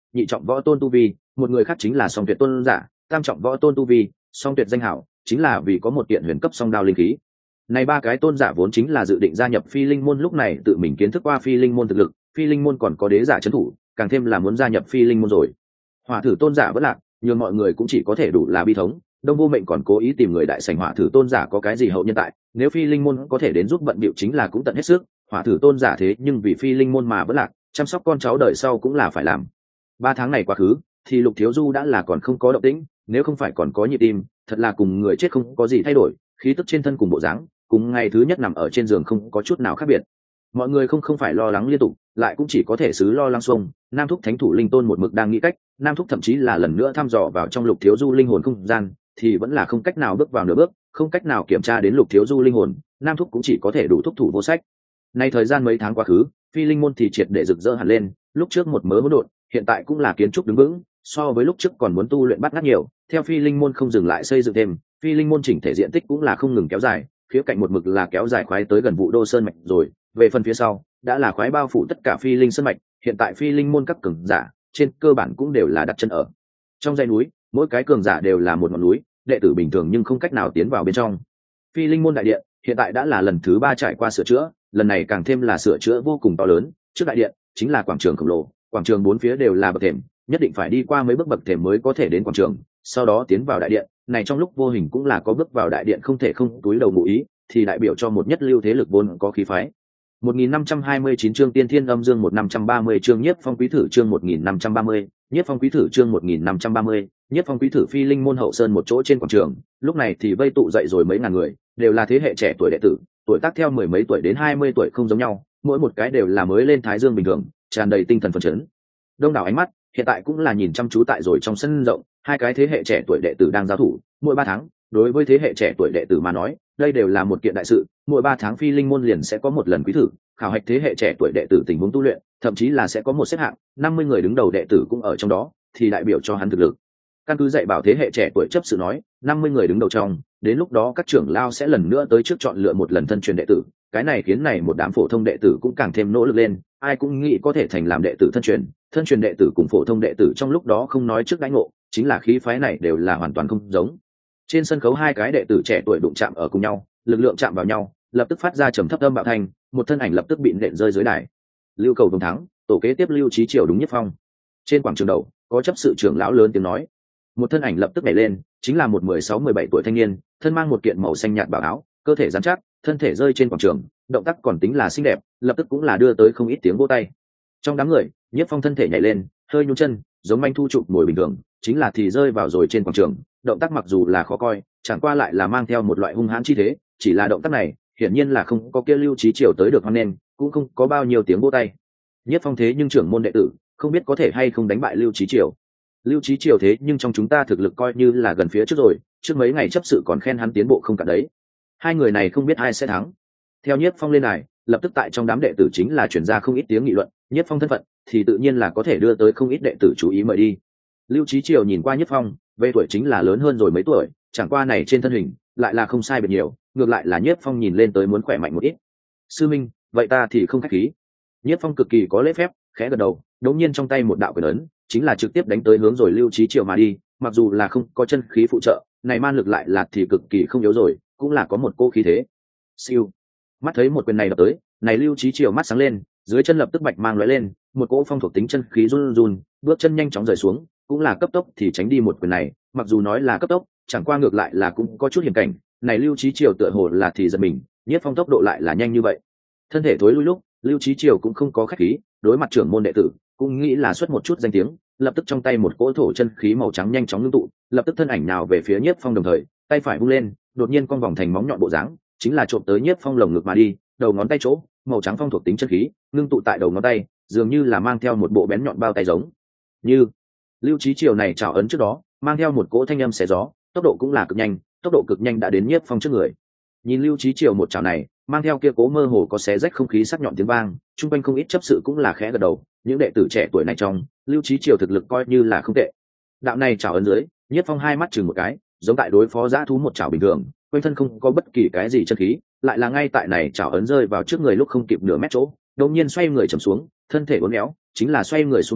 nhị trọng võ tôn tu vi, một người khác chính là song tuyệt tôn giả, tam trọng võ tôn tu vi, song tuyệt danh hảo, chính là vì có một kiện huyền cấp song đao linh khí. Này ba cái tôn giả vốn chính là dự định gia nhập Phi Linh môn, lúc này tự mình kiến thức qua Phi Linh môn thực lực, Phi Linh môn còn có đế giả trấn thủ, càng thêm là muốn gia nhập Phi Linh môn rồi. Hỏa thử tôn giả vẫn lạc, nhưng mọi người cũng chỉ có thể đủ là bi thống. Đông Vô Mệnh còn cố ý tìm người đại sảnh hỏa thử tôn giả có cái gì hậu nhân tại, nếu Phi Linh môn có thể đến giúp bận bịu chính là cũng tận hết sức. Hỏa thử tôn giả thế nhưng vì Phi Linh môn mà vẫn lạc, chăm sóc con cháu đời sau cũng là phải làm. Ba tháng này quá khứ, thì Lục Thiếu Du đã là còn không có động tĩnh, nếu không phải còn có nhịp tim, thật là cùng người chết không có gì thay đổi, khí tức trên thân cùng bộ dáng, cùng ngày thứ nhất nằm ở trên giường không có chút nào khác biệt. Mọi người không không phải lo lắng liên tục, lại cũng chỉ có thể xứ lo lắng xuông. Nam Thúc Thánh thủ linh tôn một mực đang nghĩ cách, Nam Thúc thậm chí là lần nữa thăm dò vào trong Lục Thiếu Du linh hồn không gian, thì vẫn là không cách nào bước vào nửa bước, không cách nào kiểm tra đến Lục Thiếu Du linh hồn, Nam Thúc cũng chỉ có thể đủ thúc thủ vô sách. Nay thời gian mấy tháng quá khứ, Phi Linh môn thì triệt để rực rỡ hẳn lên, lúc trước một mớ hỗn độn, hiện tại cũng là kiến trúc đứng vững, so với lúc trước còn muốn tu luyện bắt ngát nhiều. Theo Phi Linh môn không dừng lại xây dựng thêm, Phi Linh môn chỉnh thể diện tích cũng là không ngừng kéo dài, khía cạnh một mực là kéo dài khoái tới gần Vũ Đô Sơn mạch rồi, về phần phía sau đã là khoái bao phủ tất cả Phi Linh sơn mạch. Hiện tại Phi Linh môn các cường giả trên cơ bản cũng đều là đặt chân ở trong dãy núi, mỗi cái cường giả đều là một ngọn núi, đệ tử bình thường nhưng không cách nào tiến vào bên trong. Phi Linh môn đại điện hiện tại đã là lần thứ ba trải qua sửa chữa, lần này càng thêm là sửa chữa vô cùng to lớn. Trước đại điện chính là quảng trường khổng lồ, quảng trường bốn phía đều là bậc thềm, nhất định phải đi qua mấy bước bậc thềm mới có thể đến quảng trường, sau đó tiến vào đại điện. Này trong lúc vô hình cũng là có bước vào đại điện không thể không túi đầu ngụ ý, thì đại biểu cho một nhất lưu thế lực vốn có khí phái. một nghìn năm trăm hai mươi chín chương Tiên Thiên Âm Dương, một nghìn năm trăm ba mươi chương Nhiếp Phong Quý Thử chương một nghìn năm trăm ba mươi, Nhiếp Phong Quý Thử chương một nghìn năm trăm ba mươi, Nhiếp Phong Quý Thử. Phi Linh môn hậu sơn một chỗ trên quảng trường, lúc này thì vây tụ dậy rồi mấy ngàn người, đều là thế hệ trẻ tuổi đệ tử, tuổi tác theo mười mấy tuổi đến hai mươi tuổi không giống nhau, mỗi một cái đều là mới lên thái dương bình thường, tràn đầy tinh thần phấn chấn. Đông đảo ánh mắt hiện tại cũng là nhìn chăm chú tại rồi trong sân rộng, hai cái thế hệ trẻ tuổi đệ tử đang giao thủ. Mỗi ba tháng, đối với thế hệ trẻ tuổi đệ tử mà nói, đây đều là một kiện đại sự. Mỗi ba tháng Phi Linh môn liền sẽ có một lần quý thử, khảo hạch thế hệ trẻ tuổi đệ tử tình huống tu luyện, thậm chí là sẽ có một xếp hạng, năm mươi người đứng đầu đệ tử cũng ở trong đó, thì đại biểu cho hắn thực lực. Căn cứ dạy bảo thế hệ trẻ tuổi chấp sự nói, năm mươi người đứng đầu trong, đến lúc đó các trưởng lao sẽ lần nữa tới trước chọn lựa một lần thân truyền đệ tử. Cái này khiến này một đám phổ thông đệ tử cũng càng thêm nỗ lực lên, ai cũng nghĩ có thể thành làm đệ tử thân truyền. Thân truyền đệ tử cùng phổ thông đệ tử trong lúc đó không nói trước đánh ngộ, chính là khí phái này đều là hoàn toàn không giống. Trên sân khấu hai cái đệ tử trẻ tuổi đụng chạm ở cùng nhau, lực lượng chạm vào nhau, lập tức phát ra trầm thấp âm bạo thanh, một thân ảnh lập tức bị nện rơi dưới đài. Lưu Cầu Vồng thắng, tổ kế tiếp Lưu Chí Triều đúng Nhất Phong. Trên quảng trường đầu, có chấp sự trưởng lão lớn tiếng nói. Một thân ảnh lập tức nhảy lên, chính là một mười sáu mười bảy tuổi thanh niên, thân mang một kiện màu xanh nhạt bảo áo, cơ thể rắn chắc, thân thể rơi trên quảng trường, động tác còn tính là xinh đẹp, lập tức cũng là đưa tới không ít tiếng vỗ tay. Trong đám người, Nhất Phong thân thể nhảy lên, hơi nhún chân, giống manh thu chụp mồi bình thường, chính là thì rơi vào rồi trên quảng trường. Động tác mặc dù là khó coi, chẳng qua lại là mang theo một loại hung hãn chi thế, chỉ là động tác này, hiển nhiên là không có kia Lưu Chí Triều tới được hoan nên, cũng không có bao nhiêu tiếng vỗ tay. Nhất Phong thế nhưng trưởng môn đệ tử, không biết có thể hay không đánh bại Lưu Chí Triều. Lưu Chí Triều thế nhưng trong chúng ta thực lực coi như là gần phía trước rồi, trước mấy ngày chấp sự còn khen hắn tiến bộ không cả đấy. Hai người này không biết ai sẽ thắng. Theo Nhất Phong lên này, lập tức tại trong đám đệ tử chính là truyền ra không ít tiếng nghị luận. Nhất Phong thân phận thì tự nhiên là có thể đưa tới không ít đệ tử chú ý mời đi. Lưu Chí Triều nhìn qua Nhất Phong, về tuổi chính là lớn hơn rồi mấy tuổi, chẳng qua này trên thân hình lại là không sai biệt nhiều, ngược lại là Nhất Phong nhìn lên tới muốn khỏe mạnh một ít. Sư minh, vậy ta thì không khách khí. Nhất Phong cực kỳ có lễ phép, khẽ gật đầu, đống nhiên trong tay một đạo quyền ấn, chính là trực tiếp đánh tới hướng rồi Lưu Chí Triều mà đi. Mặc dù là không có chân khí phụ trợ, này man lực lại là thì cực kỳ không yếu rồi, cũng là có một cô khí thế. Siêu. Mắt thấy một quyền này đập tới, này Lưu Chí Triều mắt sáng lên, dưới chân lập tức bạch mang lóe lên, một cỗ phong thuộc tính chân khí run run, bước chân nhanh chóng rời xuống, cũng là cấp tốc thì tránh đi một quyền này. Mặc dù nói là cấp tốc, chẳng qua ngược lại là cũng có chút hiểm cảnh. Này Lưu Chí Triều tựa hồ là thì giật mình, Nhất Phong tốc độ lại là nhanh như vậy. Thân thể thối lui lúc, Lưu Chí Triều cũng không có khách khí, đối mặt trưởng môn đệ tử, cũng nghĩ là xuất một chút danh tiếng, lập tức trong tay một cỗ thổ chân khí màu trắng nhanh chóng ngưng tụ, lập tức thân ảnh nào về phía Nhất Phong, đồng thời tay phải vung lên, đột nhiên con vòng thành móng nhọn bộ dáng, chính là trộm tới Nhất Phong lồng ngực mà đi. Đầu ngón tay chỗ, màu trắng phong thuộc tính chân khí ngưng tụ tại đầu ngón tay, dường như là mang theo một bộ bén nhọn bao tay giống như. Lưu Chí Triều này chảo ấn trước đó, mang theo một cỗ thanh âm xé gió, tốc độ cũng là cực nhanh, tốc độ cực nhanh đã đến Nhất Phong trước người. Nhìn Lưu Chí Triều một chảo này, mang theo kia cố mơ hồ có xé rách không khí sắc nhọn tiếng vang, trung quanh không ít chấp sự cũng là khẽ gật đầu. Những đệ tử trẻ tuổi này trong, Lưu Chí Triều thực lực coi như là không tệ. Đạo này chảo ấn dưới, Nhất Phong hai mắt chừng một cái, giống tại đối phó dã thú một chảo bình thường, quanh thân không có bất kỳ cái gì chân khí, lại là ngay tại này chảo ấn rơi vào trước người lúc không kịp nửa mét chỗ, đột nhiên xoay người chầm xuống, thân thể uốn éo, chính là xoay người xuống cầu,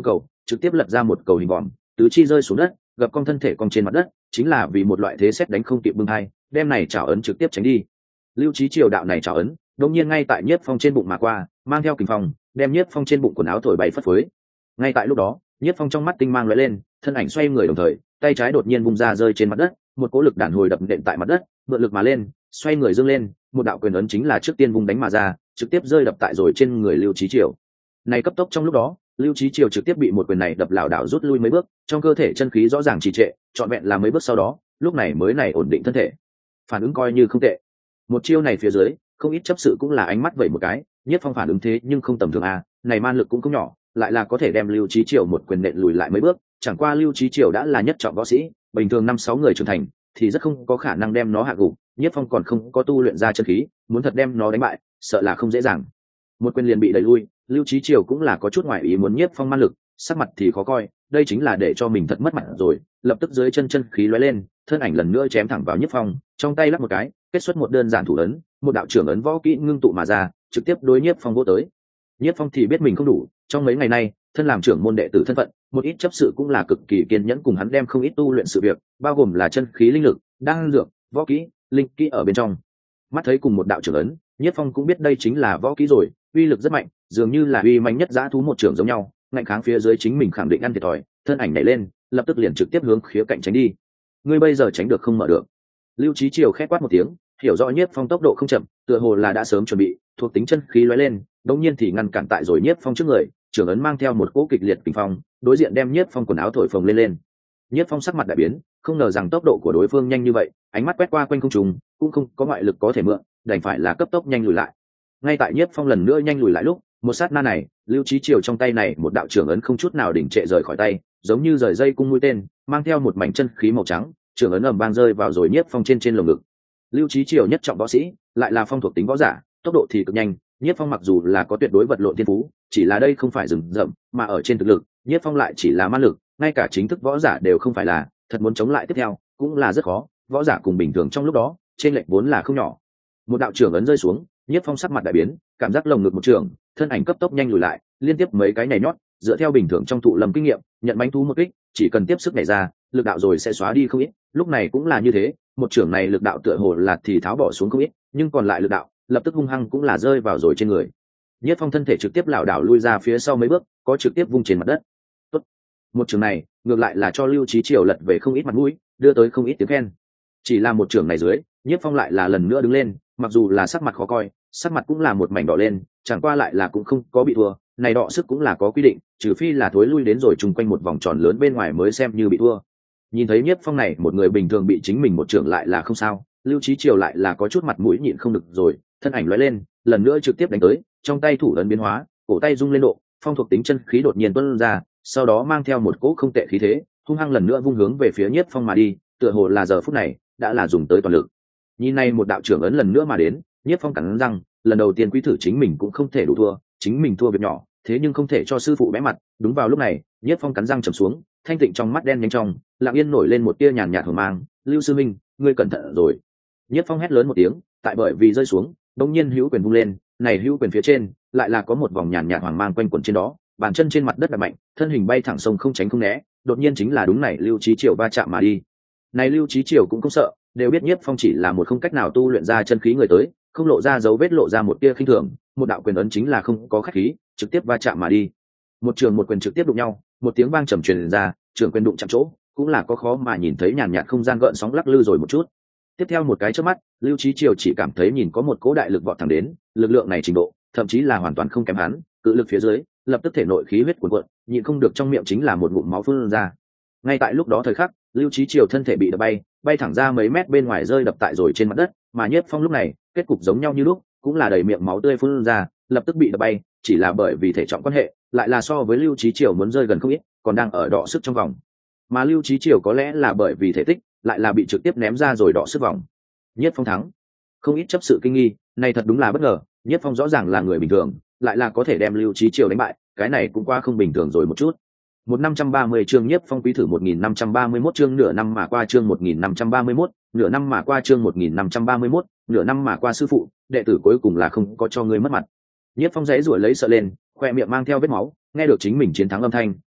trực tiếp lật ra một cầu hình vòm, tứ chi rơi xuống đất, gập cong thân thể cong trên mặt đất, chính là vì một loại thế xét đánh không kịp bưng hai, đem này chảo ấn trực tiếp tránh đi. Lưu Chí Triều đạo này chảo ấn, đột nhiên ngay tại Nhiếp Phong trên bụng mà qua, mang theo kình phong, đem Nhiếp Phong trên bụng quần áo thổi bay phất phới. Ngay tại lúc đó, Nhiếp Phong trong mắt tinh mang lóe lên, thân ảnh xoay người đồng thời, tay trái đột nhiên vung ra rơi trên mặt đất, một cỗ lực đản hồi đập nện tại mặt đất, mượn lực mà lên, xoay người dương lên, một đạo quyền ấn chính là trước tiên vung đánh mà ra, trực tiếp rơi đập tại rồi trên người Lưu Chí Triều. Này cấp tốc trong lúc đó, Lưu Chí Triều trực tiếp bị một quyền này đập lảo đảo rút lui mấy bước, trong cơ thể chân khí rõ ràng trì trệ, trọn vẹn là mấy bước sau đó, lúc này mới này ổn định thân thể. Phản ứng coi như không tệ. Một chiêu này phía dưới, không ít chấp sự cũng là ánh mắt vẩy một cái, Nhiếp Phong phản ứng thế nhưng không tầm thường a, này man lực cũng không nhỏ, lại là có thể đem Lưu Chí Triều một quyền nện lùi lại mấy bước, chẳng qua Lưu Chí Triều đã là nhất trọng võ sĩ, bình thường năm sáu người trưởng thành thì rất không có khả năng đem nó hạ gục, Nhiếp Phong còn không có tu luyện ra chân khí, muốn thật đem nó đánh bại, sợ là không dễ dàng. Một quyền liền bị đẩy lui, Lưu Chí Triều cũng là có chút ngoài ý muốn Nhiếp Phong man lực, sắc mặt thì khó coi, đây chính là để cho mình thật mất mặt rồi, lập tức dưới chân chân khí lóe lên, thân ảnh lần nữa chém thẳng vào Nhiếp Phong, trong tay lắc một cái, kết xuất một đơn giản thủ ấn, một đạo trưởng ấn võ kỹ ngưng tụ mà ra, trực tiếp đối Nhiếp Phong vô tới. Nhiếp Phong thì biết mình không đủ, trong mấy ngày nay, thân làm trưởng môn đệ tử thân phận, một ít chấp sự cũng là cực kỳ kiên nhẫn cùng hắn đem không ít tu luyện sự việc, bao gồm là chân khí linh lực, đan dược, võ kỹ, linh kỹ ở bên trong. Mắt thấy cùng một đạo trưởng ấn, Nhiếp Phong cũng biết đây chính là võ kỹ rồi, uy lực rất mạnh, dường như là uy mạnh nhất dã thú một trưởng giống nhau, ngạnh kháng phía dưới chính mình khẳng định ăn thiệt thòi, thân ảnh nhảy lên, lập tức liền trực tiếp hướng khía cạnh tránh đi. Ngươi bây giờ tránh được không mở được. Lưu Chí Triều khẽ quát một tiếng, hiểu rõ Nhiếp Phong tốc độ không chậm, tựa hồ là đã sớm chuẩn bị, thuộc tính chân khí lóe lên, đột nhiên thì ngăn cản tại rồi Nhiếp Phong trước người, trưởng ấn mang theo một cỗ kịch liệt kình phong, đối diện đem Nhiếp Phong quần áo thổi phồng lên lên. Nhiếp Phong sắc mặt đại biến, không ngờ rằng tốc độ của đối phương nhanh như vậy, ánh mắt quét qua quanh không trung, cũng không có ngoại lực có thể mượn, đành phải là cấp tốc nhanh lùi lại. Ngay tại Nhiếp Phong lần nữa nhanh lùi lại lúc, một sát na này, Lưu Chí Triều trong tay này một đạo trưởng ấn không chút nào đỉnh trệ rời khỏi tay, giống như rời dây cung mũi tên, mang theo một mảnh chân khí màu trắng, trưởng ấn ầm vang rơi vào rồi Nhiếp Phong trên trên lồng ngực. Lưu Chí Triều nhất trọng võ sĩ, lại là phong thuộc tính võ giả, tốc độ thì cực nhanh, Nhiếp Phong mặc dù là có tuyệt đối vật lộn thiên phú, chỉ là đây không phải rừng rậm, mà ở trên thực lực, Nhiếp Phong lại chỉ là ma lực, ngay cả chính thức võ giả đều không phải là, thật muốn chống lại tiếp theo, cũng là rất khó, võ giả cùng bình thường trong lúc đó, trên lệch vốn là không nhỏ. Một đạo trưởng ấn rơi xuống, Nhiếp Phong sắc mặt đại biến, cảm giác lồng ngực một trường, thân ảnh cấp tốc nhanh lùi lại, liên tiếp mấy cái nhảy nhót, dựa theo bình thường trong thụ lâm kinh nghiệm, nhận bánh thú một kích, chỉ cần tiếp sức nhảy ra, lực đạo rồi sẽ xóa đi không ít, lúc này cũng là như thế, một trưởng này lực đạo tựa hồ là thì tháo bỏ xuống không ít, nhưng còn lại lực đạo, lập tức hung hăng cũng là rơi vào rồi trên người. Nhiếp Phong thân thể trực tiếp lảo đảo lui ra phía sau mấy bước, có trực tiếp vung trên mặt đất. Tốt. Một trường này, ngược lại là cho Lưu Chí Triều lật về không ít mặt mũi, đưa tới không ít tiếng khen. Chỉ là một trường này dưới, Nhiếp Phong lại là lần nữa đứng lên, mặc dù là sắc mặt khó coi, sắc mặt cũng là một mảnh đỏ lên, chẳng qua lại là cũng không có bị thua, này đọ sức cũng là có quy định, trừ phi là thối lui đến rồi trùng quanh một vòng tròn lớn bên ngoài mới xem như bị thua. Nhìn thấy Nhiếp Phong này, một người bình thường bị chính mình một trường lại là không sao, Lưu Chí Triều lại là có chút mặt mũi nhịn không được rồi, thân ảnh lóe lên, lần nữa trực tiếp đánh tới, trong tay thủ ấn biến hóa, cổ tay rung lên độ, phong thuộc tính chân khí đột nhiên tuôn ra, sau đó mang theo một cỗ không tệ khí thế, hung hăng lần nữa vung hướng về phía Nhiếp Phong mà đi, tựa hồ là giờ phút này đã là dùng tới toàn lực. Nhìn này một đạo trưởng ấn lần nữa mà đến, Nhiếp Phong cắn răng, lần đầu tiên quý thử chính mình cũng không thể đủ thua, chính mình thua việc nhỏ, thế nhưng không thể cho sư phụ bé mặt. Đúng vào lúc này, Nhiếp Phong cắn răng trầm xuống, thanh tịnh trong mắt đen nhanh trong, lặng yên nổi lên một tia nhàn nhạt hờ mang. Lưu sư minh, ngươi cẩn thận rồi. Nhiếp Phong hét lớn một tiếng, tại bởi vì rơi xuống, đống nhiên hữu quyền vung lên, này hữu quyền phía trên lại là có một vòng nhàn nhạt hoàng mang quanh quẩn trên đó, bàn chân trên mặt đất đạp mạnh, thân hình bay thẳng sông không tránh không né, đột nhiên chính là đúng này Lưu Chí Triều va chạm mà đi. Này Lưu Chí Triều cũng không sợ, đều biết Nhiếp Phong chỉ là một không cách nào tu luyện ra chân khí người tới, không lộ ra dấu vết lộ ra một tia khinh thường, một đạo quyền ấn chính là không có khách khí, trực tiếp va chạm mà đi. Một trường một quyền trực tiếp đụng nhau, một tiếng vang trầm truyền ra, trường quyền đụng chạm chỗ, cũng là có khó mà nhìn thấy nhàn nhạt không gian gợn sóng lắc lư rồi một chút. Tiếp theo một cái chớp mắt, Lưu Chí Triều chỉ cảm thấy nhìn có một cỗ đại lực vọt thẳng đến, lực lượng này trình độ, thậm chí là hoàn toàn không kém hắn, cự lực phía dưới, lập tức thể nội khí huyết cuồn cuộn, nhịn không được trong miệng chính là một ngụm máu phun ra. Ngay tại lúc đó thời khắc, Lưu Chí Triều thân thể bị đập bay, bay thẳng ra mấy mét bên ngoài rơi đập tại rồi trên mặt đất, mà Nhiếp Phong lúc này, kết cục giống nhau như lúc, cũng là đầy miệng máu tươi phun ra, lập tức bị đập bay, chỉ là bởi vì thể trọng quan hệ, lại là so với Lưu Chí Triều muốn rơi gần không ít, còn đang ở đọ sức trong vòng. Mà Lưu Chí Triều có lẽ là bởi vì thể tích, lại là bị trực tiếp ném ra rồi đọ sức vòng. Nhiếp Phong thắng. Không ít chấp sự kinh nghi, này thật đúng là bất ngờ, Nhiếp Phong rõ ràng là người bình thường, lại là có thể đem Lưu Chí Triều đánh bại, cái này cũng qua không bình thường rồi một chút. một năm trăm ba mươi chương Nhiếp Phong quý thử một nghìn năm trăm ba mươi mốt chương nửa năm mà qua chương một nghìn năm trăm ba mươi mốt, nửa năm mà qua chương một nghìn năm trăm ba mươi mốt, nửa năm mà qua sư phụ, đệ tử cuối cùng là không có cho ngươi mất mặt. Nhiếp Phong giãy giụa lấy sợ lên, khoe miệng mang theo vết máu, nghe được chính mình chiến thắng âm thanh,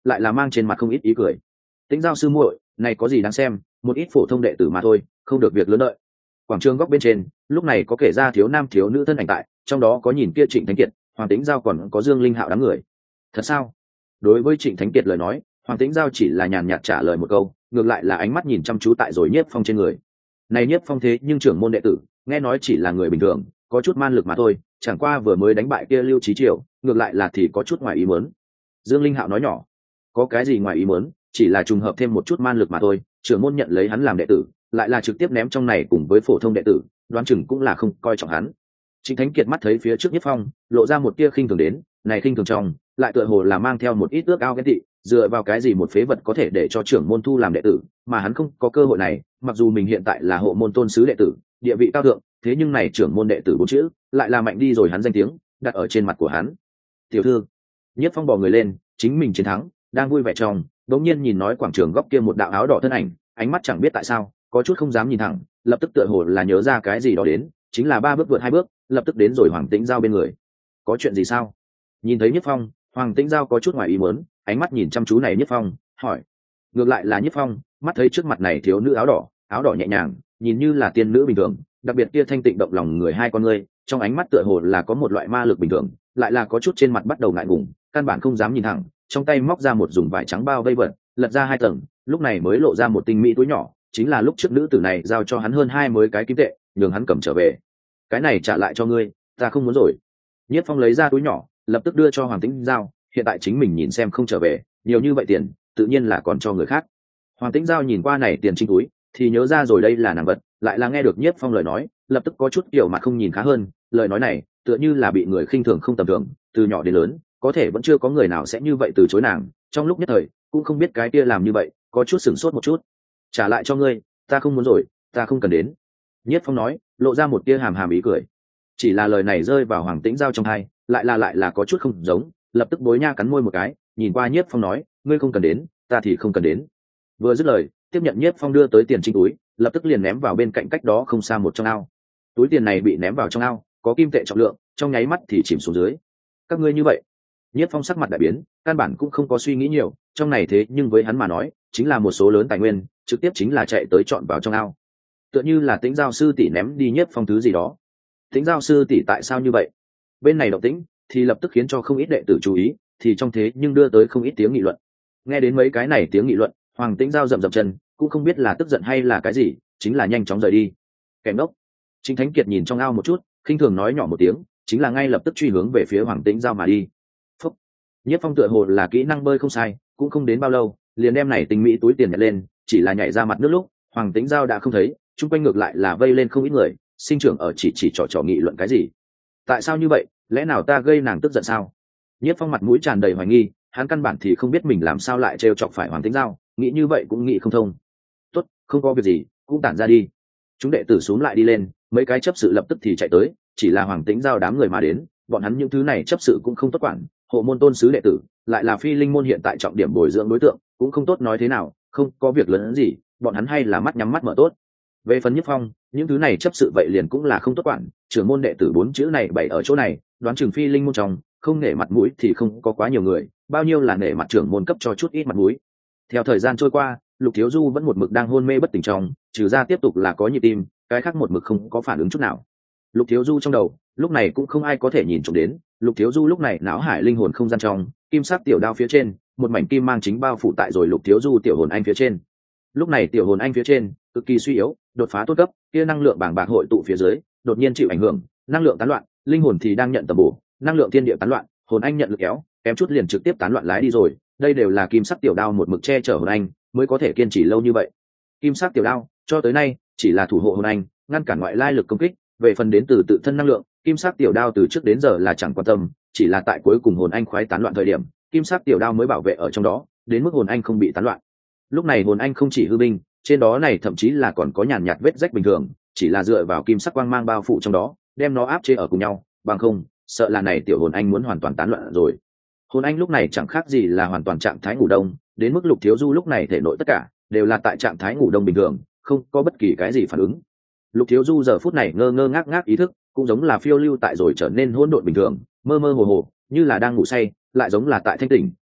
lại là mang trên mặt không ít ý cười. Tĩnh Giao sư muội, này có gì đáng xem, một ít phổ thông đệ tử mà thôi, không được việc lớn đợi. Quảng trường góc bên trên, lúc này có kể ra thiếu nam thiếu nữ thân ảnh tại, trong đó có nhìn kia Trịnh Thánh Kiệt, Hoàng Tĩnh Giao còn có Dương Linh Hạo đám người. Thật sao? Đối với Trịnh Thánh Kiệt lời nói, Hoàng Tĩnh Giao chỉ là nhàn nhạt trả lời một câu, ngược lại là ánh mắt nhìn chăm chú tại rồi Nhiếp Phong trên người. Này Nhiếp Phong thế nhưng trưởng môn đệ tử, nghe nói chỉ là người bình thường, có chút man lực mà thôi, chẳng qua vừa mới đánh bại kia Lưu Chí Triều, ngược lại là thì có chút ngoài ý muốn. Dương Linh Hạo nói nhỏ, có cái gì ngoài ý muốn, chỉ là trùng hợp thêm một chút man lực mà thôi, trưởng môn nhận lấy hắn làm đệ tử, lại là trực tiếp ném trong này cùng với phổ thông đệ tử, đoán chừng cũng là không coi trọng hắn. Trịnh Thánh Kiệt mắt thấy phía trước Nhiếp Phong, lộ ra một tia khinh thường đến, này khinh thường trong, lại tựa hồ là mang theo một ít ước ao ghen tị, dựa vào cái gì một phế vật có thể để cho trưởng môn thu làm đệ tử, mà hắn không có cơ hội này, mặc dù mình hiện tại là hộ môn tôn sứ đệ tử, địa vị cao thượng, thế nhưng này trưởng môn đệ tử bốn chữ, lại là mạnh đi rồi hắn danh tiếng, đặt ở trên mặt của hắn. Tiểu thư, Nhiếp Phong bò người lên, chính mình chiến thắng, đang vui vẻ trong, đột nhiên nhìn nói quảng trường góc kia một đạo áo đỏ thân ảnh, ánh mắt chẳng biết tại sao, có chút không dám nhìn thẳng, lập tức tựa hồ là nhớ ra cái gì đó đến, chính là ba bước vượt hai bước, lập tức đến rồi Hoàng Tĩnh Giao bên người. Có chuyện gì sao? Nhìn thấy Nhiếp Phong, Hoàng Tĩnh Giao có chút ngoài ý muốn, ánh mắt nhìn chăm chú này Nhiếp Phong, hỏi. Ngược lại là Nhiếp Phong, mắt thấy trước mặt này thiếu nữ áo đỏ, áo đỏ nhẹ nhàng, nhìn như là tiên nữ bình thường, đặc biệt kia thanh tịnh động lòng người hai con ngươi, trong ánh mắt tựa hồ là có một loại ma lực bình thường, lại là có chút trên mặt bắt đầu ngại ngùng, căn bản không dám nhìn thẳng, trong tay móc ra một dùng vải trắng bao vây vật, lật ra hai tầng, lúc này mới lộ ra một tinh mỹ túi nhỏ, chính là lúc trước nữ tử này giao cho hắn hơn hai mươi cái kim tệ, nhường hắn cầm trở về. Cái này trả lại cho ngươi, ta không muốn rồi. Nhiếp Phong lấy ra túi nhỏ, lập tức đưa cho Hoàng Tĩnh Giao, hiện tại chính mình nhìn xem không trở về, nhiều như vậy tiền, tự nhiên là còn cho người khác. Hoàng Tĩnh Giao nhìn qua này tiền trinh túi, thì nhớ ra rồi đây là nàng vật, lại là nghe được Nhiếp Phong lời nói, lập tức có chút kiểu mặt không nhìn khá hơn, lời nói này, tựa như là bị người khinh thường không tầm thường, từ nhỏ đến lớn, có thể vẫn chưa có người nào sẽ như vậy từ chối nàng, trong lúc nhất thời, cũng không biết cái kia làm như vậy, có chút sửng sốt một chút. Trả lại cho ngươi, ta không muốn rồi, ta không cần đến. Nhiếp Phong nói, lộ ra một tia hàm hàm ý cười. Chỉ là lời này rơi vào Hoàng Tĩnh Giao trong tai, lại là lại là có chút không giống, lập tức bối nha cắn môi một cái, nhìn qua Nhiếp Phong nói, ngươi không cần đến, ta thì không cần đến. Vừa dứt lời, tiếp nhận Nhiếp Phong đưa tới tiền trinh túi, lập tức liền ném vào bên cạnh cách đó không xa một trong ao. Túi tiền này bị ném vào trong ao, có kim tệ trọng lượng, trong nháy mắt thì chìm xuống dưới. Các ngươi như vậy? Nhiếp Phong sắc mặt đại biến, căn bản cũng không có suy nghĩ nhiều, trong này thế nhưng với hắn mà nói, chính là một số lớn tài nguyên, trực tiếp chính là chạy tới chọn vào trong ao. Tựa như là Tĩnh Giao sư tỷ ném đi Nhiếp Phong thứ gì đó. Tĩnh Giao sư tỷ tại sao như vậy? Bên này động tĩnh thì lập tức khiến cho không ít đệ tử chú ý, thì trong thế nhưng đưa tới không ít tiếng nghị luận. Nghe đến mấy cái này tiếng nghị luận, Hoàng Tĩnh Giao rậm rậm chân, cũng không biết là tức giận hay là cái gì, chính là nhanh chóng rời đi. Kẻ ngốc. Trịnh Thánh Kiệt nhìn trong ao một chút, khinh thường nói nhỏ một tiếng, chính là ngay lập tức truy hướng về phía Hoàng Tĩnh Giao mà đi. Phúc. Nhiếp Phong tựa hồ là kỹ năng bơi không sai, cũng không đến bao lâu, liền đem này tình mỹ túi tiền nhặt lên, chỉ là nhảy ra mặt nước lúc, Hoàng Tĩnh Giao đã không thấy, chung quanh ngược lại là vây lên không ít người, sinh trưởng ở chỉ chỉ trò trò nghị luận cái gì. Tại sao như vậy, lẽ nào ta gây nàng tức giận sao? Nhiếp Phong mặt mũi tràn đầy hoài nghi, hắn căn bản thì không biết mình làm sao lại trêu chọc phải Hoàng Tĩnh Giao, nghĩ như vậy cũng nghĩ không thông. Tốt, không có việc gì, cũng tản ra đi. Chúng đệ tử xuống lại đi lên, mấy cái chấp sự lập tức thì chạy tới, chỉ là Hoàng Tĩnh Giao đám người mà đến, bọn hắn những thứ này chấp sự cũng không tốt quản, hộ môn tôn sứ đệ tử, lại là phi linh môn hiện tại trọng điểm bồi dưỡng đối tượng, cũng không tốt nói thế nào, không có việc lớn gì, bọn hắn hay là mắt nhắm mắt mở tốt. Về phần Nhiếp Phong, những thứ này chấp sự vậy liền cũng là không tốt quản, trưởng môn đệ tử bốn chữ này bày ở chỗ này, đoán chừng phi linh môn trong, không nể mặt mũi thì không có quá nhiều người, bao nhiêu là nể mặt trưởng môn cấp cho chút ít mặt mũi. Theo thời gian trôi qua, Lục Thiếu Du vẫn một mực đang hôn mê bất tỉnh trong, trừ ra tiếp tục là có nhịp tim, cái khác một mực không có phản ứng chút nào. Lục Thiếu Du trong đầu, lúc này cũng không ai có thể nhìn trộm đến, Lục Thiếu Du lúc này não hải linh hồn không gian trong, kim sắc tiểu đao phía trên, một mảnh kim mang chính bao phủ tại rồi Lục Thiếu Du tiểu hồn anh phía trên. Lúc này tiểu hồn anh phía trên, cực kỳ suy yếu, đột phá tốt cấp, kia năng lượng bàng bạc hội tụ phía dưới, đột nhiên chịu ảnh hưởng, năng lượng tán loạn, linh hồn thì đang nhận tầm bổ, năng lượng thiên địa tán loạn, hồn anh nhận lực kéo, kém chút liền trực tiếp tán loạn lái đi rồi, đây đều là kim sắc tiểu đao một mực che chở hồn anh, mới có thể kiên trì lâu như vậy. Kim sắc tiểu đao, cho tới nay chỉ là thủ hộ hồn anh, ngăn cản ngoại lai lực công kích, về phần đến từ tự thân năng lượng, kim sắc tiểu đao từ trước đến giờ là chẳng quan tâm, chỉ là tại cuối cùng hồn anh khoái tán loạn thời điểm, kim sắc tiểu đao mới bảo vệ ở trong đó, đến mức hồn anh không bị tán loạn. Lúc này hồn anh không chỉ hư binh, trên đó này thậm chí là còn có nhàn nhạt vết rách bình thường, chỉ là dựa vào kim sắc quang mang bao phủ trong đó, đem nó áp chế ở cùng nhau, bằng không, sợ là này tiểu hồn anh muốn hoàn toàn tán loạn rồi. Hồn anh lúc này chẳng khác gì là hoàn toàn trạng thái ngủ đông, đến mức Lục Thiếu Du lúc này thể nội tất cả đều là tại trạng thái ngủ đông bình thường, không có bất kỳ cái gì phản ứng. Lục Thiếu Du giờ phút này ngơ ngơ ngác ngác ý thức, cũng giống là phiêu lưu tại rồi trở nên hỗn độn bình thường, mơ mơ hồ hồ, như là đang ngủ say, lại giống là tại thanh tỉnh,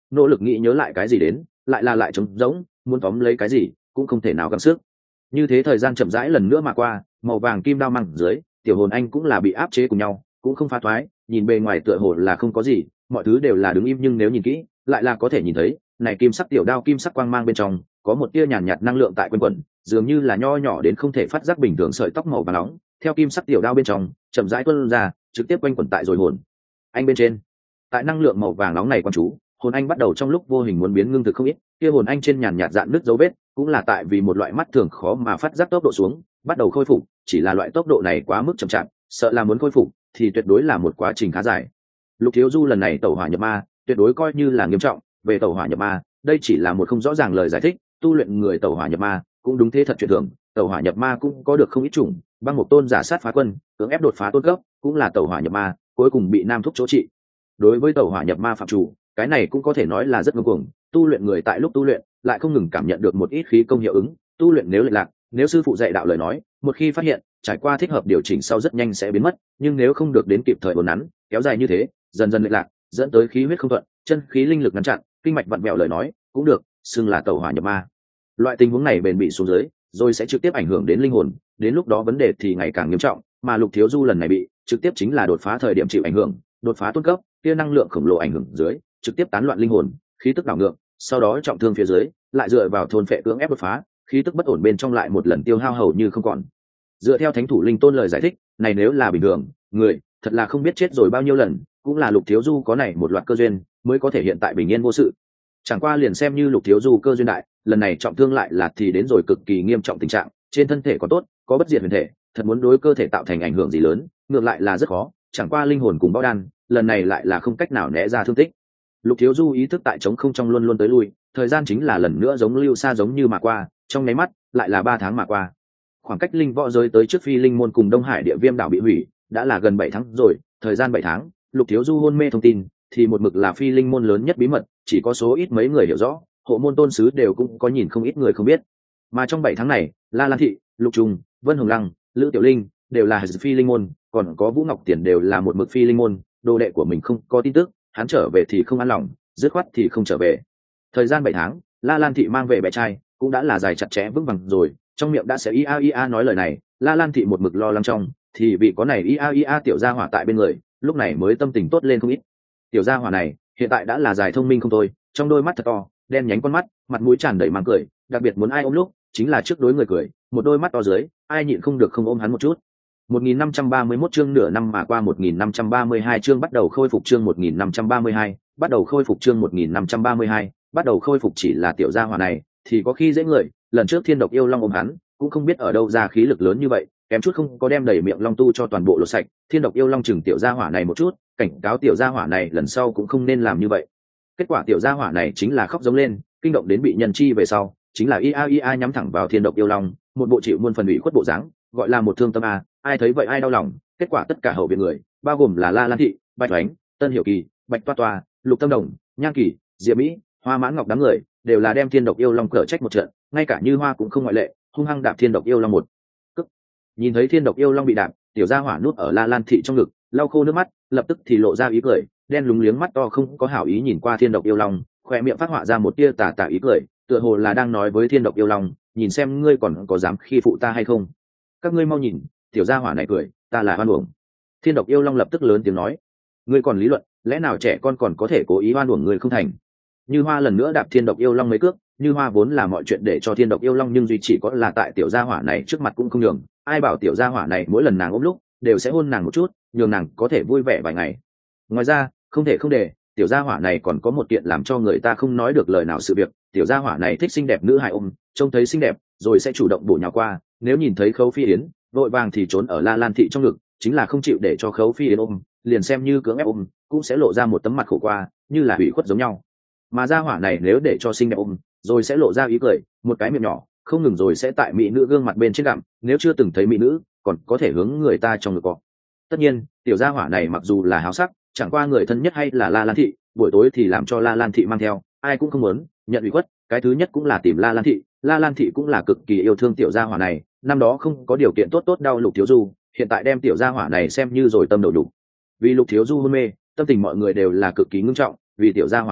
nỗ lực nghĩ nhớ lại cái gì đến, lại là lại trống rỗng, muốn tóm lấy cái gì cũng không thể nào gắng sức. Như thế thời gian chậm rãi lần nữa mà qua, màu vàng kim đao măng dưới, tiểu hồn anh cũng là bị áp chế cùng nhau, cũng không phá thoái, nhìn bề ngoài tựa hồ là không có gì, mọi thứ đều là đứng im, nhưng nếu nhìn kỹ lại là có thể nhìn thấy này kim sắc tiểu đao kim sắc quang mang bên trong có một tia nhàn nhạt, nhạt năng lượng tại quanh quẩn, dường như là nho nhỏ đến không thể phát giác bình thường sợi tóc màu vàng nóng theo kim sắc tiểu đao bên trong chậm rãi tuôn ra, trực tiếp quanh quẩn tại rồi hồn anh bên trên. Tại năng lượng màu vàng nóng này quan chú, hồn anh bắt đầu trong lúc vô hình muốn biến ngưng thực không ít, kia hồn anh trên nhàn nhạt dạn nứt dấu vết cũng là tại vì một loại mắt thường khó mà phát giác tốc độ xuống bắt đầu khôi phục, chỉ là loại tốc độ này quá mức chậm chạp, sợ là muốn khôi phục thì tuyệt đối là một quá trình khá dài. Lục Thiếu Du lần này tẩu hỏa nhập ma tuyệt đối coi như là nghiêm trọng. Về tẩu hỏa nhập ma, đây chỉ là một không rõ ràng lời giải thích, tu luyện người tẩu hỏa nhập ma cũng đúng thế thật chuyện thường. Tẩu hỏa nhập ma cũng có được không ít chủng, băng một tôn giả sát phá quân cưỡng ép đột phá tôn cấp cũng là tẩu hỏa nhập ma, cuối cùng bị nam thúc chỗ trị. Đối với tẩu hỏa nhập ma phạm chủ, cái này cũng có thể nói là rất ngông cuồng. Tu luyện người tại lúc tu luyện lại không ngừng cảm nhận được một ít khí công hiệu ứng, tu luyện nếu lệch lạc, nếu sư phụ dạy đạo lời nói, một khi phát hiện trải qua thích hợp điều chỉnh sau rất nhanh sẽ biến mất, nhưng nếu không được đến kịp thời ổn nắn kéo dài như thế, dần dần lệch lạc dẫn tới khí huyết không thuận, chân khí linh lực ngăn chặn, kinh mạch vặn vẹo lời nói cũng được xưng là tẩu hỏa nhập ma. Loại tình huống này bền bỉ xuống dưới rồi sẽ trực tiếp ảnh hưởng đến linh hồn, đến lúc đó vấn đề thì ngày càng nghiêm trọng, mà Lục Thiếu Du lần này bị trực tiếp chính là đột phá thời điểm chịu ảnh hưởng, đột phá tôn cấp kia năng lượng khổng lồ ảnh hưởng dưới trực tiếp tán loạn linh hồn, khí tức đảo ngược, sau đó trọng thương phía dưới lại dựa vào thôn phệ cưỡng ép đột phá, khí tức bất ổn bên trong lại một lần tiêu hao hầu như không còn. Dựa theo thánh thủ linh tôn lời giải thích này, nếu là bình thường người thật là không biết chết rồi bao nhiêu lần, cũng là Lục Thiếu Du có này một loạt cơ duyên mới có thể hiện tại bình yên vô sự. Chẳng qua liền xem như Lục Thiếu Du cơ duyên đại, lần này trọng thương lại là thì đến rồi cực kỳ nghiêm trọng tình trạng, trên thân thể có tốt có bất diệt huyền thể, thật muốn đối cơ thể tạo thành ảnh hưởng gì lớn ngược lại là rất khó. Chẳng qua linh hồn cùng bao đan lần này lại là không cách nào né ra thương tích. Lục Thiếu Du ý thức tại trống không trong luôn luôn tới lui, thời gian chính là lần nữa giống lưu xa giống như mà qua, trong nháy mắt lại là ba tháng mà qua. Khoảng cách linh võ giới tới trước phi linh môn cùng Đông Hải địa viêm đảo bị hủy đã là gần bảy tháng rồi. Thời gian bảy tháng, Lục Thiếu Du hôn mê thông tin thì một mực là phi linh môn lớn nhất bí mật, chỉ có số ít mấy người hiểu rõ, hộ môn tôn sứ đều cũng có nhìn không ít người không biết. Mà trong bảy tháng này, La Lan Thị, Lục Trung, Vân Hồng Lăng, Lữ Tiểu Linh đều là phi linh môn, còn có Vũ Ngọc Tiền đều là một mực phi linh môn, đồ đệ của mình không có tin tức, hắn trở về thì không an lòng, dứt khoát thì không trở về. Thời gian bảy tháng, La Lan Thị mang về bé trai cũng đã là dài chặt chẽ vững vàng rồi, trong miệng đã sẽ ia ia nói lời này. La Lan Thị một mực lo lắng trong, thì vì có này ia ia tiểu gia hỏa tại bên người, lúc này mới tâm tình tốt lên không ít. Tiểu gia hỏa này hiện tại đã là dài thông minh không thôi, trong đôi mắt thật to, đen nhánh con mắt, mặt mũi tràn đầy mang cười, đặc biệt muốn ai ôm lúc chính là trước đối người cười, một đôi mắt to dưới, ai nhịn không được không ôm hắn một chút. một nghìn năm trăm ba mươi mốt chương nửa năm mà qua, một nghìn năm trăm ba mươi hai chương bắt đầu khôi phục, chương một nghìn năm trăm ba mươi hai bắt đầu khôi phục, chương một nghìn năm trăm ba mươi hai bắt đầu khôi phục. Chỉ là tiểu gia hỏa này thì có khi dễ người, lần trước Thiên Độc Yêu Long ôm hắn cũng không biết ở đâu ra khí lực lớn như vậy, kém chút không có đem đầy miệng long tu cho toàn bộ lột sạch. Thiên Độc Yêu Long chừng tiểu gia hỏa này một chút, cảnh cáo tiểu gia hỏa này lần sau cũng không nên làm như vậy. Kết quả tiểu gia hỏa này chính là khóc giống lên, kinh động đến bị nhân chi về sau chính là ia ia nhắm thẳng vào Thiên Độc Yêu Long, một bộ chịu muôn phần ủy khuất bộ dáng, gọi là một thương tâm a. Ai thấy vậy ai đau lòng. Kết quả tất cả hậu viện người, bao gồm là La Lan Thị, Bạch Oánh, Tân Hiểu Kỳ, Bạch Toa Toa, Lục Tâm Đồng, Nhan Kỳ, Diệp Mỹ, Hoa Mãn Ngọc đám người đều là đem Thiên Độc Yêu Long cở trách một trận, ngay cả Như Hoa cũng không ngoại lệ, hung hăng đạp Thiên Độc Yêu Long một cước. Nhìn thấy Thiên Độc Yêu Long bị đạp, tiểu gia hỏa nuốt ở La Lan Thị trong ngực, lau khô nước mắt, lập tức thì lộ ra ý cười, đen lúng liếng mắt to không có hảo ý nhìn qua Thiên Độc Yêu Long, khoe miệng phát họa ra một tia tà tà ý cười, tựa hồ là đang nói với Thiên Độc Yêu Long, nhìn xem ngươi còn có dám khi phụ ta hay không. Các ngươi mau nhìn, tiểu gia hỏa này cười, ta là oan uổng. Thiên Độc Yêu Long lập tức lớn tiếng nói, ngươi còn lý luận, lẽ nào trẻ con còn có thể cố ý oan uổng người không thành. Như Hoa lần nữa đạp Thiên Độc Yêu Long mấy cước, Như Hoa vốn là mọi chuyện để cho Thiên Độc Yêu Long, nhưng duy chỉ có là tại tiểu gia hỏa này trước mặt cũng không nhường. Ai bảo tiểu gia hỏa này mỗi lần nàng ôm lúc đều sẽ hôn nàng một chút, nhường nàng có thể vui vẻ vài ngày. Ngoài ra không thể không để, tiểu gia hỏa này còn có một kiện làm cho người ta không nói được lời nào sự việc. Tiểu gia hỏa này thích xinh đẹp nữ hài ôm, trông thấy xinh đẹp rồi sẽ chủ động bổ nhào qua, nếu nhìn thấy Khấu Phi Yến vội vàng thì trốn ở La Lan Thị trong ngực, chính là không chịu để cho Khấu Phi Yến ôm, liền xem như cưỡng ép ôm cũng sẽ lộ ra một tấm mặt khổ qua, như là hủy khuất giống nhau. Mà gia hỏa này nếu để cho xinh đẹp ôm rồi sẽ lộ ra ý cười, một cái miệng nhỏ không ngừng rồi sẽ tại mỹ nữ gương mặt bên trên gặm, nếu chưa từng thấy mỹ nữ còn có thể hướng người ta trong ngực cọ. Tất nhiên tiểu gia hỏa này mặc dù là háo sắc, chẳng qua người thân nhất hay là La Lan Thị, buổi tối thì làm cho La Lan Thị mang theo, ai cũng không muốn nhận ủy khuất, cái thứ nhất cũng là tìm La Lan Thị. La Lan Thị cũng là cực kỳ yêu thương tiểu gia hỏa này, năm đó không có điều kiện tốt tốt đau Lục Thiếu Du, hiện tại đem tiểu gia hỏa này xem như rồi tâm đầu đủ. Vì Lục Thiếu Du hôn mê, tâm tình mọi người đều là cực kỳ ngưng trọng, vì tiểu gia hỏa này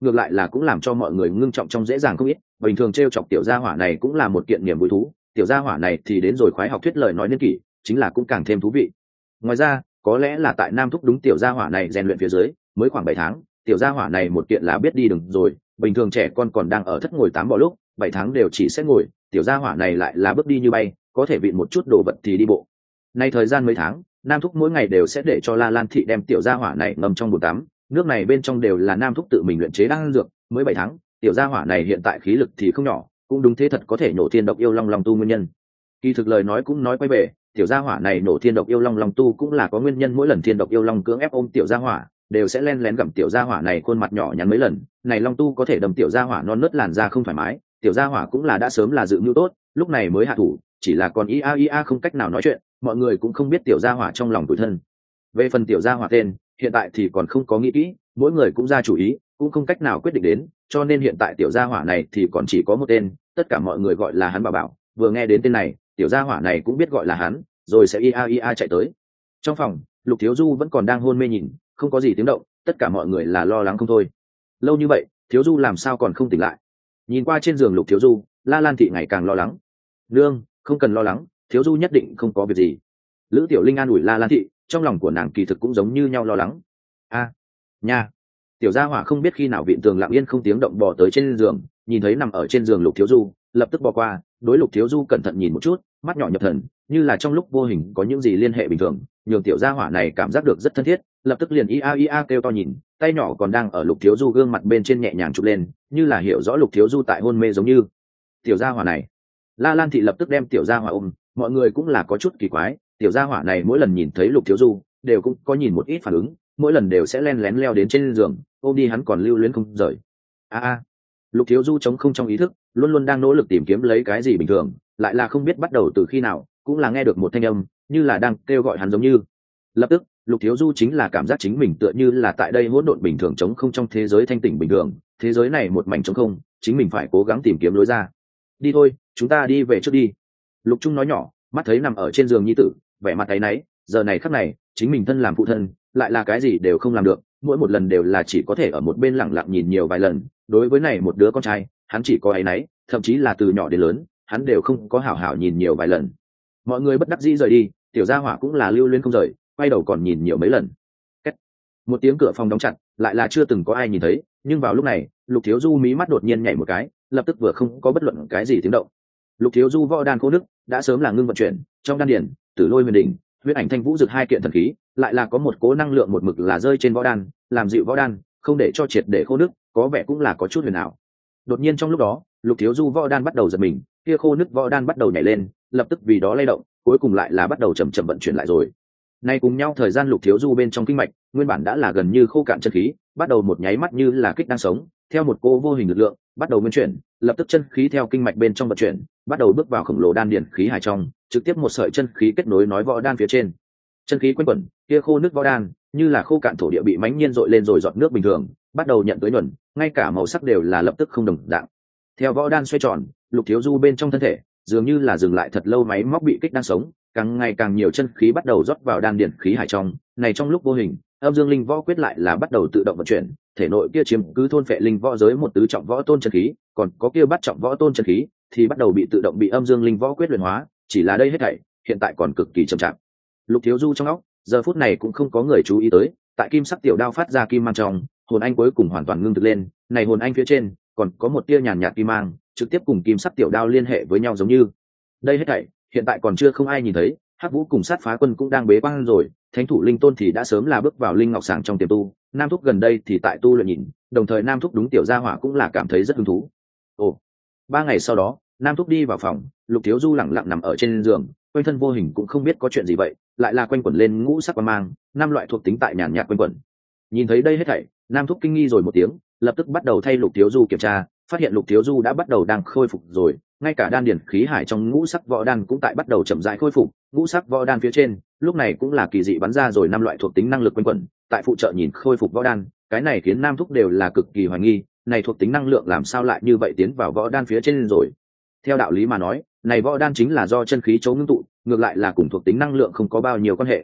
ngược lại là cũng làm cho mọi người ngưng trọng trong dễ dàng không ít. Bình thường t r e o chọc tiểu gia hỏa này cũng là một kiện niềm vui thú, tiểu gia hỏa này thì đến rồi khoái học thuyết lời nói niên kỷ, chính là cũng càng thêm thú vị. Ngoài ra có lẽ là tại Nam Thúc đúng tiểu gia hỏa này rèn luyện phía dưới, mới khoảng bảy tháng, tiểu gia hỏa này một kiện là biết đi đường rồi. Bình thường trẻ con còn đang ở thất ngồi tám bỏ lúc, bảy tháng đều chỉ sẽ ngồi, tiểu gia hỏa này lại là bước đi như bay, có thể vịn một chút đồ vật thì đi bộ. Nay thời gian mấy tháng, Nam Thúc mỗi ngày đều sẽ để cho La Lan Thị đem tiểu gia hỏa này ngâm trong bồn tắm, nước này bên trong đều là Nam Thúc tự mình luyện chế đan dược. Mới bảy tháng, tiểu gia hỏa này hiện tại khí lực thì không nhỏ, cũng đúng thế thật có thể nổ thiên độc yêu long long tu nguyên nhân. Kỳ thực lời nói cũng nói quay về, tiểu gia hỏa này nổ thiên độc yêu long long tu cũng là có nguyên nhân. Mỗi lần thiên độc yêu long cưỡng ép ôm tiểu gia hỏa, đều sẽ len lén gặm tiểu gia hỏa này khuôn mặt nhỏ nhắn mấy lần. Này long tu có thể đâm tiểu gia hỏa non nớt làn da không thoải mái, tiểu gia hỏa cũng là đã sớm là dự mưu tốt, lúc này mới hạ thủ, chỉ là còn ia ia không cách nào nói chuyện, mọi người cũng không biết tiểu gia hỏa trong lòng tủi thân. Về phần tiểu gia hỏa tên, hiện tại thì còn không có nghĩ kỹ, mỗi người cũng ra chủ ý, cũng không cách nào quyết định đến, cho nên hiện tại tiểu gia hỏa này thì còn chỉ có một tên, tất cả mọi người gọi là hắn Bảo Bảo. Vừa nghe đến tên này, tiểu gia hỏa này cũng biết gọi là hắn, rồi sẽ ia ia chạy tới. Trong phòng, Lục Thiếu Du vẫn còn đang hôn mê nhìn, không có gì tiếng động, tất cả mọi người là lo lắng không thôi. Lâu như vậy, Thiếu Du làm sao còn không tỉnh lại? Nhìn qua trên giường Lục Thiếu Du, La Lan Thị ngày càng lo lắng. Nương, không cần lo lắng, Thiếu Du nhất định không có việc gì. Lữ Tiểu Linh an ủi La Lan Thị, trong lòng của nàng kỳ thực cũng giống như nhau lo lắng. A, nha. Tiểu gia hỏa không biết khi nào vịn tường lặng yên không tiếng động bò tới trên giường, nhìn thấy nằm ở trên giường Lục Thiếu Du, lập tức bò qua, đối Lục Thiếu Du cẩn thận nhìn một chút, mắt nhỏ nhập thần, như là trong lúc vô hình có những gì liên hệ bình thường, nhường tiểu gia hỏa này cảm giác được rất thân thiết, lập tức liền ia ia kêu to nhìn, tay nhỏ còn đang ở Lục Thiếu Du gương mặt bên trên nhẹ nhàng chụp lên, như là hiểu rõ Lục Thiếu Du tại hôn mê giống như. Tiểu gia hỏa này, La Lan Thị lập tức đem tiểu gia hỏa ôm, mọi người cũng là có chút kỳ quái, tiểu gia hỏa này mỗi lần nhìn thấy Lục Thiếu Du, đều cũng có nhìn một ít phản ứng, mỗi lần đều sẽ len lén leo đến trên giường, ôm đi hắn còn lưu luyến không rời. A a. Lục Thiếu Du chống không trong ý thức, luôn luôn đang nỗ lực tìm kiếm lấy cái gì bình thường, lại là không biết bắt đầu từ khi nào, cũng là nghe được một thanh âm, như là đang kêu gọi hắn giống như. Lập tức, Lục Thiếu Du chính là cảm giác chính mình tựa như là tại đây hỗn độn bình thường chống không trong thế giới thanh tỉnh bình thường, thế giới này một mảnh trống không, chính mình phải cố gắng tìm kiếm lối ra. Đi thôi, chúng ta đi về trước đi. Lục Trung nói nhỏ, mắt thấy nằm ở trên giường nhi tử, vẻ mặt áy náy, giờ này khắc này, chính mình thân làm phụ thân, lại là cái gì đều không làm được, mỗi một lần đều là chỉ có thể ở một bên lặng lặng nhìn nhiều vài lần. Đối với này một đứa con trai, hắn chỉ có áy náy, thậm chí là từ nhỏ đến lớn, hắn đều không có hảo hảo nhìn nhiều vài lần. Mọi người bất đắc dĩ rời đi, tiểu gia hỏa cũng là lưu luyến không rời, quay đầu còn nhìn nhiều mấy lần. Kết. Một tiếng cửa phòng đóng chặt, lại là chưa từng có ai nhìn thấy, nhưng vào lúc này, Lục Thiếu Du mí mắt đột nhiên nhảy một cái, lập tức vừa không có bất luận cái gì tiếng động. Lục Thiếu Du võ đan khô nước đã sớm là ngưng vận chuyển, trong đan điển, Tử Lôi Huyền Đỉnh, Huyết Ảnh Thanh Vũ Dực hai kiện thần khí, lại là có một cố năng lượng một mực là rơi trên võ đan, làm dịu võ đan, không để cho triệt để khô nước, có vẻ cũng là có chút huyền ảo. Đột nhiên trong lúc đó, Lục Thiếu Du võ đan bắt đầu giật mình, kia khô nước võ đan bắt đầu nhảy lên, lập tức vì đó lay động, cuối cùng lại là bắt đầu chậm chậm vận chuyển lại rồi. Nay cùng nhau thời gian Lục Thiếu Du bên trong kinh mạch, nguyên bản đã là gần như khô cạn chân khí, bắt đầu một nháy mắt như là kích đang sống, theo một cô vô hình lực lượng, bắt đầu nguyên chuyển, lập tức chân khí theo kinh mạch bên trong vận chuyển, bắt đầu bước vào khổng lồ đan điển khí hải trong, trực tiếp một sợi chân khí kết nối nói võ đan phía trên. Chân khí quanh quẩn, kia khô nước võ đan, như là khô cạn thổ địa bị mãnh nhiên dội lên rồi giọt nước bình thường, bắt đầu nhận tới nhuần, ngay cả màu sắc đều là lập tức không đồng dạng. Theo võ đan xoay tròn, Lục Thiếu Du bên trong thân thể, dường như là dừng lại thật lâu máy móc bị kích đang sống, càng ngày càng nhiều chân khí bắt đầu rót vào đan điển khí hải trong, này trong lúc vô hình, âm dương linh võ quyết lại là bắt đầu tự động vận chuyển, thể nội kia chiếm cứ thôn phệ linh võ giới một tứ trọng võ tôn chân khí, còn có kia bắt trọng võ tôn chân khí, thì bắt đầu bị tự động bị âm dương linh võ quyết luyện hóa, chỉ là đây hết thảy, hiện tại còn cực kỳ chậm chạp. Lục Thiếu Du trong óc, giờ phút này cũng không có người chú ý tới, tại kim sắc tiểu đao phát ra kim mang trong, hồn anh cuối cùng hoàn toàn ngưng thực lên, này hồn anh phía trên còn có một tia nhàn nhạt kim mang, trực tiếp cùng kim sắc tiểu đao liên hệ với nhau giống như. Đây hết thảy, hiện tại còn chưa không ai nhìn thấy, Hắc Vũ cùng Sát Phá Quân cũng đang bế quan rồi, Thánh thủ Linh Tôn thì đã sớm là bước vào linh ngọc sàng trong tiềm tu, Nam Thúc gần đây thì tại tu luyện nhìn, đồng thời Nam Thúc đúng tiểu gia hỏa cũng là cảm thấy rất hứng thú. Ồ, ba ngày sau đó, Nam Thúc đi vào phòng, Lục Thiếu Du lẳng lặng nằm ở trên giường, quanh thân vô hình cũng không biết có chuyện gì vậy, lại là quanh quẩn lên ngũ sắc quang mang, năm loại thuộc tính tại nhàn nhạt quanh quẩn. Nhìn thấy đây hết thảy, Nam Thúc kinh nghi rồi một tiếng, lập tức bắt đầu thay Lục Thiếu Du kiểm tra, phát hiện Lục Thiếu Du đã bắt đầu đang khôi phục rồi, ngay cả đan điển khí hải trong ngũ sắc võ đan cũng tại bắt đầu chậm rãi khôi phục, ngũ sắc võ đan phía trên, lúc này cũng là kỳ dị bắn ra rồi năm loại thuộc tính năng lực quanh quẩn, tại phụ trợ nhìn khôi phục võ đan, cái này khiến Nam Thúc đều là cực kỳ hoài nghi, này thuộc tính năng lượng làm sao lại như vậy tiến vào võ đan phía trên rồi. Theo đạo lý mà nói, này võ đan chính là do chân khí chấu ngưng tụ, ngược lại là cùng thuộc tính năng lượng không có bao nhiêu quan hệ.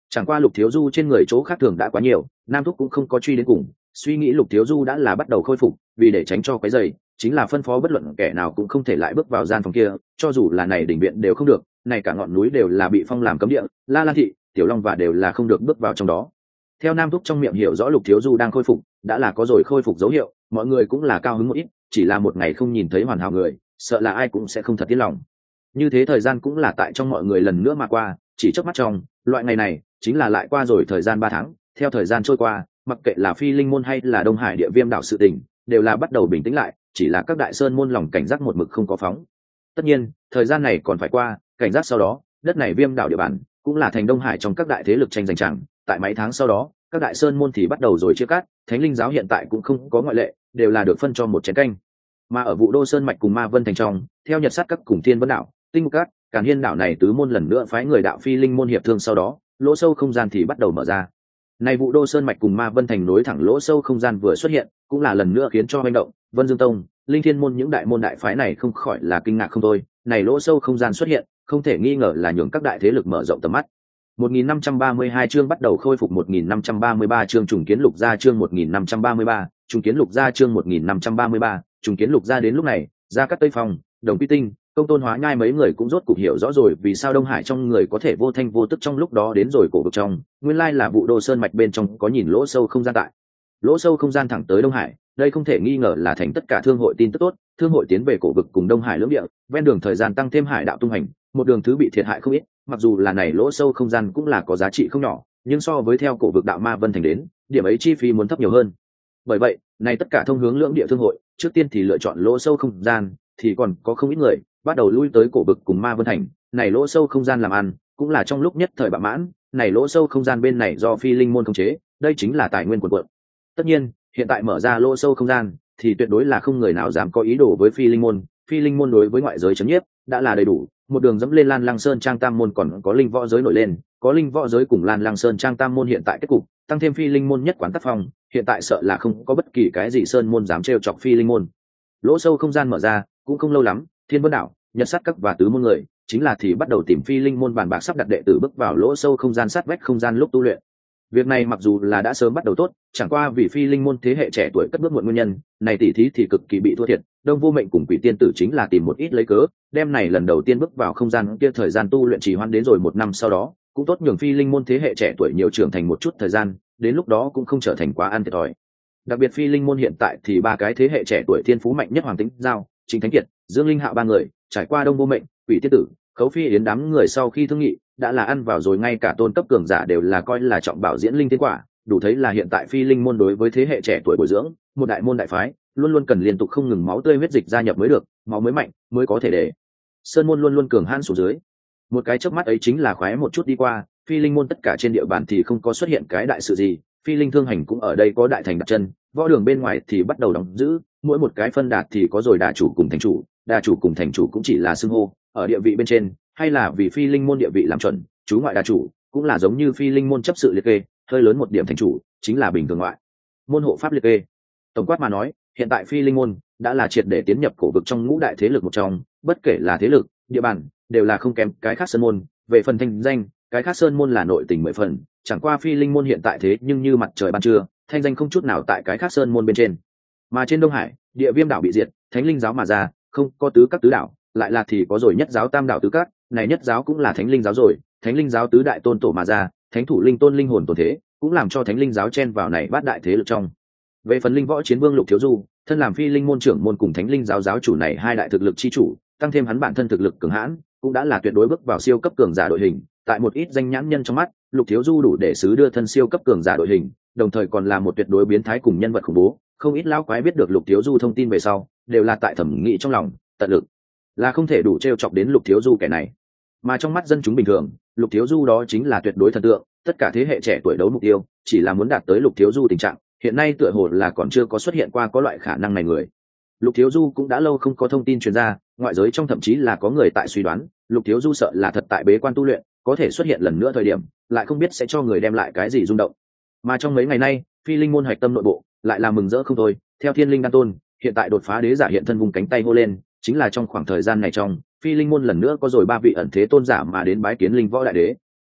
Chẳng qua Lục Thiếu Du trên người chỗ khác thường đã quá nhiều, Nam Thúc cũng không có truy đến cùng, suy nghĩ Lục Thiếu Du đã là bắt đầu khôi phục, vì để tránh cho quấy rầy, chính là phân phó bất luận kẻ nào cũng không thể lại bước vào gian phòng kia, cho dù là này đỉnh viện đều không được, này cả ngọn núi đều là bị phong làm cấm địa, La Lan thị, Tiểu Long và đều là không được bước vào trong đó. Theo Nam Thúc trong miệng hiểu rõ Lục Thiếu Du đang khôi phục, đã là có rồi khôi phục dấu hiệu, mọi người cũng là cao hứng một ít, chỉ là một ngày không nhìn thấy hoàn hảo người, sợ là ai cũng sẽ không thật yên lòng. Như thế thời gian cũng là tại trong mọi người lần nữa mà qua, chỉ chớp mắt trong, loại ngày này chính là lại qua rồi thời gian ba tháng. Theo thời gian trôi qua, mặc kệ là Phi Linh môn hay là Đông Hải địa viêm đảo sự tình, đều là bắt đầu bình tĩnh lại, chỉ là các đại sơn môn lòng cảnh giác một mực không có phóng. Tất nhiên, thời gian này còn phải qua, cảnh giác sau đó, đất này viêm đảo địa bàn cũng là thành Đông Hải trong các đại thế lực tranh giành chẳng, tại mấy tháng sau đó, các đại sơn môn thì bắt đầu rồi chia cắt, Thánh Linh giáo hiện tại cũng không có ngoại lệ, đều là được phân cho một chén canh. Mà ở vụ Đô Sơn mạch cùng Ma Vân thành trong, theo Nhật sát các cùng Thiên Vân đảo, Tinh Mục Cát, Càn Hiên đảo này tứ môn lần nữa phái người đạo Phi Linh môn hiệp thương, sau đó, lỗ sâu không gian thì bắt đầu mở ra. Này vụ Đô Sơn mạch cùng Ma Vân thành nối thẳng lỗ sâu không gian vừa xuất hiện, cũng là lần nữa khiến cho hành động, Vân Dương tông, Linh Thiên môn những đại môn đại phái này không khỏi là kinh ngạc không thôi, này lỗ sâu không gian xuất hiện, không thể nghi ngờ là nhường các đại thế lực mở rộng tầm mắt. một nghìn năm trăm ba mươi hai chương bắt đầu khôi phục, một nghìn năm trăm ba mươi ba chương trùng kiến lục gia, chương một nghìn năm trăm ba mươi ba, trùng kiến lục gia, chương một nghìn năm trăm ba mươi ba, trùng kiến lục gia. Đến lúc này, Gia Cát Tây Phong, Đồng Quy Tinh, Công Tôn Hóa Nhai mấy người cũng rốt cục hiểu rõ rồi vì sao Đông Hải trong người có thể vô thanh vô tức trong lúc đó đến rồi cổ vực trong, nguyên lai là vụ Đô Sơn mạch bên trong có nhìn lỗ sâu không gian tại. Lỗ sâu không gian thẳng tới Đông Hải, đây không thể nghi ngờ là thành tất cả thương hội tin tức tốt, thương hội tiến về cổ vực cùng Đông Hải lưỡng địa, ven đường thời gian tăng thêm hải đạo tung hành, một đường thứ bị thiệt hại không ít, mặc dù là này lỗ sâu không gian cũng là có giá trị không nhỏ, nhưng so với theo cổ vực đạo Ma Vân thành đến, điểm ấy chi phí muốn thấp nhiều hơn. Bởi vậy, này tất cả thông hướng lưỡng địa thương hội, trước tiên thì lựa chọn lỗ sâu không gian, thì còn có không ít người bắt đầu lui tới cổ vực cùng Ma Vân thành, này lỗ sâu không gian làm ăn, cũng là trong lúc nhất thời bạ mãn, này lỗ sâu không gian bên này do Phi Linh môn khống chế, đây chính là tài nguyên quần quật. Tất nhiên, hiện tại mở ra lỗ sâu không gian, thì tuyệt đối là không người nào dám có ý đồ với Phi Linh môn, Phi Linh môn đối với ngoại giới chấn nhiếp, đã là đầy đủ, một đường dẫm lên Lan Lăng Sơn Trang Tam môn còn có linh võ giới nổi lên, có linh võ giới cùng Lan Lăng Sơn Trang Tam môn hiện tại kết cục, tăng thêm Phi Linh môn nhất quán tác phong, hiện tại sợ là không có bất kỳ cái gì sơn môn dám trêu chọc Phi Linh môn. Lỗ sâu không gian mở ra, cũng không lâu lắm, Thiên Vân đảo, Nhật sát các và tứ môn người, chính là thì bắt đầu tìm Phi Linh môn bàn bạc sắp đặt đệ tử bước vào lỗ sâu không gian sát vách không gian lúc tu luyện. Việc này mặc dù là đã sớm bắt đầu tốt, chẳng qua vì Phi Linh môn thế hệ trẻ tuổi cất bước muộn nguyên nhân, này tỷ thí thì cực kỳ bị thua thiệt. Đông Vô Mệnh cùng Quỷ Tiên Tử chính là tìm một ít lấy cớ, đem này lần đầu tiên bước vào không gian kia thời gian tu luyện trì hoãn đến rồi một năm sau đó, cũng tốt nhường Phi Linh môn thế hệ trẻ tuổi nhiều trưởng thành một chút thời gian, đến lúc đó cũng không trở thành quá ăn thiệt thòi. Đặc biệt Phi Linh môn hiện tại thì ba cái thế hệ trẻ tuổi thiên phú mạnh nhất Hoàng Tĩnh Giao, Trình Thánh Kiệt, Dương Linh Hạo ba người, trải qua Đông Vô Mệnh, Quỷ Tiên Tử, Khấu Phi Yến đám người sau khi thương nghị, đã là ăn vào rồi, ngay cả tôn cấp cường giả đều là coi là trọng bảo diễn linh tiên quả, đủ thấy là hiện tại Phi Linh môn đối với thế hệ trẻ tuổi bồi dưỡng, một đại môn đại phái, luôn luôn cần liên tục không ngừng máu tươi huyết dịch gia nhập mới được, máu mới mạnh mới có thể để sơn môn luôn luôn cường hãn xuống dưới. Một cái chớp mắt ấy chính là khoái một chút đi qua, Phi Linh môn tất cả trên địa bàn thì không có xuất hiện cái đại sự gì, Phi Linh thương hành cũng ở đây có đại thành đặt chân, võ đường bên ngoài thì bắt đầu đóng giữ, mỗi một cái phân đạt thì có rồi đà chủ cùng thành chủ, đà chủ cùng thành chủ cũng chỉ là xưng hô, ở địa vị bên trên, hay là vì Phi Linh môn địa vị làm chuẩn, chú ngoại đà chủ cũng là giống như Phi Linh môn chấp sự liệt kê, hơi lớn một điểm thành chủ chính là bình thường ngoại môn hộ pháp liệt kê. Tổng quát mà nói, hiện tại Phi Linh môn đã là triệt để tiến nhập cổ vực trong ngũ đại thế lực một trong, bất kể là thế lực, địa bàn, đều là không kém cái khác sơn môn. Về phần thanh danh, cái khác sơn môn là nội tình mười phần, chẳng qua Phi Linh môn hiện tại thế nhưng như mặt trời ban trưa, thanh danh không chút nào tại cái khác sơn môn bên trên. Mà trên Đông Hải, địa viêm đảo bị diệt, thánh linh giáo mà ra, không có tứ các tứ đảo, lại là thì có rồi nhất giáo tam đảo tứ các, này nhất giáo cũng là thánh linh giáo rồi, thánh linh giáo tứ đại tôn tổ mà ra, thánh thủ linh tôn linh hồn tồn thế, cũng làm cho thánh linh giáo chen vào này bát đại thế lực trong. Về phần linh võ chiến vương Lục Thiếu Du, thân làm Phi Linh môn trưởng môn cùng thánh linh giáo giáo chủ này hai đại thực lực chi chủ, tăng thêm hắn bản thân thực lực cường hãn, cũng đã là tuyệt đối bước vào siêu cấp cường giả đội hình. Tại một ít danh nhãn nhân trong mắt, Lục Thiếu Du đủ để xứ đưa thân siêu cấp cường giả đội hình, đồng thời còn là một tuyệt đối biến thái cùng nhân vật khủng bố. Không ít lão quái biết được Lục Thiếu Du thông tin về sau, đều là tại thẩm nghĩ trong lòng, tận lực là không thể đủ trêu chọc đến Lục Thiếu Du kẻ này. Mà trong mắt dân chúng bình thường, Lục Thiếu Du đó chính là tuyệt đối thần tượng, tất cả thế hệ trẻ tuổi đấu mục tiêu, chỉ là muốn đạt tới Lục Thiếu Du tình trạng, hiện nay tựa hồ là còn chưa có xuất hiện qua có loại khả năng này người. Lục Thiếu Du cũng đã lâu không có thông tin truyền ra, ngoại giới trong thậm chí là có người tại suy đoán, Lục Thiếu Du sợ là thật tại bế quan tu luyện, có thể xuất hiện lần nữa thời điểm, lại không biết sẽ cho người đem lại cái gì rung động. Mà trong mấy ngày nay, Phi Linh môn hạch tâm nội bộ lại là mừng rỡ không thôi, theo Thiên Linh Đan Tôn, hiện tại đột phá đế giả hiện thân vùng cánh tay hô lên, chính là trong khoảng thời gian này trong, Phi Linh môn lần nữa có rồi ba vị ẩn thế tôn giả mà đến bái kiến linh võ đại đế.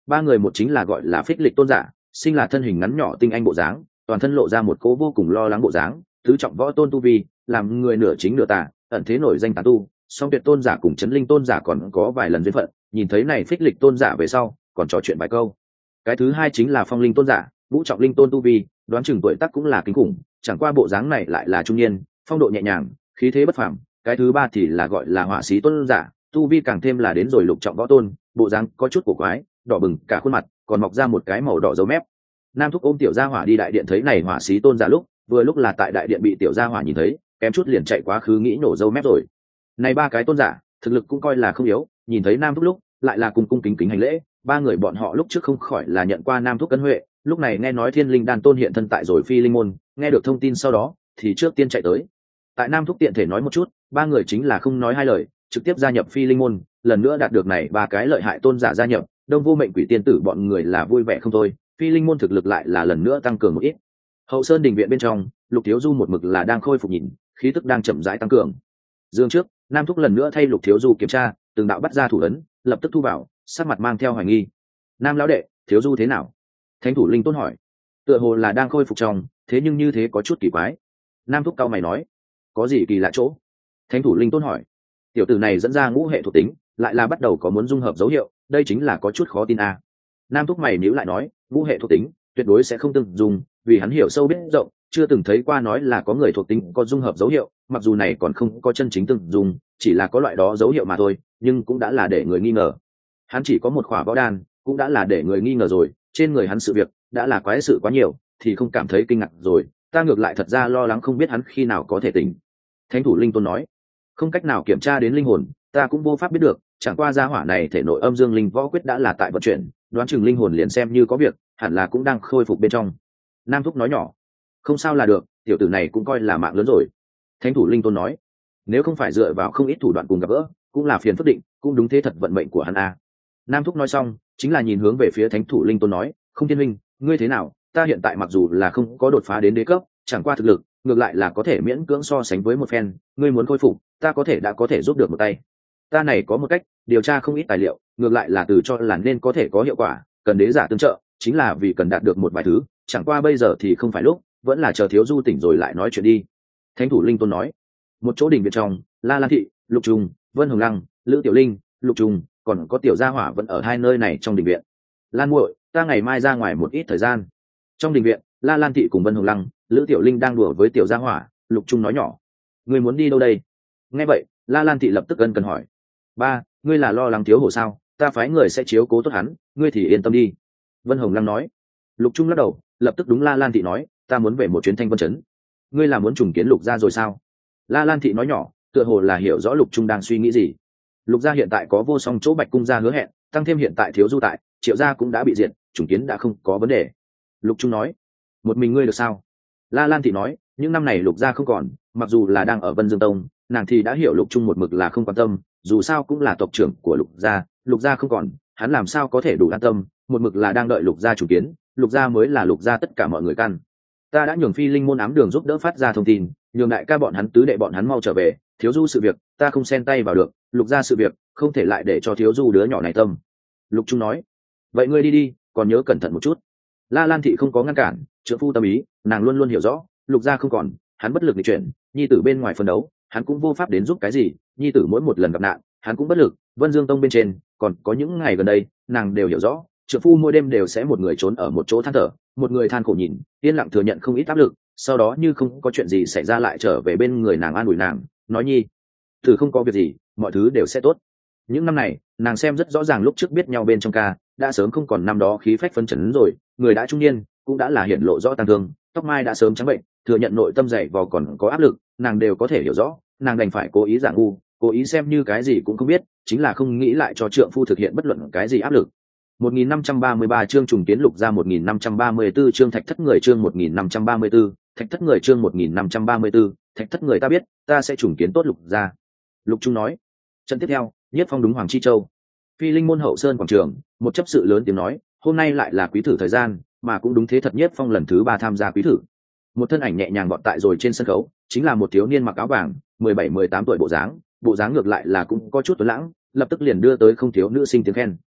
ba người một chính là gọi là phích lịch tôn giả, sinh là thân hình ngắn nhỏ tinh anh bộ dáng, toàn thân lộ ra một cố vô cùng lo lắng bộ dáng, tứ trọng võ tôn tu vi, làm người nửa chính nửa tà, ẩn thế nổi danh tán tu. Song tuyệt tôn giả cùng chấn linh tôn giả còn có vài lần duyên phận, nhìn thấy này phích lịch tôn giả về sau còn trò chuyện vài câu. Cái thứ hai chính là phong linh tôn giả, vũ trọng linh tôn tu vi, đoán chừng tuổi tác cũng là kinh khủng, chẳng qua bộ dáng này lại là trung niên, phong độ nhẹ nhàng, khí thế bất phàm. Cái thứ ba thì là gọi là hỏa sĩ tôn giả, tu vi càng thêm là đến rồi lục trọng võ tôn, bộ dáng có chút cổ quái, đỏ bừng cả khuôn mặt, còn mọc ra một cái màu đỏ dấu mép. Nam thúc ôm tiểu gia hỏa đi đại điện, thấy này hỏa sĩ tôn giả lúc vừa lúc là tại đại điện bị tiểu gia hỏa nhìn thấy, kém chút liền chạy quá khứ nghĩ nổ dấu mép rồi. Này ba cái tôn giả thực lực cũng coi là không yếu, nhìn thấy Nam thúc lúc lại là cung cung kính kính hành lễ. Ba người bọn họ lúc trước không khỏi là nhận qua Nam thúc ân huệ, lúc này nghe nói thiên linh đan tôn hiện thân tại rồi phi linh môn, nghe được thông tin sau đó thì trước tiên chạy tới. Tại Nam thúc tiện thể nói một chút, ba người chính là không nói hai lời, trực tiếp gia nhập phi linh môn, lần nữa đạt được này ba cái lợi hại tôn giả gia nhập, Đông Vô Mệnh Quỷ Tiên Tử bọn người là vui vẻ không thôi, phi linh môn thực lực lại là lần nữa tăng cường một ít. Hậu Sơn đình viện bên trong, Lục Thiếu Du một mực là đang khôi phục nhìn, khí tức đang chậm rãi tăng cường. Dương trước, Nam thúc lần nữa thay Lục Thiếu Du kiểm tra, từng đạo bắt ra thủ ấn, lập tức thu vào, sắc mặt mang theo hoài nghi. Nam lão đệ, Thiếu Du thế nào? Thánh thủ linh tôn hỏi. Tựa hồ là đang khôi phục trong, thế nhưng như thế có chút kỳ quái. Nam thúc cao mày nói, có gì kỳ lạ chỗ? Thánh thủ linh tôn hỏi. Tiểu tử này dẫn ra ngũ hệ thuộc tính, lại là bắt đầu có muốn dung hợp dấu hiệu, đây chính là có chút khó tin a. À. Nam thúc mày nhíu lại nói, ngũ hệ thuộc tính tuyệt đối sẽ không từng dùng, vì hắn hiểu sâu biết rộng, chưa từng thấy qua nói là có người thuộc tính có dung hợp dấu hiệu, mặc dù này còn không có chân chính từng dùng, chỉ là có loại đó dấu hiệu mà thôi, nhưng cũng đã là để người nghi ngờ. Hắn chỉ có một khỏa võ đan, cũng đã là để người nghi ngờ rồi, trên người hắn sự việc đã là quái sự quá nhiều, thì không cảm thấy kinh ngạc rồi, ta ngược lại thật ra lo lắng không biết hắn khi nào có thể tỉnh. Thánh thủ linh tôn nói, không cách nào kiểm tra đến linh hồn, ta cũng vô pháp biết được, chẳng qua gia hỏa này thể nội âm dương linh võ quyết đã là tại vận chuyển, đoán chừng linh hồn liền xem như có việc, hẳn là cũng đang khôi phục bên trong. Nam thúc nói nhỏ, không sao là được, tiểu tử này cũng coi là mạng lớn rồi. Thánh thủ linh tôn nói, nếu không phải dựa vào không ít thủ đoạn cùng gặp gỡ, cũng là phiền phức định, cũng đúng thế thật vận mệnh của hắn a. Nam thúc nói xong, chính là nhìn hướng về phía thánh thủ linh tôn nói, không thiên minh, ngươi thế nào? Ta hiện tại mặc dù là không có đột phá đến đế cấp, chẳng qua thực lực ngược lại là có thể miễn cưỡng so sánh với một phen, ngươi muốn khôi phục, ta có thể đã có thể giúp được một tay. Ta này có một cách, điều tra không ít tài liệu, ngược lại là từ cho là nên có thể có hiệu quả, cần đế giả tương trợ, chính là vì cần đạt được một vài thứ, chẳng qua bây giờ thì không phải lúc, vẫn là chờ Thiếu Du tỉnh rồi lại nói chuyện đi. Thánh thủ linh tôn nói. Một chỗ đỉnh viện trong, La Lan thị, Lục Trung, Vân Hồng Lăng, Lữ Tiểu Linh, Lục Trung, còn có Tiểu Gia Hỏa vẫn ở hai nơi này trong đình viện. Lan muội, ta ngày mai ra ngoài một ít thời gian. Trong đình viện, La Lan thị cùng Vân Hồng Lăng, Lữ Tiểu Linh đang đùa với Tiểu Gia Hỏa, Lục Trung nói nhỏ, ngươi muốn đi đâu đây? Nghe vậy, La Lan thị lập tức ân cần hỏi, ba, ngươi là lo lắng Thiếu Hổ sao? Ta phái người sẽ chiếu cố tốt hắn, ngươi thì yên tâm đi. Vân Hồng Lăng nói. Lục Trung lắc đầu, lập tức đúng La Lan thị nói, ta muốn về một chuyến Thanh Vân Trấn. Ngươi là muốn trùng kiến Lục gia rồi sao? La Lan thị nói nhỏ, tựa hồ là hiểu rõ Lục Trung đang suy nghĩ gì. Lục gia hiện tại có vô song chỗ Bạch cung gia hứa hẹn, tăng thêm hiện tại Thiếu Du tại, Triệu gia cũng đã bị diệt, trùng kiến đã không có vấn đề. Lục Trung nói, một mình ngươi được sao? La Lan thị nói, những năm này Lục gia không còn, mặc dù là đang ở Vân Dương Tông, nàng thì đã hiểu Lục Trung một mực là không quan tâm, dù sao cũng là tộc trưởng của Lục gia, Lục gia không còn, hắn làm sao có thể đủ an tâm, một mực là đang đợi Lục gia chủ kiến, Lục gia mới là Lục gia tất cả mọi người căn. Ta đã nhường phi linh môn ám đường giúp đỡ phát ra thông tin, nhường đại ca bọn hắn tứ đệ bọn hắn mau trở về, Thiếu Du sự việc ta không xen tay vào được, Lục gia sự việc không thể lại để cho Thiếu Du đứa nhỏ này tâm. Lục Trung nói, vậy ngươi đi đi, còn nhớ cẩn thận một chút. La Lan thị không có ngăn cản, trợ phu tâm ý, nàng luôn luôn hiểu rõ, Lục gia không còn, hắn bất lực di chuyển, nhi tử bên ngoài phân đấu, hắn cũng vô pháp đến giúp cái gì, nhi tử mỗi một lần gặp nạn, hắn cũng bất lực. Vân Dương Tông bên trên, còn có những ngày gần đây, nàng đều hiểu rõ, trợ phu mỗi đêm đều sẽ một người trốn ở một chỗ than thở, một người than khổ nhìn, yên lặng thừa nhận không ít áp lực, sau đó như không có chuyện gì xảy ra lại trở về bên người nàng an ủi nàng, nói nhi, thử không có việc gì, mọi thứ đều sẽ tốt. Những năm này, nàng xem rất rõ ràng lúc trước biết nhau bên trong ca, đã sớm không còn năm đó khí phách phấn chấn rồi, người đã trung niên, cũng đã là hiện lộ rõ tăng thương, tóc mai đã sớm trắng bệnh, thừa nhận nội tâm dày vò còn có áp lực, nàng đều có thể hiểu rõ, nàng đành phải cố ý giả ngu, cố ý xem như cái gì cũng không biết, chính là không nghĩ lại cho trượng phu thực hiện bất luận cái gì áp lực. một nghìn năm trăm ba mươi ba chương trùng kiến Lục gia, một nghìn năm trăm ba mươi tư chương thạch thất người, chương một nghìn năm trăm ba mươi tư, thạch thất người, chương một nghìn năm trăm ba mươi tư, thạch thất người, ta biết, ta sẽ trùng kiến tốt Lục gia. Lục Trung nói. Trận tiếp theo, Nhiếp Phong đúng Hoàng Chi Châu. Phi Linh môn hậu sơn quảng trường, một chấp sự lớn tiếng nói, hôm nay lại là quý thử thời gian, mà cũng đúng thế thật, Nhiếp Phong lần thứ ba tham gia quý thử. Một thân ảnh nhẹ nhàng vọt tại rồi trên sân khấu, chính là một thiếu niên mặc áo vàng, mười bảy mười tám tuổi bộ dáng, bộ dáng ngược lại là cũng có chút tuấn lãng, lập tức liền đưa tới không thiếu nữ sinh tiếng khen.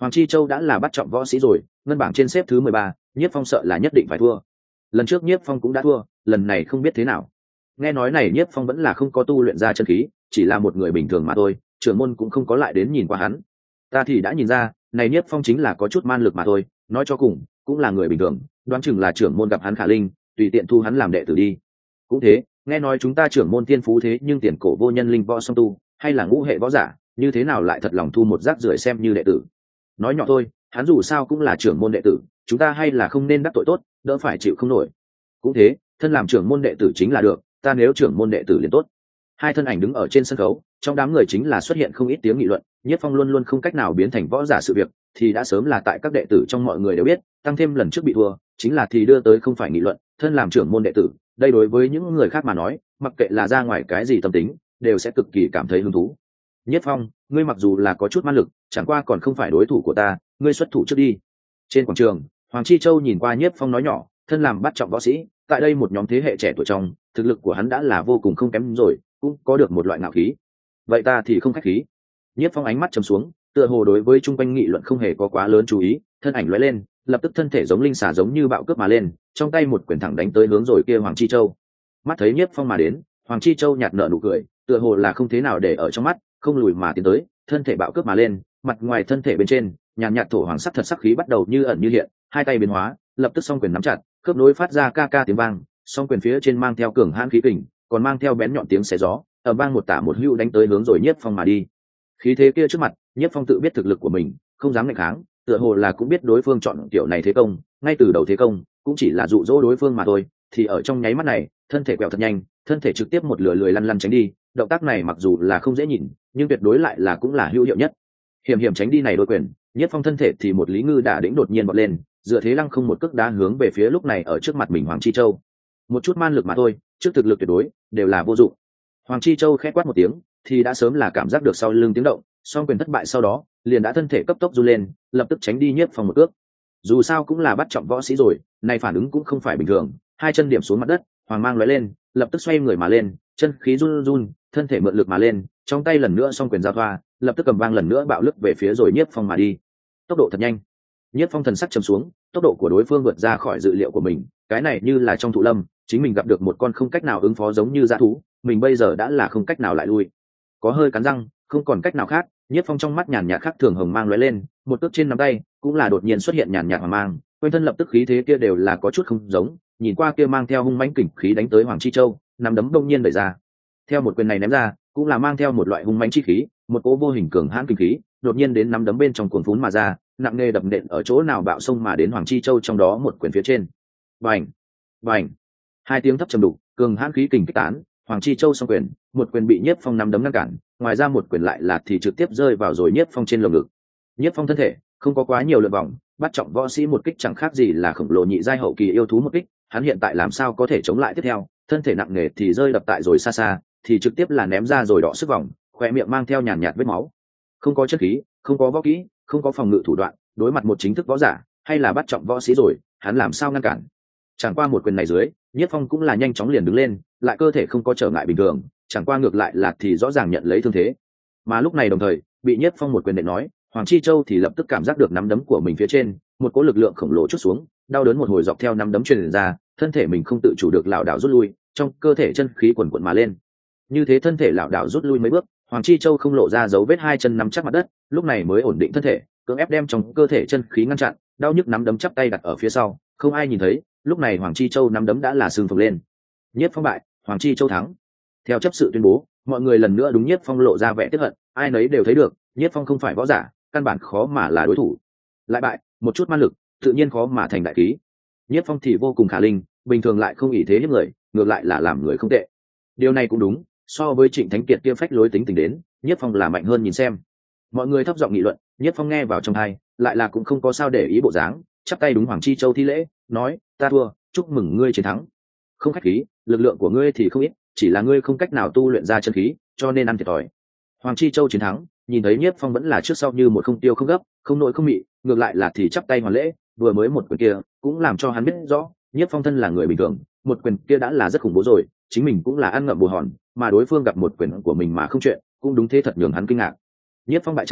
Hoàng Chi Châu đã là bắt trọng võ sĩ rồi, ngân bảng trên xếp thứ mười ba, Nhiếp Phong sợ là nhất định phải thua. Lần trước Nhiếp Phong cũng đã thua, lần này không biết thế nào. Nghe nói này Nhiếp Phong vẫn là không có tu luyện ra chân khí, chỉ là một người bình thường mà thôi, trưởng môn cũng không có lại đến nhìn qua hắn. Ta thì đã nhìn ra, này Nhiếp Phong chính là có chút man lực mà thôi, nói cho cùng, cũng là người bình thường, đoán chừng là trưởng môn gặp hắn khả linh, tùy tiện thu hắn làm đệ tử đi. Cũng thế, nghe nói chúng ta trưởng môn tiên phú thế nhưng tiền cổ vô nhân linh võ song tu, hay là ngũ hệ võ giả, như thế nào lại thật lòng thu một rác rưởi xem như đệ tử. Nói nhỏ thôi, hắn dù sao cũng là trưởng môn đệ tử, chúng ta hay là không nên đắc tội tốt, đỡ phải chịu không nổi. Cũng thế, thân làm trưởng môn đệ tử chính là được, ta nếu trưởng môn đệ tử liền tốt. Hai thân ảnh đứng ở trên sân khấu, trong đám người chính là xuất hiện không ít tiếng nghị luận. Nhiếp Phong luôn luôn không cách nào biến thành võ giả sự việc, thì đã sớm là tại các đệ tử trong mọi người đều biết, tăng thêm lần trước bị thua, chính là thì đưa tới không phải nghị luận, thân làm trưởng môn đệ tử, đây đối với những người khác mà nói, mặc kệ là ra ngoài cái gì tâm tính, đều sẽ cực kỳ cảm thấy hứng thú. Nhiếp Phong, ngươi mặc dù là có chút man lực, chẳng qua còn không phải đối thủ của ta, ngươi xuất thủ trước đi. Trên quảng trường, Hoàng Chi Châu nhìn qua Nhiếp Phong nói nhỏ, thân làm bắt trọng võ sĩ, tại đây một nhóm thế hệ trẻ tuổi trong, thực lực của hắn đã là vô cùng không kém rồi, cũng có được một loại ngạo khí. Vậy ta thì không khách khí. Nhiếp Phong ánh mắt trầm xuống, tựa hồ đối với chung quanh nghị luận không hề có quá lớn chú ý, thân ảnh lóe lên, lập tức thân thể giống linh xà giống như bạo cướp mà lên, trong tay một quyền thẳng đánh tới hướng rồi kia Hoàng Chi Châu. Mắt thấy Nhiếp Phong mà đến, Hoàng Chi Châu nhạt nở nụ cười, tựa hồ là không thế nào để ở trong mắt, không lùi mà tiến tới, thân thể bạo cướp mà lên, mặt ngoài thân thể bên trên, nhàn nhạt thổ hoàng sắc thật sắc khí bắt đầu như ẩn như hiện, hai tay biến hóa, lập tức song quyền nắm chặt, cướp nối phát ra ca ca tiếng vang, song quyền phía trên mang theo cường hãn khí kình, còn mang theo bén nhọn tiếng xé gió, ở vang một tả một hữu đánh tới hướng rồi Nhiếp Phong mà đi. Khí thế kia trước mặt, Nhiếp Phong tự biết thực lực của mình, không dám nghịch kháng, tựa hồ là cũng biết đối phương chọn kiểu này thế công, ngay từ đầu thế công, cũng chỉ là dụ dỗ đối phương mà thôi, thì ở trong nháy mắt này, thân thể quẹo thật nhanh, thân thể trực tiếp một lửa lười lăn lăn tránh đi, động tác này mặc dù là không dễ nhìn, nhưng tuyệt đối lại là cũng là hữu hiệu nhất. Hiểm hiểm tránh đi này đôi quyền, Nhiếp Phong thân thể thì một lý ngư đả đĩnh đột nhiên bật lên, dựa thế lăng không một cước đá hướng về phía lúc này ở trước mặt mình Hoàng Chi Châu. Một chút man lực mà thôi, trước thực lực tuyệt đối đều là vô dụng. Hoàng Chi Châu khẽ quát một tiếng, thì đã sớm là cảm giác được sau lưng tiếng động, song quyền thất bại sau đó, liền đã thân thể cấp tốc du lên, lập tức tránh đi Nhiếp Phong một cước. Dù sao cũng là bắt trọng võ sĩ rồi, này phản ứng cũng không phải bình thường, hai chân điểm xuống mặt đất, hoàng mang lóe lên, lập tức xoay người mà lên, chân khí run run, thân thể mượn lực mà lên, trong tay lần nữa song quyền giao thoa, lập tức cầm vang lần nữa bạo lướt về phía rồi Nhiếp Phong mà đi. Tốc độ thật nhanh. Nhiếp Phong thần sắc trầm xuống, tốc độ của đối phương vượt ra khỏi dự liệu của mình, cái này như là trong thụ lâm, chính mình gặp được một con không cách nào ứng phó giống như dã thú, mình bây giờ đã là không cách nào lại lui. Có hơi cắn răng, không còn cách nào khác, Nhiếp Phong trong mắt nhàn nhạt khác thường hồng mang lóe lên, một cước trên nắm tay, cũng là đột nhiên xuất hiện nhàn nhạt hoàng mang, quanh thân lập tức khí thế kia đều là có chút không giống, nhìn qua kia mang theo hung mãnh kình khí đánh tới Hoàng Chi Châu, nắm đấm đông nhiên đẩy ra. Theo một quyền này ném ra, cũng là mang theo một loại hung mãnh chi khí, một cỗ vô hình cường hãn kinh khí, đột nhiên đến nắm đấm bên trong cuồn phún mà ra, nặng nề đập nện ở chỗ nào bạo sông mà đến Hoàng Chi Châu trong đó một quyền phía trên. Bành, bành, hai tiếng thấp trầm đục, cường hãn khí kình kích tán, Hoàng Chi Châu song quyền, một quyền bị Nhiếp Phong nắm đấm ngăn cản, ngoài ra một quyền lại là thì trực tiếp rơi vào rồi Nhiếp Phong trên lồng ngực. Nhiếp Phong thân thể không có quá nhiều lượt vòng, bắt trọng võ sĩ một kích chẳng khác gì là khổng lồ nhị giai hậu kỳ yêu thú một kích, hắn hiện tại làm sao có thể chống lại tiếp theo, thân thể nặng nề thì rơi đập tại rồi xa xa, thì trực tiếp là ném ra rồi đọ sức vòng, khóe miệng mang theo nhàn nhạt vết máu. Không có chất khí, không có võ kỹ, không có phòng ngự thủ đoạn, đối mặt một chính thức võ giả, hay là bắt trọng võ sĩ rồi, hắn làm sao ngăn cản? Chẳng qua một quyền này dưới, Nhiếp Phong cũng là nhanh chóng liền đứng lên, lại cơ thể không có trở ngại bình thường, chẳng qua ngược lại là thì rõ ràng nhận lấy thương thế. Mà lúc này đồng thời, bị Nhiếp Phong một quyền đệm nói, Hoàng Chi Châu thì lập tức cảm giác được nắm đấm của mình phía trên, một cỗ lực lượng khổng lồ chút xuống, đau đớn một hồi dọc theo nắm đấm truyền ra, thân thể mình không tự chủ được lảo đảo rút lui, trong cơ thể chân khí quần quần mà lên. Như thế thân thể lảo đảo rút lui mấy bước, Hoàng Chi Châu không lộ ra dấu vết hai chân nắm chắc mặt đất, lúc này mới ổn định thân thể, cưỡng ép đem trong cơ thể chân khí ngăn chặn, đau nhức nắm đấm chắp tay đặt ở phía sau, không ai nhìn thấy, lúc này Hoàng Chi Châu nắm đấm đã là sưng phồng lên. Nhiếp Phong bại, Hoàng Chi Châu thắng. Theo chấp sự tuyên bố, mọi người lần nữa đúng Nhiếp Phong lộ ra vẻ tức hận, ai nấy đều thấy được, Nhiếp Phong không phải võ giả, căn bản khó mà là đối thủ. Lại bại, một chút man lực, tự nhiên khó mà thành đại khí. Nhiếp Phong thì vô cùng khả linh, bình thường lại không ỷ thế hiếp người, ngược lại là làm người không tệ. Điều này cũng đúng, so với Trịnh Thánh Kiệt kia phách lối tính tình đến, Nhiếp Phong là mạnh hơn nhìn xem. Mọi người thấp giọng nghị luận, Nhiếp Phong nghe vào trong tai, lại là cũng không có sao để ý bộ dáng, chắp tay đúng Hoàng Chi Châu thi lễ, nói, ta thua, chúc mừng ngươi chiến thắng. Không khách khí, lực lượng của ngươi thì không ít, chỉ là ngươi không cách nào tu luyện ra chân khí, cho nên ăn thiệt thòi. Hoàng Chi Châu chiến thắng, nhìn thấy Nhiếp Phong vẫn là trước sau như một không tiêu không gấp, không nội không mị, ngược lại là thì chắp tay hoàn lễ, vừa mới một quyền kia, cũng làm cho hắn biết rõ, Nhiếp Phong thân là người bình thường, một quyền kia đã là rất khủng bố rồi, chính mình cũng là ăn ngậm bồ hòn, mà đối phương gặp một quyền của mình mà không chuyện, cũng đúng thế thật nhường hắn kinh ngạc. Nhiếp Phong bại tràng,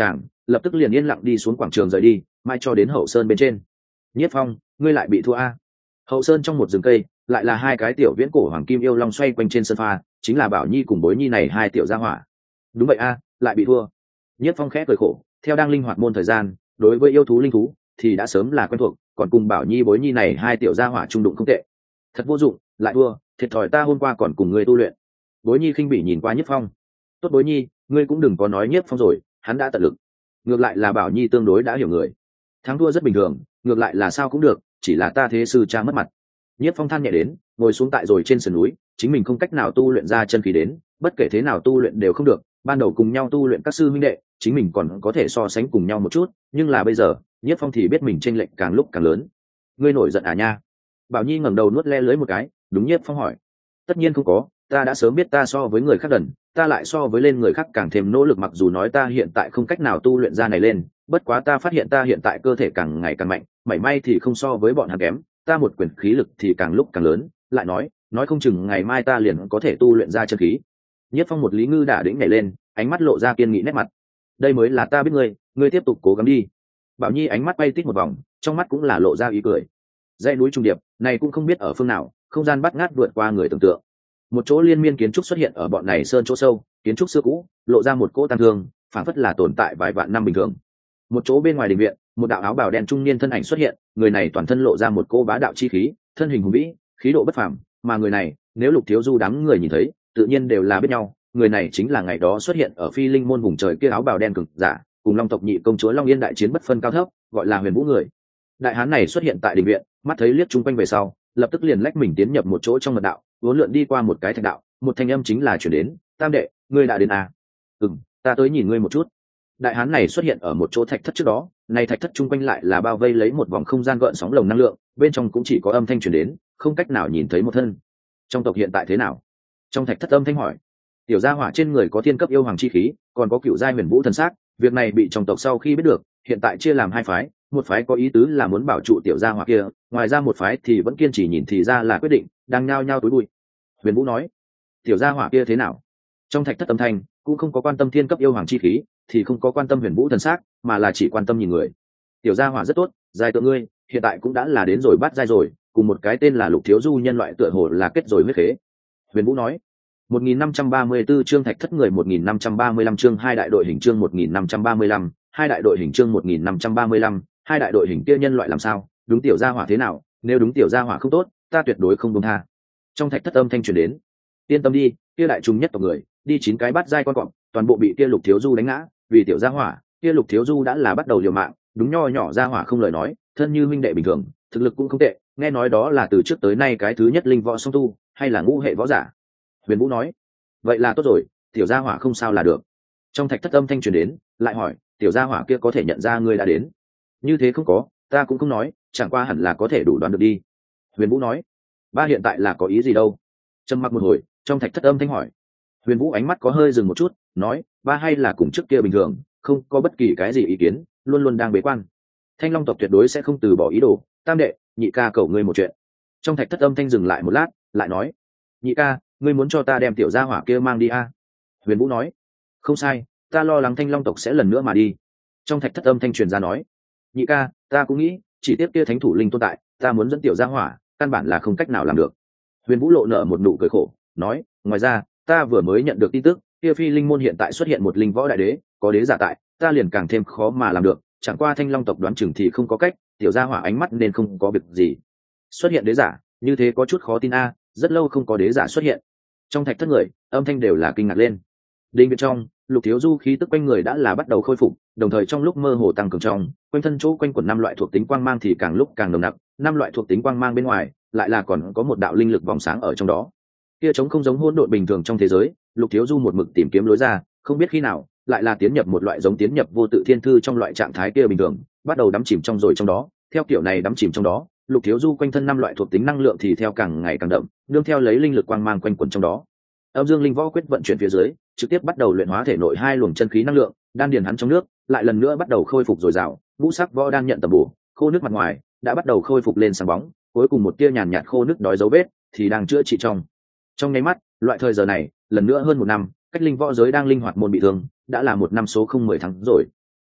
lập tức liền yên lặng đi xuống quảng trường rời đi, mai cho đến hậu sơn bên trên. Nhiếp Phong, ngươi lại bị thua a? Hậu sơn trong một rừng cây, lại là hai cái tiểu viễn cổ hoàng kim yêu long xoay quanh trên sân pha, chính là Bảo Nhi cùng Bối Nhi này hai tiểu gia hỏa. Đúng vậy a, lại bị thua. Nhiếp Phong khẽ cười khổ, theo đang linh hoạt môn thời gian, đối với yêu thú linh thú thì đã sớm là quen thuộc, còn cùng Bảo Nhi Bối Nhi này hai tiểu gia hỏa trung đụng không tệ. Thật vô dụng, lại thua, thiệt thòi ta hôm qua còn cùng ngươi tu luyện. Bối Nhi khinh bỉ nhìn qua Nhiếp Phong. Tốt Bối Nhi, ngươi cũng đừng có nói Nhiếp Phong rồi, hắn đã tận lực. Ngược lại là Bảo Nhi tương đối đã hiểu người. Thắng thua rất bình thường, ngược lại là sao cũng được, chỉ là ta thế sư cha mất mặt. Nhiếp Phong than nhẹ đến, ngồi xuống tại rồi trên sườn núi, chính mình không cách nào tu luyện ra chân khí đến, bất kể thế nào tu luyện đều không được, ban đầu cùng nhau tu luyện các sư huynh đệ, chính mình còn có thể so sánh cùng nhau một chút, nhưng là bây giờ, Nhiếp Phong thì biết mình chênh lệch càng lúc càng lớn. Ngươi nổi giận à nha? Bảo Nhi ngẩng đầu nuốt le lưới một cái, đúng Nhiếp Phong hỏi. Tất nhiên không có, ta đã sớm biết ta so với người khác đần, ta lại so với lên người khác càng thêm nỗ lực, mặc dù nói ta hiện tại không cách nào tu luyện ra này lên, bất quá ta phát hiện ta hiện tại cơ thể càng ngày càng mạnh, mảy may thì không so với bọn hắn kém, ta một quyền khí lực thì càng lúc càng lớn, lại nói, nói không chừng ngày mai ta liền có thể tu luyện ra chân khí. Nhiếp Phong một lý ngư đả đĩnh nhảy lên, ánh mắt lộ ra kiên nghị nét mặt. Đây mới là ta biết ngươi, ngươi tiếp tục cố gắng đi. Bảo Nhi ánh mắt bay tít một vòng, trong mắt cũng là lộ ra ý cười. Dãy núi trùng điệp, này cũng không biết ở phương nào, không gian bắt ngát vượt qua người tưởng tượng. Một chỗ liên miên kiến trúc xuất hiện ở bọn này sơn chỗ sâu, kiến trúc xưa cũ, lộ ra một cỗ tang thương, phảng phất là tồn tại vài vạn năm bình thường. Một chỗ bên ngoài đình viện, một đạo áo bào đen trung niên thân ảnh xuất hiện, người này toàn thân lộ ra một cỗ bá đạo chi khí, thân hình hùng vĩ, khí độ bất phàm, mà người này, nếu Lục Thiếu Du đám người nhìn thấy, tự nhiên đều là biết nhau, người này chính là ngày đó xuất hiện ở Phi Linh môn vùng trời kia áo bào đen cực giả, cùng Long tộc nhị công chúa Long Yên đại chiến bất phân cao thấp, gọi là Huyền Vũ người. Đại hán này xuất hiện tại đình viện, mắt thấy liếc chung quanh về sau, lập tức liền lách mình tiến nhập một chỗ trong mật đạo, uốn lượn đi qua một cái thạch đạo, một thanh âm chính là truyền đến, "Tam đệ, ngươi đã đến à?" "Ừm, ta tới nhìn ngươi một chút." Đại hán này xuất hiện ở một chỗ thạch thất trước đó, này thạch thất chung quanh lại là bao vây lấy một vòng không gian gợn sóng lồng năng lượng, bên trong cũng chỉ có âm thanh truyền đến, không cách nào nhìn thấy một thân. Trong tộc hiện tại thế nào? Trong thạch thất âm thanh hỏi. Tiểu gia hỏa trên người có thiên cấp yêu hoàng chi khí, còn có cựu giai huyền vũ thần sắc, việc này bị trong tộc sau khi biết được, hiện tại chia làm hai phái, một phái có ý tứ là muốn bảo trụ tiểu gia hỏa kia, ngoài ra một phái thì vẫn kiên trì nhìn thì ra là quyết định, đang nhao nhao túi bụi. Huyền Vũ nói, tiểu gia hỏa kia thế nào? Trong thạch thất âm thanh cũng không có quan tâm thiên cấp yêu hoàng chi khí, thì không có quan tâm huyền vũ thần sắc, mà là chỉ quan tâm nhìn người. Tiểu gia hỏa rất tốt, giai tượng ngươi, hiện tại cũng đã là đến rồi bắt giai rồi, cùng một cái tên là Lục Thiếu Du nhân loại tựa hồ là kết rồi huyết khế. Huyền Vũ nói. một nghìn năm trăm ba mươi tư chương thạch thất người một nghìn năm trăm ba mươi lăm chương hai đại đội hình chương một nghìn năm trăm ba mươi lăm, hai đại đội hình chương một nghìn năm trăm ba mươi lăm, hai đại đội hình kia nhân loại làm sao? Đúng tiểu gia hỏa thế nào? Nếu đúng tiểu gia hỏa không tốt, ta tuyệt đối không buông tha. Trong thạch thất âm thanh truyền đến. Yên tâm đi, kia đại trùng nhất tộc người, đi chín cái bắt giai con cọp, toàn bộ bị kia Lục Thiếu Du đánh ngã, vì tiểu gia hỏa, kia Lục Thiếu Du đã là bắt đầu liều mạng, đúng nho nhỏ gia hỏa không lời nói, thân như huynh đệ bình thường, thực lực cũng không tệ, nghe nói đó là từ trước tới nay cái thứ nhất linh võ song tu, hay là ngũ hệ võ giả. Huyền Vũ nói, vậy là tốt rồi, tiểu gia hỏa không sao là được. Trong thạch thất âm thanh truyền đến, lại hỏi, tiểu gia hỏa kia có thể nhận ra ngươi đã đến? Như thế không có, ta cũng không nói, chẳng qua hẳn là có thể đủ đoán được đi. Huyền Vũ nói, ba hiện tại là có ý gì đâu? Trầm mặc một hồi, trong thạch thất âm thanh hỏi. Huyền Vũ ánh mắt có hơi dừng một chút, nói, ba hay là cùng trước kia bình thường, không có bất kỳ cái gì ý kiến, luôn luôn đang bế quan. Thanh Long tộc tuyệt đối sẽ không từ bỏ ý đồ, tam đệ, nhị ca cầu ngươi một chuyện. Trong thạch thất âm thanh dừng lại một lát, lại nói, nhị ca, ngươi muốn cho ta đem tiểu gia hỏa kia mang đi à? Huyền Vũ nói, không sai, ta lo lắng Thanh Long tộc sẽ lần nữa mà đi. Trong thạch thất âm thanh truyền ra nói, nhị ca, ta cũng nghĩ, chỉ tiếp kia thánh thủ linh tồn tại, ta muốn dẫn tiểu gia hỏa, căn bản là không cách nào làm được. Huyền Vũ lộ nở một nụ cười khổ, nói, ngoài ra, ta vừa mới nhận được tin tức, kia Phi Linh môn hiện tại xuất hiện một linh võ đại đế, có đế giả tại, ta liền càng thêm khó mà làm được, chẳng qua Thanh Long tộc đoán chừng thì không có cách, tiểu gia hỏa ánh mắt nên không có việc gì. Xuất hiện đế giả, như thế có chút khó tin a, rất lâu không có đế giả xuất hiện. Trong thạch thất người, âm thanh đều là kinh ngạc lên. Đình viện trong, Lục Thiếu Du khí tức quanh người đã là bắt đầu khôi phục, đồng thời trong lúc mơ hồ tăng cường trong, quanh thân chỗ quanh quẩn năm loại thuộc tính quang mang thì càng lúc càng nồng nặc, năm loại thuộc tính quang mang bên ngoài, lại là còn có một đạo linh lực vòng sáng ở trong đó. Kia trống không giống hỗn độn bình thường trong thế giới, Lục Thiếu Du một mực tìm kiếm lối ra, không biết khi nào, lại là tiến nhập một loại giống tiến nhập vô tự thiên thư trong loại trạng thái kia bình thường, bắt đầu đắm chìm trong rồi trong đó, theo kiểu này đắm chìm trong đó, Lục Thiếu Du quanh thân năm loại thuộc tính năng lượng thì theo càng ngày càng đậm, đương theo lấy linh lực quang mang quanh quẩn trong đó. Âm Dương Linh Võ quyết vận chuyển phía dưới, trực tiếp bắt đầu luyện hóa thể nội hai luồng chân khí năng lượng, đan điền hắn trong nước, lại lần nữa bắt đầu khôi phục dồi dào, ngũ sắc võ đan nhận tầm bổ, khô nước mặt ngoài đã bắt đầu khôi phục lên sáng bóng, cuối cùng một tia nhàn nhạt khô nước đói dấu vết thì đang chữa trị trong. Trong nháy mắt, loại thời giờ này, lần nữa hơn một năm, cách linh võ giới đang linh hoạt môn bị thương, đã là một năm số không mười tháng rồi.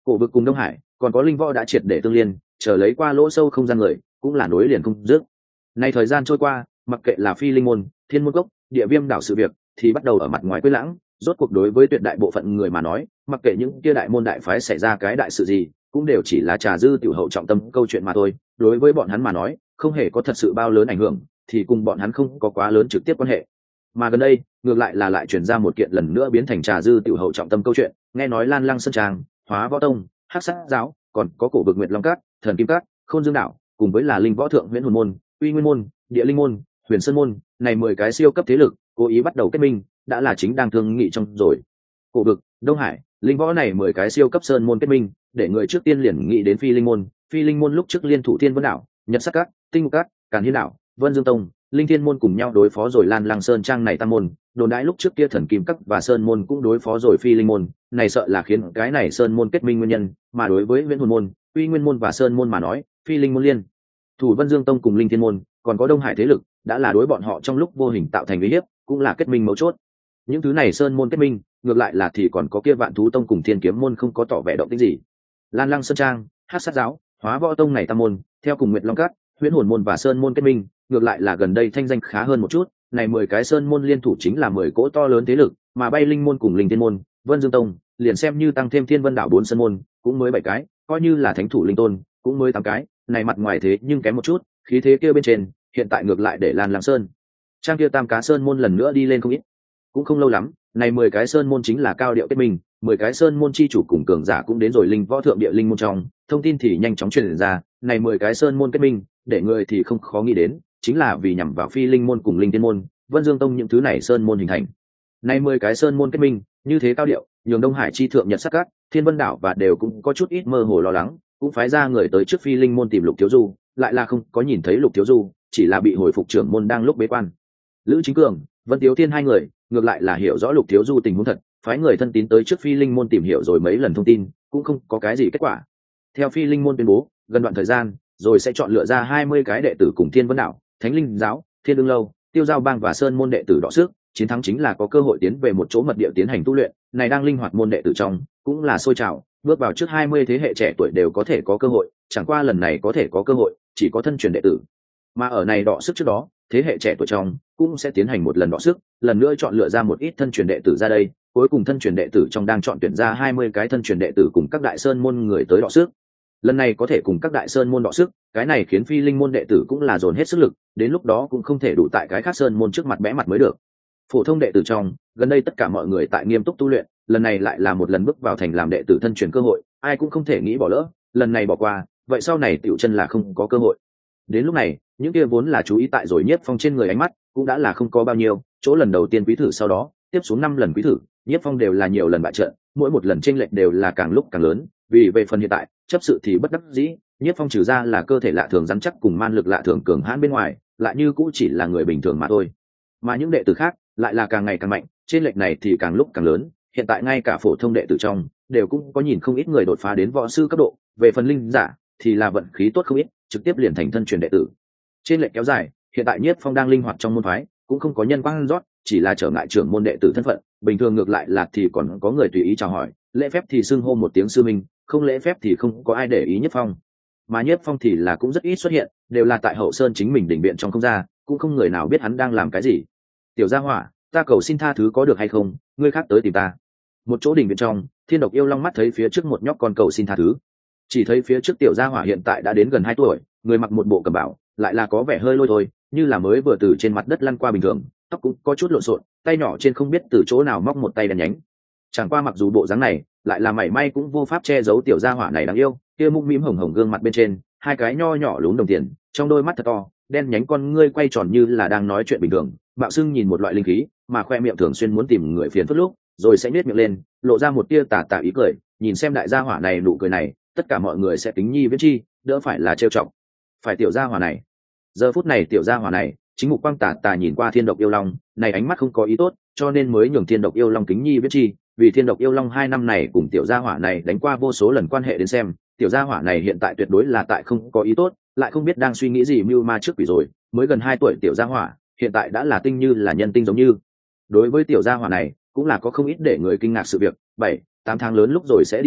Cổ vực cùng Đông Hải còn có linh võ đã triệt để tương liên, chờ lấy qua lỗ sâu không gian người cũng là nối liền không dứt. Nay thời gian trôi qua, mặc kệ là Phi Linh môn, Thiên môn cốc, Địa Viêm đảo sự việc thì bắt đầu ở mặt ngoài quên lãng, rốt cuộc đối với tuyệt đại bộ phận người mà nói, mặc kệ những kia đại môn đại phái xảy ra cái đại sự gì, cũng đều chỉ là trà dư tiểu hậu trọng tâm câu chuyện mà thôi. Đối với bọn hắn mà nói, không hề có thật sự bao lớn ảnh hưởng, thì cùng bọn hắn không có quá lớn trực tiếp quan hệ. Mà gần đây, ngược lại là lại truyền ra một kiện lần nữa biến thành trà dư tiểu hậu trọng tâm câu chuyện, nghe nói Lan Lăng Sơn Trang, Hóa Võ Tông, Hắc Sát giáo, còn có cổ vực Nguyệt Long Các, Thần Kim Các, Khôn Dương đảo, cùng với là Linh Võ Thượng Huyễn Hồn môn, Uy Nguyên môn, Địa Linh môn, Huyền Sơn môn, này mười cái siêu cấp thế lực, cố ý bắt đầu kết minh, đã là chính đang thương nghị trong rồi. Cổ vực, Đông Hải, Linh Võ này mười cái siêu cấp sơn môn kết minh, để người trước tiên liền nghĩ đến Phi Linh môn, Phi Linh môn lúc trước liên thủ Thiên Vân đảo, Nhật Sắc Các, Tinh Ngục Các, Càn Hiên đảo, Vân Dương tông, Linh Thiên môn cùng nhau đối phó rồi Lan Lăng Sơn Trang này tam môn, đồn đãi lúc trước kia Thần Kim Các và Sơn môn cũng đối phó rồi Phi Linh môn, này sợ là khiến cái này Sơn môn kết minh nguyên nhân, mà đối với Huyễn Hồn môn, Uy Nguyên môn và Sơn môn mà nói, Phi Linh môn liên thủ Vân Dương tông cùng Linh Thiên môn, còn có Đông Hải thế lực, đã là đối bọn họ trong lúc vô hình tạo thành uy hiếp, cũng là kết minh mấu chốt. Những thứ này Sơn môn kết minh, ngược lại là thì còn có kia Vạn Thú tông cùng Thiên Kiếm môn không có tỏ vẻ động tĩnh gì. Lan Lăng Sơn Trang, Hắc Sát giáo, Hóa Võ tông này tam môn, theo cùng Nguyệt Long Các, Huyễn Hồn môn và Sơn môn kết minh, ngược lại là gần đây thanh danh khá hơn một chút. Này mười cái Sơn môn liên thủ chính là mười cỗ to lớn thế lực, mà bay Linh môn cùng Linh Thiên môn, Vân Dương tông, liền xem như tăng thêm Thiên Vân đảo bốn Sơn môn, cũng mới bảy cái, coi như là thánh thủ Linh tôn, cũng mới tám cái. Này mặt ngoài thế nhưng kém một chút, khí thế kia bên trên, hiện tại ngược lại để Lan Lăng Sơn Trang kia tam cá Sơn môn lần nữa đi lên không ít. Cũng không lâu lắm, này mười cái Sơn môn chính là cao điệu kết minh, mười cái Sơn môn chi chủ cùng cường giả cũng đến rồi Linh Võ thượng địa linh môn trong, thông tin thì nhanh chóng truyền ra, này mười cái Sơn môn kết minh, để người thì không khó nghĩ đến, chính là vì nhằm vào Phi Linh môn cùng Linh Thiên môn, Vân Dương tông những thứ này Sơn môn hình thành. Này mười cái Sơn môn kết minh, như thế cao điệu, nhường Đông Hải chi thượng Nhật Sắc Các, Thiên Vân đảo và đều cũng có chút ít mơ hồ lo lắng, cũng phái ra người tới trước Phi Linh môn tìm Lục Thiếu Du, lại là không có nhìn thấy Lục Thiếu Du, chỉ là bị hồi phục trưởng môn đang lúc bế quan. Lữ Chính Cường, Vân Tiếu Thiên hai người, ngược lại là hiểu rõ Lục Thiếu Du tình huống thật, phái người thân tín tới trước Phi Linh môn tìm hiểu rồi mấy lần thông tin, cũng không có cái gì kết quả. Theo Phi Linh môn tuyên bố, gần đoạn thời gian, rồi sẽ chọn lựa ra hai mươi cái đệ tử cùng Thiên Vân đảo, Thánh Linh giáo, Thiên Đương lâu, Tiêu Giao bang và Sơn môn đệ tử đọ sức, chiến thắng chính là có cơ hội tiến về một chỗ mật địa tiến hành tu luyện, này đang linh hoạt môn đệ tử trong, cũng là sôi trào, bước vào trước hai mươi thế hệ trẻ tuổi đều có thể có cơ hội, chẳng qua lần này có thể có cơ hội, chỉ có thân truyền đệ tử. Mà ở này đọ sức trước đó, thế hệ trẻ tuổi trong cũng sẽ tiến hành một lần đọ sức, lần nữa chọn lựa ra một ít thân truyền đệ tử ra đây, cuối cùng thân truyền đệ tử trong đang chọn tuyển ra hai mươi cái thân truyền đệ tử cùng các đại sơn môn người tới đọ sức. Lần này có thể cùng các đại sơn môn đọ sức, cái này khiến Phi Linh môn đệ tử cũng là dồn hết sức lực, đến lúc đó cũng không thể đủ tại cái khác sơn môn trước mặt bẽ mặt mới được. Phổ thông đệ tử trong, gần đây tất cả mọi người tại nghiêm túc tu luyện, lần này lại là một lần bước vào thành làm đệ tử thân truyền cơ hội, ai cũng không thể nghĩ bỏ lỡ, lần này bỏ qua, vậy sau này tiểu chân là không có cơ hội. Đến lúc này, những kia vốn là chú ý tại rồi Nhiếp Phong trên người ánh mắt, cũng đã là không có bao nhiêu, chỗ lần đầu tiên quý thử sau đó, tiếp xuống năm lần quý thử, Nhiếp Phong đều là nhiều lần bại trận, mỗi một lần chênh lệch đều là càng lúc càng lớn, vì về phần hiện tại, chấp sự thì bất đắc dĩ, Nhiếp Phong trừ ra là cơ thể lạ thường rắn chắc cùng man lực lạ thường cường hãn bên ngoài, lại như cũng chỉ là người bình thường mà thôi. Mà những đệ tử khác, lại là càng ngày càng mạnh, chênh lệch này thì càng lúc càng lớn, hiện tại ngay cả phổ thông đệ tử trong, đều cũng có nhìn không ít người đột phá đến võ sư cấp độ, về phần linh giả thì là vận khí tốt không ít, trực tiếp liền thành thân truyền đệ tử. Trên lệch kéo dài, hiện tại Nhiếp Phong đang linh hoạt trong môn phái, cũng không có nhân quang rót, chỉ là trở ngại trưởng môn đệ tử thân phận, bình thường ngược lại là thì còn có người tùy ý chào hỏi, lễ phép thì xưng hô một tiếng sư minh, không lễ phép thì không có ai để ý Nhiếp Phong. Mà Nhiếp Phong thì là cũng rất ít xuất hiện, đều là tại hậu sơn chính mình đỉnh viện trong không ra, cũng không người nào biết hắn đang làm cái gì. Tiểu gia hỏa, ta cầu xin tha thứ có được hay không, ngươi khác tới tìm ta. Một chỗ đỉnh viện trong, Thiên Độc Yêu Long mắt thấy phía trước một nhóc con cầu xin tha thứ, chỉ thấy phía trước tiểu gia hỏa hiện tại đã đến gần hai tuổi, người mặc một bộ cẩm bào, lại là có vẻ hơi lôi thôi, như là mới vừa từ trên mặt đất lăn qua bình thường, tóc cũng có chút lộn xộn, tay nhỏ trên không biết từ chỗ nào móc một tay đèn nhánh. Chẳng qua mặc dù bộ dáng này, lại là mảy may cũng vô pháp che giấu tiểu gia hỏa này đáng yêu, kia mũm mĩm hồng hồng gương mặt bên trên, hai cái nho nhỏ lún đồng tiền, trong đôi mắt thật to, đen nhánh con ngươi quay tròn như là đang nói chuyện bình thường, bạo sưng nhìn một loại linh khí, mà khoe miệng thường xuyên muốn tìm người phiền phức lúc, rồi sẽ nhếch miệng lên, lộ ra một tia tà tà ý cười, nhìn xem đại gia hỏa này nụ cười này, tất cả mọi người sẽ tính nhi viễn chi, đỡ phải là trêu chọc. Phải tiểu gia hỏa này. Giờ phút này tiểu gia hỏa này, chính mục quang tà tà nhìn qua Thiên Độc Yêu Long, này ánh mắt không có ý tốt, cho nên mới nhường Thiên Độc Yêu Long kính nhi viễn chi, vì Thiên Độc Yêu Long hai năm này cùng tiểu gia hỏa này đánh qua vô số lần quan hệ đến xem, tiểu gia hỏa này hiện tại tuyệt đối là tại không có ý tốt, lại không biết đang suy nghĩ gì mưu ma trước quỷ rồi, mới gần hai tuổi tiểu gia hỏa, hiện tại đã là tinh như là nhân tinh giống như. Đối với tiểu gia hỏa này, cũng là có không ít để người kinh ngạc sự việc, bảy, tám tháng lớn lúc rồi sẽ đi rồi,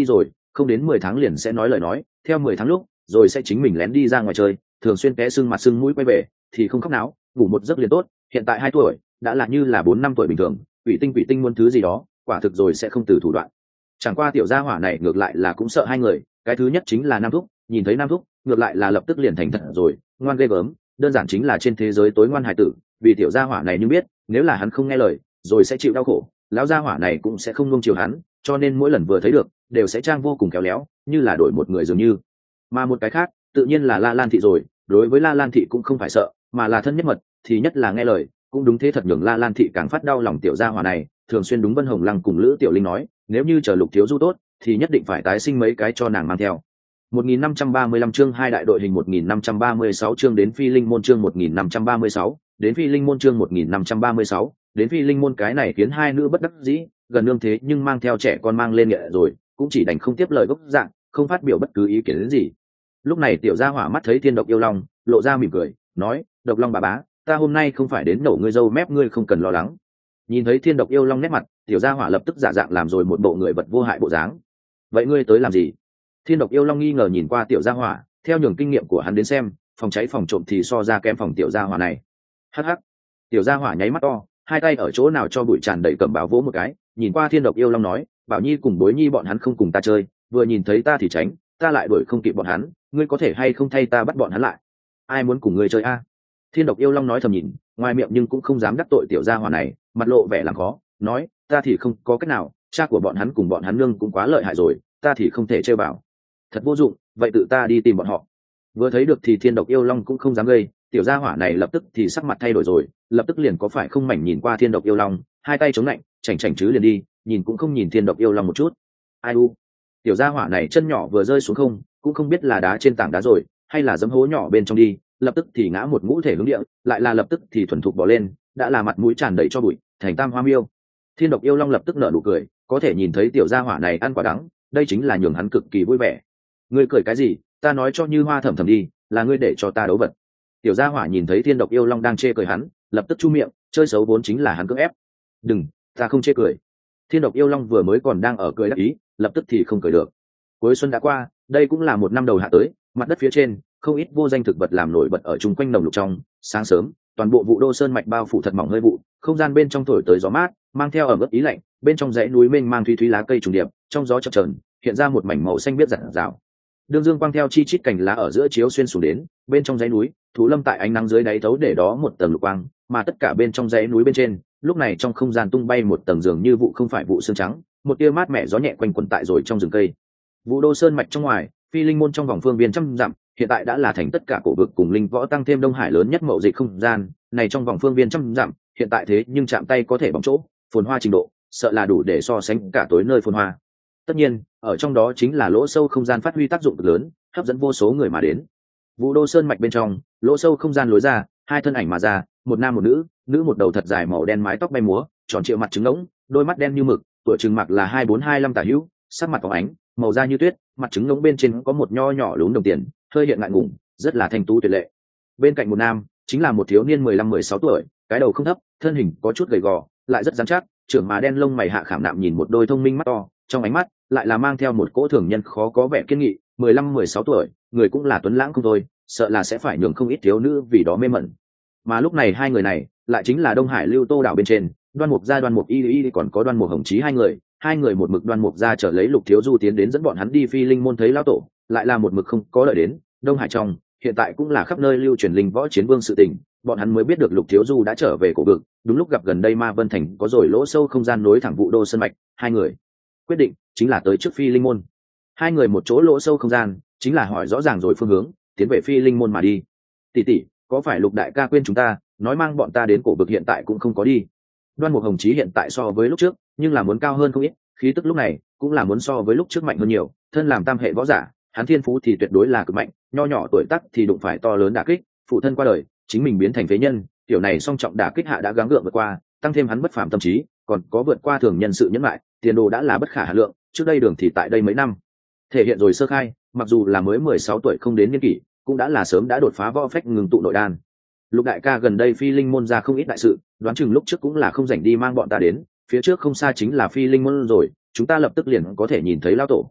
không đến mười tháng liền sẽ nói lời nói, theo mười tháng lúc rồi sẽ chính mình lén đi ra ngoài chơi, thường xuyên té sưng mặt sưng mũi quay về thì không khóc náo, ngủ một giấc liền tốt. Hiện tại hai tuổi đã là như là bốn năm tuổi bình thường, quỷ tinh quỷ tinh muốn thứ gì đó quả thực rồi sẽ không từ thủ đoạn. Chẳng qua tiểu gia hỏa này ngược lại là cũng sợ hai người, cái thứ nhất chính là Nam Thúc, nhìn thấy Nam Thúc ngược lại là lập tức liền thành thật rồi, ngoan ghê gớm, đơn giản chính là trên thế giới tối ngoan hài tử. Vì tiểu gia hỏa này nhưng biết nếu là hắn không nghe lời rồi sẽ chịu đau khổ, lão gia hỏa này cũng sẽ không nuông chiều hắn, cho nên mỗi lần vừa thấy được đều sẽ trang vô cùng khéo léo, như là đổi một người dường như. Mà một cái khác tự nhiên là La Lan thị rồi, đối với La Lan thị cũng không phải sợ mà là thân nhất mật, thì nhất là nghe lời. Cũng đúng thế thật, nhường La Lan thị càng phát đau lòng tiểu gia hỏa này, thường xuyên đúng Vân Hồng Lăng cùng Lữ Tiểu Linh nói, nếu như chờ Lục thiếu du tốt thì nhất định phải tái sinh mấy cái cho nàng mang theo. một nghìn năm trăm ba mươi lăm chương hai đại đội hình một nghìn năm trăm ba mươi sáu chương đến Phi Linh môn chương một nghìn năm trăm ba mươi sáu, đến Phi Linh môn chương một nghìn năm trăm ba mươi sáu, đến Phi Linh môn. Cái này khiến hai nữ bất đắc dĩ, gần nương thế nhưng mang theo trẻ con mang lên nghệ rồi, cũng chỉ đành không tiếp lời gốc dạng, không phát biểu bất cứ ý kiến đến gì. Lúc này tiểu gia hỏa mắt thấy Thiên Độc Yêu Long, lộ ra mỉm cười, nói, Độc Long bà bá, ta hôm nay không phải đến nổ ngươi dâu mép, ngươi không cần lo lắng. Nhìn thấy Thiên Độc Yêu Long nét mặt, tiểu gia hỏa lập tức giả dạng làm rồi một bộ người vật vô hại bộ dáng. Vậy ngươi tới làm gì? Thiên Độc Yêu Long nghi ngờ nhìn qua tiểu gia hỏa, theo nhường kinh nghiệm của hắn đến xem, phòng cháy phòng trộm thì so ra kém phòng tiểu gia hỏa này. Hắc hắc. Tiểu gia hỏa nháy mắt to, hai tay ở chỗ nào cho bụi tràn đầy cẩm báo vỗ một cái, nhìn qua Thiên Độc Yêu Long nói, Bảo Nhi cùng Bối Nhi bọn hắn không cùng ta chơi, vừa nhìn thấy ta thì tránh, ta lại đuổi không kịp bọn hắn, ngươi có thể hay không thay ta bắt bọn hắn lại? Ai muốn cùng ngươi chơi a? Thiên Độc Yêu Long nói thầm nhìn, ngoài miệng nhưng cũng không dám đắc tội tiểu gia hỏa này, mặt lộ vẻ làm khó, nói, ta thì không có cách nào, cha của bọn hắn cùng bọn hắn nương cũng quá lợi hại rồi, ta thì không thể chơi bảo. Thật vô dụng, vậy tự ta đi tìm bọn họ. Vừa thấy được thì Thiên Độc Yêu Long cũng không dám gây, tiểu gia hỏa này lập tức thì sắc mặt thay đổi rồi, lập tức liền có phải không mảnh nhìn qua Thiên Độc Yêu Long, hai tay chống lạnh, chảnh chảnh chứ liền đi, nhìn cũng không nhìn Thiên Độc Yêu Long một chút. Ai u, tiểu gia hỏa này chân nhỏ vừa rơi xuống không, cũng không biết là đá trên tảng đá rồi, hay là giẫm hố nhỏ bên trong đi, lập tức thì ngã một ngũ thể hướng địa, lại là lập tức thì thuần thục bỏ lên, đã là mặt mũi tràn đầy cho bụi, thành tam hoa miêu. Thiên Độc Yêu Long lập tức nở nụ cười, có thể nhìn thấy tiểu gia hỏa này ăn quả đắng, đây chính là nhường hắn cực kỳ vui vẻ. Ngươi cười cái gì? Ta nói cho Như Hoa thầm thầm đi, là ngươi để cho ta đấu vật. Tiểu gia hỏa nhìn thấy Thiên Độc Yêu Long đang chê cười hắn, lập tức chu miệng, chơi xấu vốn chính là hắn cưỡng ép. Đừng, ta không chê cười. Thiên Độc Yêu Long vừa mới còn đang ở cười đắc ý, lập tức thì không cười được. Cuối xuân đã qua, đây cũng là một năm đầu hạ tới, mặt đất phía trên không ít vô danh thực vật làm nổi bật ở chung quanh nồng lục trong. Sáng sớm, toàn bộ Vũ Đô Sơn mạch bao phủ thật mỏng hơi vụ, không gian bên trong thổi tới gió mát, mang theo ẩm ướt ý lạnh, bên trong dãy núi mênh mang thúy thúy lá cây trùng điệp, trong gió chập chờn hiện ra một mảnh màu xanh biếc rạng rào. Đường dương quang theo chi chít cành lá ở giữa chiếu xuyên xuống đến, bên trong dãy núi, thú lâm tại ánh nắng dưới đáy thấu để đó một tầng lục quang, mà tất cả bên trong dãy núi bên trên, lúc này trong không gian tung bay một tầng dường như vụ không phải vụ sương trắng, một tia mát mẻ gió nhẹ quanh quẩn tại rồi trong rừng cây. Vũ Đô Sơn mạch trong ngoài, Phi Linh môn trong vòng phương viên trăm dặm, hiện tại đã là thành tất cả cổ vực cùng linh võ tăng thêm Đông Hải lớn nhất mậu dịch không gian, này trong vòng phương viên trăm dặm, hiện tại thế nhưng chạm tay có thể bóng chỗ, phồn hoa trình độ, sợ là đủ để so sánh cả tối nơi phồn hoa. Tất nhiên, ở trong đó chính là lỗ sâu không gian phát huy tác dụng cực lớn, hấp dẫn vô số người mà đến. Vũ Đô Sơn mạch bên trong, lỗ sâu không gian lối ra, hai thân ảnh mà ra, một nam một nữ, nữ một đầu thật dài màu đen mái tóc bay múa, tròn trịa mặt trứng ngỗng, đôi mắt đen như mực, tuổi chừng mặc là hai bốn hai lăm tả hữu, sắc mặt phóng ánh, màu da như tuyết, mặt trứng ngỗng bên trên có một nho nhỏ lún đồng tiền, hơi hiện ngại ngùng, rất là thanh tú tuyệt lệ. Bên cạnh một nam, chính là một thiếu niên mười lăm mười sáu tuổi, cái đầu không thấp, thân hình có chút gầy gò, lại rất rắn chắc, trưởng má đen lông mày hạ khảm nạm nhìn một đôi thông minh mắt to, trong ánh mắt lại là mang theo một cỗ thường nhân khó có vẻ kiên nghị. Mười lăm mười sáu tuổi, người cũng là tuấn lãng không thôi, sợ là sẽ phải nhường không ít thiếu nữ vì đó mê mẩn. Mà lúc này hai người này lại chính là Đông Hải Lưu Tô đảo bên trên, Đoan Mục Gia Đoan Mục Y Y còn có Đoan Mục Hồng Chí hai người, hai người một mực Đoan Mục Gia trở lấy Lục thiếu du tiến đến dẫn bọn hắn đi Phi Linh môn thấy lão tổ, lại là một mực không có đợi đến. Đông Hải trong hiện tại cũng là khắp nơi lưu truyền linh võ chiến vương sự tình, bọn hắn mới biết được Lục thiếu du đã trở về cổ vực, đúng lúc gặp gần đây Ma Vân thành có rồi lỗ sâu không gian nối thẳng Vũ Đô Sơn mạch, hai người quyết định chính là tới trước Phi Linh môn. Hai người một chỗ lỗ sâu không gian, chính là hỏi rõ ràng rồi phương hướng, tiến về Phi Linh môn mà đi. Tỷ tỷ, có phải Lục đại ca quên chúng ta, nói mang bọn ta đến cổ vực hiện tại cũng không có đi. Đoan Mục Hồng Chí hiện tại so với lúc trước, nhưng là muốn cao hơn không ít, khí tức lúc này cũng là muốn so với lúc trước mạnh hơn nhiều, thân làm tam hệ võ giả, hắn thiên phú thì tuyệt đối là cực mạnh, nho nhỏ tuổi tác thì đụng phải to lớn đả kích, phụ thân qua đời, chính mình biến thành phế nhân, tiểu này song trọng đả kích hạ đã gắng gượng vượt qua, tăng thêm hắn bất phàm tâm trí, còn có vượt qua thường nhân sự nhẫn lại, tiền đồ đã là bất khả hà lượng, trước đây đường thì tại đây mấy năm thể hiện rồi sơ khai, mặc dù là mới mười sáu tuổi không đến niên kỷ, cũng đã là sớm đã đột phá võ phách ngừng tụ nội đan. Lục đại ca gần đây Phi Linh môn ra không ít đại sự, đoán chừng lúc trước cũng là không rảnh đi mang bọn ta đến, phía trước không xa chính là Phi Linh môn rồi, chúng ta lập tức liền có thể nhìn thấy lão tổ.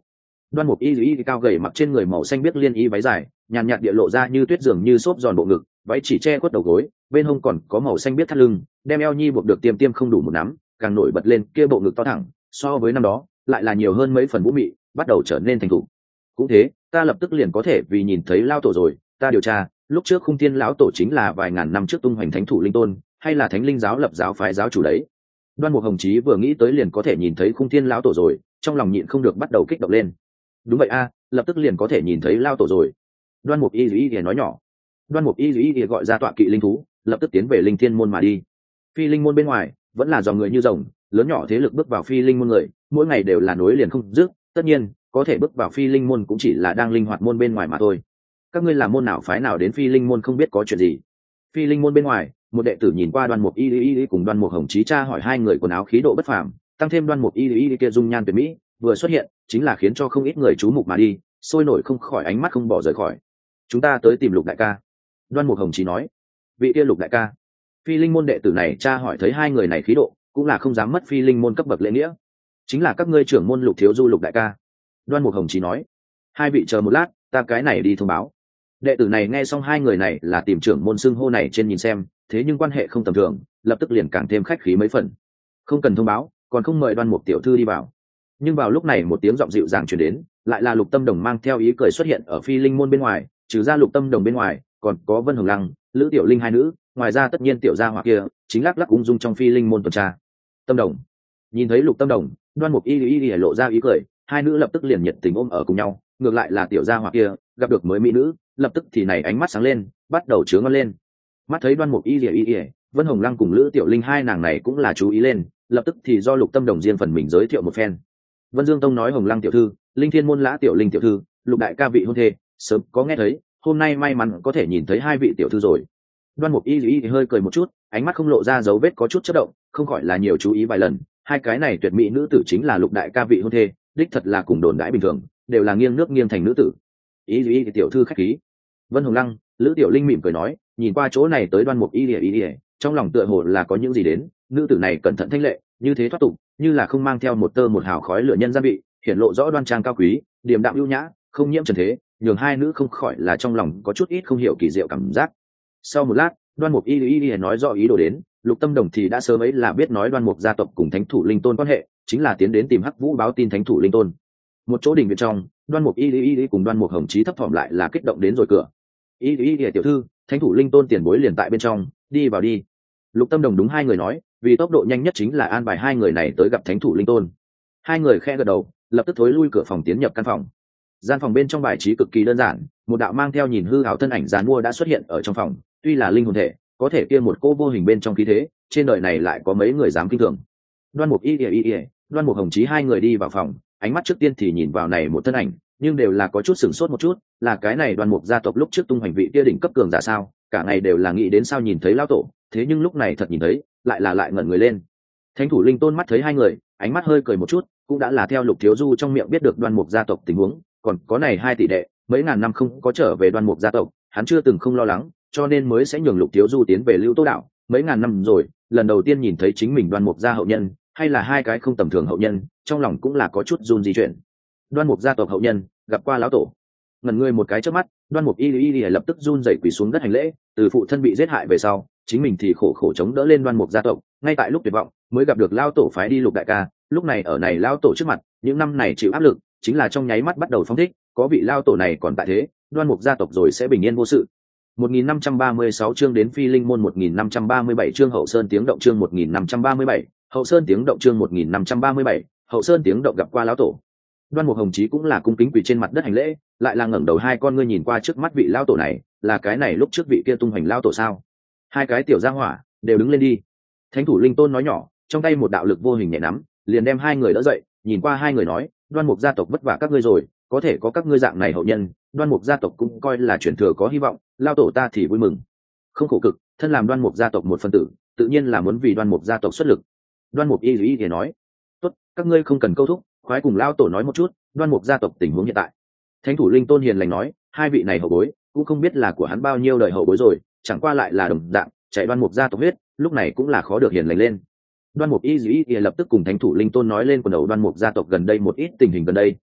Đoan Mục y y cao gầy mặc trên người màu xanh biếc liên y váy dài, nhàn nhạt địa lộ ra như tuyết dường như xốp giòn bộ ngực, váy chỉ che khuất đầu gối, bên hông còn có màu xanh biếc thắt lưng, đem eo nhi buộc được tiêm tiêm không đủ một nắm, càng nổi bật lên kia bộ ngực to thẳng, so với năm đó lại là nhiều hơn mấy phần vũ mị, bắt đầu trở nên thành thục. Cũng thế, ta lập tức liền có thể vì nhìn thấy lao tổ rồi, ta điều tra, lúc trước Khung Thiên lão tổ chính là vài ngàn năm trước tung hoành thánh thủ linh tôn, hay là thánh linh giáo lập giáo phái giáo chủ đấy. Đoan Mục Hồng Chí vừa nghĩ tới liền có thể nhìn thấy Khung Thiên lão tổ rồi, trong lòng nhịn không được bắt đầu kích động lên. Đúng vậy a, lập tức liền có thể nhìn thấy lao tổ rồi. Đoan Mục y y nói nhỏ. Đoan Mục y y gọi ra tọa kỵ linh thú, lập tức tiến về linh thiên môn mà đi. Phi linh môn bên ngoài vẫn là dòng người như rồng, lớn nhỏ thế lực bước vào phi linh môn người mỗi ngày đều là nối liền không dứt. Tất nhiên có thể bước vào phi linh môn cũng chỉ là đang linh hoạt môn bên ngoài mà thôi. Các ngươi là môn nào phái nào đến phi linh môn không biết có chuyện gì? Phi linh môn bên ngoài, một đệ tử nhìn qua Đoan Mục y y cùng Đoan Mục Hồng Chí tra hỏi hai người quần áo khí độ bất phàm, tăng thêm Đoan Mục y y kia dung nhan tuyệt mỹ vừa xuất hiện chính là khiến cho không ít người chú mục mà đi, sôi nổi không khỏi ánh mắt không bỏ rời khỏi. Chúng ta tới tìm Lục đại ca. Đoan Mục Hồng Chí nói. Vị kia Lục đại ca? Phi linh môn đệ tử này tra hỏi thấy hai người này khí độ cũng là không dám mất phi linh môn cấp bậc lễ nghĩa. Chính là các ngươi trưởng môn Lục thiếu du Lục đại ca. Đoan Mục Hồng Chí nói. Hai vị chờ một lát, ta cái này đi thông báo. Đệ tử này nghe xong hai người này là tìm trưởng môn xưng hô này trên nhìn xem, thế nhưng quan hệ không tầm thường, lập tức liền càng thêm khách khí mấy phần. Không cần thông báo, còn không mời Đoan Mục tiểu thư đi vào. Nhưng vào lúc này một tiếng giọng dịu dàng truyền đến, lại là Lục Tâm Đồng mang theo ý cười xuất hiện ở phi linh môn bên ngoài. Trừ ra Lục Tâm Đồng bên ngoài, còn có Vân Hồng Lăng, Lữ Tiểu Linh hai nữ, ngoài ra tất nhiên tiểu gia hỏa kia chính lắc lắc ung dung trong phi linh môn tuần tra. Tâm Đồng nhìn thấy Lục Tâm Đồng, Đoan Mục y y y lộ ra ý cười, hai nữ lập tức liền nhiệt tình ôm ở cùng nhau. Ngược lại là tiểu gia hỏa kia gặp được mới mỹ nữ, lập tức thì này ánh mắt sáng lên, bắt đầu chướng ngon lên. Mắt thấy Đoan Mục y y y, Vân Hồng Lăng cùng Lữ Tiểu Linh hai nàng này cũng là chú ý lên, lập tức thì do Lục Tâm Đồng riêng phần mình giới thiệu một phen. Vân Dương Tông nói Hồng Lăng tiểu thư, Linh Thiên môn Lã Tiểu Linh tiểu thư, Lục đại ca vị hôn thê, sớm có nghe thấy, hôm nay may mắn có thể nhìn thấy hai vị tiểu thư rồi. Đoan Mục y y hơi cười một chút, ánh mắt không lộ ra dấu vết có chút chớp động, không gọi là nhiều chú ý vài lần. Hai cái này tuyệt mỹ nữ tử chính là Lục đại ca vị hôn thê, đích thật là cùng đồn đãi bình thường, đều là nghiêng nước nghiêng thành nữ tử. Y y tiểu thư khách khí. Vân Hồng Lăng, Lữ Tiểu Linh mỉm cười nói, nhìn qua chỗ này tới Đoan Mục y y y, trong lòng tựa hồ là có những gì đến. Nữ tử này cẩn thận thanh lệ, như thế thoát tục, như là không mang theo một tơ một hào khói lửa nhân gian vị, hiển lộ rõ đoan trang cao quý, điềm đạm ưu nhã, không nhiễm trần thế, nhường hai nữ không khỏi là trong lòng có chút ít không hiểu kỳ diệu cảm giác. Sau một lát, Đoan Mục y y y nói rõ ý đồ đến, Lục Tâm Đồng thì đã sớm ấy là biết nói Đoan Mục gia tộc cùng Thánh thủ linh tôn quan hệ, chính là tiến đến tìm Hắc Vũ báo tin Thánh thủ linh tôn. Một chỗ đình viện trong, Đoan Mục y y y cùng Đoan Mục Hồng Chí thấp thỏm lại là kích động đến rồi cửa. Y y y tiểu thư, Thánh thủ linh tôn tiền bối liền tại bên trong, đi vào đi. Lục Tâm Đồng đúng hai người nói, vì tốc độ nhanh nhất chính là an bài hai người này tới gặp Thánh thủ linh tôn. Hai người khẽ gật đầu, lập tức thối lui cửa phòng tiến nhập căn phòng. Gian phòng bên trong bài trí cực kỳ đơn giản, một đạo mang theo nhìn hư ảo thân ảnh giàn mua đã xuất hiện ở trong phòng, tuy là linh hồn thể, có thể kia một cô vô hình bên trong khí thế, trên đời này lại có mấy người dám kinh thường. Đoan Mục y y y, Đoan Mục Hồng Chí hai người đi vào phòng, ánh mắt trước tiên thì nhìn vào này một thân ảnh, nhưng đều là có chút sửng sốt một chút, là cái này Đoan Mục gia tộc lúc trước tung hoành vị kia đỉnh cấp cường giả sao? Cả ngày đều là nghĩ đến sao nhìn thấy lão tổ, thế nhưng lúc này thật nhìn thấy, lại là lại ngẩn người lên. Thánh thủ linh tôn mắt thấy hai người, ánh mắt hơi cười một chút, cũng đã là theo Lục thiếu du trong miệng biết được Đoan Mục gia tộc tình huống, còn có này hai tỷ đệ, mấy ngàn năm không có trở về Đoan Mục gia tộc, hắn chưa từng không lo lắng, cho nên mới sẽ nhường Lục thiếu du tiến về Lưu Tô đạo, mấy ngàn năm rồi, lần đầu tiên nhìn thấy chính mình Đoan Mục gia hậu nhân, hay là hai cái không tầm thường hậu nhân, trong lòng cũng là có chút run di chuyển. Đoan Mục gia tộc hậu nhân, gặp qua lão tổ. Ngẩn người một cái trước mắt, Đoan Mục y y y lập tức run rẩy quỳ xuống đất hành lễ, từ phụ thân bị giết hại về sau, chính mình thì khổ khổ chống đỡ lên Đoan Mục gia tộc, ngay tại lúc tuyệt vọng, mới gặp được lão tổ phái đi Lục đại ca, lúc này ở này lão tổ trước mặt, những năm này chịu áp lực, chính là trong nháy mắt bắt đầu phóng thích, có vị lão tổ này còn tại thế, Đoan Mục gia tộc rồi sẽ bình yên vô sự. một nghìn năm trăm ba mươi sáu chương đến Phi Linh môn một nghìn năm trăm ba mươi bảy chương Hậu Sơn tiếng động chương một nghìn năm trăm ba mươi bảy, Hậu Sơn tiếng động chương một nghìn năm trăm ba mươi bảy, Hậu Sơn tiếng động gặp qua lão tổ. Đoan Mục Hồng Chí cũng là cung kính quỳ trên mặt đất hành lễ, lại là ngẩng đầu hai con ngươi nhìn qua trước mắt vị lão tổ này, là cái này lúc trước vị kia tung hoành lão tổ sao? Hai cái tiểu gia hỏa đều đứng lên đi. Thánh thủ linh tôn nói nhỏ, trong tay một đạo lực vô hình nhẹ nắm, liền đem hai người đỡ dậy, nhìn qua hai người nói, Đoan Mục gia tộc vất vả các ngươi rồi, có thể có các ngươi dạng này hậu nhân, Đoan Mục gia tộc cũng coi là truyền thừa có hy vọng, lão tổ ta thì vui mừng. Không khổ cực, thân làm Đoan Mục gia tộc một phần tử, tự nhiên là muốn vì Đoan Mục gia tộc xuất lực. Đoan Mục y y thì nói, tốt, các ngươi không cần câu thúc, khoái cùng lão tổ nói một chút Đoan Mục gia tộc tình huống hiện tại. Thánh thủ linh tôn hiền lành nói, hai vị này hậu bối cũng không biết là của hắn bao nhiêu đời hậu bối rồi, chẳng qua lại là đồng dạng chạy Đoan Mục gia tộc huyết, lúc này cũng là khó được hiền lành lên. Đoan Mục y y lập tức cùng Thánh thủ linh tôn nói lên quần đầu Đoan Mục gia tộc gần đây một ít tình hình gần đây,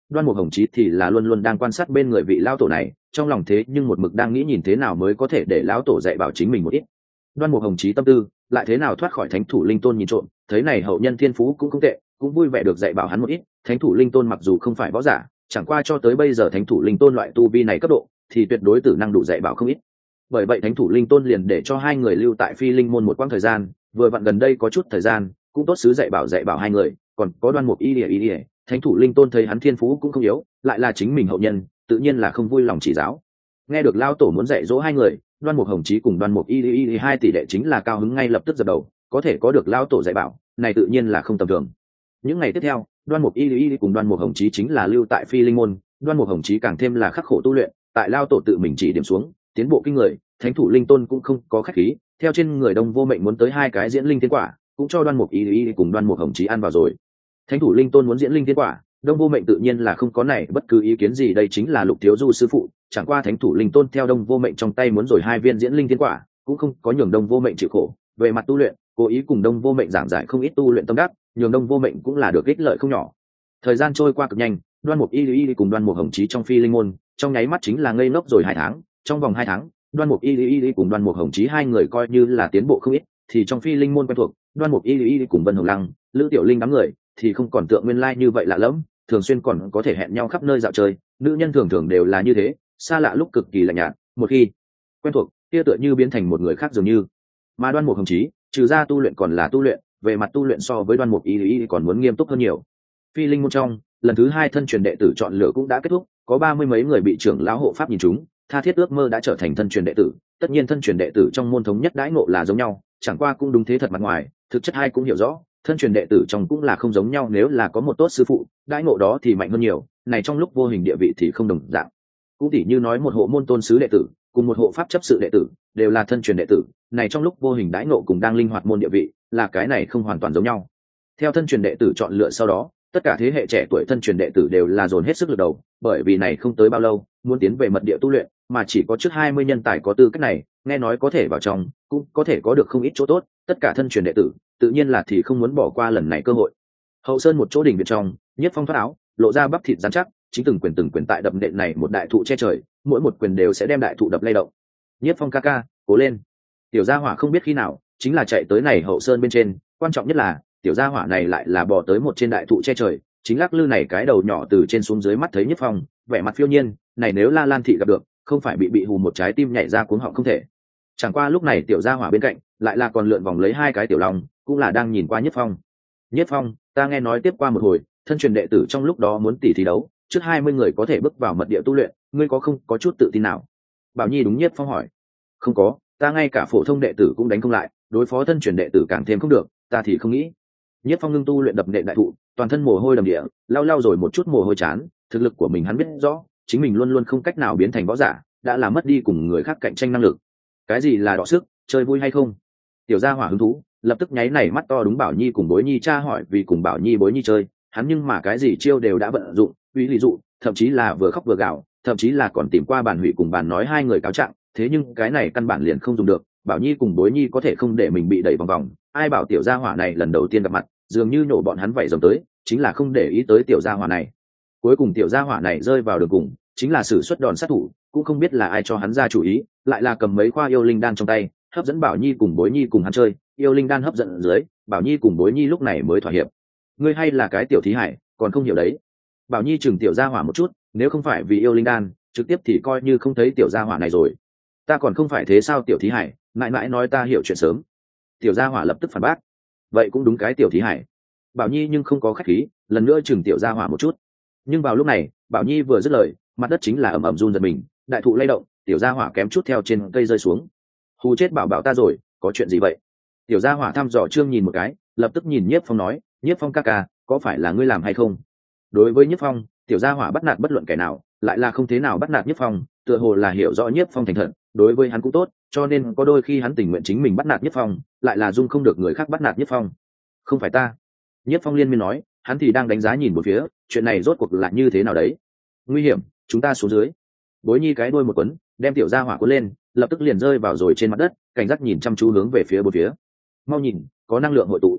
Đoan Mục Hồng Chí thì là luôn luôn đang quan sát bên người vị lão tổ này, trong lòng thế nhưng một mực đang nghĩ nhìn thế nào mới có thể để lão tổ dạy bảo chính mình một ít. Đoan Mục Hồng Chí tâm tư lại thế nào thoát khỏi Thánh Thủ Linh Tôn nhìn trộm, thấy này hậu nhân thiên phú cũng không tệ, cũng vui vẻ được dạy bảo hắn một ít. Thánh Thủ Linh Tôn mặc dù không phải võ giả, chẳng qua cho tới bây giờ Thánh Thủ Linh Tôn loại tu vi này cấp độ thì tuyệt đối tử năng đủ dạy bảo không ít. Bởi vậy Thánh Thủ Linh Tôn liền để cho hai người lưu tại Phi Linh môn một quãng thời gian, vừa vặn gần đây có chút thời gian, cũng tốt xứ dạy bảo dạy bảo hai người. Còn có Đoan Mục Y Lìa Y Lìa, Thánh Thủ Linh Tôn thấy hắn thiên phú cũng không yếu, lại là chính mình hậu nhân, tự nhiên là không vui lòng chỉ giáo. Nghe được lao tổ muốn dạy dỗ hai người, Đoan Mục Hồng Chí cùng Đoan Mục Y Y Y hai tỷ đệ chính là cao hứng ngay lập tức dập đầu, có thể có được lao tổ dạy bảo, này tự nhiên là không tầm thường. Những ngày tiếp theo, Đoan Mục Y Y Y cùng Đoan Mục Hồng Chí chính là lưu tại Phi Linh môn, Đoan Mục Hồng Chí càng thêm là khắc khổ tu luyện, tại lao tổ tự mình chỉ điểm xuống, tiến bộ kinh người, Thánh Thủ Linh Tôn cũng không có khách khí, theo trên người Đông Vô Mệnh muốn tới hai cái diễn linh thiên quả, cũng cho Đoan Mục Y Y cùng Đoan Mục Hồng Chí ăn vào rồi. Thánh Thủ Linh Tôn muốn diễn linh thiên quả, Đông Vô Mệnh tự nhiên là không có này bất cứ ý kiến gì, đây chính là Lục Thiếu Du sư phụ, chẳng qua Thánh Thủ Linh Tôn theo Đông Vô Mệnh trong tay muốn rồi hai viên diễn linh thiên quả, cũng không có nhường Đông Vô Mệnh chịu khổ. Về mặt tu luyện, cố ý cùng Đông Vô Mệnh giảng giải không ít tu luyện tâm đắc, nhường Đông Vô Mệnh cũng là được ích lợi không nhỏ. Thời gian trôi qua cực nhanh, Đoan Mục Y Y cùng Đoan Mục Hồng Chí trong Phi Linh môn, trong nháy mắt chính là ngây ngốc rồi hai tháng. Trong vòng hai tháng, Đoan Mục Y Y cùng Đoan Mục Hồng Chí hai người coi như là tiến bộ không ít, thì trong Phi Linh môn quen thuộc, Đoan Mục Y Y cùng Vân Hồng Lăng, Lữ Tiểu Linh đám người thì không còn tượng nguyên lai như vậy lạ lẫm, thường xuyên còn có thể hẹn nhau khắp nơi dạo chơi. Nữ nhân thường thường đều là như thế, xa lạ lúc cực kỳ lạnh nhạt, một khi quen thuộc kia tựa như biến thành một người khác dường như. Mà Đoan Mục Hồng Chí trừ ra tu luyện còn là tu luyện, về mặt tu luyện so với Đoan Mục Y Y còn muốn nghiêm túc hơn nhiều. Phi Linh môn trong, lần thứ hai thân truyền đệ tử chọn lựa cũng đã kết thúc, có ba mươi mấy người bị trưởng lão hộ pháp nhìn chúng, tha thiết ước mơ đã trở thành thân truyền đệ tử. Tất nhiên thân truyền đệ tử trong môn thống nhất đãi ngộ là giống nhau, chẳng qua cũng đúng thế thật mặt ngoài, thực chất hai cũng hiểu rõ, thân truyền đệ tử trong cũng là không giống nhau, nếu là có một tốt sư phụ, đãi ngộ đó thì mạnh hơn nhiều, này trong lúc vô hình địa vị thì không đồng dạng. Cũng tỉ như nói một hộ môn tôn sứ đệ tử, cùng một hộ pháp chấp sự đệ tử, đều là thân truyền đệ tử, này trong lúc vô hình đãi ngộ cùng đang linh hoạt môn địa vị, là cái này không hoàn toàn giống nhau. Theo thân truyền đệ tử chọn lựa sau đó, tất cả thế hệ trẻ tuổi thân truyền đệ tử đều là dồn hết sức lực đầu, bởi vì này không tới bao lâu, muốn tiến về mật địa tu luyện, mà chỉ có trước hai mươi nhân tài có tư cách này, nghe nói có thể vào trong, cũng có thể có được không ít chỗ tốt, tất cả thân truyền đệ tử, tự nhiên là thì không muốn bỏ qua lần này cơ hội. Hậu sơn một chỗ đỉnh viện trong, Nhất Phong thoát áo, lộ ra bắp thịt rắn chắc, chính từng quyền từng quyền tại đập nện này một đại thụ che trời, mỗi một quyền đều sẽ đem đại thụ đập lay động. Nhất Phong ca ca, cố lên. Tiểu gia hỏa không biết khi nào, chính là chạy tới này hậu sơn bên trên, quan trọng nhất là, tiểu gia hỏa này lại là bò tới một trên đại thụ che trời, chính lắc lư này cái đầu nhỏ từ trên xuống dưới, mắt thấy Nhất Phong, vẻ mặt phiêu nhiên, này nếu La Lan thị gặp được, không phải bị bị hù một trái tim nhảy ra cuống họng không thể. Chẳng qua lúc này tiểu gia hỏa bên cạnh, lại là còn lượn vòng lấy hai cái tiểu long, cũng là đang nhìn qua Nhất Phong. Nhất Phong, ta nghe nói tiếp qua một hồi, thân truyền đệ tử trong lúc đó muốn tỉ thí đấu, trước hai mươi người có thể bước vào mật địa tu luyện, ngươi có không có chút tự tin nào? Bảo Nhi đúng Nhất Phong hỏi. Không có, ta ngay cả phổ thông đệ tử cũng đánh không lại, đối phó thân truyền đệ tử càng thêm không được, ta thì không nghĩ. Nhất Phong ngưng tu luyện đập nện đại thụ, toàn thân mồ hôi đầm địa, lau lau rồi một chút mồ hôi chán, thực lực của mình hắn biết rõ, chính mình luôn luôn không cách nào biến thành võ giả, đã làm mất đi cùng người khác cạnh tranh năng lực. Cái gì là đọ sức, chơi vui hay không? Tiểu gia hỏa hứng thú, lập tức nháy này mắt to đúng Bảo Nhi cùng Bối Nhi tra hỏi, vì cùng Bảo Nhi Bối Nhi chơi, hắn nhưng mà cái gì chiêu đều đã vận dụng, uy lý dụ, thậm chí là vừa khóc vừa gào, thậm chí là còn tìm qua bàn hủy cùng bàn nói hai người cáo trạng, thế nhưng cái này căn bản liền không dùng được. Bảo Nhi cùng Bối Nhi có thể không để mình bị đẩy vòng vòng, ai bảo tiểu gia hỏa này lần đầu tiên gặp mặt, dường như nổ bọn hắn vẩy rồng tới, chính là không để ý tới tiểu gia hỏa này. Cuối cùng tiểu gia hỏa này rơi vào đường cùng, chính là sử xuất đòn sát thủ, cũng không biết là ai cho hắn ra chủ ý, lại là cầm mấy khoa yêu linh đan trong tay, hấp dẫn Bảo Nhi cùng Bối Nhi cùng hắn chơi, yêu linh đan hấp dẫn ở dưới, Bảo Nhi cùng Bối Nhi lúc này mới thỏa hiệp. Ngươi hay là cái tiểu thí hải, còn không hiểu đấy. Bảo Nhi chừng tiểu gia hỏa một chút, nếu không phải vì yêu linh đan, trực tiếp thì coi như không thấy tiểu gia hỏa này rồi. Ta còn không phải thế sao tiểu thí hải, mãi mãi nói ta hiểu chuyện sớm. Tiểu gia hỏa lập tức phản bác. Vậy cũng đúng cái tiểu thí hải. Bảo Nhi nhưng không có khách khí, lần nữa chừng tiểu gia hỏa một chút. Nhưng vào lúc này, Bảo Nhi vừa dứt lời, mặt đất chính là ầm ầm run giật mình, đại thụ lay động, tiểu gia hỏa kém chút theo trên cây rơi xuống. Hù chết bảo bảo ta rồi, có chuyện gì vậy? Tiểu gia hỏa thăm dò Trương nhìn một cái, lập tức nhìn Nhiếp Phong nói, Nhiếp Phong ca ca, có phải là ngươi làm hay không? Đối với Nhiếp Phong, tiểu gia hỏa bắt nạt bất luận kẻ nào, lại là không thế nào bắt nạt Nhiếp Phong, tựa hồ là hiểu rõ Nhiếp Phong thành thật, đối với hắn cũng tốt, cho nên có đôi khi hắn tình nguyện chính mình bắt nạt Nhiếp Phong, lại là dung không được người khác bắt nạt Nhiếp Phong. Không phải ta. Nhiếp Phong liên miên nói, hắn thì đang đánh giá nhìn một phía, chuyện này rốt cuộc là như thế nào đấy? Nguy hiểm, chúng ta xuống dưới. Bối Nhi cái đuôi một quấn, đem tiểu gia hỏa cuốn lên, lập tức liền rơi vào rồi trên mặt đất, cảnh giác nhìn chăm chú hướng về phía bốn phía. Mau nhìn, có năng lượng hội tụ.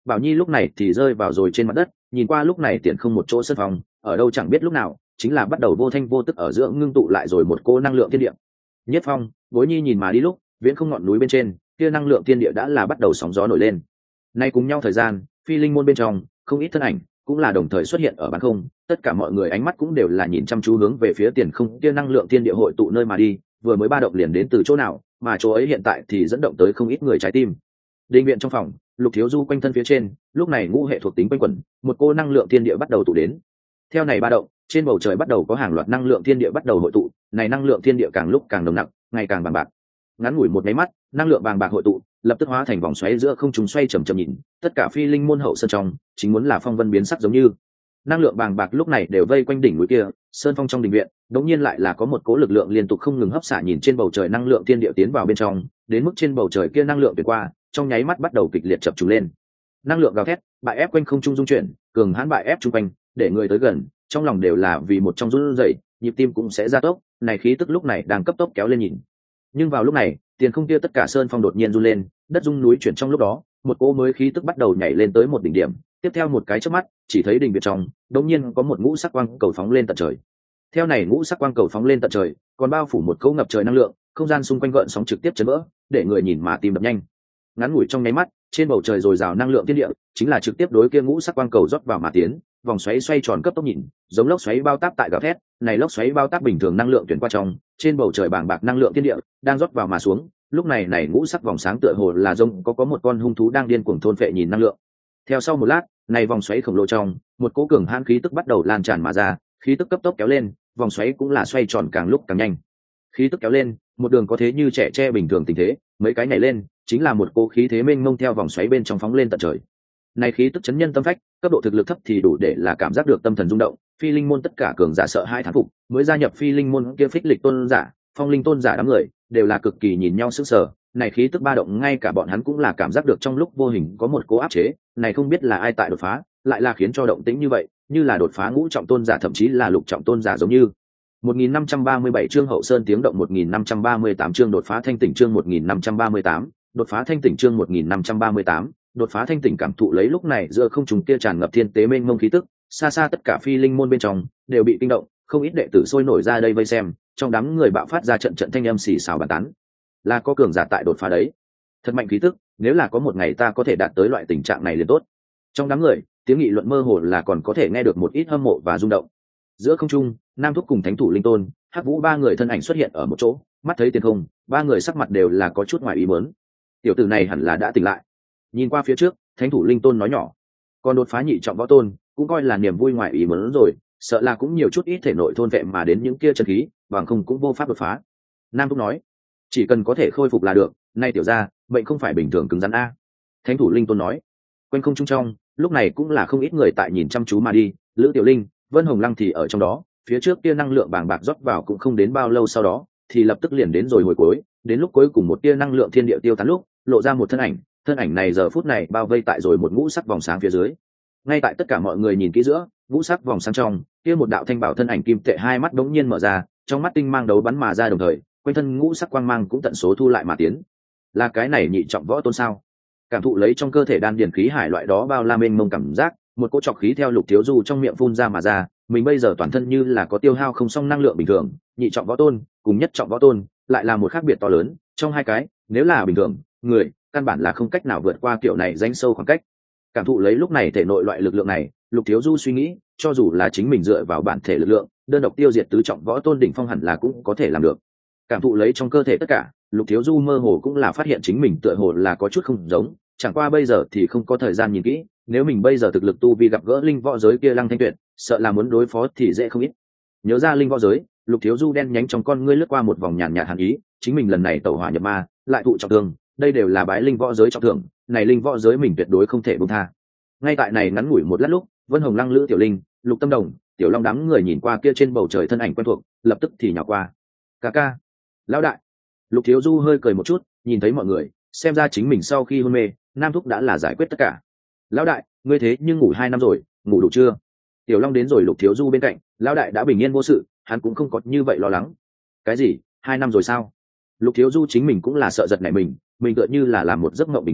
Bảo Nhi lúc này thì rơi vào rồi trên mặt đất, nhìn qua lúc này tiền không một chỗ sân phòng, ở đâu chẳng biết lúc nào chính là bắt đầu vô thanh vô tức ở giữa ngưng tụ lại rồi một cô năng lượng thiên địa. Nhất Phong, Bối Nhi nhìn mà đi lúc, viễn không ngọn núi bên trên, kia năng lượng thiên địa đã là bắt đầu sóng gió nổi lên. Nay cùng nhau thời gian, phi linh môn bên trong, không ít thân ảnh cũng là đồng thời xuất hiện ở bán không, tất cả mọi người ánh mắt cũng đều là nhìn chăm chú hướng về phía tiền không kia năng lượng thiên địa hội tụ nơi mà đi, vừa mới ba động liền đến từ chỗ nào, mà chỗ ấy hiện tại thì dẫn động tới không ít người trái tim. Đình viện trong phòng, Lục Thiếu Du quanh thân phía trên, lúc này ngũ hệ thuộc tính quanh quẩn, một cô năng lượng thiên địa bắt đầu tụ đến. Theo này ba động, trên bầu trời bắt đầu có hàng loạt năng lượng thiên địa bắt đầu hội tụ, này năng lượng thiên địa càng lúc càng nồng nặc, ngày càng bằng bạc. Ngắn ngủi một mấy mắt, năng lượng bàng bạc hội tụ, lập tức hóa thành vòng xoáy giữa không trung xoay chậm chậm nhìn, tất cả phi linh môn hậu sơn trong, chính muốn là phong vân biến sắc giống như. Năng lượng bàng bạc lúc này đều vây quanh đỉnh núi kia, sơn phong trong đình viện, đống nhiên lại là có một cỗ lực lượng liên tục không ngừng hấp xả nhìn trên bầu trời năng lượng thiên địa tiến vào bên trong, đến mức trên bầu trời kia năng lượng tuyệt qua, trong nháy mắt bắt đầu kịch liệt chập trùng lên. Năng lượng gào thét, bại ép quanh không trung dung chuyển, cường hãn bại ép trung quanh, để người tới gần, trong lòng đều là vì một trong run rẩy, nhịp tim cũng sẽ gia tốc, này khí tức lúc này đang cấp tốc kéo lên nhìn. Nhưng vào lúc này, tiền không kia tất cả sơn phong đột nhiên run lên, đất rung núi chuyển trong lúc đó, một cỗ mới khí tức bắt đầu nhảy lên tới một đỉnh điểm, tiếp theo một cái chớp mắt, chỉ thấy đỉnh biệt trong, đột nhiên có một ngũ sắc quang cầu phóng lên tận trời. Theo này ngũ sắc quang cầu phóng lên tận trời, còn bao phủ một cỗ ngập trời năng lượng, không gian xung quanh gợn sóng trực tiếp chấn vỡ, để người nhìn mà tim đập nhanh. Ngắn ngủi trong nháy mắt, trên bầu trời dồi dào năng lượng thiên địa, chính là trực tiếp đối kia ngũ sắc quang cầu rót vào mà tiến, vòng xoáy xoay tròn cấp tốc nhìn, giống lốc xoáy bao táp tại gào thét, này lốc xoáy bao táp bình thường năng lượng chuyển qua trong, trên bầu trời bàng bạc năng lượng thiên địa đang rót vào mà xuống, lúc này này ngũ sắc vòng sáng tựa hồ là rông có có một con hung thú đang điên cuồng thôn phệ nhìn năng lượng. Theo sau một lát, này vòng xoáy khổng lồ trong, một cỗ cường hãn khí tức bắt đầu lan tràn mà ra, khí tức cấp tốc kéo lên, vòng xoáy cũng là xoay tròn càng lúc càng nhanh. Khí tức kéo lên, một đường có thế như trẻ tre bình thường tình thế, mấy cái nhảy lên, chính là một cỗ khí thế mênh mông theo vòng xoáy bên trong phóng lên tận trời. Này khí tức chấn nhân tâm phách, cấp độ thực lực thấp thì đủ để là cảm giác được tâm thần rung động, phi linh môn tất cả cường giả sợ hai thán phục, mới gia nhập phi linh môn kia phích lịch tôn giả, phong linh tôn giả đám người, đều là cực kỳ nhìn nhau sững sờ, này khí tức ba động ngay cả bọn hắn cũng là cảm giác được trong lúc vô hình có một cố áp chế, này không biết là ai tại đột phá, lại là khiến cho động tĩnh như vậy, như là đột phá ngũ trọng tôn giả thậm chí là lục trọng tôn giả giống như. một nghìn năm trăm ba mươi bảy chương hậu sơn tiếng động một nghìn năm trăm ba mươi tám chương đột phá thanh tỉnh chương một nghìn năm trăm ba mươi tám, đột phá thanh tỉnh chương một nghìn năm trăm ba mươi tám, đột phá thanh tỉnh cảm thụ lấy lúc này giữa không trung kia tràn ngập thiên tế mênh mông khí tức, xa xa tất cả phi linh môn bên trong đều bị kinh động, không ít đệ tử sôi nổi ra đây vây xem, trong đám người bạo phát ra trận trận thanh âm xì xào bàn tán. Là có cường giả tại đột phá đấy, thật mạnh khí tức, nếu là có một ngày ta có thể đạt tới loại tình trạng này liền tốt. Trong đám người, tiếng nghị luận mơ hồ là còn có thể nghe được một ít hâm mộ và rung động. Giữa không trung, Nam Thúc cùng Thánh Thủ Linh Tôn, Hắc Vũ ba người thân ảnh xuất hiện ở một chỗ, mắt thấy tiền không, ba người sắc mặt đều là có chút ngoài ý muốn. Tiểu tử này hẳn là đã tỉnh lại. Nhìn qua phía trước, Thánh Thủ Linh Tôn nói nhỏ, còn đột phá nhị trọng võ tôn, cũng coi là niềm vui ngoài ý muốn rồi, sợ là cũng nhiều chút ít thể nội thôn vệ mà đến những kia chân khí, bằng không cũng vô pháp đột phá. Nam Thúc nói, chỉ cần có thể khôi phục là được, nay tiểu gia, bệnh không phải bình thường cứng rắn a. Thánh Thủ Linh Tôn nói, quanh không trung trong, lúc này cũng là không ít người tại nhìn chăm chú mà đi, Lữ Tiểu Linh, Vân Hồng Lăng thì ở trong đó, phía trước kia năng lượng bàng bạc rót vào cũng không đến bao lâu sau đó, thì lập tức liền đến rồi hồi cuối, đến lúc cuối cùng một tia năng lượng thiên địa tiêu tán lúc, lộ ra một thân ảnh, thân ảnh này giờ phút này bao vây tại rồi một ngũ sắc vòng sáng phía dưới. Ngay tại tất cả mọi người nhìn kỹ giữa, ngũ sắc vòng sáng trong, kia một đạo thanh bảo thân ảnh kim tệ hai mắt đống nhiên mở ra, trong mắt tinh mang đấu bắn mà ra đồng thời, quanh thân ngũ sắc quang mang cũng tận số thu lại mà tiến. Là cái này nhị trọng võ tôn sao? Cảm thụ lấy trong cơ thể đan điền khí hải loại đó bao la mênh mông cảm giác, một cỗ trọc khí theo Lục Thiếu Du trong miệng phun ra mà ra, mình bây giờ toàn thân như là có tiêu hao không xong năng lượng bình thường, nhị trọng võ tôn cùng nhất trọng võ tôn lại là một khác biệt to lớn, trong hai cái, nếu là bình thường, người căn bản là không cách nào vượt qua kiểu này danh sâu khoảng cách. Cảm thụ lấy lúc này thể nội loại lực lượng này, Lục Thiếu Du suy nghĩ, cho dù là chính mình dựa vào bản thể lực lượng, đơn độc tiêu diệt tứ trọng võ tôn đỉnh phong hẳn là cũng có thể làm được. Cảm thụ lấy trong cơ thể tất cả, Lục Thiếu Du mơ hồ cũng là phát hiện chính mình tựa hồ là có chút không giống, chẳng qua bây giờ thì không có thời gian nhìn kỹ, nếu mình bây giờ thực lực tu vi gặp gỡ linh võ giới kia Lăng Thanh Tuyệt, sợ là muốn đối phó thì dễ không ít. Nhớ ra linh võ giới, Lục Thiếu Du đen nhánh trong con ngươi lướt qua một vòng nhàn nhạt hàn ý, chính mình lần này tẩu hỏa nhập ma, lại thụ trọng thương, đây đều là bái linh võ giới trọng thưởng, này linh võ giới mình tuyệt đối không thể buông tha. Ngay tại này ngắn ngủi một lát lúc, Vân Hồng Lăng, Lữ Tiểu Linh, Lục Tâm Đồng, Tiểu Long đám người nhìn qua kia trên bầu trời thân ảnh quen thuộc, lập tức thì nhào qua. "Ca ca, lão đại." Lục Thiếu Du hơi cười một chút, nhìn thấy mọi người, xem ra chính mình sau khi hôn mê, Nam Thúc đã là giải quyết tất cả. "Lão đại, ngươi thế nhưng ngủ hai năm rồi, ngủ đủ chưa?" Tiểu Long đến rồi Lục Thiếu Du bên cạnh, lão đại đã bình yên vô sự, hắn cũng không có như vậy lo lắng. "Cái gì? Hai năm rồi sao?" Lục Thiếu Du chính mình cũng là sợ giật nảy mình, mình tựa như là làm một giấc mộng bình thường,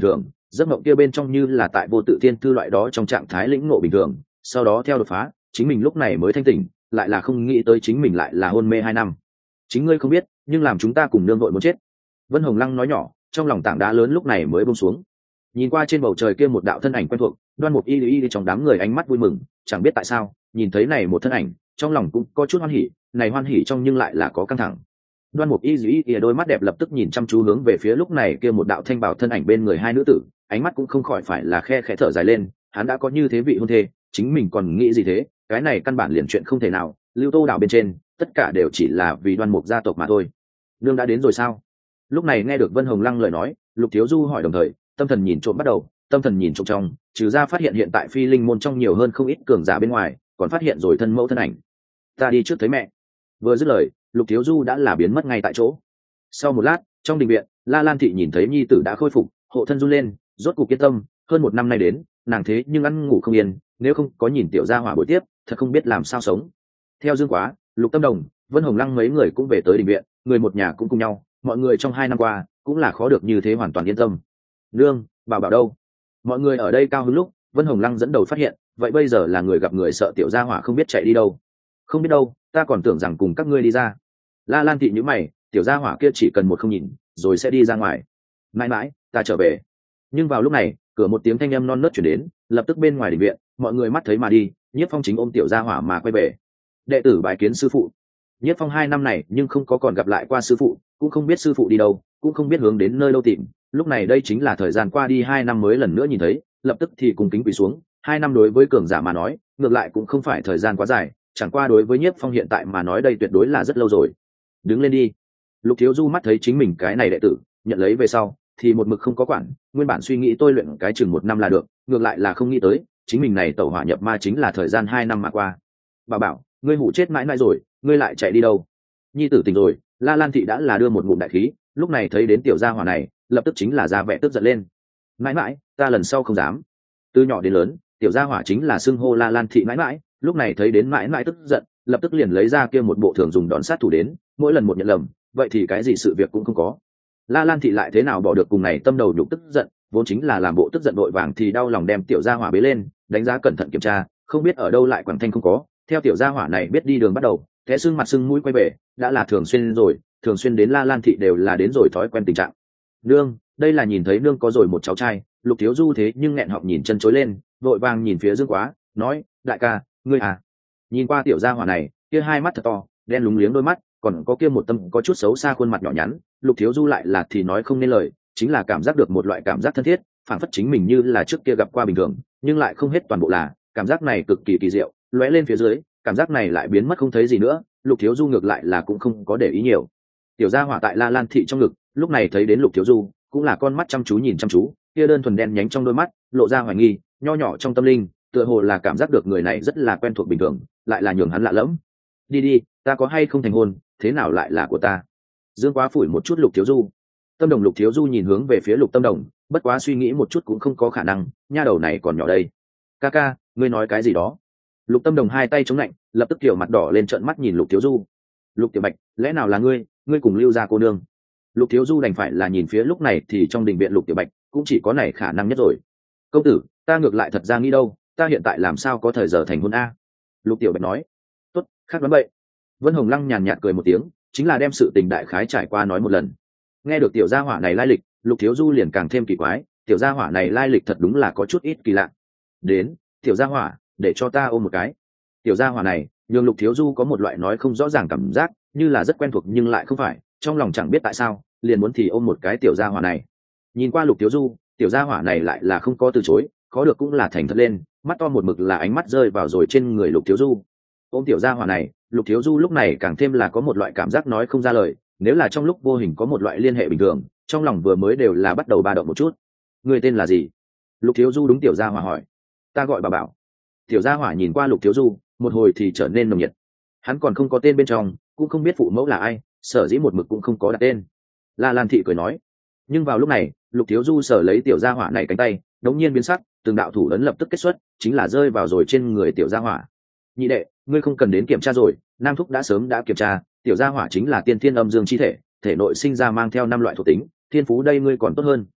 giấc mộng kia bên trong như là tại vô tự thiên thư loại đó trong trạng thái lĩnh ngộ bình thường, sau đó theo đột phá chính mình lúc này mới thanh tỉnh, lại là không nghĩ tới chính mình lại là hôn mê hai năm. Chính ngươi không biết, nhưng làm chúng ta cùng nương vội muốn chết. Vân Hồng Lăng nói nhỏ, trong lòng tảng đá lớn lúc này mới buông xuống. Nhìn qua trên bầu trời kia một đạo thân ảnh quen thuộc, Đoan Mục Y Y trong đám người ánh mắt vui mừng, chẳng biết tại sao nhìn thấy này một thân ảnh, trong lòng cũng có chút hoan hỉ, này hoan hỉ trong nhưng lại là có căng thẳng. Đoan Mục Y Y Y đôi mắt đẹp lập tức nhìn chăm chú hướng về phía lúc này kia một đạo thanh bảo thân ảnh bên người hai nữ tử, ánh mắt cũng không khỏi phải là khe khẽ thở dài lên, hắn đã có như thế vị hôn thê, chính mình còn nghĩ gì thế, cái này căn bản liền chuyện không thể nào, Lưu Tô đảo bên trên, tất cả đều chỉ là vì Đoan Mục gia tộc mà thôi. Nương đã đến rồi sao? Lúc này nghe được Vân Hồng Lăng lời nói, Lục Thiếu Du hỏi đồng thời, tâm thần nhìn trộm bắt đầu, tâm thần nhìn trộm trong, trừ ra phát hiện hiện tại Phi Linh môn trong nhiều hơn không ít cường giả bên ngoài, còn phát hiện rồi thân mẫu thân ảnh. Ta đi trước thấy mẹ. Vừa dứt lời, Lục Thiếu Du đã là biến mất ngay tại chỗ. Sau một lát, trong đình viện, La Lan thị nhìn thấy nhi tử đã khôi phục, hộ thân run lên, rốt cục yên tâm, hơn một năm nay đến, nàng thế nhưng ăn ngủ không yên, nếu không có nhìn tiểu gia hỏa buổi tiếp, thật không biết làm sao sống. Theo Dương Quá, Lục Tâm Đồng, Vân Hồng Lăng mấy người cũng về tới đình viện, người một nhà cũng cùng nhau, mọi người trong hai năm qua cũng là khó được như thế hoàn toàn yên tâm. Nương, bảo bảo đâu? Mọi người ở đây cao hứng lúc, Vân Hồng Lăng dẫn đầu phát hiện, vậy bây giờ là người gặp người sợ tiểu gia hỏa không biết chạy đi đâu. Không biết đâu, ta còn tưởng rằng cùng các ngươi đi ra. La Lan thị nhíu mày, tiểu gia hỏa kia chỉ cần một không nhìn, rồi sẽ đi ra ngoài. Mãi mãi, ta trở về. Nhưng vào lúc này, cửa một tiếng thanh âm non nớt chuyển đến, lập tức bên ngoài đình viện, mọi người mắt thấy mà đi, Nhiếp Phong chính ôm tiểu gia hỏa mà quay về. Đệ tử bài kiến sư phụ. Nhiếp Phong hai năm này nhưng không có còn gặp lại qua sư phụ, cũng không biết sư phụ đi đâu, cũng không biết hướng đến nơi đâu tìm. Lúc này đây chính là thời gian qua đi hai năm mới lần nữa nhìn thấy, lập tức thì cùng kính quỳ xuống. Hai năm đối với cường giả mà nói, ngược lại cũng không phải thời gian quá dài, chẳng qua đối với Nhiếp Phong hiện tại mà nói đây tuyệt đối là rất lâu rồi. Đứng lên đi. Lục Thiếu Du mắt thấy chính mình cái này đệ tử, nhận lấy về sau, thì một mực không có quản, nguyên bản suy nghĩ tôi luyện cái chừng một năm là được, ngược lại là không nghĩ tới, chính mình này tẩu hỏa nhập ma chính là thời gian hai năm mà qua. Bà bảo, ngươi hủ chết mãi mãi rồi, ngươi lại chạy đi đâu? Nhi tử tỉnh rồi. La Lan thị đã là đưa một ngụm đại khí, lúc này thấy đến tiểu gia hỏa này, lập tức chính là ra vẻ tức giận lên. Mãi mãi, ta lần sau không dám. Từ nhỏ đến lớn, tiểu gia hỏa chính là xưng hô La Lan thị mãi mãi, lúc này thấy đến mãi mãi tức giận, lập tức liền lấy ra kia một bộ thường dùng đón sát thủ đến, mỗi lần một nhận lầm, vậy thì cái gì sự việc cũng không có. La Lan thị lại thế nào bỏ được cùng này tâm đầu nhục tức giận, vốn chính là làm bộ tức giận đội vàng thì đau lòng đem tiểu gia hỏa bế lên, đánh giá cẩn thận kiểm tra, không biết ở đâu lại quảng thanh không có. Theo tiểu gia hỏa này biết đi đường bắt đầu, thế sưng mặt sưng mũi quay về, đã là thường xuyên rồi, thường xuyên đến La Lan thị đều là đến rồi thói quen tình trạng. Nương, đây là nhìn thấy nương có rồi một cháu trai. Lục Thiếu Du thế nhưng nghẹn họng nhìn chân chối lên, vội vàng nhìn phía Dương Quá, nói, đại ca, ngươi à? Nhìn qua tiểu gia hỏa này, kia hai mắt thật to, đen lúng liếng đôi mắt, còn có kia một tâm có chút xấu xa khuôn mặt nhỏ nhắn, Lục Thiếu Du lại là thì nói không nên lời, chính là cảm giác được một loại cảm giác thân thiết, phản phất chính mình như là trước kia gặp qua bình thường, nhưng lại không hết toàn bộ là, cảm giác này cực kỳ kỳ diệu, lóe lên phía dưới, cảm giác này lại biến mất không thấy gì nữa. Lục Thiếu Du ngược lại là cũng không có để ý nhiều. Tiểu gia hỏa tại La Lan thị trong ngực, lúc này thấy đến Lục Thiếu Du, cũng là con mắt chăm chú nhìn chăm chú, kia đơn thuần đen nhánh trong đôi mắt, lộ ra hoài nghi, nho nhỏ trong tâm linh, tựa hồ là cảm giác được người này rất là quen thuộc bình thường, lại là nhường hắn lạ lẫm. Đi đi, ta có hay không thành hôn, thế nào lại là của ta? Dương Quá phủi một chút Lục Thiếu Du. Tâm Đồng Lục Thiếu Du nhìn hướng về phía Lục Tâm Đồng, bất quá suy nghĩ một chút cũng không có khả năng, nha đầu này còn nhỏ đây. Ca ca, ngươi nói cái gì đó? Lục Tâm Đồng hai tay chống lạnh, lập tức kiểu mặt đỏ lên trợn mắt nhìn Lục Thiếu Du. Lục Tiểu Bạch, lẽ nào là ngươi, ngươi cùng Lưu gia cô nương? Lục Thiếu Du đành phải là nhìn phía lúc này thì trong đình viện Lục Tiểu Bạch cũng chỉ có này khả năng nhất rồi. Công tử, ta ngược lại thật ra nghĩ đâu, ta hiện tại làm sao có thời giờ thành hôn a? Lục Tiểu Bạch nói. Tốt, khác đoán vậy. Vân Hồng Lăng nhàn nhạt cười một tiếng, chính là đem sự tình đại khái trải qua nói một lần. Nghe được tiểu gia hỏa này lai lịch, Lục Thiếu Du liền càng thêm kỳ quái, tiểu gia hỏa này lai lịch thật đúng là có chút ít kỳ lạ. Đến, tiểu gia hỏa, để cho ta ôm một cái. Tiểu gia hỏa này, nhường Lục Thiếu Du có một loại nói không rõ ràng cảm giác, như là rất quen thuộc nhưng lại không phải, trong lòng chẳng biết tại sao, liền muốn thì ôm một cái tiểu gia hỏa này. Nhìn qua Lục Thiếu Du, tiểu gia hỏa này lại là không có từ chối, khó được cũng là thành thật lên, mắt to một mực là ánh mắt rơi vào rồi trên người Lục Thiếu Du. Ôm tiểu gia hỏa này, Lục Thiếu Du lúc này càng thêm là có một loại cảm giác nói không ra lời, nếu là trong lúc vô hình có một loại liên hệ bình thường, trong lòng vừa mới đều là bắt đầu ba động một chút. Người tên là gì? Lục Thiếu Du đúng tiểu gia hỏa hỏi. Ta gọi bà Bảo. Tiểu gia hỏa nhìn qua Lục Thiếu Du, một hồi thì trở nên nồng nhiệt. Hắn còn không có tên bên trong, cũng không biết phụ mẫu là ai, sở dĩ một mực cũng không có đặt tên. La Lan thị cười nói. Nhưng vào lúc này, Lục Thiếu Du sở lấy tiểu gia hỏa này cánh tay, đống nhiên biến sắc, từng đạo thủ ấn lập tức kết xuất, chính là rơi vào rồi trên người tiểu gia hỏa. Nhị đệ, ngươi không cần đến kiểm tra rồi, Nam Thúc đã sớm đã kiểm tra, tiểu gia hỏa chính là tiên thiên âm dương chi thể, thể nội sinh ra mang theo năm loại thuộc tính, thiên phú đây ngươi còn tốt hơn.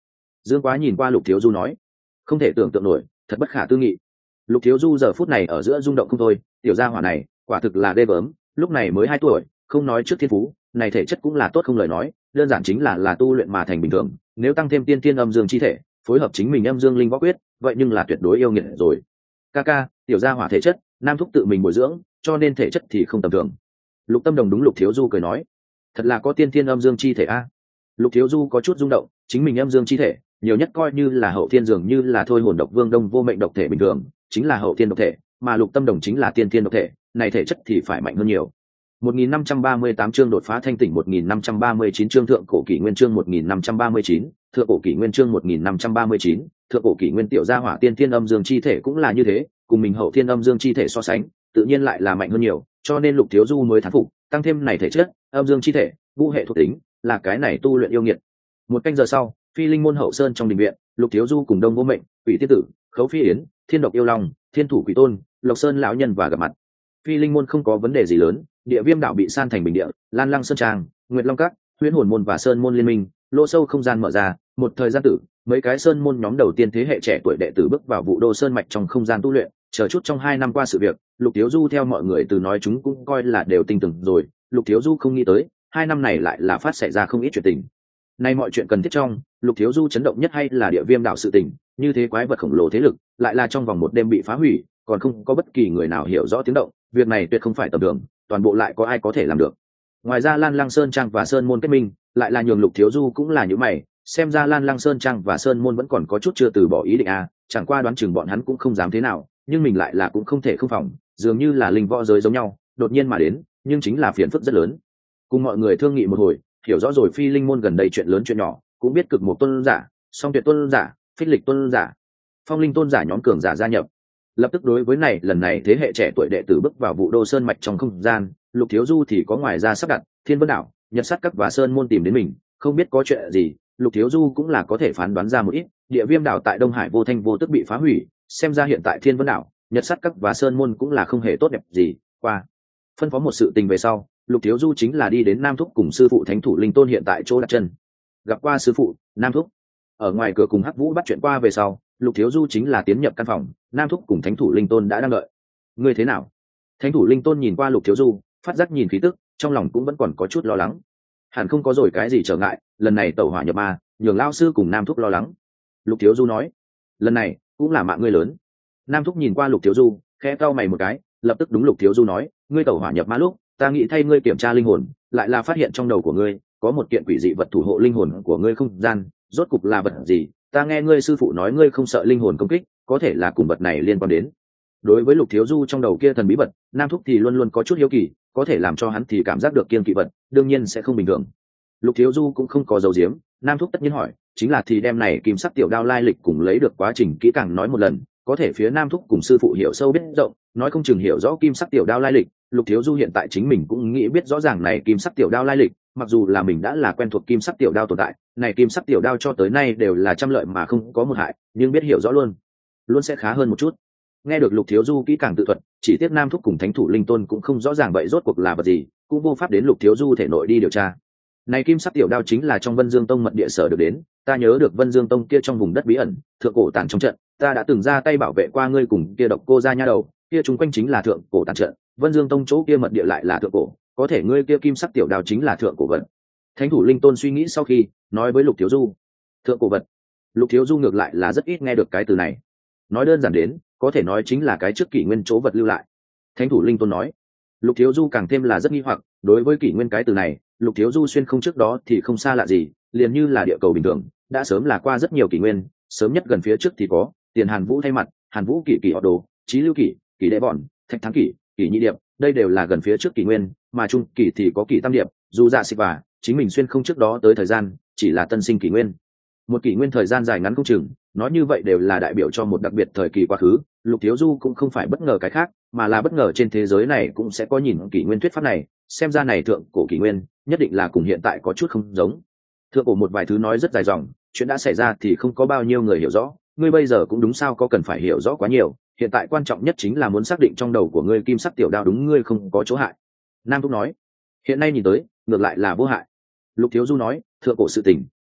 Dương Quá nhìn qua Lục Thiếu Du nói, không thể tưởng tượng nổi, thật bất khả tư nghị. Lục Thiếu Du giờ phút này ở giữa rung động không thôi, tiểu gia hỏa này quả thực là ghê gớm, lúc này mới hai tuổi, không nói trước thiên phú, này thể chất cũng là tốt không lời nói, đơn giản chính là là tu luyện mà thành bình thường, nếu tăng thêm tiên tiên âm dương chi thể, phối hợp chính mình âm dương linh võ quyết, vậy nhưng là tuyệt đối yêu nghiệt rồi. Ca ca, tiểu gia hỏa thể chất, nam thúc tự mình bồi dưỡng, cho nên thể chất thì không tầm thường. Lục Tâm Đồng đúng Lục Thiếu Du cười nói, thật là có tiên tiên âm dương chi thể a. Lục Thiếu Du có chút rung động, chính mình âm dương chi thể, nhiều nhất coi như là hậu thiên dường như là thôi hồn độc vương đông vô mệnh độc thể bình thường, chính là hậu thiên độc thể, mà Lục Tâm Đồng chính là tiên thiên độc thể, này thể chất thì phải mạnh hơn nhiều. một nghìn năm trăm ba mươi tám chương đột phá thanh tỉnh, một nghìn năm trăm ba mươi chín chương thượng cổ kỷ nguyên chương một nghìn năm trăm ba mươi chín, thượng cổ kỷ nguyên chương một nghìn năm trăm ba mươi chín, thượng cổ kỷ nguyên tiểu gia hỏa tiên thiên âm dương chi thể cũng là như thế, cùng mình hậu thiên âm dương chi thể so sánh, tự nhiên lại là mạnh hơn nhiều, cho nên Lục Thiếu Du mới thán phục, tăng thêm này thể chất, âm dương chi thể, vũ hệ thuộc tính, là cái này tu luyện yêu nghiệt. Một canh giờ sau, Phi Linh môn hậu sơn trong đình viện, Lục Thiếu Du cùng Đông Vô Mệnh, Quỷ Tiên Tử, Khấu Phi Yến, Thiên Độc Yêu Long, Thiên Thủ Quỷ Tôn, Lộc Sơn lão nhân và gặp mặt. Phi Linh môn không có vấn đề gì lớn, địa viêm đảo bị san thành bình địa, Lan Lăng Sơn Trang, Nguyệt Long Các, Huyễn Hồn môn và Sơn môn liên minh, lỗ sâu không gian mở ra, một thời gian tử, mấy cái sơn môn nhóm đầu tiên thế hệ trẻ tuổi đệ tử bước vào Vũ Đô Sơn mạch trong không gian tu luyện, chờ chút trong hai năm qua sự việc, Lục Thiếu Du theo mọi người từ nói chúng cũng coi là đều tin tưởng rồi, Lục Thiếu Du không nghĩ tới, hai năm này lại là phát xảy ra không ít chuyện tình. Nay mọi chuyện cần thiết trong, Lục Thiếu Du chấn động nhất hay là địa viêm đảo sự tình, như thế quái vật khổng lồ thế lực, lại là trong vòng một đêm bị phá hủy, còn không có bất kỳ người nào hiểu rõ tiếng động, việc này tuyệt không phải tầm thường, toàn bộ lại có ai có thể làm được. Ngoài ra Lan Lăng Sơn Trang và Sơn môn kết minh, lại là nhường Lục Thiếu Du cũng là như mày, xem ra Lan Lăng Sơn Trang và Sơn môn vẫn còn có chút chưa từ bỏ ý định à, chẳng qua đoán chừng bọn hắn cũng không dám thế nào, nhưng mình lại là cũng không thể không phòng, dường như là linh võ giới giống nhau, đột nhiên mà đến, nhưng chính là phiền phức rất lớn. Cùng mọi người thương nghị một hồi, hiểu rõ rồi Phi Linh môn gần đây chuyện lớn chuyện nhỏ, cũng biết cực một tôn giả, song tuyệt tôn giả, phích lịch tôn giả, phong linh tôn giả nhóm cường giả gia nhập. Lập tức đối với này lần này thế hệ trẻ tuổi đệ tử bước vào Vũ Đô Sơn mạch trong không gian, Lục Thiếu Du thì có ngoài ra sắp đặt Thiên Vân đảo, Nhật Sát Các và Sơn môn tìm đến mình, không biết có chuyện gì, Lục Thiếu Du cũng là có thể phán đoán ra một ít. Địa viêm đảo tại Đông Hải vô thanh vô tức bị phá hủy, xem ra hiện tại Thiên Vân đảo, Nhật Sát Các và Sơn môn cũng là không hề tốt đẹp gì. Qua phân phó một sự tình về sau, Lục Thiếu Du chính là đi đến Nam Thúc cùng sư phụ Thánh Thủ Linh Tôn hiện tại chỗ đặt chân. Gặp qua sư phụ, Nam Thúc. Ở ngoài cửa cùng Hắc Vũ bắt chuyện qua về sau, Lục Thiếu Du chính là tiến nhập căn phòng, Nam Thúc cùng Thánh Thủ Linh Tôn đã đang đợi. Ngươi thế nào? Thánh Thủ Linh Tôn nhìn qua Lục Thiếu Du, phát giác nhìn khí tức, trong lòng cũng vẫn còn có chút lo lắng. Hẳn không có rồi cái gì trở ngại, lần này tẩu hỏa nhập ma, nhường lao sư cùng Nam Thúc lo lắng. Lục Thiếu Du nói, lần này cũng là mạng ngươi lớn. Nam Thúc nhìn qua Lục Thiếu Du, khẽ cau mày một cái, lập tức đúng Lục Thiếu Du nói, ngươi tẩu hỏa nhập ma lúc, ta nghĩ thay ngươi kiểm tra linh hồn, lại là phát hiện trong đầu của ngươi có một kiện quỷ dị vật thủ hộ linh hồn của ngươi không gian, rốt cục là vật gì? Ta nghe ngươi sư phụ nói ngươi không sợ linh hồn công kích, có thể là cùng vật này liên quan đến. Đối với Lục Thiếu Du trong đầu kia thần bí vật, Nam Thúc thì luôn luôn có chút hiếu kỳ, có thể làm cho hắn thì cảm giác được kiên kỵ vật, đương nhiên sẽ không bình thường. Lục Thiếu Du cũng không có dấu diếm, Nam Thúc tất nhiên hỏi, chính là thì đem này kim sắc tiểu đao lai lịch cùng lấy được quá trình kỹ càng nói một lần, có thể phía Nam Thúc cùng sư phụ hiểu sâu biết rộng, nói không chừng hiểu rõ kim sắc tiểu đao lai lịch. Lục Thiếu Du hiện tại chính mình cũng nghĩ biết rõ ràng này kim sắc tiểu đao lai lịch, mặc dù là mình đã là quen thuộc kim sắc tiểu đao tồn tại, này kim sắc tiểu đao cho tới nay đều là trăm lợi mà không có một hại, nhưng biết hiểu rõ luôn, luôn sẽ khá hơn một chút. Nghe được Lục Thiếu Du kỹ càng tự thuật, chỉ tiếc Nam Thúc cùng Thánh Thủ Linh Tôn cũng không rõ ràng vậy rốt cuộc là vật gì, cũng vô pháp đến Lục Thiếu Du thể nội đi điều tra. Này kim sắc tiểu đao chính là trong Vân Dương Tông mật địa sở được đến, ta nhớ được Vân Dương Tông kia trong vùng đất bí ẩn, thượng cổ tàn trong trận, ta đã từng ra tay bảo vệ qua ngươi cùng kia độc cô gia nha đầu, kia chúng quanh chính là thượng cổ tàn trận, Vân Dương Tông chỗ kia mật địa lại là thượng cổ, có thể ngươi kia kim sắc tiểu đao chính là thượng cổ vật. Thánh Thủ Linh Tôn suy nghĩ sau khi nói với Lục Thiếu Du, thượng cổ vật. Lục Thiếu Du ngược lại là rất ít nghe được cái từ này, nói đơn giản đến, có thể nói chính là cái trước kỷ nguyên chỗ vật lưu lại. Thánh Thủ Linh Tôn nói. Lục Thiếu Du càng thêm là rất nghi hoặc, đối với kỷ nguyên cái từ này, Lục Thiếu Du xuyên không trước đó thì không xa lạ gì, liền như là địa cầu bình thường, đã sớm là qua rất nhiều kỷ nguyên, sớm nhất gần phía trước thì có Tiền Hàn Vũ thay mặt, Hàn Vũ kỷ kỷ họ đồ, Chí Lưu kỷ, kỷ đệ bọn, Thạch Thắng kỷ, kỷ nhị điệp, đây đều là gần phía trước kỷ nguyên, mà trung kỷ thì có kỷ tam điệp, dù dạ xịt và chính mình xuyên không trước đó tới thời gian, chỉ là tân sinh kỷ nguyên. Một kỷ nguyên thời gian dài ngắn không chừng, nói như vậy đều là đại biểu cho một đặc biệt thời kỳ quá khứ. Lục Thiếu Du cũng không phải bất ngờ cái khác, mà là bất ngờ trên thế giới này cũng sẽ có nhìn kỷ nguyên thuyết pháp này, xem ra này thượng cổ kỷ nguyên nhất định là cùng hiện tại có chút không giống. Thượng cổ một vài thứ nói rất dài dòng, chuyện đã xảy ra thì không có bao nhiêu người hiểu rõ, ngươi bây giờ cũng đúng sao có cần phải hiểu rõ quá nhiều, hiện tại quan trọng nhất chính là muốn xác định trong đầu của ngươi kim sắc tiểu đao đúng ngươi không có chỗ hại. Nam Thúc nói, hiện nay nhìn tới ngược lại là vô hại. Lục Thiếu Du nói, thượng cổ sự tình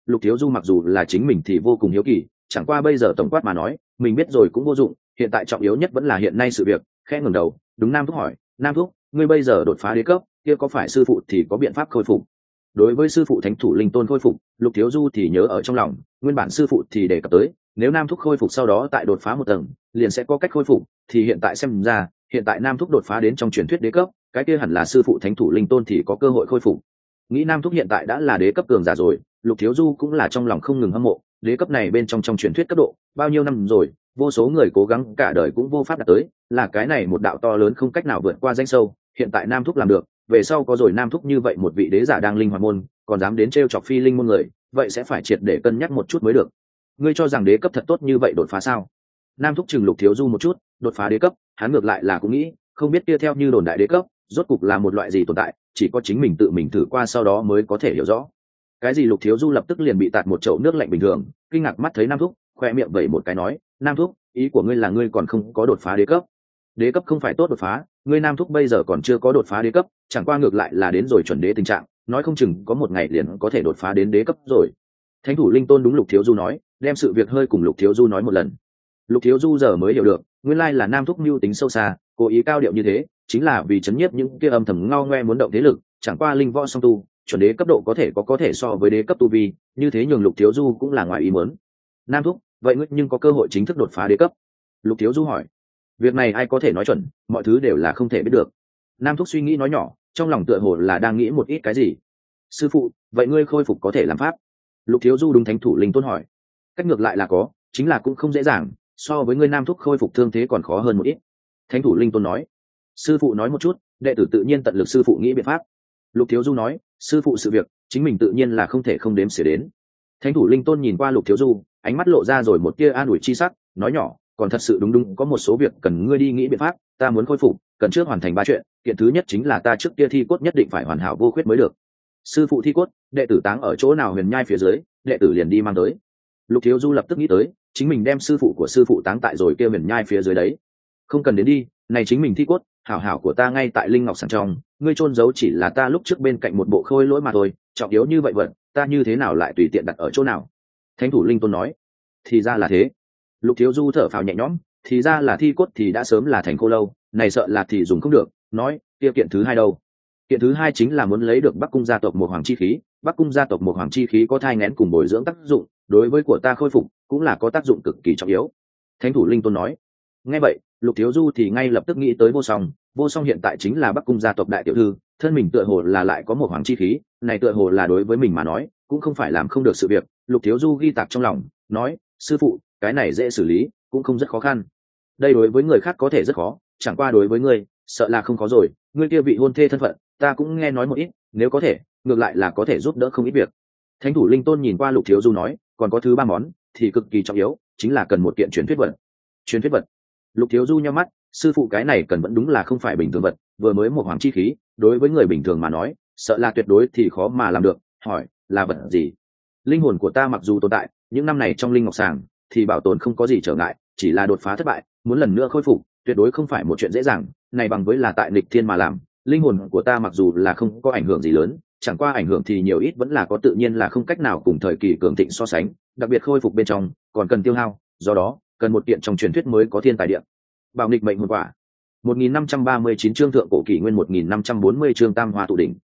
Lục Thiếu Du mặc dù là chính mình thì vô cùng hiếu kỳ, chẳng qua bây giờ tổng quát mà nói mình biết rồi cũng vô dụng, hiện tại trọng yếu nhất vẫn là hiện nay sự việc. Khẽ ngẩng đầu đúng Nam Thúc hỏi, Nam Thúc, ngươi bây giờ đột phá đế cấp kia có phải sư phụ thì có biện pháp khôi phục? Đối với sư phụ thánh thủ linh tôn khôi phục, Lục Thiếu Du thì nhớ ở trong lòng, nguyên bản sư phụ thì đề cập tới nếu Nam Thúc khôi phục sau đó tại đột phá một tầng liền sẽ có cách khôi phục, thì hiện tại xem ra hiện tại Nam Thúc đột phá đến trong truyền thuyết đế cấp, cái kia hẳn là sư phụ thánh thủ linh tôn thì có cơ hội khôi phục. Nghĩ Nam Thúc hiện tại đã là đế cấp cường giả rồi, Lục Thiếu Du cũng là trong lòng không ngừng hâm mộ. Đế cấp này bên trong trong truyền thuyết cấp độ bao nhiêu năm rồi, vô số người cố gắng cả đời cũng vô pháp đạt tới, là cái này một đạo to lớn không cách nào vượt qua danh sâu. Hiện tại Nam Thúc làm được, về sau có rồi Nam Thúc như vậy một vị đế giả đang linh hoạt môn còn dám đến t chọc phi linh môn người, vậy sẽ phải triệt để cân nhắc một chút mới được. Ngươi cho rằng đế cấp thật tốt như vậy đột phá sao? Nam Thúc chừng Lục Thiếu Du một chút, đột phá đế cấp hắn ngược lại là cũng nghĩ, không biết kia theo như đồn đại đế cấp rốt cục là một loại gì tồn tại, chỉ có chính mình tự mình thử qua sau đó mới có thể hiểu rõ. Cái gì? Lục Thiếu Du lập tức liền bị tạt một chậu nước lạnh bình thường, kinh ngạc mắt thấy Nam Thúc, khoe miệng vẩy một cái nói, Nam Thúc, ý của ngươi là ngươi còn không có đột phá đế cấp? Đế cấp không phải tốt đột phá, ngươi Nam Thúc bây giờ còn chưa có đột phá đế cấp, chẳng qua ngược lại là đến rồi chuẩn đế tình trạng, nói không chừng có một ngày liền có thể đột phá đến đế cấp rồi. Thánh thủ linh tôn đúng Lục Thiếu Du nói, đem sự việc hơi cùng Lục Thiếu Du nói một lần. Lục Thiếu Du giờ mới hiểu được, nguyên lai là Nam Thúc mưu tính sâu xa, cố ý cao điệu như thế chính là vì chấn nhiếp những kia âm thầm ngao ngoe muốn động thế lực. Chẳng qua linh võ song tu chuẩn đế cấp độ có thể có có thể so với đế cấp tu vi, như thế nhường Lục Thiếu Du cũng là ngoài ý muốn. Nam Thúc, vậy ngươi nhưng có cơ hội chính thức đột phá đế cấp? Lục Thiếu Du hỏi. Việc này ai có thể nói chuẩn, mọi thứ đều là không thể biết được. Nam Thúc suy nghĩ nói nhỏ, trong lòng tựa hồ là đang nghĩ một ít cái gì. Sư phụ, vậy ngươi khôi phục có thể làm pháp? Lục Thiếu Du đúng thánh thủ linh tôn hỏi. Cách ngược lại là có, chính là cũng không dễ dàng, so với ngươi Nam Thúc khôi phục thương thế còn khó hơn một ít. Thánh thủ linh tôn nói. Sư phụ nói một chút, đệ tử tự nhiên tận lực sư phụ nghĩ biện pháp. Lục Thiếu Du nói, sư phụ sự việc chính mình tự nhiên là không thể không đếm xỉa đến. Thánh thủ linh tôn nhìn qua Lục Thiếu Du, ánh mắt lộ ra rồi một tia an ủi chi sắc, nói nhỏ, còn thật sự đúng đúng có một số việc cần ngươi đi nghĩ biện pháp, ta muốn khôi phục cần trước hoàn thành ba chuyện. Kiện thứ nhất chính là ta trước kia thi cốt nhất định phải hoàn hảo vô khuyết mới được. Sư phụ thi cốt, đệ tử táng ở chỗ nào huyền nhai phía dưới, đệ tử liền đi mang tới. Lục Thiếu Du lập tức nghĩ tới, chính mình đem sư phụ của sư phụ táng tại rồi kia huyền nhai phía dưới đấy. Không cần đến đi, này chính mình thi cốt hảo hảo của ta ngay tại linh ngọc sàng trong, ngươi chôn giấu chỉ là ta lúc trước bên cạnh một bộ khôi lỗi mà thôi, trọng yếu như vậy vật ta như thế nào lại tùy tiện đặt ở chỗ nào? Thánh thủ linh tôn nói. Thì ra là thế. Lục Thiếu Du thở phào nhẹ nhõm, thì ra là thi cốt thì đã sớm là thành khô lâu, này sợ là thì dùng không được. Nói, kia kiện thứ hai đâu? Kiện thứ hai chính là muốn lấy được Bắc cung gia tộc một hoàng chi khí. Bắc cung gia tộc một hoàng chi khí có thai nghén cùng bồi dưỡng tác dụng, đối với của ta khôi phục cũng là có tác dụng cực kỳ trọng yếu. Thánh thủ linh tôn nói. Nghe vậy, Lục Thiếu Du thì ngay lập tức nghĩ tới Vô Song. Vô Song hiện tại chính là Bắc cung gia tộc đại tiểu thư, thân mình tựa hồ là lại có một hoàng chi khí, này tựa hồ là đối với mình mà nói cũng không phải làm không được sự việc. Lục Thiếu Du ghi tạc trong lòng, nói, sư phụ, cái này dễ xử lý, cũng không rất khó khăn. Đây đối với người khác có thể rất khó, chẳng qua đối với ngươi sợ là không khó rồi. Ngươi kia vị hôn thê thân phận ta cũng nghe nói một ít, nếu có thể ngược lại là có thể giúp đỡ không ít việc. Thánh thủ linh tôn nhìn qua Lục Thiếu Du nói, còn có thứ ba món thì cực kỳ trọng yếu, chính là cần một kiện truyền thuyết vật. Truyền thuyết vật? Lục Thiếu Du nhắm mắt, sư phụ cái này cần vẫn đúng là không phải bình thường vật, vừa mới một hoàng chi khí, đối với người bình thường mà nói sợ là tuyệt đối thì khó mà làm được. Hỏi, là vật gì? Linh hồn của ta mặc dù tồn tại những năm này trong linh ngọc sàng thì bảo tồn không có gì trở ngại, chỉ là đột phá thất bại, muốn lần nữa khôi phục tuyệt đối không phải một chuyện dễ dàng. Này bằng với là tại nghịch thiên mà làm, linh hồn của ta mặc dù là không có ảnh hưởng gì lớn, chẳng qua ảnh hưởng thì nhiều ít vẫn là có, tự nhiên là không cách nào cùng thời kỳ cường thịnh so sánh, đặc biệt khôi phục bên trong còn cần tiêu hao, do đó cần một kiện trong truyền thuyết mới có thiên tài địa bảo nghịch mệnh hồn quả. một nghìn năm trăm ba mươi chín chương thượng cổ kỷ nguyên, một nghìn năm trăm bốn mươi chương tam hoa tụ đỉnh.